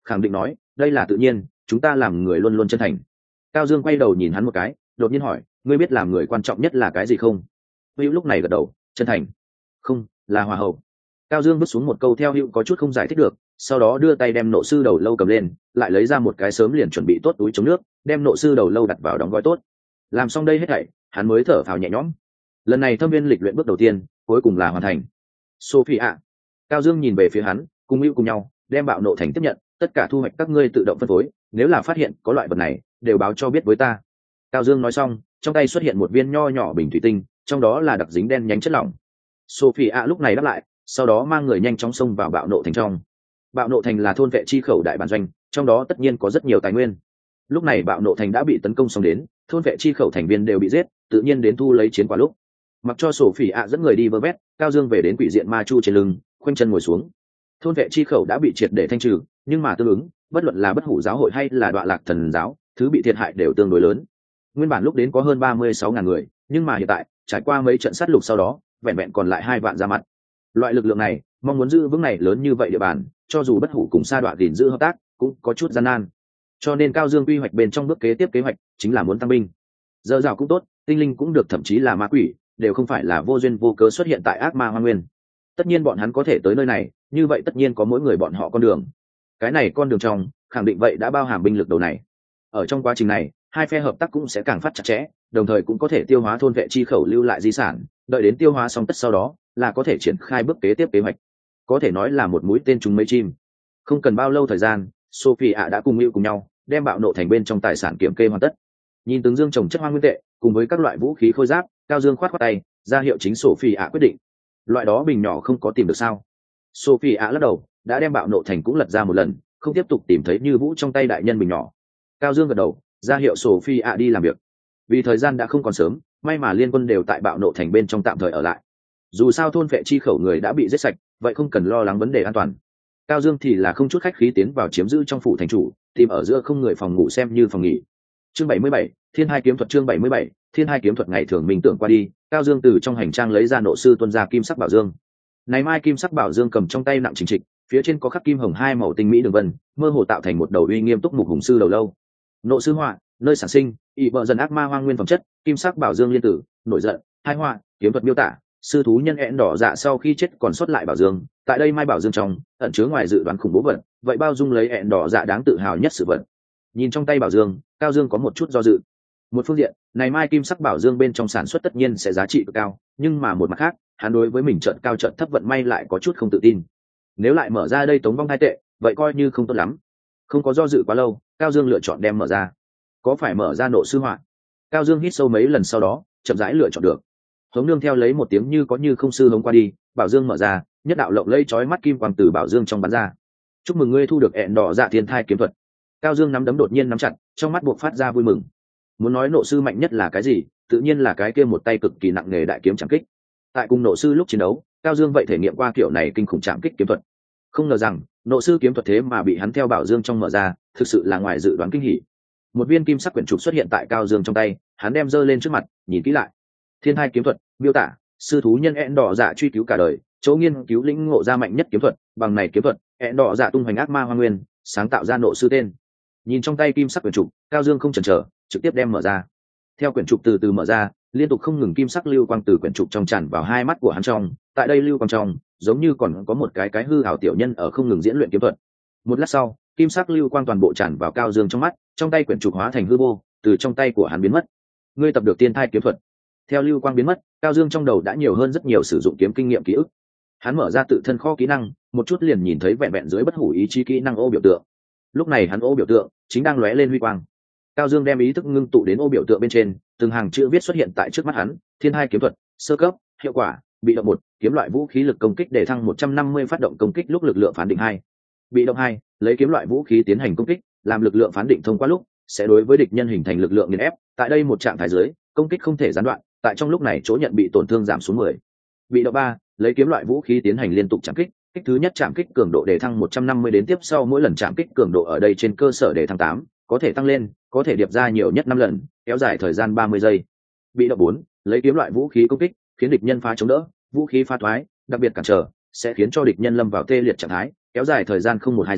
khẳng định nói đây là tự nhiên, chúng ta làm người luôn luôn chân thành. Cao Dương quay đầu nhìn hắn một cái, đột nhiên hỏi, ngươi biết làm người quan trọng nhất là cái gì không? Hữu lúc này gật đầu, chân thành. Không, là hòa hậu. Cao Dương vứt xuống một câu theo Hữu có chút không giải thích được, sau đó đưa tay đem nộ sư đầu lâu cầm lên, lại lấy ra một cái sớm liền chuẩn bị tốt túi chống nước, đem nộ sư đầu lâu đặt vào đóng gói tốt. Làm xong đây hết thảy, hắn mới thở phào nhẹ nhõm. Lần này thâm viên lịch luyện bước đầu tiên cuối cùng là hoàn thành. Sophie ạ. Cao Dương nhìn về phía hắn, cùng Hữu cùng nhau đem bạo nộ thành tiếp nhận, tất cả thu hoạch các ngươi tự động phân phối, nếu là phát hiện có loại vật này đều báo cho biết với ta. Cao Dương nói xong, trong tay xuất hiện một viên nho nhỏ bình thủy tinh, trong đó là đặc dính đen nhánh chất lỏng. Sophie ạ lúc này đáp lại, sau đó mang người nhanh chóng xông vào bạo nộ thành trong. Bạo nộ thành là thôn vệ chi khẩu đại bản doanh, trong đó tất nhiên có rất nhiều tài nguyên. Lúc này bạo nộ thành đã bị tấn công xong đến, thôn vệ chi khẩu thành viên đều bị giết, tự nhiên đến thu lấy chiến quả lúc. Mặc cho Sophie ạ dẫn người đi vơ vét, Cao Dương về đến quỷ diện ma chu trên lưng, khoanh chân ngồi xuống. Thôn vệ chi khẩu đã bị triệt để thanh trừ, nhưng mà tương ứng, bất luận là bất hủ giáo hội hay là Đoạ Lạc thần giáo, thứ bị thiệt hại đều tương đối lớn. Nguyên bản lúc đến có hơn 36.000 người, nhưng mà hiện tại trải qua mấy trận sát lục sau đó vẹn vẹn còn lại 2 vạn ra mặt. Loại lực lượng này mong muốn giữ vững này lớn như vậy địa bàn, cho dù bất hủ cùng sa đoạn gìn giữ hợp tác cũng có chút gian nan. Cho nên Cao Dương quy hoạch bên trong bước kế tiếp kế hoạch chính là muốn tăng binh. Dở dào cũng tốt, tinh linh cũng được, thậm chí là ma quỷ đều không phải là vô duyên vô cớ xuất hiện tại ác ma hoang nguyên. Tất nhiên bọn hắn có thể tới nơi này, như vậy tất nhiên có mỗi người bọn họ con đường. Cái này con đường trong khẳng định vậy đã bao hàm binh lực đầu này. Ở trong quá trình này, hai phe hợp tác cũng sẽ càng phát chặt chẽ, đồng thời cũng có thể tiêu hóa thôn vệ chi khẩu lưu lại di sản, đợi đến tiêu hóa xong tất sau đó là có thể triển khai bước kế tiếp kế hoạch. Có thể nói là một mũi tên trúng mấy chim. Không cần bao lâu thời gian, Sophie ạ đã cùng Hữu cùng nhau đem bạo nộ thành bên trong tài sản kiểm kê hoàn tất. Nhìn từng dương trồng chất hoang nguyên tệ cùng với các loại vũ khí khôi giáp, Cao Dương khoát khoát tay ra hiệu chính Sophie ạ quyết định. Loại đó bình nhỏ không có tìm được sao? Sophie ạ lắc đầu, đã đem bạo nộ thành cũng lật ra một lần, không tiếp tục tìm thấy như vũ trong tay đại nhân bình nhỏ. Cao Dương gật đầu, ra hiệu Sophie ạ đi làm việc. Vì thời gian đã không còn sớm, may mà liên quân đều tại bạo nộ thành bên trong tạm thời ở lại. Dù sao thôn vệ chi khẩu người đã bị giết sạch, vậy không cần lo lắng vấn đề an toàn. Cao Dương thì là không chút khách khí tiến vào chiếm giữ trong phủ thành chủ, tìm ở giữa không người phòng ngủ xem như phòng nghỉ. Chương 77, Thiên Hai kiếm thuật. Chương 77, Thiên Hai kiếm thuật. Ngày thường mình tưởng qua đi, Cao Dương từ trong hành trang lấy ra nộ sư tuân ra kim sắc bảo dương. Này mai kim sắc bảo dương cầm trong tay nặng chỉnh trịch, phía trên có khắc kim hồng hai màu tinh mỹ đường vân, mơ hồ tạo thành một đầu uy nghiêm túc mục hùng sư đầu lâu. Nộ sư họa, nơi sản sinh, ỷ vợ dần ác ma hoang nguyên phẩm chất, kim sắc bảo dương liên tử, nổi giận, hai họa, kiếm thuật miêu tả, sư thú nhân ẹn đỏ dạ sau khi chết còn sót lại bảo dương, tại đây mai bảo dương trong ẩn chứa ngoài dự đoán khủng bố vật, vậy bao dung lấy ẹn đỏ dạ đáng tự hào nhất sự vật. Nhìn trong tay bảo dương, Cao Dương có một chút do dự. Một phương diện, này mai kim sắc bảo dương bên trong sản xuất tất nhiên sẽ giá trị cực cao, nhưng mà một mặt khác, hắn đối với mình trận cao trận thấp vận may lại có chút không tự tin. Nếu lại mở ra đây tống vong hai tệ, vậy coi như không tốt lắm. Không có do dự quá lâu, Cao Dương lựa chọn đem mở ra. Có phải mở ra nộ sư họa? Cao Dương hít sâu mấy lần sau đó chậm rãi lựa chọn được. Hống nương theo lấy một tiếng như có như không sư hống qua đi, bảo dương mở ra, nhất đạo lộng lây chói mắt kim quang từ bảo dương trong bắn ra. Chúc mừng ngươi thu được ẹn đỏ dạ thiên thai kiếm thuật. Cao Dương nắm đấm đột nhiên nắm chặt, trong mắt buộc phát ra vui mừng. Muốn nói nộ sư mạnh nhất là cái gì, tự nhiên là cái kia một tay cực kỳ nặng nề đại kiếm chạm kích. Tại cùng nộ sư lúc chiến đấu, Cao Dương vậy thể nghiệm qua kiểu này kinh khủng chạm kích kiếm thuật. Không ngờ rằng nộ sư kiếm thuật thế mà bị hắn theo bảo dương trong mở ra, thực sự là ngoài dự đoán kinh hỉ. Một viên kim sắc quyển trục xuất hiện tại Cao Dương trong tay, hắn đem giơ lên trước mặt, nhìn kỹ lại. Thiên Hai kiếm thuật, miêu tả, sư thú nhân ẹn đỏ dạ truy cứu cả đời, chỗ nghiên cứu lĩnh ngộ ra mạnh nhất kiếm thuật, bằng này kiếm thuật, ẹn đỏ dạ tung hoành ác ma hoang nguyên, sáng tạo ra nộ sư tên. Nhìn trong tay kim sắc quyển trục, Cao Dương không chần chờ, trực tiếp đem mở ra. Theo quyển trục từ từ mở ra, liên tục không ngừng kim sắc lưu quang từ quyển trục trong tràn vào hai mắt của hắn trong, tại đây lưu quang trong, giống như còn có một cái hư ảo tiểu nhân ở không ngừng diễn luyện kiếm thuật. Một lát sau, kim sắc lưu quang toàn bộ tràn vào Cao Dương trong mắt, trong tay quyển trục hóa thành hư vô, từ trong tay của hắn biến mất. Ngươi tập được Thiên Thai kiếm thuật. Theo lưu quang biến mất, Cao Dương trong đầu đã nhiều hơn rất nhiều sử dụng kiếm kinh nghiệm ký ức. Hắn mở ra tự thân kho kỹ năng, một chút liền nhìn thấy vẹn vẹn dưới bất hủ ý chí kỹ năng ô biểu tượng. Lúc này hắn ô biểu tượng chính đang lóe lên huy quang. Cao Dương đem ý thức ngưng tụ đến ô biểu tượng bên trên, từng hàng chữ viết xuất hiện tại trước mắt hắn. Thiên Hai kiếm thuật, sơ cấp, hiệu quả, bị động 1, kiếm loại vũ khí lực công kích để thăng 150 phát động công kích lúc lực lượng phán định 2. Bị động 2, lấy kiếm loại vũ khí tiến hành công kích, làm lực lượng phán định thông qua lúc sẽ đối với địch nhân hình thành lực lượng nghiền ép, tại đây một trạng thái dưới, công kích không thể gián đoạn, tại trong lúc này chỗ nhận bị tổn thương giảm xuống 10. Bị động 3, lấy kiếm loại vũ khí tiến hành liên tục chạm kích, kích thứ nhất chạm kích cường độ để thăng 150 đến tiếp sau mỗi lần chạm kích cường độ ở đây trên cơ sở để thăng 8, có thể tăng lên, có thể điệp ra nhiều nhất 5 lần, kéo dài thời gian 30 giây. Bị động 4, lấy kiếm loại vũ khí công kích, khiến địch nhân phá chống đỡ, vũ khí phá thoái, đặc biệt cản trở, sẽ khiến cho địch nhân lâm vào tê liệt trạng thái, kéo dài thời gian không 1-2 giây,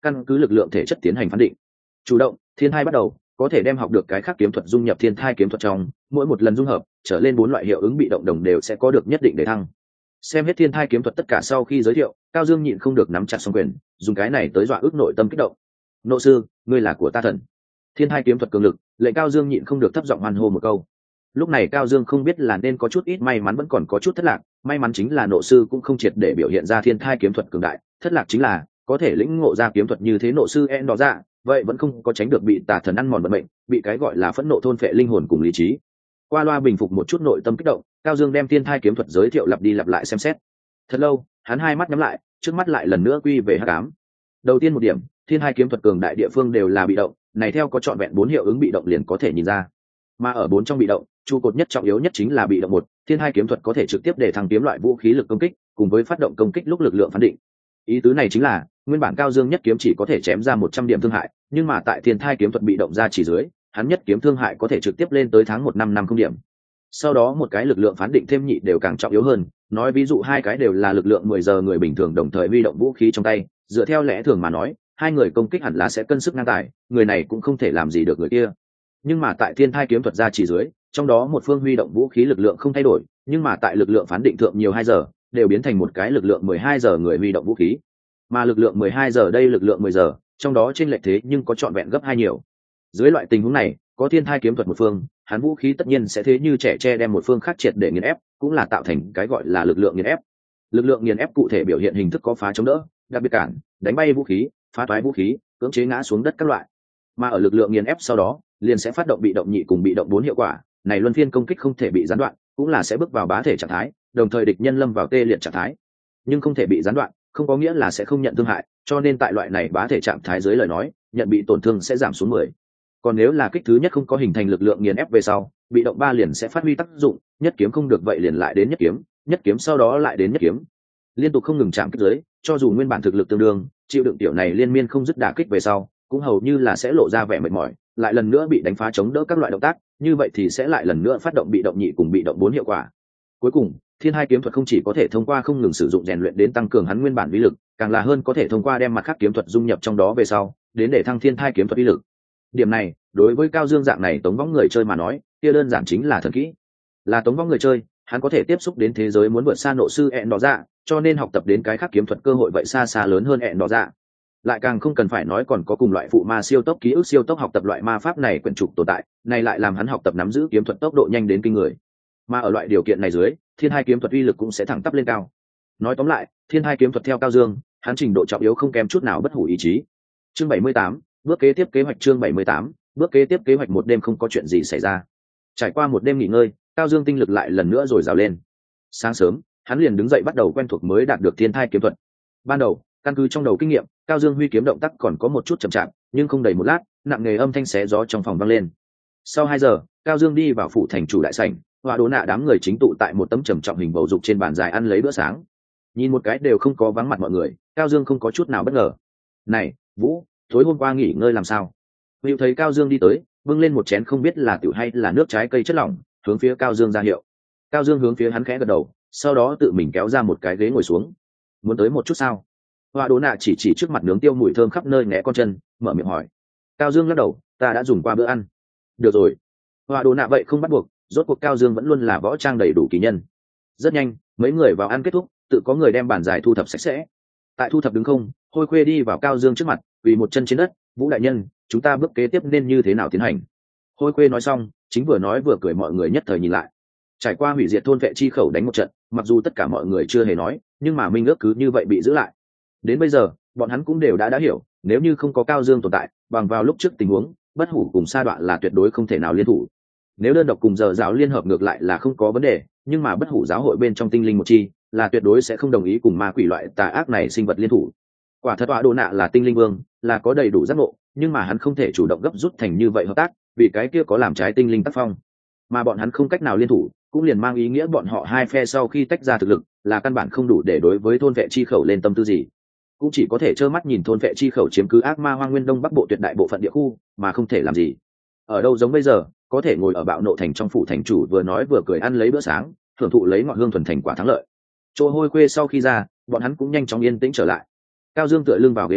căn cứ lực lượng thể chất tiến hành phán định. Chủ động, thiên thai bắt đầu, có thể đem học được cái khác kiếm thuật dung nhập thiên thai kiếm thuật trong, mỗi một lần dung hợp trở lên 4 loại hiệu ứng bị động đồng đều sẽ có được nhất định để thăng. Xem hết thiên thai kiếm thuật tất cả sau khi giới thiệu, Cao Dương nhịn không được nắm chặt song quyền, dùng cái này tới dọa ước nội tâm kích động. Nộ sư, ngươi là của ta thần. Thiên thai kiếm thuật cường lực, lệnh Cao Dương nhịn không được thấp giọng hoan hô một câu. Lúc này Cao Dương không biết là nên có chút ít may mắn vẫn còn có chút thất lạc, may mắn chính là nộ sư cũng không triệt để biểu hiện ra thiên thai kiếm thuật cường đại, thất lạc chính là có thể lĩnh ngộ ra kiếm thuật như thế nộ sư đó ra, vậy vẫn không có tránh được bị tà thần ăn mòn vận mệnh, bị cái gọi là phẫn nộ thôn phệ linh hồn cùng lý trí. Qua loa bình phục một chút nội tâm kích động, Cao Dương đem thiên thai kiếm thuật giới thiệu lặp đi lặp lại xem xét. Thật lâu, hắn hai mắt nhắm lại, trước mắt lại lần nữa quy về hắc ám. Đầu tiên một điểm, thiên thai kiếm thuật cường đại địa phương đều là bị động, này theo có trọn vẹn 4 hiệu ứng bị động liền có thể nhìn ra. Mà ở 4 trong bị động, trụ cột nhất trọng yếu nhất chính là bị động 1, thiên thai kiếm thuật có thể trực tiếp để thăng kiếm loại vũ khí lực công kích, cùng với phát động công kích lúc lực lượng phán định. Ý tứ này chính là, nguyên bản Cao Dương nhất kiếm chỉ có thể chém ra 100 điểm thương hại, nhưng mà tại thiên thai kiếm thuật bị động ra chỉ dưới, hắn nhất kiếm thương hại có thể trực tiếp lên tới tháng 1 năm 50 điểm. Sau đó một cái lực lượng phán định thêm nhị đều càng trọng yếu hơn, nói ví dụ hai cái đều là lực lượng 10 giờ người bình thường đồng thời huy động vũ khí trong tay, dựa theo lẽ thường mà nói, hai người công kích hẳn là sẽ cân sức ngang tài, người này cũng không thể làm gì được người kia. Nhưng mà tại thiên thai kiếm thuật ra chỉ dưới, trong đó một phương huy động vũ khí lực lượng không thay đổi, nhưng mà tại lực lượng phán định thượng nhiều 2 giờ, đều biến thành một cái lực lượng 12 giờ người huy động vũ khí. Mà lực lượng 12 giờ đây lực lượng 10 giờ, trong đó trên lệch thế nhưng có trọn vẹn gấp 2 nhiều. Dưới loại tình huống này, có thiên thai kiếm thuật một phương, hắn vũ khí tất nhiên sẽ thế như trẻ tre đem một phương khác triệt để nghiền ép, cũng là tạo thành cái gọi là lực lượng nghiền ép. Lực lượng nghiền ép cụ thể biểu hiện hình thức có phá chống đỡ, đặc biệt cản, đánh bay vũ khí, phá toái vũ khí, cưỡng chế ngã xuống đất các loại. Mà ở lực lượng nghiền ép sau đó, liền sẽ phát động bị động nhị cùng bị động 4 hiệu quả, này luân phiên công kích không thể bị gián đoạn, cũng là sẽ bước vào bá thể trạng thái, đồng thời địch nhân lâm vào tê liệt trạng thái. Nhưng không thể bị gián đoạn, không có nghĩa là sẽ không nhận thương hại, cho nên tại loại này bá thể trạng thái dưới lời nói, nhận bị tổn thương sẽ giảm xuống 10. Còn nếu là kích thứ nhất không có hình thành lực lượng nghiền ép về sau, bị động 3 liền sẽ phát huy tác dụng, nhất kiếm không được vậy liền lại đến nhất kiếm sau đó lại đến nhất kiếm. Liên tục không ngừng chạm kích dưới, cho dù nguyên bản thực lực tương đương, chịu đựng tiểu này liên miên không dứt đả kích về sau, cũng hầu như là sẽ lộ ra vẻ mệt mỏi, lại lần nữa bị đánh phá chống đỡ các loại động tác, như vậy thì sẽ lại lần nữa phát động bị động nhị cùng bị động 4 hiệu quả. Cuối cùng, thiên hai kiếm thuật không chỉ có thể thông qua không ngừng sử dụng rèn luyện đến tăng cường hắn nguyên bản uy lực, càng là hơn có thể thông qua đem mặt khác kiếm thuật dung nhập trong đó về sau, đến để thăng thiên thai kiếm thuật uy lực. Điểm này, đối với Cao Dương dạng này tống võng người chơi mà nói, kia đơn giản chính là thần kỹ. Là tống võng người chơi, hắn có thể tiếp xúc đến thế giới muốn vượt xa nộ sư ẹn đỏ dạ, cho nên học tập đến cái khác kiếm thuật cơ hội vậy xa xa lớn hơn ẹn đỏ dạ. Lại càng không cần phải nói còn có cùng loại phụ ma siêu tốc ký ức siêu tốc học tập loại ma pháp này quyển trục tồn tại, này lại làm hắn học tập nắm giữ kiếm thuật tốc độ nhanh đến kinh người. Mà ở loại điều kiện này dưới, thiên hai kiếm thuật uy lực cũng sẽ thẳng tắp lên cao. Nói tóm lại, thiên hai kiếm thuật theo Cao Dương, hắn trình độ trọng yếu không kém chút nào bất hủ ý chí. Chương 78, bước kế tiếp kế hoạch. Chương 78, bước kế tiếp kế hoạch. Một đêm không có chuyện gì xảy ra. Trải qua một đêm nghỉ ngơi, Cao Dương tinh lực lại lần nữa rồi rào lên. Sáng sớm, hắn liền đứng dậy bắt đầu quen thuộc mới đạt được thiên thai kiếm thuật. Ban đầu, căn cứ trong đầu kinh nghiệm, Cao Dương huy kiếm động tác còn có một chút chậm chạp, nhưng không đầy một lát, nặng nề âm thanh xé gió trong phòng vang lên. Sau 2 giờ, Cao Dương đi vào phủ thành chủ đại sảnh, Họa Đố Nạ đám người chính tụ tại một tấm trầm trọng hình bầu dục trên bàn dài ăn lấy bữa sáng. Nhìn một cái đều không có vắng mặt mọi người, Cao Dương không có chút nào bất ngờ. "Này, Vũ, tối hôm qua nghỉ ngơi làm sao?" Hữu thấy Cao Dương đi tới, bưng lên một chén không biết là tiểu hay là nước trái cây chất lỏng, hướng phía Cao Dương ra hiệu. Cao Dương hướng phía hắn khẽ gật đầu, sau đó tự mình kéo ra một cái ghế ngồi xuống. "Muốn tới một chút sao?" Họa Đố Nạ chỉ trước mặt nướng tiêu mùi thơm khắp nơi né con chân, mở miệng hỏi. Cao Dương lắc đầu, "Ta đã dùng qua bữa ăn." "Được rồi." Họa Đố Nạ vậy không bắt buộc, rốt cuộc Cao Dương vẫn luôn là võ trang đầy đủ kỳ nhân. Rất nhanh, mấy người vào ăn kết thúc, tự có người đem bàn dài thu thập sạch sẽ. Tại thu thập đứng không, Hôi Khuê đi vào Cao Dương trước mặt, quỳ một chân trên đất. "Vũ đại nhân, chúng ta bước kế tiếp nên như thế nào tiến hành?" Hôi Khuê nói xong, chính vừa nói vừa cười, mọi người nhất thời nhìn lại. Trải qua hủy diệt thôn vệ chi khẩu đánh một trận, mặc dù tất cả mọi người chưa hề nói, nhưng mà minh ước cứ như vậy bị giữ lại. Đến bây giờ, bọn hắn cũng đều đã hiểu, nếu như không có Cao Dương tồn tại, bằng vào lúc trước tình huống, bất hủ cùng sa đoạn là tuyệt đối không thể nào liên thủ. Nếu đơn độc cùng giờ giáo liên hợp ngược lại là không có vấn đề, nhưng mà bất hủ giáo hội bên trong tinh linh một chi là tuyệt đối sẽ không đồng ý cùng ma quỷ loại tà ác này sinh vật liên thủ. Quả thật Họa Đố Nạ là tinh linh vương, là có đầy đủ giác ngộ, nhưng mà hắn không thể chủ động gấp rút thành như vậy hợp tác, vì cái kia có làm trái tinh linh tác phong. Mà bọn hắn không cách nào liên thủ, cũng liền mang ý nghĩa bọn họ hai phe sau khi tách ra thực lực, là căn bản không đủ để đối với thôn vệ chi khẩu lên tâm tư gì. Cũng chỉ có thể trơ mắt nhìn thôn vệ chi khẩu chiếm cứ ác ma hoang nguyên đông bắc bộ tuyệt đại bộ phận địa khu, mà không thể làm gì. Ở đâu giống bây giờ, có thể ngồi ở bạo nộ thành trong phủ thành chủ vừa nói vừa cười ăn lấy bữa sáng, thưởng thụ lấy ngọn hương thuần thành quả thắng lợi. Chỗ Hôi Khuê sau khi ra, bọn hắn cũng nhanh chóng yên tĩnh trở lại. Cao Dương tựa lưng vào ghế ngồi,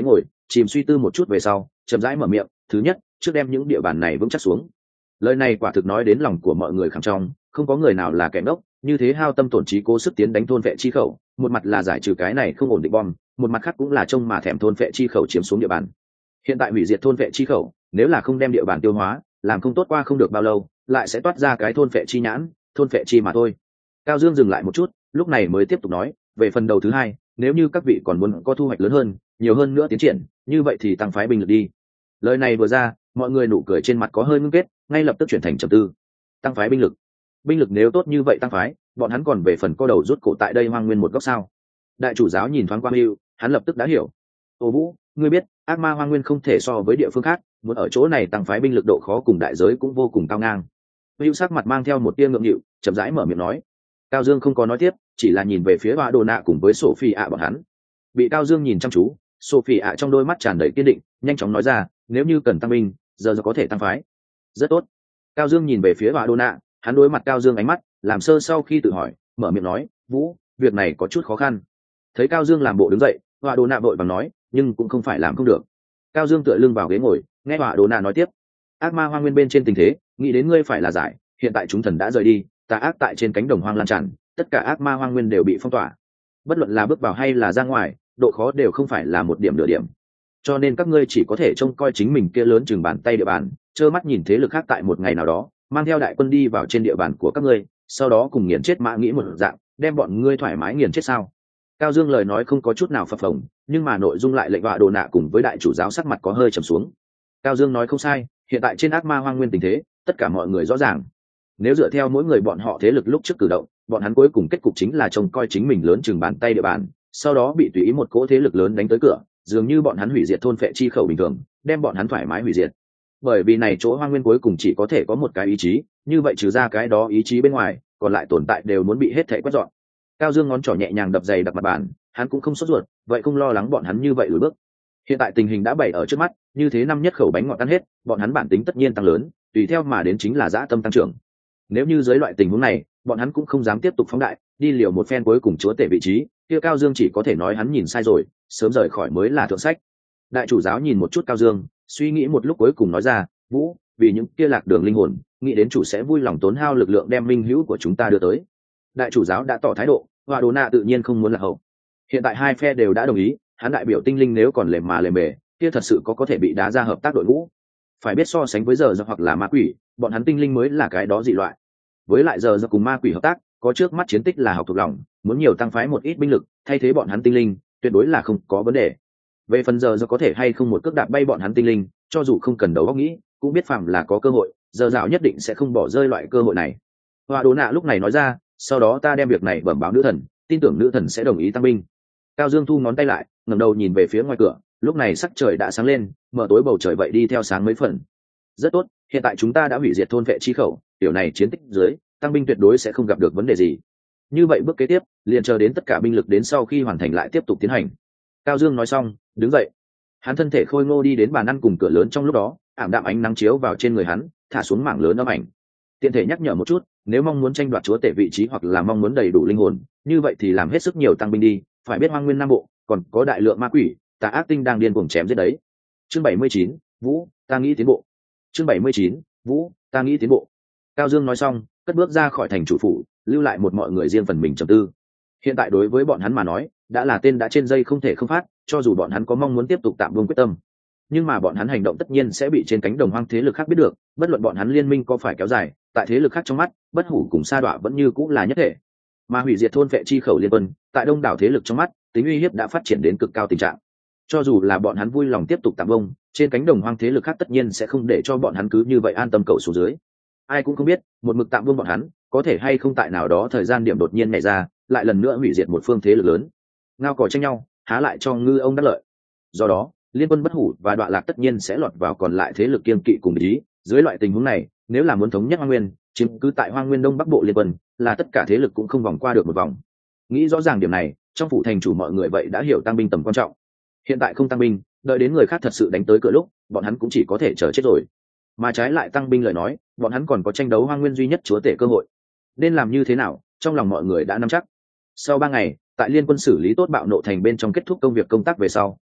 chìm suy tư một chút về sau chậm rãi mở miệng, thứ nhất trước đem những địa bàn này vững chắc xuống. Lời này quả thực nói đến lòng của mọi người khẳng trong, không có người nào là kẻ ngốc như thế hao tâm tổn trí cố sức tiến đánh thôn vệ chi khẩu, một mặt là giải trừ cái này không ổn định bom, một mặt khác cũng là trông mà thèm thôn vệ chi khẩu chiếm xuống địa bàn. Hiện tại hủy diệt thôn vệ chi khẩu, nếu là không đem địa bàn tiêu hóa, làm không tốt qua không được bao lâu lại sẽ toát ra cái thôn vệ chi nhãn, thôn vệ chi mà thôi. Cao Dương dừng lại một chút, lúc này mới tiếp tục nói, về phần đầu thứ hai, nếu như các vị còn muốn có thu hoạch lớn hơn, nhiều hơn nữa tiến triển, như vậy thì tăng phái binh lực đi. Lời này vừa ra, mọi người nụ cười trên mặt có hơi ngưng kết, ngay lập tức chuyển thành trầm tư. Tăng phái binh lực, binh lực nếu tốt như vậy tăng phái, bọn hắn còn về phần co đầu rút cổ tại đây hoang nguyên một góc sao? Đại chủ giáo nhìn thoáng qua Hưu, hắn lập tức đã hiểu. Ô Vũ, ngươi biết, ác ma hoang nguyên không thể so với địa phương khác, muốn ở chỗ này tăng phái binh lực độ khó cùng đại giới cũng vô cùng cao ngang. Hưu sắc mặt mang theo một tia ngượng nghịu, chậm rãi mở miệng nói. Cao Dương không có nói tiếp, chỉ là nhìn về phía Hoa Đồ Nạ cùng với Sophie ạ bọn hắn. Bị Cao Dương nhìn chăm chú, Sophie ạ trong đôi mắt tràn đầy kiên định, nhanh chóng nói ra, nếu như cần tăng binh, giờ có thể tăng phái. Rất tốt. Cao Dương nhìn về phía Hoa Đồ Nạ, hắn đối mặt Cao Dương ánh mắt, làm sơ sau khi tự hỏi, mở miệng nói, Vũ, việc này có chút khó khăn. Thấy Cao Dương làm bộ đứng dậy, Hoa Đồ Nạ vội vàng nói, nhưng cũng không phải làm không được. Cao Dương tựa lưng vào ghế ngồi, nghe Hoa Đồ Nạ nói tiếp, ác ma hoang nguyên bên trên tình thế, nghĩ đến ngươi phải là giải, hiện tại chúng thần đã rời đi, tà ác tại trên cánh đồng hoang lan tràn, tất cả ác ma hoang nguyên đều bị phong tỏa, bất luận là bước vào hay là ra ngoài, độ khó đều không phải là một điểm nửa điểm, cho nên các ngươi chỉ có thể trông coi chính mình kia lớn chừng bàn tay địa bàn, trơ mắt nhìn thế lực khác tại một ngày nào đó mang theo đại quân đi vào trên địa bàn của các ngươi, sau đó cùng nghiền chết Mã Nghĩ một dạng, đem bọn ngươi thoải mái nghiền chết sao? Cao Dương lời nói không có chút nào phập phồng, nhưng mà nội dung lại lệnh Hoa Đồ Nạ cùng với đại chủ giáo sắc mặt có hơi trầm xuống. Cao Dương nói không sai, hiện tại trên ác ma hoang nguyên tình thế, tất cả mọi người rõ ràng. Nếu dựa theo mỗi người bọn họ thế lực lúc trước cử động, bọn hắn cuối cùng kết cục chính là trông coi chính mình lớn chừng bàn tay địa bàn, sau đó bị tùy ý một cỗ thế lực lớn đánh tới cửa, dường như bọn hắn hủy diệt thôn phệ chi khẩu bình thường, đem bọn hắn thoải mái hủy diệt. Bởi vì này chỗ hoang nguyên cuối cùng chỉ có thể có một cái ý chí, như vậy trừ ra cái đó ý chí bên ngoài, còn lại tồn tại đều muốn bị hết thảy quét dọn. Cao Dương ngón trỏ nhẹ nhàng đập dày đặt mặt bàn, hắn cũng không sốt ruột, vậy không lo lắng bọn hắn như vậy lùi bước. Hiện tại tình hình đã bày ở trước mắt, như thế năm nhất khẩu bánh ngọt tan hết, bọn hắn bản tính tất nhiên tăng lớn, tùy theo mà đến chính là dã tâm tăng trưởng. Nếu như dưới loại tình huống này, bọn hắn cũng không dám tiếp tục phóng đại, đi liều một phen cuối cùng chúa tể vị trí, kia Cao Dương chỉ có thể nói hắn nhìn sai rồi, sớm rời khỏi mới là thượng sách. Đại chủ giáo nhìn một chút Cao Dương, suy nghĩ một lúc cuối cùng nói ra, Vũ, vì những kia lạc đường linh hồn, nghĩ đến chủ sẽ vui lòng tốn hao lực lượng đem minh hữu của chúng ta đưa tới. Đại chủ giáo đã tỏ thái độ, Hoa Đồ Nạ tự nhiên không muốn lạc hậu. Hiện tại hai phe đều đã đồng ý, hắn đại biểu tinh linh nếu còn lề mà lề mề, kia thật sự có thể bị đá ra hợp tác đội ngũ. Phải biết so sánh với giờ hoặc là ma quỷ, bọn hắn tinh linh mới là cái đó dị loại. Với lại giờ cùng ma quỷ hợp tác, có trước mắt chiến tích là học thuộc lòng, muốn nhiều tăng phái một ít binh lực, thay thế bọn hắn tinh linh, tuyệt đối là không có vấn đề. Về phần giờ có thể hay không một cước đạp bay bọn hắn tinh linh, cho dù không cần đầu óc nghĩ, cũng biết phạm là có cơ hội, giờ dạo nhất định sẽ không bỏ rơi loại cơ hội này. Hoa Đồ Nạ lúc này nói ra, sau đó ta đem việc này bẩm báo nữ thần, tin tưởng nữ thần sẽ đồng ý tăng binh. Cao Dương thu ngón tay lại, ngẩng đầu nhìn về phía ngoài cửa, lúc này sắc trời đã sáng lên, mở tối bầu trời vậy đi theo sáng mấy phần. Rất tốt, hiện tại chúng ta đã hủy diệt thôn vệ chi khẩu, điều này chiến tích dưới, tăng binh tuyệt đối sẽ không gặp được vấn đề gì. Như vậy bước kế tiếp, liền chờ đến tất cả binh lực đến sau khi hoàn thành lại tiếp tục tiến hành. Cao Dương nói xong, đứng dậy. Hắn thân thể khôi ngô đi đến bàn ăn cùng cửa lớn, trong lúc đó, ảm đạm ánh nắng chiếu vào trên người hắn, thả xuống mảng lớn âm ảnh. Tiện thể nhắc nhở một chút, nếu mong muốn tranh đoạt chúa tể vị trí hoặc là mong muốn đầy đủ linh hồn, như vậy thì làm hết sức nhiều tăng binh đi, phải biết hoang nguyên nam bộ còn có đại lượng ma quỷ, tà ác tinh đang điên cuồng chém giết đấy. Chương 79, Vũ, ta nghĩ tiến bộ. Chương 79, Vũ, ta nghĩ tiến bộ. Cao Dương nói xong, cất bước ra khỏi thành chủ phủ, lưu lại một mọi người riêng phần mình trầm tư. Hiện tại đối với bọn hắn mà nói, đã là tên đã trên dây không thể không phát, cho dù bọn hắn có mong muốn tiếp tục tạm buông quyết tâm, nhưng mà bọn hắn hành động tất nhiên sẽ bị trên cánh đồng hoang thế lực khác biết được, bất luận bọn hắn liên minh có phải kéo dài, tại thế lực khác trong mắt, bất hủ cùng sa đọa vẫn như cũng là nhất thể. Mà hủy diệt thôn vệ chi khẩu liên quân, tại đông đảo thế lực trong mắt, tính uy hiếp đã phát triển đến cực cao tình trạng. Cho dù là bọn hắn vui lòng tiếp tục tạm bông, trên cánh đồng hoang thế lực khác tất nhiên sẽ không để cho bọn hắn cứ như vậy an tâm cầu xuống dưới. Ai cũng không biết, một mực tạm bông bọn hắn, có thể hay không tại nào đó thời gian điểm đột nhiên nhảy ra, lại lần nữa hủy diệt một phương thế lực lớn. Ngao cò tranh nhau, há lại cho ngư ông đắc lợi. Do đó, liên quân bất hủ và đoạn lạc tất nhiên sẽ lọt vào còn lại thế lực kiên kỵ cùng ý. Dưới loại tình huống này, nếu là muốn thống nhất Hoang Nguyên, chiếm cứ tại Hoang Nguyên Đông Bắc Bộ liên quân, là tất cả thế lực cũng không vòng qua được một vòng. Nghĩ rõ ràng điểm này, trong phủ thành chủ mọi người vậy đã hiểu tăng binh tầm quan trọng. Hiện tại không tăng binh, đợi đến người khác thật sự đánh tới cửa lúc, bọn hắn cũng chỉ có thể chờ chết rồi. Mà trái lại tăng binh lời nói, bọn hắn còn có tranh đấu Hoang Nguyên duy nhất chúa tể cơ hội. Nên làm như thế nào, trong lòng mọi người đã nắm chắc. Sau 3 ngày, tại liên quân xử lý tốt bạo nộ thành bên trong kết thúc công việc công tác về sau,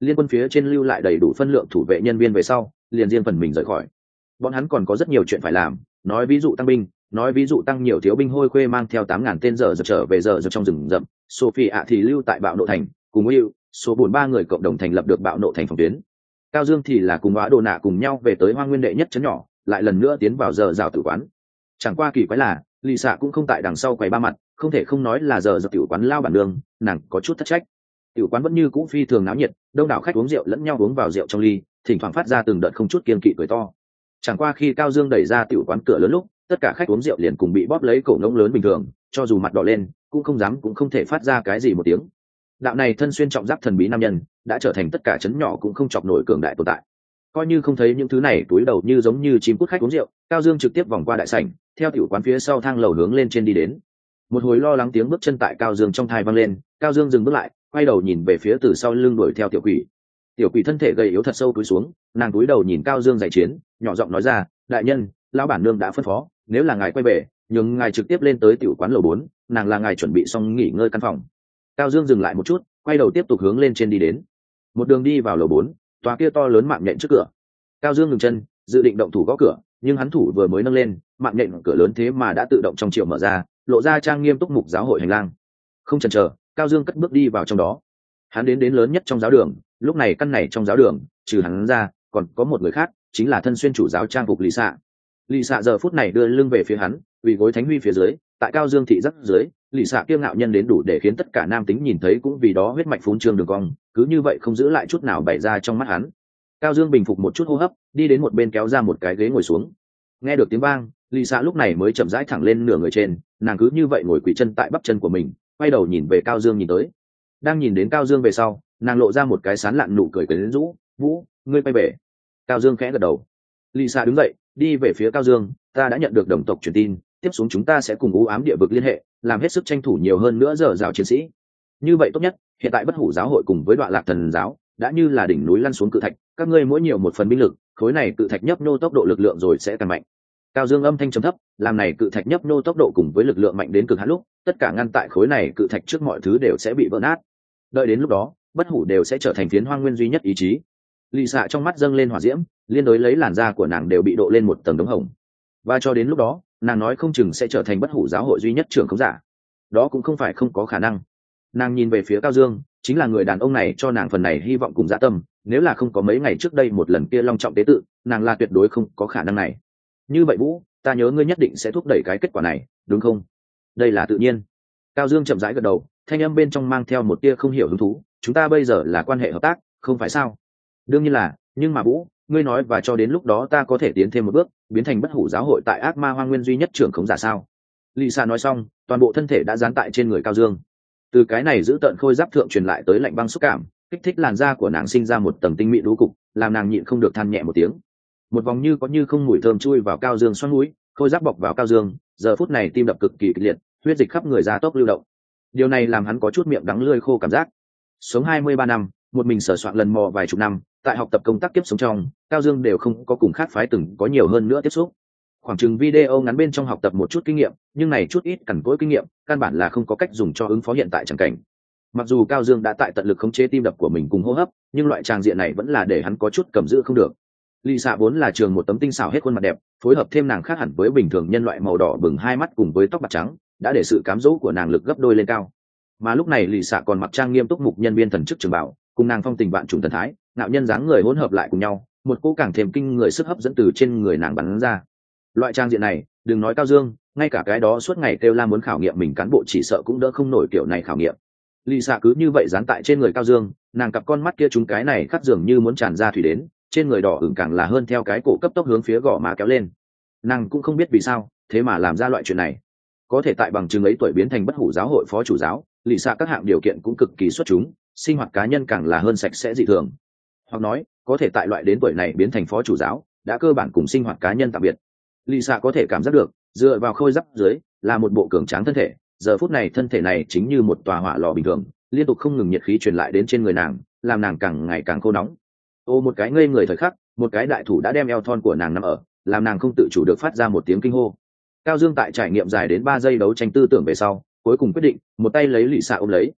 liên quân phía trên lưu lại đầy đủ phân lượng thủ vệ nhân viên về sau liền riêng phần mình rời khỏi. Bọn hắn còn có rất nhiều chuyện phải làm, nói ví dụ tăng binh, nói ví dụ tăng nhiều thiếu binh hôi khuê mang theo 8.000 tên giờ trở về giờ trong rừng rậm. Sophie ạ thì lưu tại bạo nộ thành, cùng Will, số 43 người cộng đồng thành lập được bạo nộ thành phòng tuyến. Cao Dương thì là cùng Á Đồ Nạ cùng nhau về tới Hoang Nguyên đệ nhất trấn nhỏ, lại lần nữa tiến vào giờ rào tử quán. Chẳng qua kỳ quái là lì xạ cũng không tại đằng sau quầy ba mặt, không thể không nói là giờ tiểu quán lao bản đường, nàng có chút thất trách. Tiểu quán vẫn như cũ phi thường náo nhiệt, đông đảo khách uống rượu lẫn nhau uống vào rượu trong ly, thỉnh thoảng phát ra từng đợt không chút kiêng kỵ cười to. Chẳng qua khi Cao Dương đẩy ra tiểu quán cửa lớn lúc, tất cả khách uống rượu liền cùng bị bóp lấy cổ ngông lớn bình thường, cho dù mặt đỏ lên cũng không dám cũng không thể phát ra cái gì một tiếng. Đạo này thân xuyên trọng giáp thần bí nam nhân đã trở thành tất cả trấn nhỏ cũng không chọc nổi cường đại tồn tại. Coi như không thấy những thứ này túi đầu như giống như chim cút khách uống rượu, Cao Dương trực tiếp vòng qua đại sảnh, theo tiểu quán phía sau thang lầu hướng lên trên đi đến. Một hồi lo lắng tiếng bước chân tại Cao Dương trong thai vang lên, Cao Dương dừng bước lại, quay đầu nhìn về phía từ sau lưng đuổi theo tiểu quỷ. Tiểu quỷ thân thể gầy yếu thật sâu cúi xuống, nàng cúi đầu nhìn Cao Dương giải chiến, nhỏ giọng nói ra, đại nhân, lão bản nương đã phân phó, nếu là ngài quay về, nhường ngài trực tiếp lên tới tiểu quán lầu 4, nàng là ngài chuẩn bị xong nghỉ ngơi căn phòng. Cao Dương dừng lại một chút, quay đầu tiếp tục hướng lên trên đi đến. Một đường đi vào lầu 4, tòa kia to lớn mạng nhện trước cửa. Cao Dương ngừng chân, dự định động thủ gõ cửa, nhưng hắn thủ vừa mới nâng lên, mạng nhện cửa lớn thế mà đã tự động trong triệu mở ra, lộ ra trang nghiêm túc mục giáo hội hành lang. Không chần chờ, Cao Dương cất bước đi vào trong đó. Hắn đến lớn nhất trong giáo đường, lúc này căn này trong giáo đường, trừ hắn ra, còn có một người khác, chính là thân xuyên chủ giáo trang phục Lý Sạ. Lý Sạ giờ phút này đưa lưng về phía hắn, quỳ gối thánh huy phía dưới, tại Cao Dương thị rất dưới, Lý Sạ kiêu ngạo nhân đến đủ để khiến tất cả nam tính nhìn thấy cũng vì đó huyết mạch phún trương đường cong, cứ như vậy không giữ lại chút nào bày ra trong mắt hắn. Cao Dương bình phục một chút hô hấp, đi đến một bên kéo ra một cái ghế ngồi xuống. Nghe được tiếng vang, Lý Sạ lúc này mới chậm rãi thẳng lên nửa người trên, nàng cứ như vậy ngồi quỳ chân tại bắp chân của mình, quay đầu nhìn về Cao Dương nhìn tới. Đang nhìn đến Cao Dương về sau, nàng lộ ra một cái sán lạn nụ cười quyến rũ, "Vũ, ngươi quay về." Cao Dương khẽ gật đầu. Lý Sạ đứng dậy, đi về phía Cao Dương, "Ta đã nhận được đồng tộc truyền tin, tiếp xuống chúng ta sẽ cùng u ám địa vực liên hệ, làm hết sức tranh thủ nhiều hơn nữa giờ rào chiến sĩ. Như vậy tốt nhất, hiện tại Bất Hủ giáo hội cùng với Đoạn Lạc thần giáo đã như là đỉnh núi lăn xuống cự thạch, các ngươi mỗi nhiều một phần binh lực, khối này cự thạch nhấp nô tốc độ lực lượng rồi sẽ càng mạnh." Cao Dương âm thanh trầm thấp, làm này cự thạch nhấp nô tốc độ cùng với lực lượng mạnh đến cực hạn lúc, tất cả ngăn tại khối này cự thạch trước mọi thứ đều sẽ bị vỡ nát. Đợi đến lúc đó, Bất Hủ đều sẽ trở thành phiến hoang nguyên duy nhất ý chí. Lì xạ trong mắt dâng lên hỏa diễm, liên đối lấy làn da của nàng đều bị độ lên một tầng đống hồng. Và cho đến lúc đó, nàng nói không chừng sẽ trở thành Bất Hủ giáo hội duy nhất trưởng khống giả. Đó cũng không phải không có khả năng. Nàng nhìn về phía Cao Dương, chính là người đàn ông này cho nàng phần này hy vọng cùng dạ tâm, nếu là không có mấy ngày trước đây một lần kia long trọng tế tự, nàng là tuyệt đối không có khả năng này. Như vậy Vũ, ta nhớ ngươi nhất định sẽ thúc đẩy cái kết quả này, đúng không? Đây là tự nhiên. Cao Dương chậm rãi gật đầu, thanh âm bên trong mang theo một tia không hiểu hứng thú, chúng ta bây giờ là quan hệ hợp tác, không phải sao? Đương nhiên là, nhưng mà Vũ, ngươi nói và cho đến lúc đó ta có thể tiến thêm một bước, biến thành Bất Hủ giáo hội tại ác ma hoang nguyên duy nhất trưởng khống giả sao? Lì Sa nói xong, toàn bộ thân thể đã dán tại trên người Cao Dương. Từ cái này giữ tợn khôi giáp thượng truyền lại tới lạnh băng xúc cảm, kích thích làn da của nàng sinh ra một tầng tinh mịn đú cục, làm nàng nhịn không được than nhẹ một tiếng. Một vòng như có như không mùi thơm chui vào Cao Dương xoắn mũi, khôi giáp bọc vào Cao Dương, giờ phút này tim đập cực kỳ kịch liệt, huyết dịch khắp người ra tốc lưu động. Điều này làm hắn có chút miệng đắng lưỡi khô cảm giác. Sống 23 năm, một mình sờ soạn lần mò vài chục năm, tại học tập công tác kiếp sống trong, Cao Dương đều không có cùng khác phái từng có nhiều hơn nữa tiếp xúc. Khoảng chừng video ngắn bên trong học tập một chút kinh nghiệm, nhưng này chút ít cằn cỗi kinh nghiệm, căn bản là không có cách dùng cho ứng phó hiện tại chẳng cảnh. Mặc dù Cao Dương đã tại tận lực khống chế tim đập của mình cùng hô hấp, nhưng loại tràng diện này vẫn là để hắn có chút cầm giữ không được. Lì xạ vốn là trường một tấm tinh xảo hết khuôn mặt đẹp, phối hợp thêm nàng khác hẳn với bình thường nhân loại màu đỏ bừng hai mắt cùng với tóc bạc trắng, đã để sự cám dỗ của nàng lực gấp đôi lên cao. Mà lúc này lì xạ còn mặc trang nghiêm túc mục nhân viên thần chức trường bảo, cùng nàng phong tình vạn trùng thần thái, ngạo nhân dáng người hỗn hợp lại cùng nhau, một cô càng thêm kinh người sức hấp dẫn từ trên người nàng bắn ra. Loại trang diện này, đừng nói Cao Dương, ngay cả cái đó suốt ngày kêu la muốn khảo nghiệm mình cán bộ chỉ sợ cũng đỡ không nổi kiểu này khảo nghiệm. Lì xạ cứ như vậy dán tại trên người Cao Dương, nàng cặp con mắt kia chúng cái này khắc dường như muốn tràn ra thủy đến, trên người đỏ ửng càng là hơn theo cái cổ cấp tốc hướng phía gò má kéo lên. Nàng cũng không biết vì sao, thế mà làm ra loại chuyện này. Có thể tại bằng chứng ấy tuổi biến thành Bất Hủ giáo hội phó chủ giáo, lì xạ các hạng điều kiện cũng cực kỳ xuất chúng, sinh hoạt cá nhân càng là hơn sạch sẽ dị thường. Hoặc nói, có thể tại loại đến tuổi này biến thành phó chủ giáo, đã cơ bản cùng sinh hoạt cá nhân tạm biệt. Lì xạ có thể cảm giác được, dựa vào khôi giáp dưới là một bộ cường tráng thân thể, giờ phút này thân thể này chính như một tòa hỏa lò bình thường, liên tục không ngừng nhiệt khí truyền lại đến trên người nàng, làm nàng càng ngày càng khô nóng. Ô một cái ngây người thời khắc, một cái đại thủ đã đem eo thon của nàng nắm ở, làm nàng không tự chủ được phát ra một tiếng kinh hô. Cao Dương tại trải nghiệm dài đến 3 giây đấu tranh tư tưởng về sau, cuối cùng quyết định một tay lấy lì xạ ôm lấy.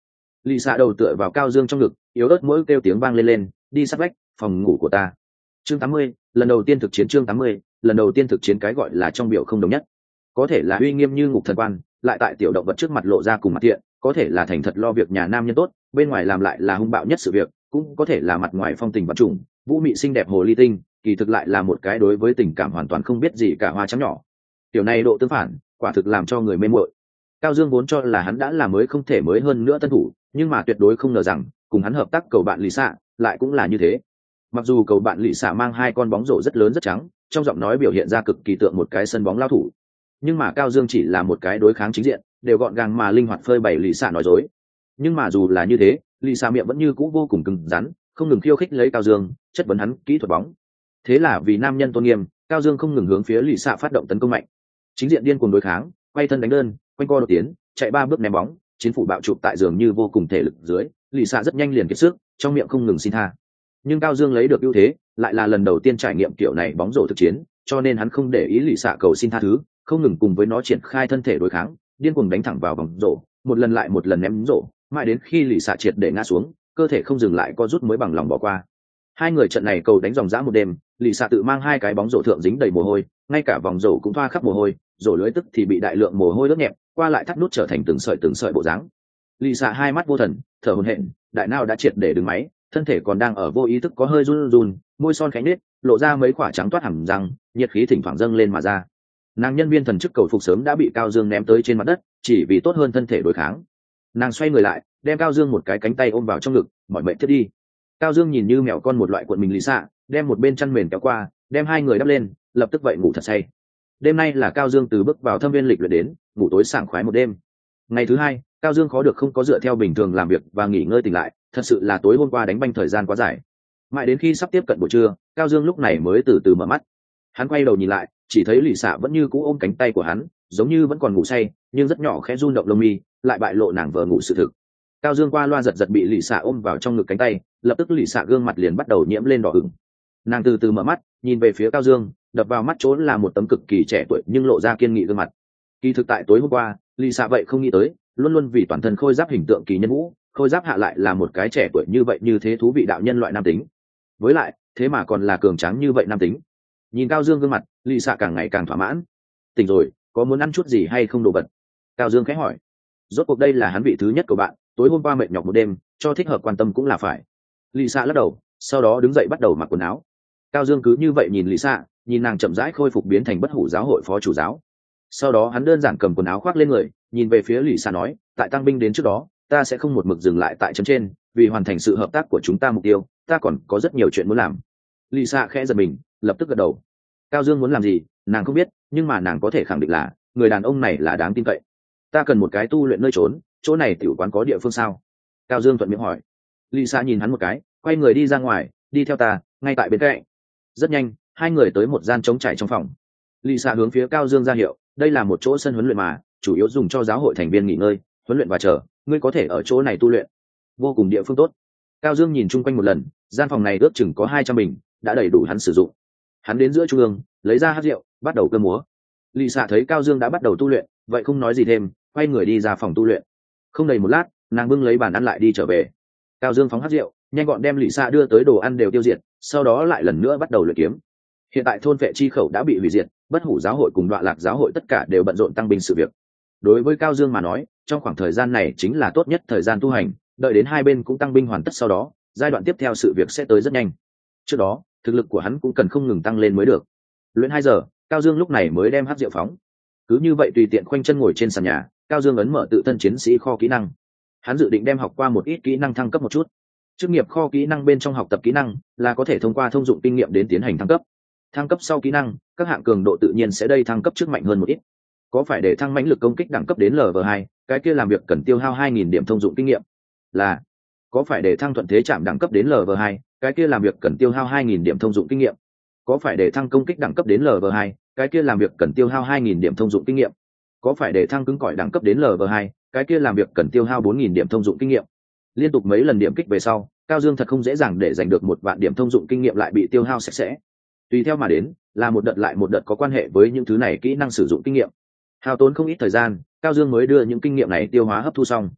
Lì xạ đầu tựa vào Cao Dương trong ngực, yếu ớt mỗi kêu tiếng vang lên, đi sát vách, phòng ngủ của ta. Chương 80, lần đầu tiên thực chiến. Chương 80, lần đầu tiên thực chiến. Cái gọi là trong biểu không đồng nhất, có thể là uy nghiêm như ngục thần quan, lại tại tiểu động vật trước mặt lộ ra cùng mặt thiện, có thể là thành thật lo việc nhà nam nhân tốt, bên ngoài làm lại là hung bạo nhất sự việc, cũng có thể là mặt ngoài phong tình vật trùng, vũ mị xinh đẹp hồ ly tinh, kỳ thực lại là một cái đối với tình cảm hoàn toàn không biết gì cả hoa trắng nhỏ. Tiểu này độ tương phản, quả thực làm cho người mê muội. Cao Dương vốn cho là hắn đã là mới không thể mới hơn nữa tân thủ, nhưng mà tuyệt đối không ngờ rằng cùng hắn hợp tác cầu bạn lì xạ lại cũng là như thế. Mặc dù cầu bạn lì xạ mang hai con bóng rổ rất lớn rất trắng, trong giọng nói biểu hiện ra cực kỳ tượng một cái sân bóng lao thủ, nhưng mà Cao Dương chỉ là một cái đối kháng chính diện, đều gọn gàng mà linh hoạt phơi bày lì xạ nói dối. Nhưng mà dù là như thế, lì xạ miệng vẫn như cũ vô cùng cứng rắn, không ngừng khiêu khích lấy Cao Dương, chất vấn hắn kỹ thuật bóng. Thế là vì nam nhân tôn nghiêm, Cao Dương không ngừng hướng phía lì xạ phát động tấn công mạnh, chính diện điên cuồng đối kháng, quay thân đánh đơn, quanh co đột tiến, chạy 3 bước ném bóng, chiến phủ bạo chụp tại giường như vô cùng thể lực dưới, lì xạ rất nhanh liền kiệt sức, trong miệng không ngừng xin tha. Nhưng Cao Dương lấy được ưu thế, lại là lần đầu tiên trải nghiệm kiểu này bóng rổ thực chiến, cho nên hắn không để ý lì xạ cầu xin tha thứ, không ngừng cùng với nó triển khai thân thể đối kháng, điên cuồng đánh thẳng vào vòng rổ, một lần lại một lần ném rổ, mãi đến khi lì xạ triệt để ngã xuống, cơ thể không dừng lại co rút mới bằng lòng bỏ qua. Hai người trận này cầu đánh dòng dã một đêm, lì xạ tự mang hai cái bóng rổ thượng dính đầy mồ hôi, ngay cả vòng rổ cũng thoa khắp mồ hôi, rổ lưới tức thì bị đại lượng mồ hôi ướt nhẹp, qua lại thắt nút trở thành từng sợi bộ dáng. Lì xạ hai mắt vô thần, thở hổn hển, đại não đã triệt để đứng máy, thân thể còn đang ở vô ý thức có hơi run run, môi son khẽ nết, lộ ra mấy quả trắng toát hàm răng, nhiệt khí thỉnh thoảng dâng lên mà ra. Nàng nhân viên thần chức cầu phục sớm đã bị Cao Dương ném tới trên mặt đất, chỉ vì tốt hơn thân thể đối kháng. Nàng xoay người lại, đem Cao Dương một cái cánh tay ôm vào trong ngực, mỏi mệt thiết đi. Cao Dương nhìn như mèo con một loại cuộn mình lì xạ, đem một bên chăn mền kéo qua, đem hai người đắp lên, lập tức vậy ngủ thật say. Đêm nay là Cao Dương từ bước vào thâm viên lịch luyện đến, ngủ tối sảng khoái một đêm. Ngày thứ hai, Cao Dương khó được không có dựa theo bình thường làm việc và nghỉ ngơi tỉnh lại, thật sự là tối hôm qua đánh banh thời gian quá dài. Mãi đến khi sắp tiếp cận buổi trưa, Cao Dương lúc này mới từ từ mở mắt. Hắn quay đầu nhìn lại, chỉ thấy lì xạ vẫn như cũ ôm cánh tay của hắn, giống như vẫn còn ngủ say, nhưng rất nhỏ khẽ run động lông mi, lại bại lộ nàng vờ ngủ sự thực. Cao Dương qua loa giật giật bị lì xạ ôm vào trong ngực cánh tay, lập tức lì xạ gương mặt liền bắt đầu nhiễm lên đỏ ửng. Nàng từ từ mở mắt, nhìn về phía Cao Dương, đập vào mắt chỗ là một tấm cực kỳ trẻ tuổi nhưng lộ ra kiên nghị gương mặt. Kỳ thực tại tối hôm qua, lì xạ vậy không nghĩ tới, luôn luôn vì toàn thân khôi giáp hình tượng kỳ nhân vũ, khôi giáp hạ lại là một cái trẻ tuổi như vậy như thế thú vị đạo nhân loại nam tính. Với lại, thế mà còn là cường tráng như vậy nam tính. Nhìn Cao Dương gương mặt, lì xạ càng ngày càng thỏa mãn. Tỉnh rồi, có muốn ăn chút gì hay không đồ vật? Cao Dương khẽ hỏi. Rốt cuộc đây là hắn vị thứ nhất của bạn, tối hôm qua mệt nhọc một đêm, cho thích hợp quan tâm cũng là phải. Lì xạ lắc đầu, sau đó đứng dậy bắt đầu mặc quần áo. Cao Dương cứ như vậy nhìn lì xạ, nhìn nàng chậm rãi khôi phục biến thành bất hủ giáo hội phó chủ giáo. Sau đó hắn đơn giản cầm quần áo khoác lên người, nhìn về phía lì xạ nói, tại tăng binh đến trước đó, ta sẽ không một mực dừng lại tại chấm trên, vì hoàn thành sự hợp tác của chúng ta mục tiêu, ta còn có rất nhiều chuyện muốn làm. Lì xạ khẽ giật mình, lập tức gật đầu. Cao Dương muốn làm gì, nàng không biết, nhưng mà nàng có thể khẳng định là người đàn ông này là đáng tin cậy. Ta cần một cái tu luyện nơi trốn, chỗ này tiểu quán có địa phương sao? Cao Dương thuận miệng hỏi. Lì xạ nhìn hắn một cái, quay người đi ra ngoài, đi theo ta, ngay tại bên cạnh. Rất nhanh, hai người tới một gian trống trải trong phòng. Lì xạ hướng phía Cao Dương ra hiệu, đây là một chỗ sân huấn luyện mà, chủ yếu dùng cho giáo hội thành viên nghỉ ngơi, huấn luyện và chờ, ngươi có thể ở chỗ này tu luyện. Vô cùng địa phương tốt. Cao Dương nhìn chung quanh một lần, gian phòng này ước chừng có 200 bình, đã đầy đủ hắn sử dụng. Hắn đến giữa trung ương, lấy ra hát rượu, bắt đầu cơ múa. Lì xạ thấy Cao Dương đã bắt đầu tu luyện, vậy không nói gì thêm, quay người đi ra phòng tu luyện. Không đầy một lát, nàng bưng lấy bàn ăn lại đi trở về. Cao Dương phóng hát rượu, nhanh gọn đem lì xạ đưa tới đồ ăn đều tiêu diệt, sau đó lại lần nữa bắt đầu luyện kiếm. Hiện tại thôn vệ chi khẩu đã bị hủy diệt, bất hủ giáo hội cùng đoạn lạc giáo hội tất cả đều bận rộn tăng binh sự việc. Đối với Cao Dương mà nói, trong khoảng thời gian này chính là tốt nhất thời gian tu hành, đợi đến hai bên cũng tăng binh hoàn tất sau đó, giai đoạn tiếp theo sự việc sẽ tới rất nhanh. Trước đó, thực lực của hắn cũng cần không ngừng tăng lên mới được. Luyện 2 giờ, Cao Dương lúc này mới đem hắc rượu phóng. Cứ như vậy tùy tiện khoanh chân ngồi trên sàn nhà, Cao Dương ấn mở tự thân chiến sĩ kho kỹ năng. Hắn dự định đem học qua một ít kỹ năng thăng cấp một chút. Chức nghiệp kho kỹ năng bên trong học tập kỹ năng là có thể thông qua thông dụng kinh nghiệm đến tiến hành thăng cấp. Thăng cấp sau kỹ năng, các hạng cường độ tự nhiên sẽ đây thăng cấp trước mạnh hơn một ít. Có phải để thăng mãnh lực công kích đẳng cấp đến Lv2, cái kia làm việc cần tiêu hao 2000 điểm thông dụng kinh nghiệm. Là có phải để thăng thuận thế chạm đẳng cấp đến Lv2, cái kia làm việc cần tiêu hao 2000 điểm thông dụng kinh nghiệm. Có phải để thăng công kích đẳng cấp đến Lv2, cái kia làm việc cần tiêu hao 2000 điểm thông dụng kinh nghiệm. Có phải để thăng cứng cỏi đẳng cấp đến Lv2, cái kia làm việc cần tiêu hao 4000 điểm thông dụng kinh nghiệm. Liên tục mấy lần điểm kích về sau, Cao Dương thật không dễ dàng để giành được 1 vạn điểm thông dụng kinh nghiệm lại bị tiêu hao sạch sẽ. Tùy theo mà đến, là một đợt lại một đợt có quan hệ với những thứ này kỹ năng sử dụng kinh nghiệm. Hao tốn không ít thời gian, Cao Dương mới đưa những kinh nghiệm này tiêu hóa hấp thu xong.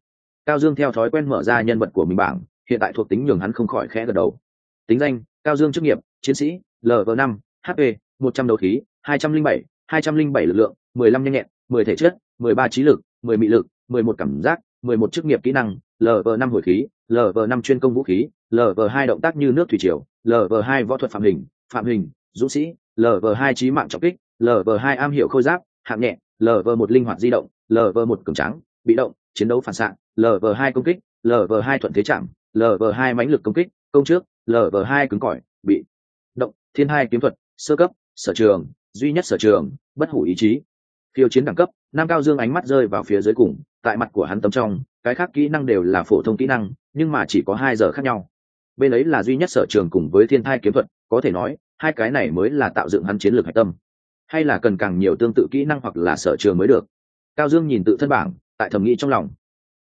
Cao Dương theo thói quen mở ra nhân vật của mình bảng, hiện tại thuộc tính nhường hắn không khỏi khẽ gật đầu. Tính danh: Cao Dương. Chức nghiệp: chiến sĩ, LV5, HP 100 đấu khí, 207 lực lượng, 15 nhanh nhẹn, 10 thể chất, 13 trí lực, 10 mị lực, 11 cảm giác, 11 chức nghiệp kỹ năng: LV5 hồi khí, LV5 chuyên công vũ khí, LV2 động tác như nước thủy triều, LV2 võ thuật phạm hình, dũng sĩ, LV2 chí mạng trọng kích, LV2 am hiểu khôi giáp, hạng nhẹ, LV1 linh hoạt di động, LV1 cường tráng, bị động, chiến đấu phản xạ, LV2 công kích, LV2 thuận thế chạm, LV2 mãnh lực công kích, công trước, LV2 cứng cỏi, bị động, thiên hai kiếm thuật, sơ cấp, sở trường, duy nhất sở trường, bất hủ ý chí. Khiêu chiến đẳng cấp: Nam Cao Dương ánh mắt rơi vào phía dưới cùng, tại mặt của hắn tấm trong, cái khác kỹ năng đều là phổ thông kỹ năng, nhưng mà chỉ có 2 giờ khác nhau. Bên ấy là duy nhất sở trường cùng với thiên thai kiếm thuật, có thể nói, hai cái này mới là tạo dựng hắn chiến lược hạch tâm. Hay là cần càng nhiều tương tự kỹ năng hoặc là sở trường mới được. Cao Dương nhìn tự thân bảng, tại thầm nghĩ trong lòng.